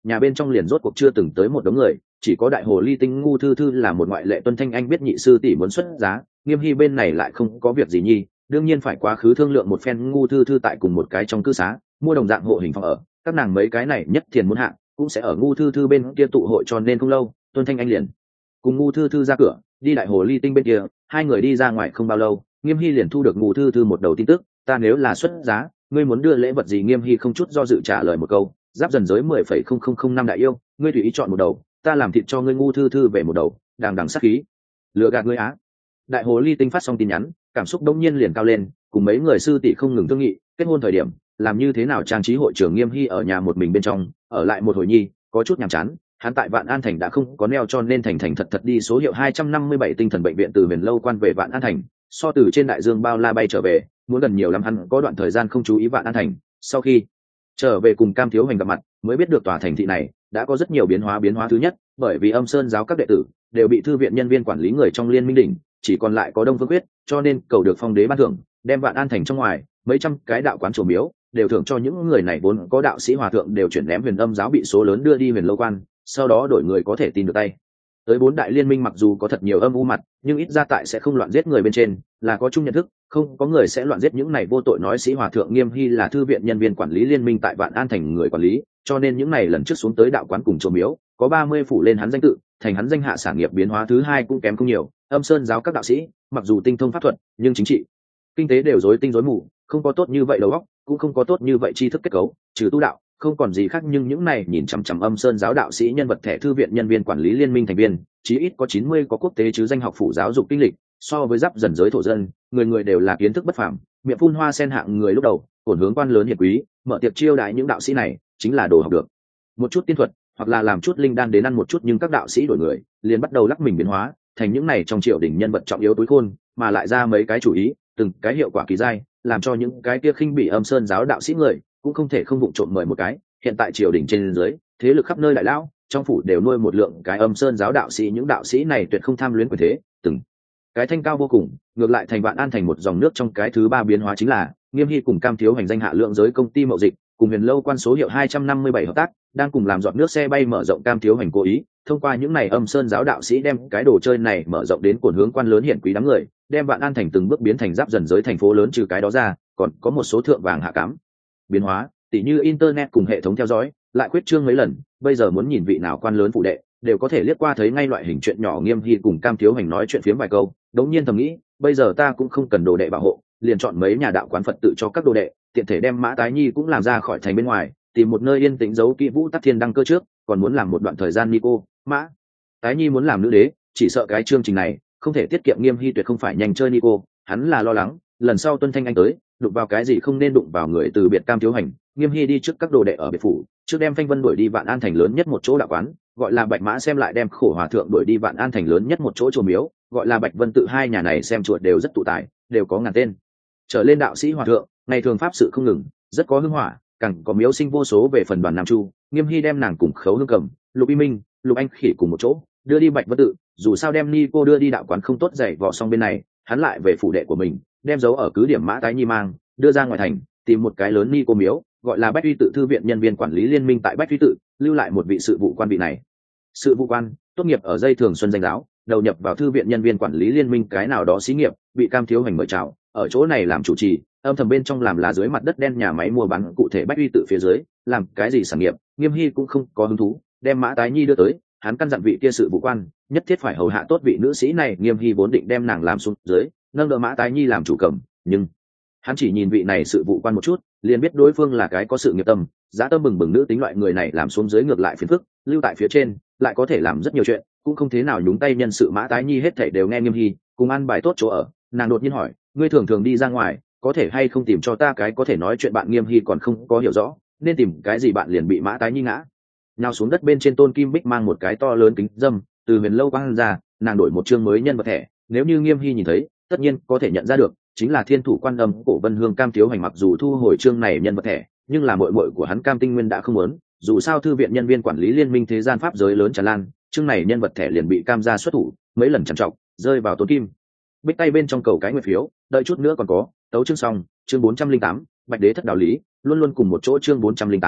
nhà bên trong liền rốt cuộc chưa từng tới một đống người, chỉ có đại hồ ly tinh ngu thư thư là một ngoại lệ. Tuân Thanh Anh biết nhị sư tỷ muốn xuất giá, Nghiêm Hy bên này lại không có việc gì nhi, đương nhiên phải quá khứ thương lượng một phen. Ngu thư thư tại cùng một cái trong cư xá mua đồng dạng hộ hình phòng ở, các nàng mấy cái này nhất thiền muốn hạng cũng sẽ ở ngu thư thư bên kia tụ hội, cho nên không lâu Tuân Thanh Anh liền cùng ngu thư thư ra cửa đi đại hồ ly tinh bên kia. Hai người đi ra ngoài không bao lâu, Nghiêm Hy liền thu được ngu thư thư một đầu tin tức: ta nếu là xuất giá, ngươi muốn đưa lễ vật gì? Nghiêm Hy không chút do dự trả lời một câu: giáp dần giới mười phẩy không không không năm đại yêu, ngươi tùy ý chọn một đầu, ta làm thịt cho ngươi. Ngu thư thư về một đầu, đằng đằng sắc khí: lừa gạt ngươi á. Đại hồ ly tinh phát xong tin nhắn, cảm xúc đông nhiên liền cao lên, cùng mấy người sư tỷ không ngừng thương nghị kết hôn thời điểm làm như thế nào trang trí hội trường. Nghiêm Hy ở nhà một mình bên trong ở lại một hồi nhi, có chút nhàm chán. Hắn tại Vạn An Thành đã không có neo, cho nên thành thành thật thật đi số hiệu hai trăm năm mươi bảy tinh thần bệnh viện từ Huyền Lâu Quan về Vạn An Thành. So từ trên đại dương bao la bay trở về muốn gần nhiều lắm, hắn có đoạn thời gian không chú ý Vạn An Thành. Sau khi trở về cùng Cam Thiếu Hành gặp mặt, mới biết được tòa thành thị này đã có rất nhiều biến hóa. Biến hóa thứ nhất, bởi vì Âm Sơn giáo các đệ tử đều bị thư viện nhân viên quản lý người trong Liên Minh đỉnh, chỉ còn lại có Đông Phương Quyết, cho nên cầu được phong đế ban thưởng, đem Vạn An Thành trong ngoài mấy trăm cái đạo quán chùa miếu đều thưởng cho những người này. vốn có đạo sĩ hòa thượng đều chuyển ném Huyền Âm giáo bị số lớn đưa đi Huyền Lâu Quan, sau đó đổi người có thể tin được tay. Tới bốn đại liên minh mặc dù có thật nhiều âm u mặt, nhưng ít ra tại sẽ không loạn giết người bên trên, là có chung nhận thức, không có người sẽ loạn giết những này vô tội nói sĩ hòa thượng. Nghiêm Hy là thư viện nhân viên quản lý liên minh tại Vạn An Thành người quản lý, cho nên những này lần trước xuống tới đạo quán cùng chùa miếu có ba mươi phủ lên hắn danh tự, thành hắn danh hạ sản nghiệp. Biến hóa thứ hai cũng kém không nhiều, Âm Sơn giáo các đạo sĩ mặc dù tinh thông pháp thuật, nhưng chính trị kinh tế đều rối tinh rối mù, không có tốt như vậy đầu óc, cũng không có tốt như vậy tri thức kết cấu, trừ tu đạo không còn gì khác. Nhưng những này nhìn chằm chằm Âm Sơn giáo đạo sĩ nhân vật thẻ thư viện nhân viên quản lý liên minh thành viên chí ít có chín mươi có quốc tế chứ danh học phủ giáo dục kinh lịch. So với giáp dần giới thổ dân, người người đều là kiến thức bất phàm, miệng phun hoa sen hạng người. Lúc đầu cổn hướng quan lớn hiền quý, mở tiệc chiêu đãi những đạo sĩ này chính là đồ học được một chút tiên thuật, hoặc là làm chút linh đan đến ăn một chút. Nhưng các đạo sĩ đổi người liền bắt đầu lắc mình biến hóa thành những này trong triều đình nhân vật trọng yếu túi khôn, mà lại ra mấy cái chủ ý, từng cái hiệu quả kỳ dai, làm cho những cái kia khinh bị Âm Sơn giáo đạo sĩ người cũng không thể không vụng trộm mời một cái. Hiện tại triều đình trên dưới thế lực khắp nơi đại lão trong phủ đều nuôi một lượng cái Âm Sơn giáo đạo sĩ. Những đạo sĩ này tuyệt không tham luyến quyền thế, từng cái thanh cao vô cùng, ngược lại thành Vạn An Thành một dòng nước trong. Cái thứ ba biến hóa chính là Nghiêm Hy cùng Cam Thiếu Hành danh hạ lượng giới công ty mậu dịch cùng Huyền Lâu Quan số hiệu hai trăm năm mươi bảy hợp tác, đang cùng làm giọt nước xe bay mở rộng. Cam Thiếu Hành cố ý thông qua những này Âm Sơn giáo đạo sĩ đem cái đồ chơi này mở rộng đến cổn hướng quan lớn hiển quý đám người, đem Vạn An Thành từng bước biến thành giáp dần giới thành phố lớn. Trừ cái đó ra, còn có một số thượng vàng hạ cám biến hóa, tỉ như internet cùng hệ thống theo dõi lại khuyết trương mấy lần. Bây giờ muốn nhìn vị nào quan lớn phụ đệ đều có thể liếc qua thấy ngay loại hình chuyện nhỏ. Nghiêm Hy cùng Cam Thiếu Hành nói chuyện phiếm vài câu, đống nhiên thầm nghĩ, bây giờ ta cũng không cần đồ đệ bảo hộ, liền chọn mấy nhà đạo quán Phật tự cho các đồ đệ, tiện thể đem Mã Tái Nhi cũng làm ra khỏi thành bên ngoài, tìm một nơi yên tĩnh giấu kỹ Vũ Tắc Thiên đăng cơ trước, còn muốn làm một đoạn thời gian Nico. Mã Tái Nhi muốn làm nữ đế, chỉ sợ cái chương trình này không thể tiết kiệm. Nghiêm Hy tuyệt không phải nhanh chơi Nico, hắn là lo lắng lần sau Tuân Thanh Anh tới đụng vào cái gì không nên đụng vào người. từ biệt Cam Thiếu Hành, Nghiêm Hy đi trước các đồ đệ ở biệt phủ, trước đem Phanh Vân đuổi đi Vạn An Thành lớn nhất một chỗ đạo quán, gọi là Bạch Mã xem lại đem Khổ Hòa thượng đuổi đi Vạn An Thành lớn nhất một chỗ chùa miếu, gọi là Bạch Vân tự. hai nhà này xem chuột đều rất tụ tài, đều có ngàn tên trở lên đạo sĩ hòa thượng, ngày thường pháp sự không ngừng, rất có hưng hỏa, càng có miếu sinh vô số. Về phần Đoàn Nam Chu, Nghiêm Hy đem nàng cùng Khấu Hương Cầm, Lục Y Minh, Lục Anh Khỉ cùng một chỗ đưa đi Bạch Vân tự. Dù sao đem ni cô đưa đi đạo quán không tốt, dạy vò xong bên này hắn lại về phủ đệ của mình, đem dấu ở cứ điểm Mã Tái Nhi mang đưa ra ngoài thành, tìm một cái lớn ni cô miếu, gọi là Bách Uy tự. thư viện nhân viên quản lý liên minh tại Bách Uy tự lưu lại một vị sự vụ quan. Vị này sự vụ quan tốt nghiệp ở dây thường xuân danh giáo, đầu nhập vào thư viện nhân viên quản lý liên minh cái nào đó xí nghiệp, bị Cam Thiếu Hành mời chào ở chỗ này làm chủ trì, âm thầm bên trong làm là dưới mặt đất đen nhà máy mua bán. Cụ thể Bách Uy tự phía dưới làm cái gì sản nghiệp, Nghiêm Hy cũng không có hứng thú. Đem Mã Tái Nhi đưa tới, hắn căn dặn vị kia sự vụ quan nhất thiết phải hầu hạ tốt vị nữ sĩ này. Nghiêm Hy vốn định đem nàng làm xuống dưới, nâng đỡ Mã Tái Nhi làm chủ cầm, nhưng hắn chỉ nhìn vị này sự vụ quan một chút, liền biết đối phương là cái có sự nghiệp tâm, giá tâm bừng bừng nữ tính. Loại người này làm xuống dưới ngược lại phiền phức, lưu tại phía trên lại có thể làm rất nhiều chuyện, cũng không thế nào nhúng tay nhân sự. Mã Tái Nhi hết thảy đều nghe Nghiêm Hy cùng ăn bài tốt chỗ ở. Nàng đột nhiên hỏi, ngươi thường thường đi ra ngoài, có thể hay không tìm cho ta cái có thể nói chuyện bạn? Nghiêm Hy còn không có hiểu rõ nên tìm cái gì bạn, liền bị Mã Tái Nhi ngã nhào xuống đất bên trên. Tôn Kim Bích mang một cái to lớn kính dâm từ Huyền Lâu quang ra, nàng đổi một chương mới nhân vật thẻ, nếu như Nghiêm Hy nhìn thấy tất nhiên có thể nhận ra được, chính là Thiên Thủ Quan Âm Cổ Vân Hương. Cam Thiếu Hành mặc dù thu hồi chương này nhân vật thẻ, nhưng là muội muội của hắn Cam Tinh Nguyên đã không muốn. Dù sao thư viện nhân viên quản lý liên minh thế gian pháp giới lớn tràn lan, chương này nhân vật thẻ liền bị Cam gia xuất thủ mấy lần trằn trọc, rơi vào Tôn Kim Bích tay bên trong cầu cái nguyệt phiếu. Đợi chút nữa còn có tấu chương xong. Chương bốn trăm linh tám Bạch Đế thất đạo lý luôn luôn cùng một chỗ. Chương bốn trăm linh tám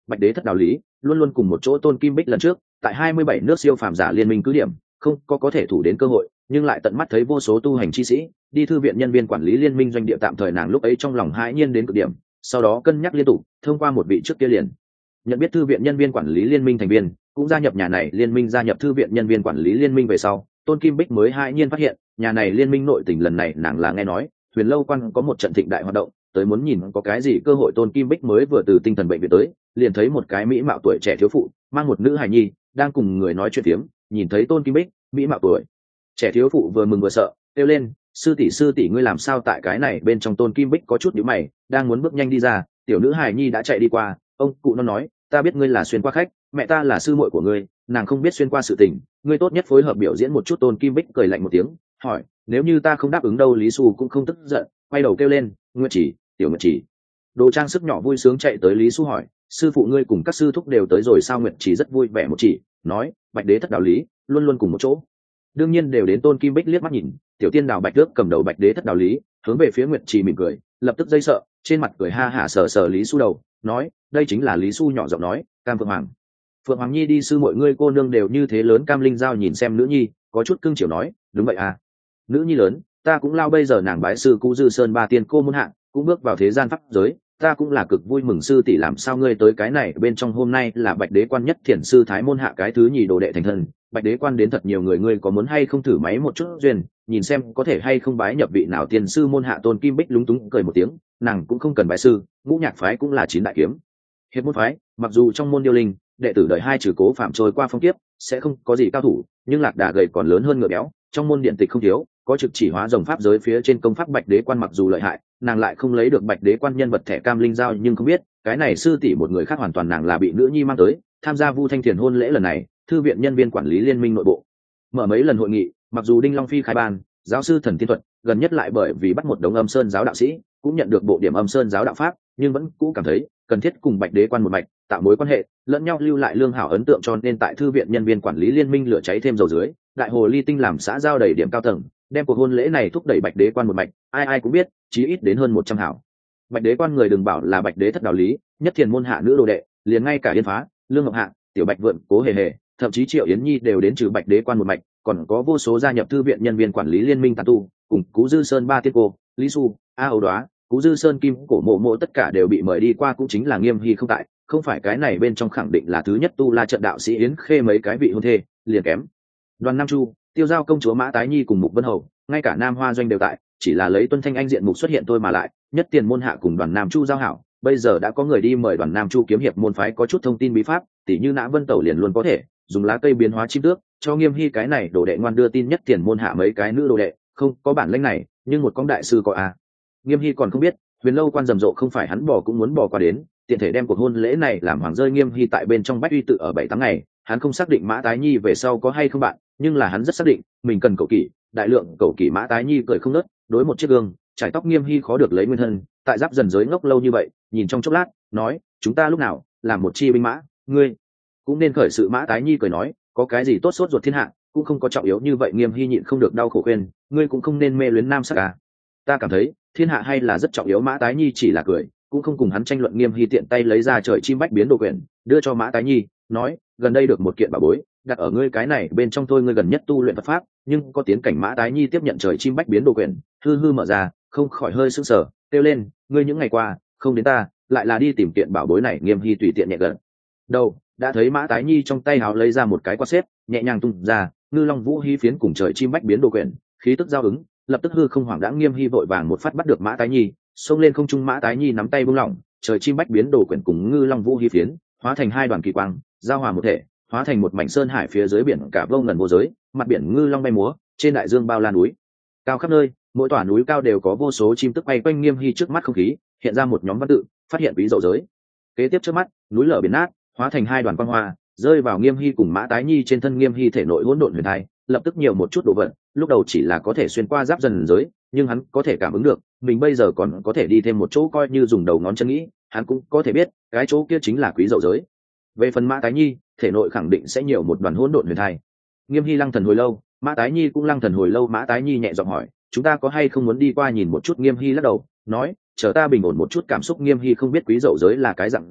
bạch đế thất đạo lý luôn luôn cùng một chỗ tôn kim bích lần trước tại hai mươi bảy nước siêu phàm giả liên minh cứ điểm không có có thể thủ đến cơ hội, nhưng lại tận mắt thấy vô số tu hành chi sĩ đi thư viện nhân viên quản lý liên minh doanh địa tạm thời, nàng lúc ấy trong lòng hãi nhiên đến cực điểm, sau đó cân nhắc liên tục thông qua một vị trước kia liền nhận biết thư viện nhân viên quản lý liên minh thành viên cũng gia nhập nhà này liên minh. Gia nhập thư viện nhân viên quản lý liên minh về sau, tôn kim bích mới hãi nhiên phát hiện nhà này liên minh nội tình lần này nàng là nghe nói Huyền Lâu Quan có một trận thịnh đại hoạt động, tới muốn nhìn có cái gì cơ hội. Tôn kim bích mới vừa từ tinh thần bệnh viện tới, liền thấy một cái mỹ mạo tuổi trẻ thiếu phụ mang một nữ hài nhi đang cùng người nói chuyện phiếm. Nhìn thấy tôn kim bích, mỹ mạo tuổi trẻ thiếu phụ vừa mừng vừa sợ kêu lên: sư tỷ sư tỷ, ngươi làm sao tại cái này bên trong? Tôn kim bích có chút nhíu mày, đang muốn bước nhanh đi ra, tiểu nữ hài nhi đã chạy đi qua. Ông cụ nó nói: ta biết ngươi là xuyên qua khách, mẹ ta là sư muội của ngươi, nàng không biết xuyên qua sự tình, ngươi tốt nhất phối hợp biểu diễn một chút. Tôn kim bích cười lạnh một tiếng, hỏi: nếu như ta không đáp ứng đâu? Lý Xu cũng không tức giận, quay đầu kêu lên: Nguyệt Chỉ, tiểu Nguyệt Chỉ. Đồ trang sức nhỏ vui sướng chạy tới Lý Xu hỏi: sư phụ ngươi cùng các sư thúc đều tới rồi sao? Nguyệt Chỉ rất vui vẻ một chỉ, nói: bạch đế thất đạo lý luôn luôn cùng một chỗ, đương nhiên đều đến. Tôn kim bích liếc mắt nhìn tiểu tiên đào bạch tước cầm đầu bạch đế thất đạo lý, hướng về phía Nguyệt Chỉ mỉm cười, lập tức dây sợ, trên mặt cười ha hả sờ sờ Lý Xu đầu, nói: đây chính là Lý Xu nhỏ giọng nói: Cam Phượng Hoàng. Phượng Hoàng nhi đi sư mọi ngươi cô nương đều như thế lớn. Cam Linh Giao nhìn xem nữ nhi có chút cưng chiều nói: đúng vậy à, nữ nhi lớn, ta cũng lao. Bây giờ nàng bái sư Cú Dư Sơn ba tiên cô môn hạng, cũng bước vào thế gian pháp giới, ta cũng là cực vui mừng. Sư tỷ làm sao ngươi tới cái này bên trong? Hôm nay là bạch đế quan nhất thiền sư thái môn hạ cái thứ nhì đồ đệ thành thân, bạch đế quan đến thật nhiều người, ngươi có muốn hay không thử máy một chút duyên, nhìn xem có thể hay không bái nhập vị nào tiền sư môn hạ? Tôn kim bích lúng túng cười một tiếng, nàng cũng không cần bái sư, ngũ nhạc phái cũng là chín đại kiếm hiệp môn phái, mặc dù trong môn điêu linh đệ tử đời hai trừ Cố Phạm trôi qua phong kiếp sẽ không có gì cao thủ, nhưng lạc đà gầy còn lớn hơn ngựa béo, trong môn điện tịch không thiếu, có trực chỉ hóa rồng pháp giới phía trên công pháp. Bạch đế quan mặc dù lợi hại, nàng lại không lấy được bạch đế quan nhân vật thẻ. Cam Linh Giao nhưng không biết cái này sư tỷ một người khác hoàn toàn, nàng là bị nữ nhi mang tới tham gia Vu Thanh Thiền hôn lễ. Lần này thư viện nhân viên quản lý liên minh nội bộ mở mấy lần hội nghị, mặc dù Đinh Long Phi khai ban giáo sư thần tiên thuật, gần nhất lại bởi vì bắt một đống âm sơn giáo đạo sĩ cũng nhận được bộ điểm âm sơn giáo đạo pháp, nhưng vẫn cũ cảm thấy cần thiết cùng bạch đế quan một mạch tạo mối quan hệ, lẫn nhau lưu lại lương hảo ấn tượng, cho nên tại thư viện nhân viên quản lý liên minh lửa cháy thêm dầu dưới, đại hồ ly tinh làm xã giao đầy điểm cao tầng, đem cuộc hôn lễ này thúc đẩy bạch đế quan một mạch. Ai ai cũng biết chí ít đến hơn một trăm hảo bạch đế quan người, đừng bảo là bạch đế thất đạo lý nhất thiền môn hạ nữ đồ đệ, liền ngay cả Yên Phá, Lương Ngọc Hạ, Tiểu Bạch Vượn, Cố Hề Hề, thậm chí Triệu Yến Nhi đều đến trừ bạch đế quan một mạch, còn có vô số gia nhập thư viện nhân viên quản lý liên minh tàn tu, cùng Cú Dư Sơn ba tiên cô, Lý Xu, A Âu Đoá, Cú Dư Sơn Kim Cổ Mộ Mộ tất cả đều bị mời đi qua, cũng chính là Nghiêm Hy không tại, không phải cái này bên trong khẳng định là thứ nhất tu la trận đạo sĩ Yến Khê mấy cái vị hôn thê liền kém Đoàn Nam Chu, Tiêu Giao công chúa Mã Tái Nhi cùng Mục Vân Hầu, ngay cả Nam Hoa Doanh đều tại, chỉ là lấy Tuân Thanh Anh diện mục xuất hiện thôi mà lại nhất tiền môn hạ cùng Đoàn Nam Chu giao hảo. Bây giờ đã có người đi mời Đoàn Nam Chu kiếm hiệp môn phái có chút thông tin bí pháp, tỉ như Nã Vân Tẩu liền luôn có thể dùng lá cây biến hóa chim tước cho Nghiêm Hy cái này đồ đệ ngoan đưa tin. Nhất tiền môn hạ mấy cái nữ đồ đệ không có bản lĩnh này, nhưng một con đại sư có à. Nghiêm Hy còn không biết Huyền Lâu Quan rầm rộ không phải hắn bỏ cũng muốn bỏ qua đến, tiện thể đem cuộc hôn lễ này làm hoàng rơi. Nghiêm Hy tại bên trong Bách Uy tự ở bảy tháng ngày, hắn không xác định Mã Tái Nhi về sau có hay không bạn, nhưng là hắn rất xác định mình cần cầu kỷ, đại lượng cầu kỷ. Mã Tái Nhi cười không nớt, đối một chiếc gương trải tóc Nghiêm Hy khó được lấy nguyên thân, tại giáp dần giới ngốc lâu như vậy, nhìn trong chốc lát nói: chúng ta lúc nào làm một chi binh mã, ngươi cũng nên khởi sự. Mã Tái Nhi cười nói: có cái gì tốt sốt ruột thiên hạ, cũng không có trọng yếu như vậy. Nghiêm Hy nhịn không được đau khổ khuyên: ngươi cũng không nên mê luyến nam sắc à, ta cảm thấy thiên hạ hay là rất trọng yếu. Mã Tái Nhi chỉ là cười, cũng không cùng hắn tranh luận. Nghiêm Hy tiện tay lấy ra trời chim bách biến đồ quyển đưa cho Mã Tái Nhi, nói: gần đây được một kiện bảo bối, đặt ở ngươi cái này bên trong thôi, ngươi gần nhất tu luyện Phật pháp nhưng có tiến cảnh. Mã Tái Nhi tiếp nhận trời chim bách biến đồ quyển, hư hư mở ra, không khỏi hơi sững sờ, kêu lên: ngươi những ngày qua không đến ta lại là đi tìm kiện bảo bối này. Nghiêm Hy tùy tiện nhẹ gần đầu, đã thấy Mã Tái Nhi trong tay háo lấy ra một cái quạt xếp, nhẹ nhàng tung ra ngư long vũ hí phiến cùng trời chim bách biến đồ quyển, khí tức giao ứng, lập tức hư không hoảng đãng. Nghiêm Hy vội vàng một phát bắt được Mã Tái Nhi, xông lên không trung. Mã Tái Nhi nắm tay buông lỏng, trời chim bách biến đồ quyển cùng ngư long vũ hí phiến hóa thành hai đoàn kỳ quang, giao hòa một thể, hóa thành một mảnh sơn hải phía dưới biển cả vô ngần vô giới, mặt biển ngư long bay múa, trên đại dương bao la núi cao khắp nơi, mỗi tòa núi cao đều có vô số chim tức bay quanh. Nghiêm Hy trước mắt không khí hiện ra một nhóm văn tự, phát hiện quý dậu giới. Kế tiếp trước mắt núi lở biển nát, hóa thành hai đoàn quang hoa rơi vào Nghiêm Hy cùng Mã Tái Nhi trên thân. Nghiêm Hy thể nội hỗn độn huyền thai lập tức nhiều một chút đồ vật, lúc đầu chỉ là có thể xuyên qua giáp dần giới, nhưng hắn có thể cảm ứng được mình bây giờ còn có thể đi thêm một chỗ, coi như dùng đầu ngón chân nghĩ hắn cũng có thể biết cái chỗ kia chính là quý dậu giới. Về phần Mã Tái Nhi, thể nội khẳng định sẽ nhiều một đoàn hỗn độn huyền thai. Nghiêm Hy lăng thần hồi lâu, Mã Tái Nhi cũng lăng thần hồi lâu. Mã Tái Nhi nhẹ giọng hỏi: chúng ta có hay không muốn đi qua nhìn một chút? Nghiêm Hy lắc đầu nói: chờ ta bình ổn một chút cảm xúc. Nghiêm Hy không biết quý dậu giới là cái dạng gì,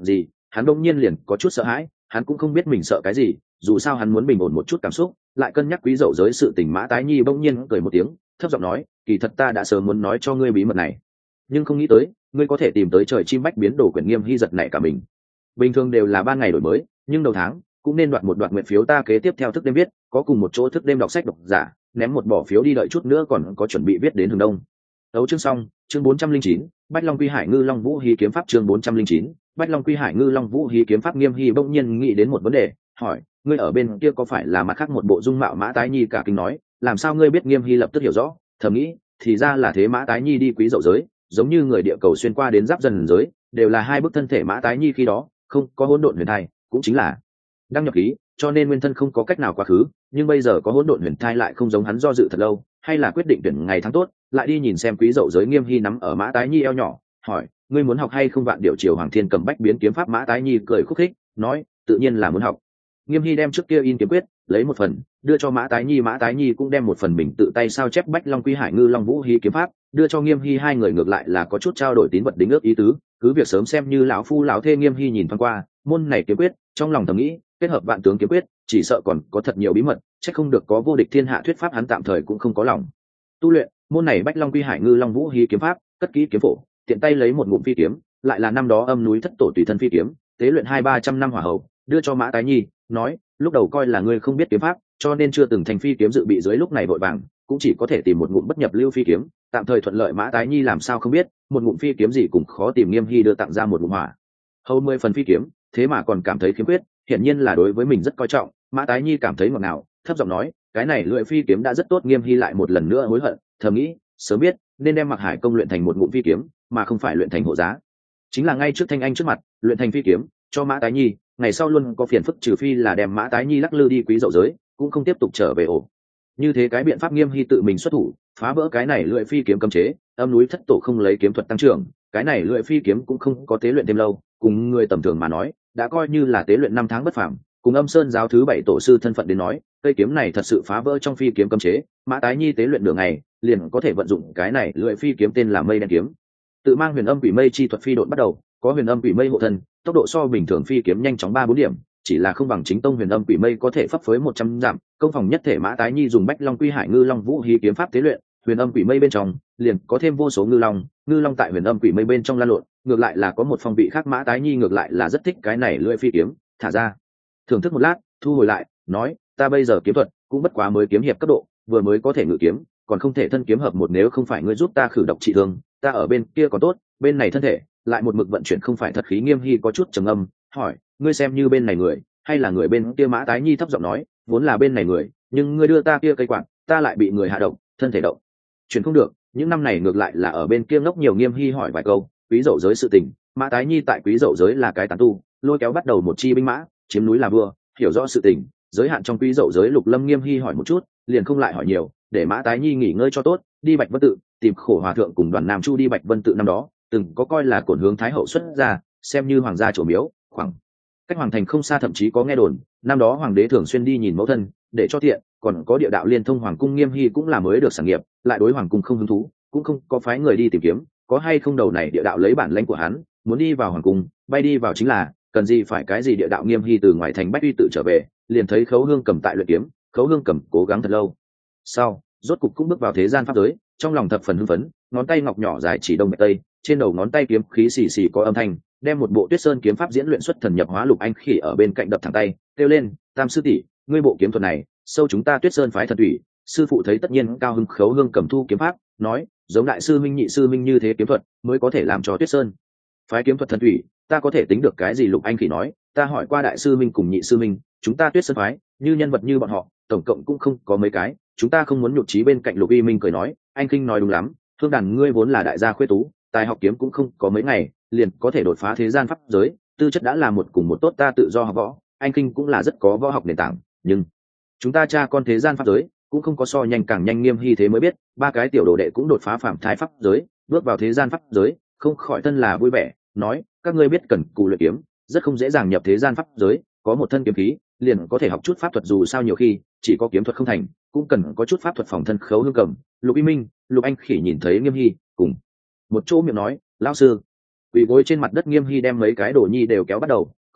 hắn đông nhiên liền có chút sợ hãi, hắn cũng không biết mình sợ cái gì, dù sao hắn muốn bình ổn một chút cảm xúc, lại cân nhắc quý dậu giới sự tình. Mã Tái Nhi bỗng nhiên cười một tiếng, thấp giọng nói, kỳ thật ta đã sớm muốn nói cho ngươi bí mật này, nhưng không nghĩ tới ngươi có thể tìm tới trời chim bách biến đồ quyển. Nghiêm Hy giật nảy cả mình. Bình thường đều là ban ngày đổi mới, nhưng đầu tháng cũng nên đoạt một đoạt nguyện phiếu, ta kế tiếp theo thức đêm viết, có cùng một chỗ thức đêm đọc sách độc giả, ném một bỏ phiếu đi, đợi chút nữa còn có chuẩn bị viết đến hướng đông. Đấu chương xong, chương bốn trăm linh chín, Bách Long Quy Hải Ngư Long Vũ Hí kiếm pháp. Chương bốn trăm linh chín, Bách Long Quy Hải Ngư Long Vũ Hí kiếm pháp. Nghiêm Hy bỗng nhiên nghĩ đến một vấn đề, hỏi, ngươi ở bên kia có phải là mặt khác một bộ dung mạo? Mã Tái Nhi cả kinh nói, làm sao ngươi biết? Nghiêm Hy lập tức hiểu rõ, thầm nghĩ, thì ra là thế. Mã Tái Nhi đi quý dậu giới, giống như người địa cầu xuyên qua đến giáp dần giới, đều là hai bức thân thể. Mã Tái Nhi khi đó không có hỗn độn huyền thai, cũng chính là đăng nhập khí, cho nên nguyên thân không có cách nào quá khứ, nhưng bây giờ có hỗn độn huyền thai lại không giống. Hắn do dự thật lâu, hay là quyết định tuyển ngày tháng tốt, lại đi nhìn xem quý dậu giới. Nghiêm Hy nắm ở Mã Tái Nhi eo nhỏ, hỏi, ngươi muốn học hay không? Vạn Điệu Triều Hoàng Thiên Cầm Bách Biến kiếm pháp. Mã Tái Nhi cười khúc khích nói, tự nhiên là muốn học. Nghiêm Hy đem trước kia in kiếm quyết lấy một phần đưa cho Mã Tái Nhi, Mã Tái Nhi cũng đem một phần mình tự tay sao chép Bách Long Quy Hải Ngư Long Vũ Hí kiếm pháp đưa cho Nghiêm Hy. Hai người ngược lại là có chút trao đổi tín vật đính ước ý tứ, cứ việc sớm xem như lão phu lão thê. Nghiêm Hy nhìn thoáng qua môn này kiếm quyết, trong lòng thầm nghĩ, kết hợp vạn tướng kiếm quyết, chỉ sợ còn có thật nhiều bí mật, chắc không được có vô địch thiên hạ thuyết pháp. Hắn tạm thời cũng không có lòng tu luyện môn này Bách Long Quy Hải Ngư Long Vũ Hí kiếm pháp, cất kỹ kiếm phổ, tiện tay lấy một ngụm phi kiếm, lại là năm đó âm núi thất tổ tùy thân phi kiếm, tế luyện hai ba trăm năm hỏa hậu, đưa cho Mã Tái Nhi, nói, lúc đầu coi là ngươi không biết kiếm pháp, cho nên chưa từng thành phi kiếm dự bị dưới, lúc này vội vàng cũng chỉ có thể tìm một ngụm bất nhập lưu phi kiếm, tạm thời thuận lợi. Mã Tái Nhi làm sao không biết, một ngụm phi kiếm gì cũng khó tìm. Nghiêm Hy đưa tặng ra một ngụm hỏa hầu mười phần phi kiếm, thế mà còn cảm thấy kiếm quyết, hiển nhiên là đối với mình rất coi trọng. Mã Tái Nhi cảm thấy ngọt ngào, thấp giọng nói, cái này luyện phi kiếm đã rất tốt. Nghiêm Hy lại một lần nữa hối hận, thầm nghĩ, sớm biết nên đem Mặc Hải công luyện thành một ngụm phi kiếm, mà không phải luyện thành hộ giá. Chính là ngay trước Thanh Anh trước mặt luyện thành phi kiếm cho Mã Tái Nhi, ngày sau luôn có phiền phức, trừ phi là đem Mã Tái Nhi lắc lư đi quý dậu giới, cũng không tiếp tục trở về ổ. Như thế cái biện pháp Nghiêm Hy tự mình xuất thủ, phá vỡ cái này luyện phi kiếm cấm chế. Âm núi thất tổ không lấy kiếm thuật tăng trưởng, cái này luyện phi kiếm cũng không có tế luyện thêm lâu, cùng người tầm thường mà nói đã coi như là tế luyện năm tháng bất phàm. Cùng Âm Sơn giáo thứ bảy tổ sư thân phận đến nói, cây kiếm này thật sự phá vỡ trong phi kiếm cấm chế. Mã Tái Nhi tế luyện đường ngày liền có thể vận dụng cái này luyện phi kiếm, tên là Mây Đen kiếm, tự mang huyền âm quỷ mây chi thuật phi độn bắt đầu, có huyền âm quỷ mây hộ thân, tốc độ so bình thường phi kiếm nhanh chóng ba bốn điểm, chỉ là không bằng chính tông huyền âm quỷ mây có thể phấp phới một trăm dặm. Công phòng nhất thể. Mã Tái Nhi dùng Bách Long Quy Hải Ngư Long Vũ Hí kiếm pháp tế luyện, huyền âm quỷ mây bên trong liền có thêm vô số ngư long, ngư long tại huyền âm quỷ mây bên trong lan lộn, ngược lại là có một phong vị khác. Mã Tái Nhi ngược lại là rất thích cái này lưỡi phi kiếm, thả ra thưởng thức một lát, thu hồi lại, nói, ta bây giờ kiếm thuật cũng bất quá mới kiếm hiệp cấp độ, vừa mới có thể ngự kiếm, còn không thể thân kiếm hợp một, nếu không phải ngươi giúp ta khử độc trị thương, ta ở bên kia còn tốt, bên này thân thể lại một mực vận chuyển không phải thật khí. Nghiêm Hy có chút trầm âm, hỏi, ngươi xem như bên này người hay là người bên kia? Mã Tái Nhi thấp giọng nói, vốn là bên này người, nhưng ngươi đưa ta kia cây quạt, ta lại bị người hạ độc, thân thể động chuyển không được, những năm này ngược lại là ở bên kia ngốc nhiều. Nghiêm Hy hỏi vài câu quý dậu giới sự tình. Mã Tái Nhi tại quý dậu giới là cái tán tu, lôi kéo bắt đầu một chi binh mã chiếm núi là vua, hiểu rõ sự tình giới hạn trong quý dậu giới lục lâm. Nghiêm Hy hỏi một chút liền không lại hỏi nhiều, để Mã Tái Nhi nghỉ ngơi cho tốt, đi Bạch Vân Tự tìm Khổ Hòa thượng cùng Đoàn Nam Chu. đi Bạch Vân Tự năm đó từng có coi là cổn hướng Thái hậu xuất ra, xem như hoàng gia chủ miếu, khoảng cách hoàng thành không xa, thậm chí có nghe đồn năm đó hoàng đế thường xuyên đi nhìn mẫu thân để cho tiện, còn có địa đạo liên thông hoàng cung. Nghiêm Hy cũng là mới được sản nghiệp, lại đối hoàng cung không hứng thú, cũng không có phái người đi tìm kiếm có hay không đầu này địa đạo lấy bản lãnh của hắn, muốn đi vào hoàng cung bay đi vào chính là, cần gì phải cái gì địa đạo. Nghiêm Hy từ ngoài thành Bách Uy tự trở về, liền thấy Khấu Hương Cầm tại luyện kiếm. Khấu Hương Cầm cố gắng thật lâu sau rốt cục cũng bước vào thế gian pháp giới, trong lòng thập phần hưng phấn, ngón tay ngọc nhỏ dài chỉ đông tây, trên đầu ngón tay kiếm khí xì xì có âm thanh, đem một bộ Tuyết Sơn kiếm pháp diễn luyện xuất thần nhập hóa. Lục Anh Khỉ ở bên cạnh đập thẳng tay, kêu lên, tam sư tỷ, ngươi bộ kiếm thuật này sâu chúng ta Tuyết Sơn phái thần thủy, sư phụ thấy tất nhiên cao hưng. Khấu Hương Cầm thu kiếm pháp, nói, giống đại sư minh nhị sư minh như thế kiếm thuật mới có thể làm cho Tuyết Sơn phái kiếm thuật thần thủy, ta có thể tính được cái gì? Lục Anh Khỉ nói, ta hỏi qua đại sư minh cùng nhị sư minh, chúng ta Tuyết Sơn phái như nhân vật như bọn họ tổng cộng cũng không có mấy cái, chúng ta không muốn nhụt chí. Bên cạnh Lục Y Minh cười nói, anh Kinh nói đúng lắm, Thương Đàn ngươi vốn là đại gia khuê tú, tài học kiếm cũng không có mấy ngày liền có thể đột phá thế gian pháp giới, tư chất đã là một cùng một tốt, ta tự do học võ, anh Kinh cũng là rất có võ học nền tảng, nhưng chúng ta cha con thế gian pháp giới cũng không có so nhanh càng nhanh. Nghiêm Hy thế mới biết, ba cái tiểu đồ đệ cũng đột phá phạm thái pháp giới, bước vào thế gian pháp giới, không khỏi thân là vui vẻ, nói, các ngươi biết cần cù luyện kiếm rất không dễ dàng nhập thế gian pháp giới, có một thân kiếm khí liền có thể học chút pháp thuật, dù sao nhiều khi chỉ có kiếm thuật không thành, cũng cần có chút pháp thuật phòng thân. Khấu Hương Cầm, Lục Y Minh, Lục Anh Khỉ nhìn thấy Nghiêm Hy cùng một chỗ miệng nói, lão sư. Quỳ gối trên mặt đất, Nghiêm Hy đem mấy cái đồ nhi đều kéo bắt đầu,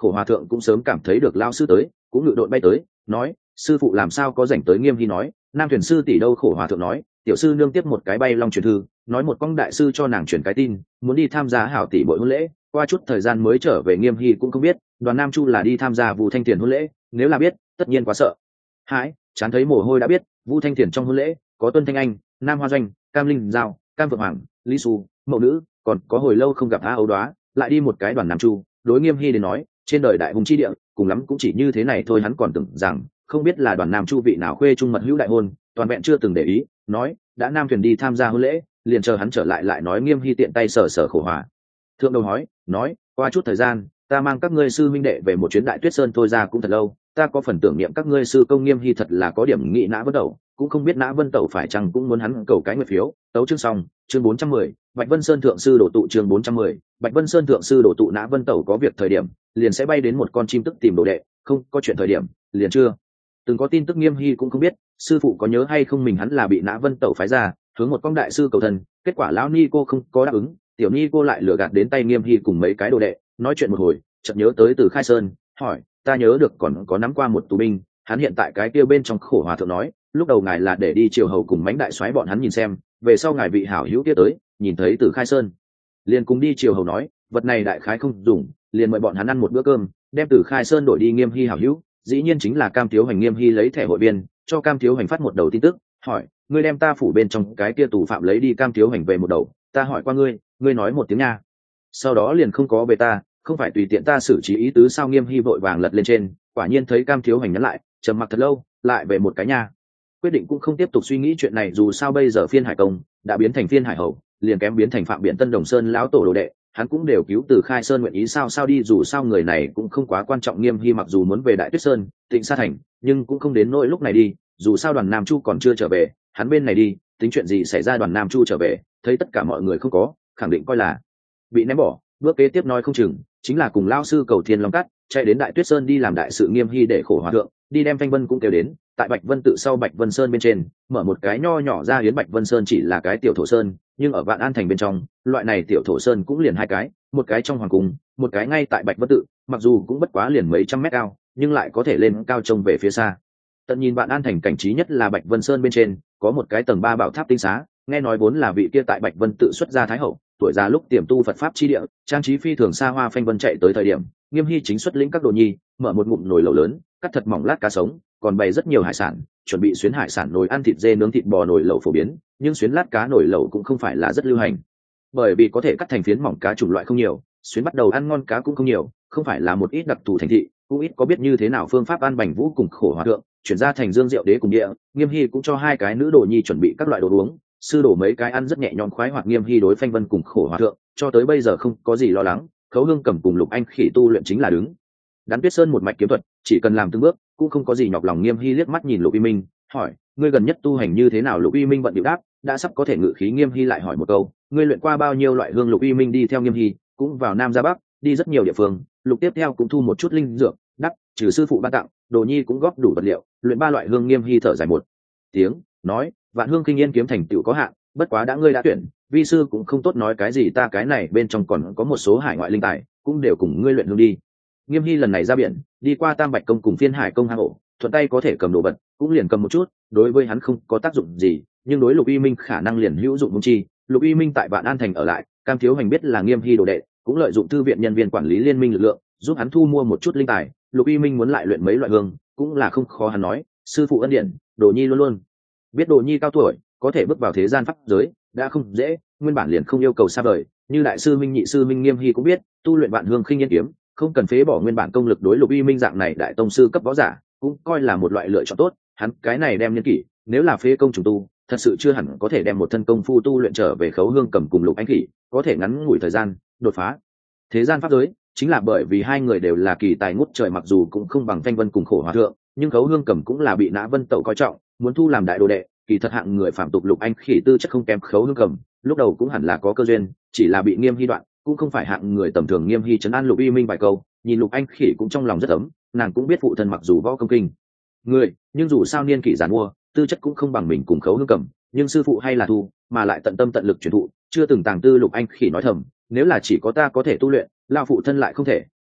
Khổ hòa thượng cũng sớm cảm thấy được lao sư tới, cũng ngự đội bay tới, nói sư phụ làm sao có rảnh tới. Nghiêm Hy nói nam thuyền sư tỷ đâu. Khổ hòa thượng nói tiểu sư nương tiếp một cái bay long truyền thư, nói một con đại sư cho nàng truyền cái tin, muốn đi tham gia hảo tỷ bội hôn lễ, qua chút thời gian mới trở về. Nghiêm Hy cũng không biết Đoàn Nam Chu là đi tham gia Vu Thanh Tiền hôn lễ, nếu là biết tất nhiên quá sợ hãi chán thấy mồ hôi đã biết Vu Thanh Tiền trong hôn lễ có Tuân Thanh Anh, Nam Hoa Doanh, Cam Linh Giao, Cam Vượng Hoàng, Lý Xu, Mậu Nữ, còn có hồi lâu không gặp A Ấu Đoá, lại đi một cái Đoàn Nam Chu. Đối Nghiêm Hy đến nói trên đời đại hùng chi địa cùng lắm cũng chỉ như thế này thôi. Hắn còn tưởng rằng không biết là Đoàn Nam Chu vị nào khuê trung mật hữu đại hôn, toàn vẹn chưa từng để ý, nói đã nam thuyền đi tham gia hôn lễ, liền chờ hắn trở lại. Lại nói Nghiêm Hy tiện tay sở sở Khổ hòa thượng đầu nói nói qua chút thời gian ta mang các ngươi sư minh đệ về một chuyến Đại Tuyết Sơn thôi ra cũng thật lâu, ta có phần tưởng niệm các ngươi sư công. Nghiêm Hy thật là có điểm nghị Nã Vân Tẩu, cũng không biết Nã Vân Tẩu phải chăng cũng muốn hắn cầu cái nguyện phiếu. Tấu chương xong. Chương bốn trăm mười Bạch Vân Sơn thượng sư đổ tụ. Chương bốn trăm mười Bạch Vân Sơn thượng sư đổ tụ. Nã Vân Tẩu có việc thời điểm liền sẽ bay đến một con chim tức tìm đồ đệ, không có chuyện thời điểm liền chưa từng có tin tức. Nghiêm Hy cũng không biết sư phụ có nhớ hay không mình hắn là bị Nã Vân Tẩu phái ra hướng một con đại sư cầu thân, kết quả lão ni cô không có đáp ứng, tiểu ni cô lại lừa gạt đến tay Nghiêm Hy cùng mấy cái đồ đệ. Nói chuyện một hồi chợt nhớ tới Từ Khai Sơn, hỏi ta nhớ được còn có nắm qua một tù binh, hắn hiện tại cái kia bên trong. Khổ hòa thượng nói lúc đầu ngài là để đi triều hầu cùng mãnh đại soái bọn hắn nhìn xem, về sau ngài vị hảo hữu kia tới nhìn thấy Từ Khai Sơn liền cùng đi triều hầu nói vật này đại khái không dùng, liền mời bọn hắn ăn một bữa cơm, đem Từ Khai Sơn đổi đi Nghiêm Hy hảo hữu dĩ nhiên chính là Cam Thiếu Hành. Nghiêm Hy lấy thẻ hội viên cho Cam Thiếu Hành phát một đầu tin tức, hỏi ngươi đem ta phủ bên trong cái kia tù phạm lấy đi. Cam Thiếu Hành về một đầu, ta hỏi qua ngươi, ngươi nói một tiếng nha, sau đó liền không có về ta, không phải tùy tiện ta xử trí ý tứ sao. Nghiêm Hy vội vàng lật lên trên, quả nhiên thấy Cam Thiếu Hành nhắn lại, trầm mặc thật lâu lại về một cái nha. Quyết định cũng không tiếp tục suy nghĩ chuyện này, dù sao bây giờ Phiên Hải Công đã biến thành Phiên Hải Hầu, liền kém biến thành Phạm Biện Tân Đồng Sơn lão tổ đồ đệ, hắn cũng đều cứu Từ Khai Sơn nguyện ý sao sao đi, dù sao người này cũng không quá quan trọng. Nghiêm Hy mặc dù muốn về Đại Tuyết Sơn Tịnh Sa Thành, nhưng cũng không đến nỗi lúc này đi, dù sao Đoàn Nam Chu còn chưa trở về, hắn bên này đi tính chuyện gì xảy ra. Đoàn Nam Chu trở về thấy tất cả mọi người không có, khẳng định coi là bị ném bỏ, bước kế tiếp nói không chừng chính là cùng lao sư cầu Thiên Long Cắt chạy đến Đại Tuyết Sơn đi làm đại sự. Nghiêm Hy để Khổ hòa thượng đi đem Thanh Vân cũng kêu đến, tại Bạch Vân tự sau Bạch Vân Sơn bên trên mở một cái nho nhỏ ra hiến. Bạch Vân Sơn chỉ là cái tiểu thổ sơn, nhưng ở Vạn An thành bên trong loại này tiểu thổ sơn cũng liền hai cái, một cái trong hoàng cung, một cái ngay tại Bạch Vân tự, mặc dù cũng bất quá liền mấy trăm mét cao, nhưng lại có thể lên cao trông về phía xa. Tận nhìn Vạn An thành cảnh trí nhất là Bạch Vân Sơn bên trên có một cái tầng ba bảo tháp tinh xá, nghe nói vốn là vị kia tại Bạch Vân tự xuất gia thái hậu, tuổi già lúc tiềm tu Phật pháp chi địa, trang trí phi thường xa hoa phanh vân chạy tới thời điểm, Nghiêm Hy chính xuất lĩnh các đồ nhi mở một ngụm nồi lẩu lớn, cắt thật mỏng lát cá sống, còn bày rất nhiều hải sản, chuẩn bị xuyến hải sản nồi ăn thịt dê nướng, thịt bò nồi lẩu phổ biến, nhưng xuyến lát cá nồi lẩu cũng không phải là rất lưu hành, bởi vì có thể cắt thành phiến mỏng cá chủng loại không nhiều, xuyến bắt đầu ăn ngon cá cũng không nhiều, không phải là một ít đặc thù thành thị, cũng ít có biết như thế nào phương pháp ăn. Bành Vũ cùng Khổ hòa thượng chuyển ra thành Dương Diệu Đế cùng địa, Nghiêm Hy cũng cho hai cái nữ đồ nhi chuẩn bị các loại đồ uống, sư đổ mấy cái ăn rất nhẹ nhõm khoái hoạt. Nghiêm Hy đối Phanh Vân cùng Khổ hòa thượng cho tới bây giờ không có gì lo lắng, Khấu Hương Cầm cùng Lục Anh Khỉ tu luyện chính là đứng đắn Tuyết Sơn một mạch kiếm thuật, chỉ cần làm từng bước cũng không có gì nhọc lòng. Nghiêm Hy liếc mắt nhìn Lục Y Minh, hỏi ngươi gần nhất tu hành như thế nào? Lục Y Minh bận điệu đáp đã sắp có thể ngự khí. Nghiêm Hy lại hỏi một câu, ngươi luyện qua bao nhiêu loại hương? Lục Y Minh đi theo Nghiêm Hy cũng vào Nam ra Bắc, đi rất nhiều địa phương, lục tiếp theo cũng thu một chút linh dược đắp, trừ sư phụ ban tặng, đồ nhi cũng góp đủ vật liệu, luyện ba loại hương. Nghiêm Hy thở dài một tiếng nói, vạn hương kinh yên kiếm thành tựu có hạn, bất quá đã ngươi đã tuyển, vi sư cũng không tốt nói cái gì, ta cái này bên trong còn có một số hải ngoại linh tài, cũng đều cùng ngươi luyện hương đi. Nghiêm Hy lần này ra biển, đi qua Tam Bạch Công cùng Phiên Hải Công hang ổ, thuận tay có thể cầm đồ vật, cũng liền cầm một chút, đối với hắn không có tác dụng gì, nhưng đối Lục Y Minh khả năng liền hữu dụng. Muốn chi, Lục Y Minh tại Vạn An thành ở lại, Cam Thiếu Hành biết là Nghiêm Hy đồ đệ, cũng lợi dụng thư viện nhân viên quản lý liên minh lực lượng, giúp hắn thu mua một chút linh tài. Lục Y Minh muốn lại luyện mấy loại hương, cũng là không khó. Hắn nói, sư phụ ân điển, đồ nhi luôn luôn biết đồ nhi cao tuổi, có thể bước vào thế gian pháp giới đã không dễ, nguyên bản liền không yêu cầu xa vời, như đại sư minh nhị sư minh. Nghiêm Hy cũng biết tu luyện vạn hương khinh yên kiếm không cần phế bỏ nguyên bản công lực, đối Lục Y Minh dạng này đại tông sư cấp võ giả cũng coi là một loại lựa chọn tốt. Hắn cái này đem nhân kỷ, nếu là phế công trùng tu, thật sự chưa hẳn có thể đem một thân công phu tu luyện trở về. Khấu Hương Cầm cùng Lục Anh Kỷ có thể ngắn ngủi thời gian đột phá thế gian pháp giới, chính là bởi vì hai người đều là kỳ tài ngút trời, mặc dù cũng không bằng Thanh Vân cùng Khổ hòa thượng, nhưng Khấu Hương Cầm cũng là bị Nã Vân Tẩu coi trọng, muốn thu làm đại đồ đệ. Kỳ thật hạng người phạm tục Lục Anh Khỉ tư chất không kém Khấu Hương Cầm, lúc đầu cũng hẳn là có cơ duyên, chỉ là bị Nghiêm Hy đoạn, cũng không phải hạng người tầm thường. Nghiêm Hy trấn an Lục Y Minh vài câu, nhìn Lục Anh Khỉ cũng trong lòng rất ấm, nàng cũng biết phụ thân mặc dù võ công kinh người, nhưng dù sao niên kỷ giàn mua, tư chất cũng không bằng mình cùng Khấu Hương Cầm, nhưng sư phụ hay là thu, mà lại tận tâm tận lực truyền thụ, chưa từng tàng tư. Lục Anh Khỉ nói thầm, nếu là chỉ có ta có thể tu luyện, lão phụ thân lại không thể,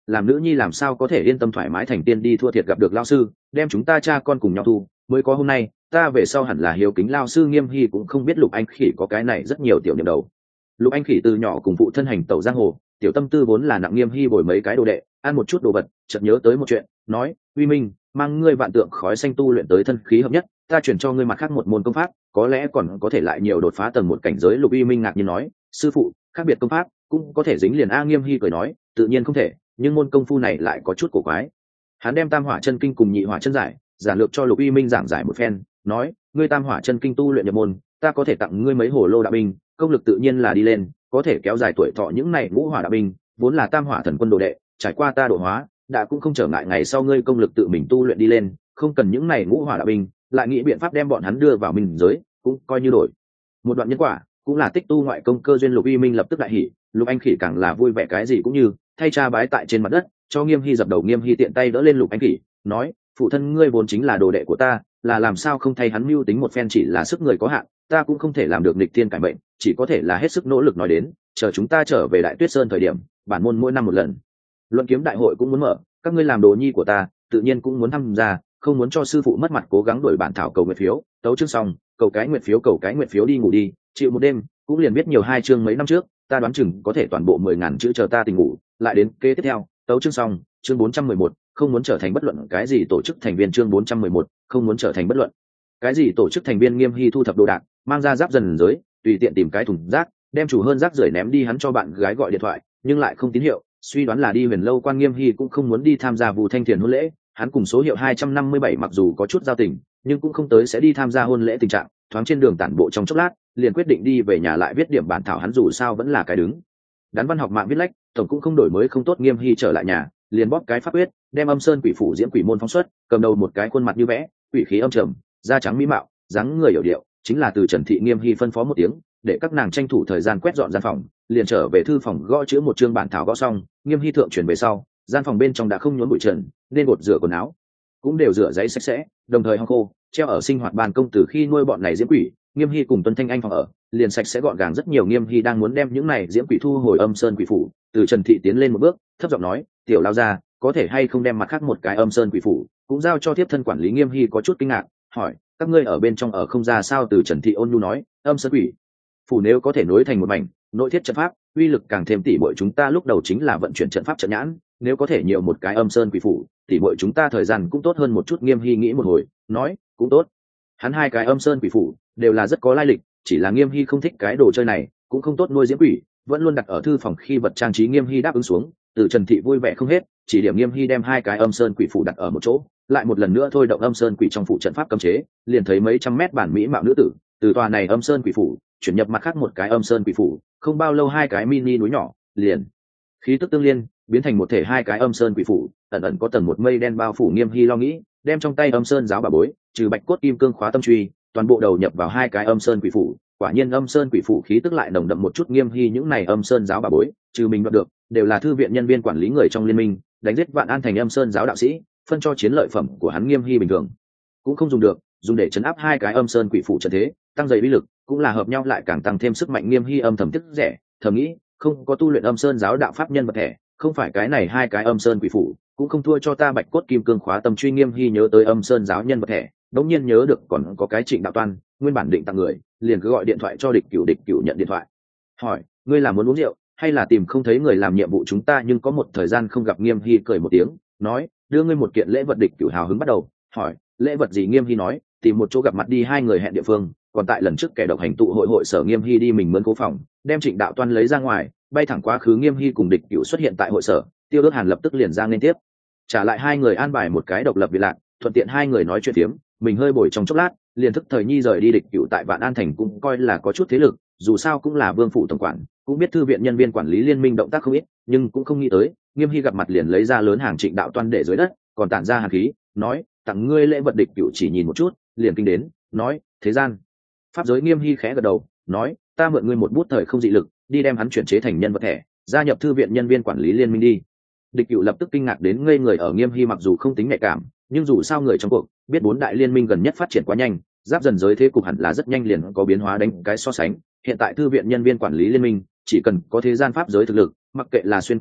làm nữ nhi làm sao có thể yên tâm thoải mái thành tiên đi thua thiệt gặp được lao sư đem chúng ta cha con cùng nhau thu, mới có hôm nay. Ta về sau hẳn là hiếu kính lao sư Nghiêm Hy cũng không biết Lục Anh Khỉ có cái này rất nhiều tiểu niệm đầu. Lục Anh Khỉ từ nhỏ cùng phụ thân hành tẩu giang hồ, tiểu tâm tư vốn là nặng Nghiêm Hy bồi mấy cái đồ đệ ăn một chút đồ vật, chợt nhớ tới một chuyện, nói: Uy Minh, mang ngươi vạn tượng khói xanh tu luyện tới thân khí hợp nhất, ta chuyển cho ngươi mặt khác một môn công pháp, có lẽ còn có thể lại nhiều đột phá tầng một cảnh giới. Lục Uy Minh ngạc nhiên nói: sư phụ, khác biệt công pháp cũng có thể dính liền a? Nghiêm Hy cười nói: tự nhiên không thể, nhưng môn công phu này lại có chút cổ quái. Hắn đem tam hỏa chân kinh cùng nhị hỏa chân giải giản lược cho Lục Uy Minh giảng giải một phen, nói: ngươi tam hỏa chân kinh tu luyện nhập môn, ta có thể tặng ngươi mấy hồ lô đạo binh, công lực tự nhiên là đi lên, có thể kéo dài tuổi thọ. Những này ngũ hỏa đạo binh vốn là tam hỏa thần quân đồ đệ, trải qua ta độ hóa đã cũng không trở ngại ngày sau ngươi công lực tự mình tu luyện đi lên, không cần những này ngũ hỏa đạo binh, lại nghĩ biện pháp đem bọn hắn đưa vào minh giới, cũng coi như đổi một đoạn nhân quả, cũng là tích tu ngoại công cơ duyên. Lục Uy Minh lập tức đại hỉ, Lục Anh Khỉ càng là vui vẻ cái gì cũng như thay cha bái tại trên mặt đất, cho Nghiêm Hy dập đầu. Nghiêm Hy tiện tay đỡ lên Lục Anh Khỉ, nói: phụ thân ngươi vốn chính là đồ đệ của ta, là làm sao không thay hắn mưu tính một phen, chỉ là sức người có hạn, ta cũng không thể làm được nghịch thiên cải mệnh, chỉ có thể là hết sức nỗ lực. Nói đến chờ chúng ta trở về Đại Tuyết Sơn thời điểm, bản môn mỗi năm một lần luận kiếm đại hội cũng muốn mở, các ngươi làm đồ nhi của ta tự nhiên cũng muốn tham gia, không muốn cho sư phụ mất mặt, cố gắng đổi bản thảo cầu nguyện phiếu. Tấu chương xong, cầu cái nguyện phiếu, cầu cái nguyện phiếu đi ngủ đi, chịu một đêm cũng liền biết nhiều hai chương mấy năm trước, ta đoán chừng có thể toàn bộ mười ngàn chữ, chờ ta tỉnh ngủ lại đến kế tiếp theo. Tấu chương xong, chương bốn trăm mười một, không muốn trở thành bất luận cái gì tổ chức thành viên. Chương bốn trăm mười một, không muốn trở thành bất luận cái gì tổ chức thành viên. Nghiêm Hy thu thập đồ đạc, mang ra giáp dần giới, tùy tiện tìm cái thùng rác đem chủ hơn rác rưởi ném đi. Hắn cho bạn gái gọi điện thoại nhưng lại không tín hiệu, suy đoán là đi Huyền Lâu Quan. Nghiêm Hy cũng không muốn đi tham gia Vu Thanh Thiền hôn lễ, hắn cùng số hiệu hai trăm năm mươi bảy mặc dù có chút giao tình nhưng cũng không tới sẽ đi tham gia hôn lễ tình trạng. Thoáng trên đường tản bộ trong chốc lát, liền quyết định đi về nhà lại viết điểm bản thảo. Hắn dù sao vẫn là cái đứng đắn văn học mạng viết lách, tổng cũng không đổi mới không tốt. Nghiêm Hy trở lại nhà, liền bóp cái pháp quyết, đem âm sơn quỷ phủ diễm quỷ môn phóng xuất, cầm đầu một cái khuôn mặt như vẽ, quỷ khí âm trầm, da trắng mỹ mạo, dáng người hiểu điệu, chính là Từ Trần Thị. Nghiêm Hy phân phó một tiếng, để các nàng tranh thủ thời gian quét dọn gian phòng, liền trở về thư phòng gõ chữ một chương bản thảo. Gõ xong, Nghiêm Hy thượng chuyển về sau, gian phòng bên trong đã không nhốn bụi trần, nên gột rửa quần áo cũng đều rửa giấy sạch sẽ, đồng thời hong khô treo ở sinh hoạt ban công. Từ khi nuôi bọn này diễm quỷ, Nghiêm Hy cùng Tuân Thanh Anh phòng ở liền sạch sẽ gọn gàng rất nhiều. Nghiêm Hy đang muốn đem những này diễm quỷ thu hồi âm sơn quỷ phủ, Từ Trần Thị tiến lên một bước, thấp giọng nói: tiểu lao ra, có thể hay không đem mặt khác một cái âm sơn quỷ phủ cũng giao cho tiếp thân quản lý? Nghiêm Hy có chút kinh ngạc, hỏi: các ngươi ở bên trong ở không ra sao? Từ Trần Thị ôn nhu nói: âm sơn quỷ phủ nếu có thể nối thành một mảnh, nội thiết trận pháp uy lực càng thêm tỉ bội, chúng ta lúc đầu chính là vận chuyển trận pháp trận nhãn, nếu có thể nhiều một cái âm sơn quỷ phủ, tỉ bội chúng ta thời gian cũng tốt hơn một chút. Nghiêm Hy nghĩ một hồi, nói: cũng tốt. Hắn hai cái âm sơn quỷ phủ đều là rất có lai lịch, chỉ là Nghiêm Hy không thích cái đồ chơi này, cũng không tốt nuôi diễm quỷ, vẫn luôn đặt ở thư phòng khi vật trang trí. Nghiêm Hy đáp ứng xuống, Từ Trần Thị vui vẻ không hết, chỉ điểm Nghiêm Hy đem hai cái âm sơn quỷ phủ đặt ở một chỗ, lại một lần nữa thôi động âm sơn quỷ trong phủ trận pháp cấm chế, liền thấy mấy trăm mét bản mỹ mạo nữ tử từ tòa này âm sơn quỷ phủ chuyển nhập mặt khác một cái âm sơn quỷ phủ. Không bao lâu, hai cái mini núi nhỏ liền khí tức tương liên biến thành một thể hai cái âm sơn quỷ phủ, ẩn ẩn có tầng một mây đen bao phủ. Nghiêm Hy lo nghĩ, đem trong tay âm sơn giáo bà bối trừ bạch cốt kim cương khóa tâm truy toàn bộ đầu nhập vào hai cái âm sơn quỷ phủ. Quả nhiên âm sơn quỷ phủ khí tức lại nồng đậm một chút. Nghiêm Hy những này âm sơn giáo bà bối trừ mình đoạt được đều là thư viện nhân viên quản lý người trong liên minh đánh giết Vạn An thành âm sơn giáo đạo sĩ, phân cho chiến lợi phẩm của hắn. Nghiêm Hy bình thường cũng không dùng được, dùng để chấn áp hai cái âm sơn quỷ phủ trận thế, tăng dày uy lực, cũng là hợp nhau lại càng tăng thêm sức mạnh. Nghiêm Hy âm thầm tiếc rẻ, thầm nghĩ, không có tu luyện âm sơn giáo đạo pháp nhân vật thể, không phải cái này hai cái âm sơn quỷ phủ cũng không thua cho ta bạch cốt kim cương khóa tâm truy. Nghiêm Hy nhớ tới âm sơn giáo nhân vật thể, đống nhiên nhớ được còn có cái Trịnh Đạo Toan, nguyên bản định tặng người, liền cứ gọi điện thoại cho Địch Cửu. Địch Cửu nhận điện thoại, hỏi: ngươi là muốn uống rượu hay là tìm không thấy người làm nhiệm vụ chúng ta nhưng có một thời gian không gặp? Nghiêm Hy cười một tiếng, nói: đưa ngươi một kiện lễ vật. Địch Cửu hào hứng bắt đầu hỏi: lễ vật gì? Nghiêm Hy nói: tìm một chỗ gặp mặt đi. Hai người hẹn địa phương còn tại lần trước kẻ độc hành tụ hội hội sở. Nghiêm Hy đi mình mướn cố phòng, đem Trịnh Đạo Toan lấy ra ngoài, bay thẳng quá khứ. Nghiêm Hy cùng Địch Cửu xuất hiện tại hội sở, Tiêu Ước Hàn lập tức liền ra nên tiếp, trả lại hai người an bài một cái độc lập biệt lạc, thuận tiện hai người nói chuyện phiếm. Mình hơi bồi trong chốc lát, liền thức thời nhi rời đi. Địch Cửu tại Vạn An thành cũng coi là có chút thế lực, dù sao cũng là vương phủ tổng quản, cũng biết thư viện nhân viên quản lý liên minh động tác không ít, nhưng cũng không nghĩ tới Nghiêm Hy gặp mặt liền lấy ra lớn hàng Trịnh Đạo Toan để dưới đất, còn tản ra hàn khí, nói: tặng ngươi lễ vật. Địch Cửu chỉ nhìn một chút liền kinh đến, nói: thế gian pháp giới? Nghiêm Hy khẽ gật đầu, nói: ta mượn ngươi một bút thời không dị lực, đi đem hắn chuyển chế thành nhân vật thể, gia nhập thư viện nhân viên quản lý liên minh đi. Địch Cửu lập tức kinh ngạc đến ngây người. Ở Nghiêm Hy mặc dù không tính nhạy cảm, nhưng dù sao người trong cuộc biết bốn đại liên minh gần nhất phát triển quá nhanh, giáp dần giới thế cục hẳn là rất nhanh liền có biến hóa đánh cái so sánh. Hiện tại thư viện nhân viên quản lý liên minh chỉ cần có thế gian pháp giới thực lực, mặc kệ là xuyên qua khách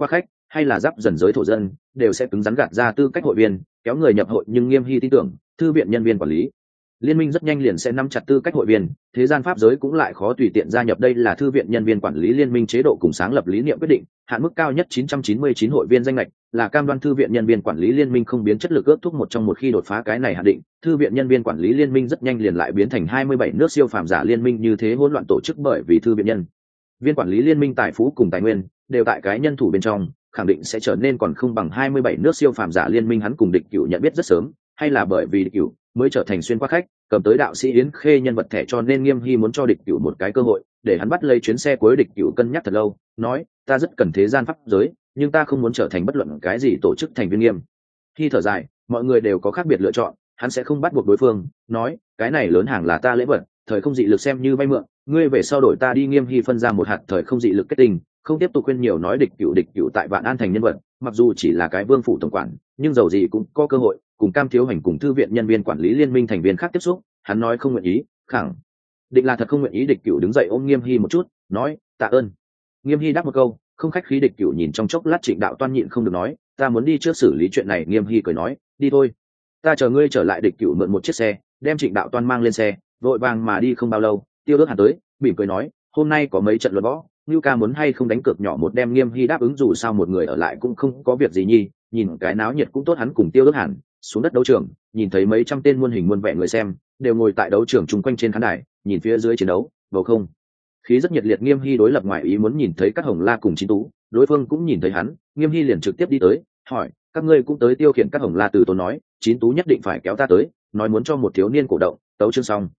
hay là giáp dần giới thổ dân đều sẽ cứng rắn gạt ra tư cách hội viên, kéo người nhập hội. Nhưng Nghiêm Hy tin tưởng thư viện nhân viên quản lý liên minh rất nhanh liền sẽ nắm chặt tư cách hội viên, thế gian pháp giới cũng lại khó tùy tiện gia nhập. Đây là thư viện nhân viên quản lý liên minh chế độ cùng sáng lập lý niệm quyết định, hạn mức cao nhất chín trăm chín mươi chín hội viên danh lệch, là cam đoan thư viện nhân viên quản lý liên minh không biến chất lực ước thúc một trong. Một khi đột phá cái này hạn định, thư viện nhân viên quản lý liên minh rất nhanh liền lại biến thành hai mươi bảy nước siêu phàm giả liên minh như thế hỗn loạn tổ chức. Bởi vì thư viện nhân viên quản lý liên minh tài phú cùng tài nguyên đều tại cái nhân thủ bên trong, khẳng định sẽ trở nên còn không bằng hai mươi bảy nước siêu phàm giả liên minh. Hắn cùng Địch Cửu nhận biết rất sớm, hay là bởi vì Địch Cửu mới trở thành xuyên qua khách, cầm tới đạo sĩ Yến Khê nhân vật thẻ, cho nên Nghiêm Hy muốn cho Địch Cửu một cái cơ hội để hắn bắt lấy chuyến xe cuối. Địch Cửu cân nhắc thật lâu, nói: ta rất cần thế gian pháp giới, nhưng ta không muốn trở thành bất luận cái gì tổ chức thành viên. Nghiêm Hy thở dài, mọi người đều có khác biệt lựa chọn, hắn sẽ không bắt buộc đối phương, nói: cái này lớn hàng là ta lễ vật, thời không dị lực xem như vay mượn, ngươi về sau đổi ta đi. Nghiêm Hy phân ra một hạt thời không dị lực kết tinh, không tiếp tục khuyên nhiều nói. Địch Cửu Địch Cửu tại Vạn An thành nhân vật, mặc dù chỉ là cái vương phủ tổng quản, nhưng dầu gì cũng có cơ hội cùng Cam Thiếu Hành cùng thư viện nhân viên quản lý liên minh thành viên khác tiếp xúc. Hắn nói không nguyện ý, khẳng định là thật không nguyện ý. Địch Cửu đứng dậy ôm Nghiêm Hy một chút, nói: tạ ơn. Nghiêm Hy đáp một câu, không khách khí. Địch Cửu nhìn trong chốc lát Trịnh Đạo Toan, nhịn không được nói: ta muốn đi trước xử lý chuyện này. Nghiêm Hy cười nói: đi thôi, ta chờ ngươi trở lại. Địch Cửu mượn một chiếc xe, đem Trịnh Đạo Toan mang lên xe, vội vàng mà đi. Không bao lâu, Tiêu Đức Hàn tới, mỉm cười nói: hôm nay có mấy trận luận võ, Ngưu ca muốn hay không đánh cược nhỏ một đêm. Nghiêm Hy đáp ứng, dù sao một người ở lại cũng không có việc gì nhi, nhìn cái náo nhiệt cũng tốt. Hắn cùng Tiêu Đức Hàn xuống đất đấu trường, nhìn thấy mấy trăm tên muôn hình muôn vẻ người xem đều ngồi tại đấu trường chung quanh trên khán đài, nhìn phía dưới chiến đấu, bầu không khí rất nhiệt liệt. Nghiêm Hy đối lập ngoài ý muốn nhìn thấy các Hồng La cùng Chín Tú, đối phương cũng nhìn thấy hắn. Nghiêm Hy liền trực tiếp đi tới, hỏi: các ngươi cũng tới? Tiêu khiển các Hồng La từ tốn nói: Chín Tú nhất định phải kéo ta tới, nói muốn cho một thiếu niên cổ động. Tấu chương xong.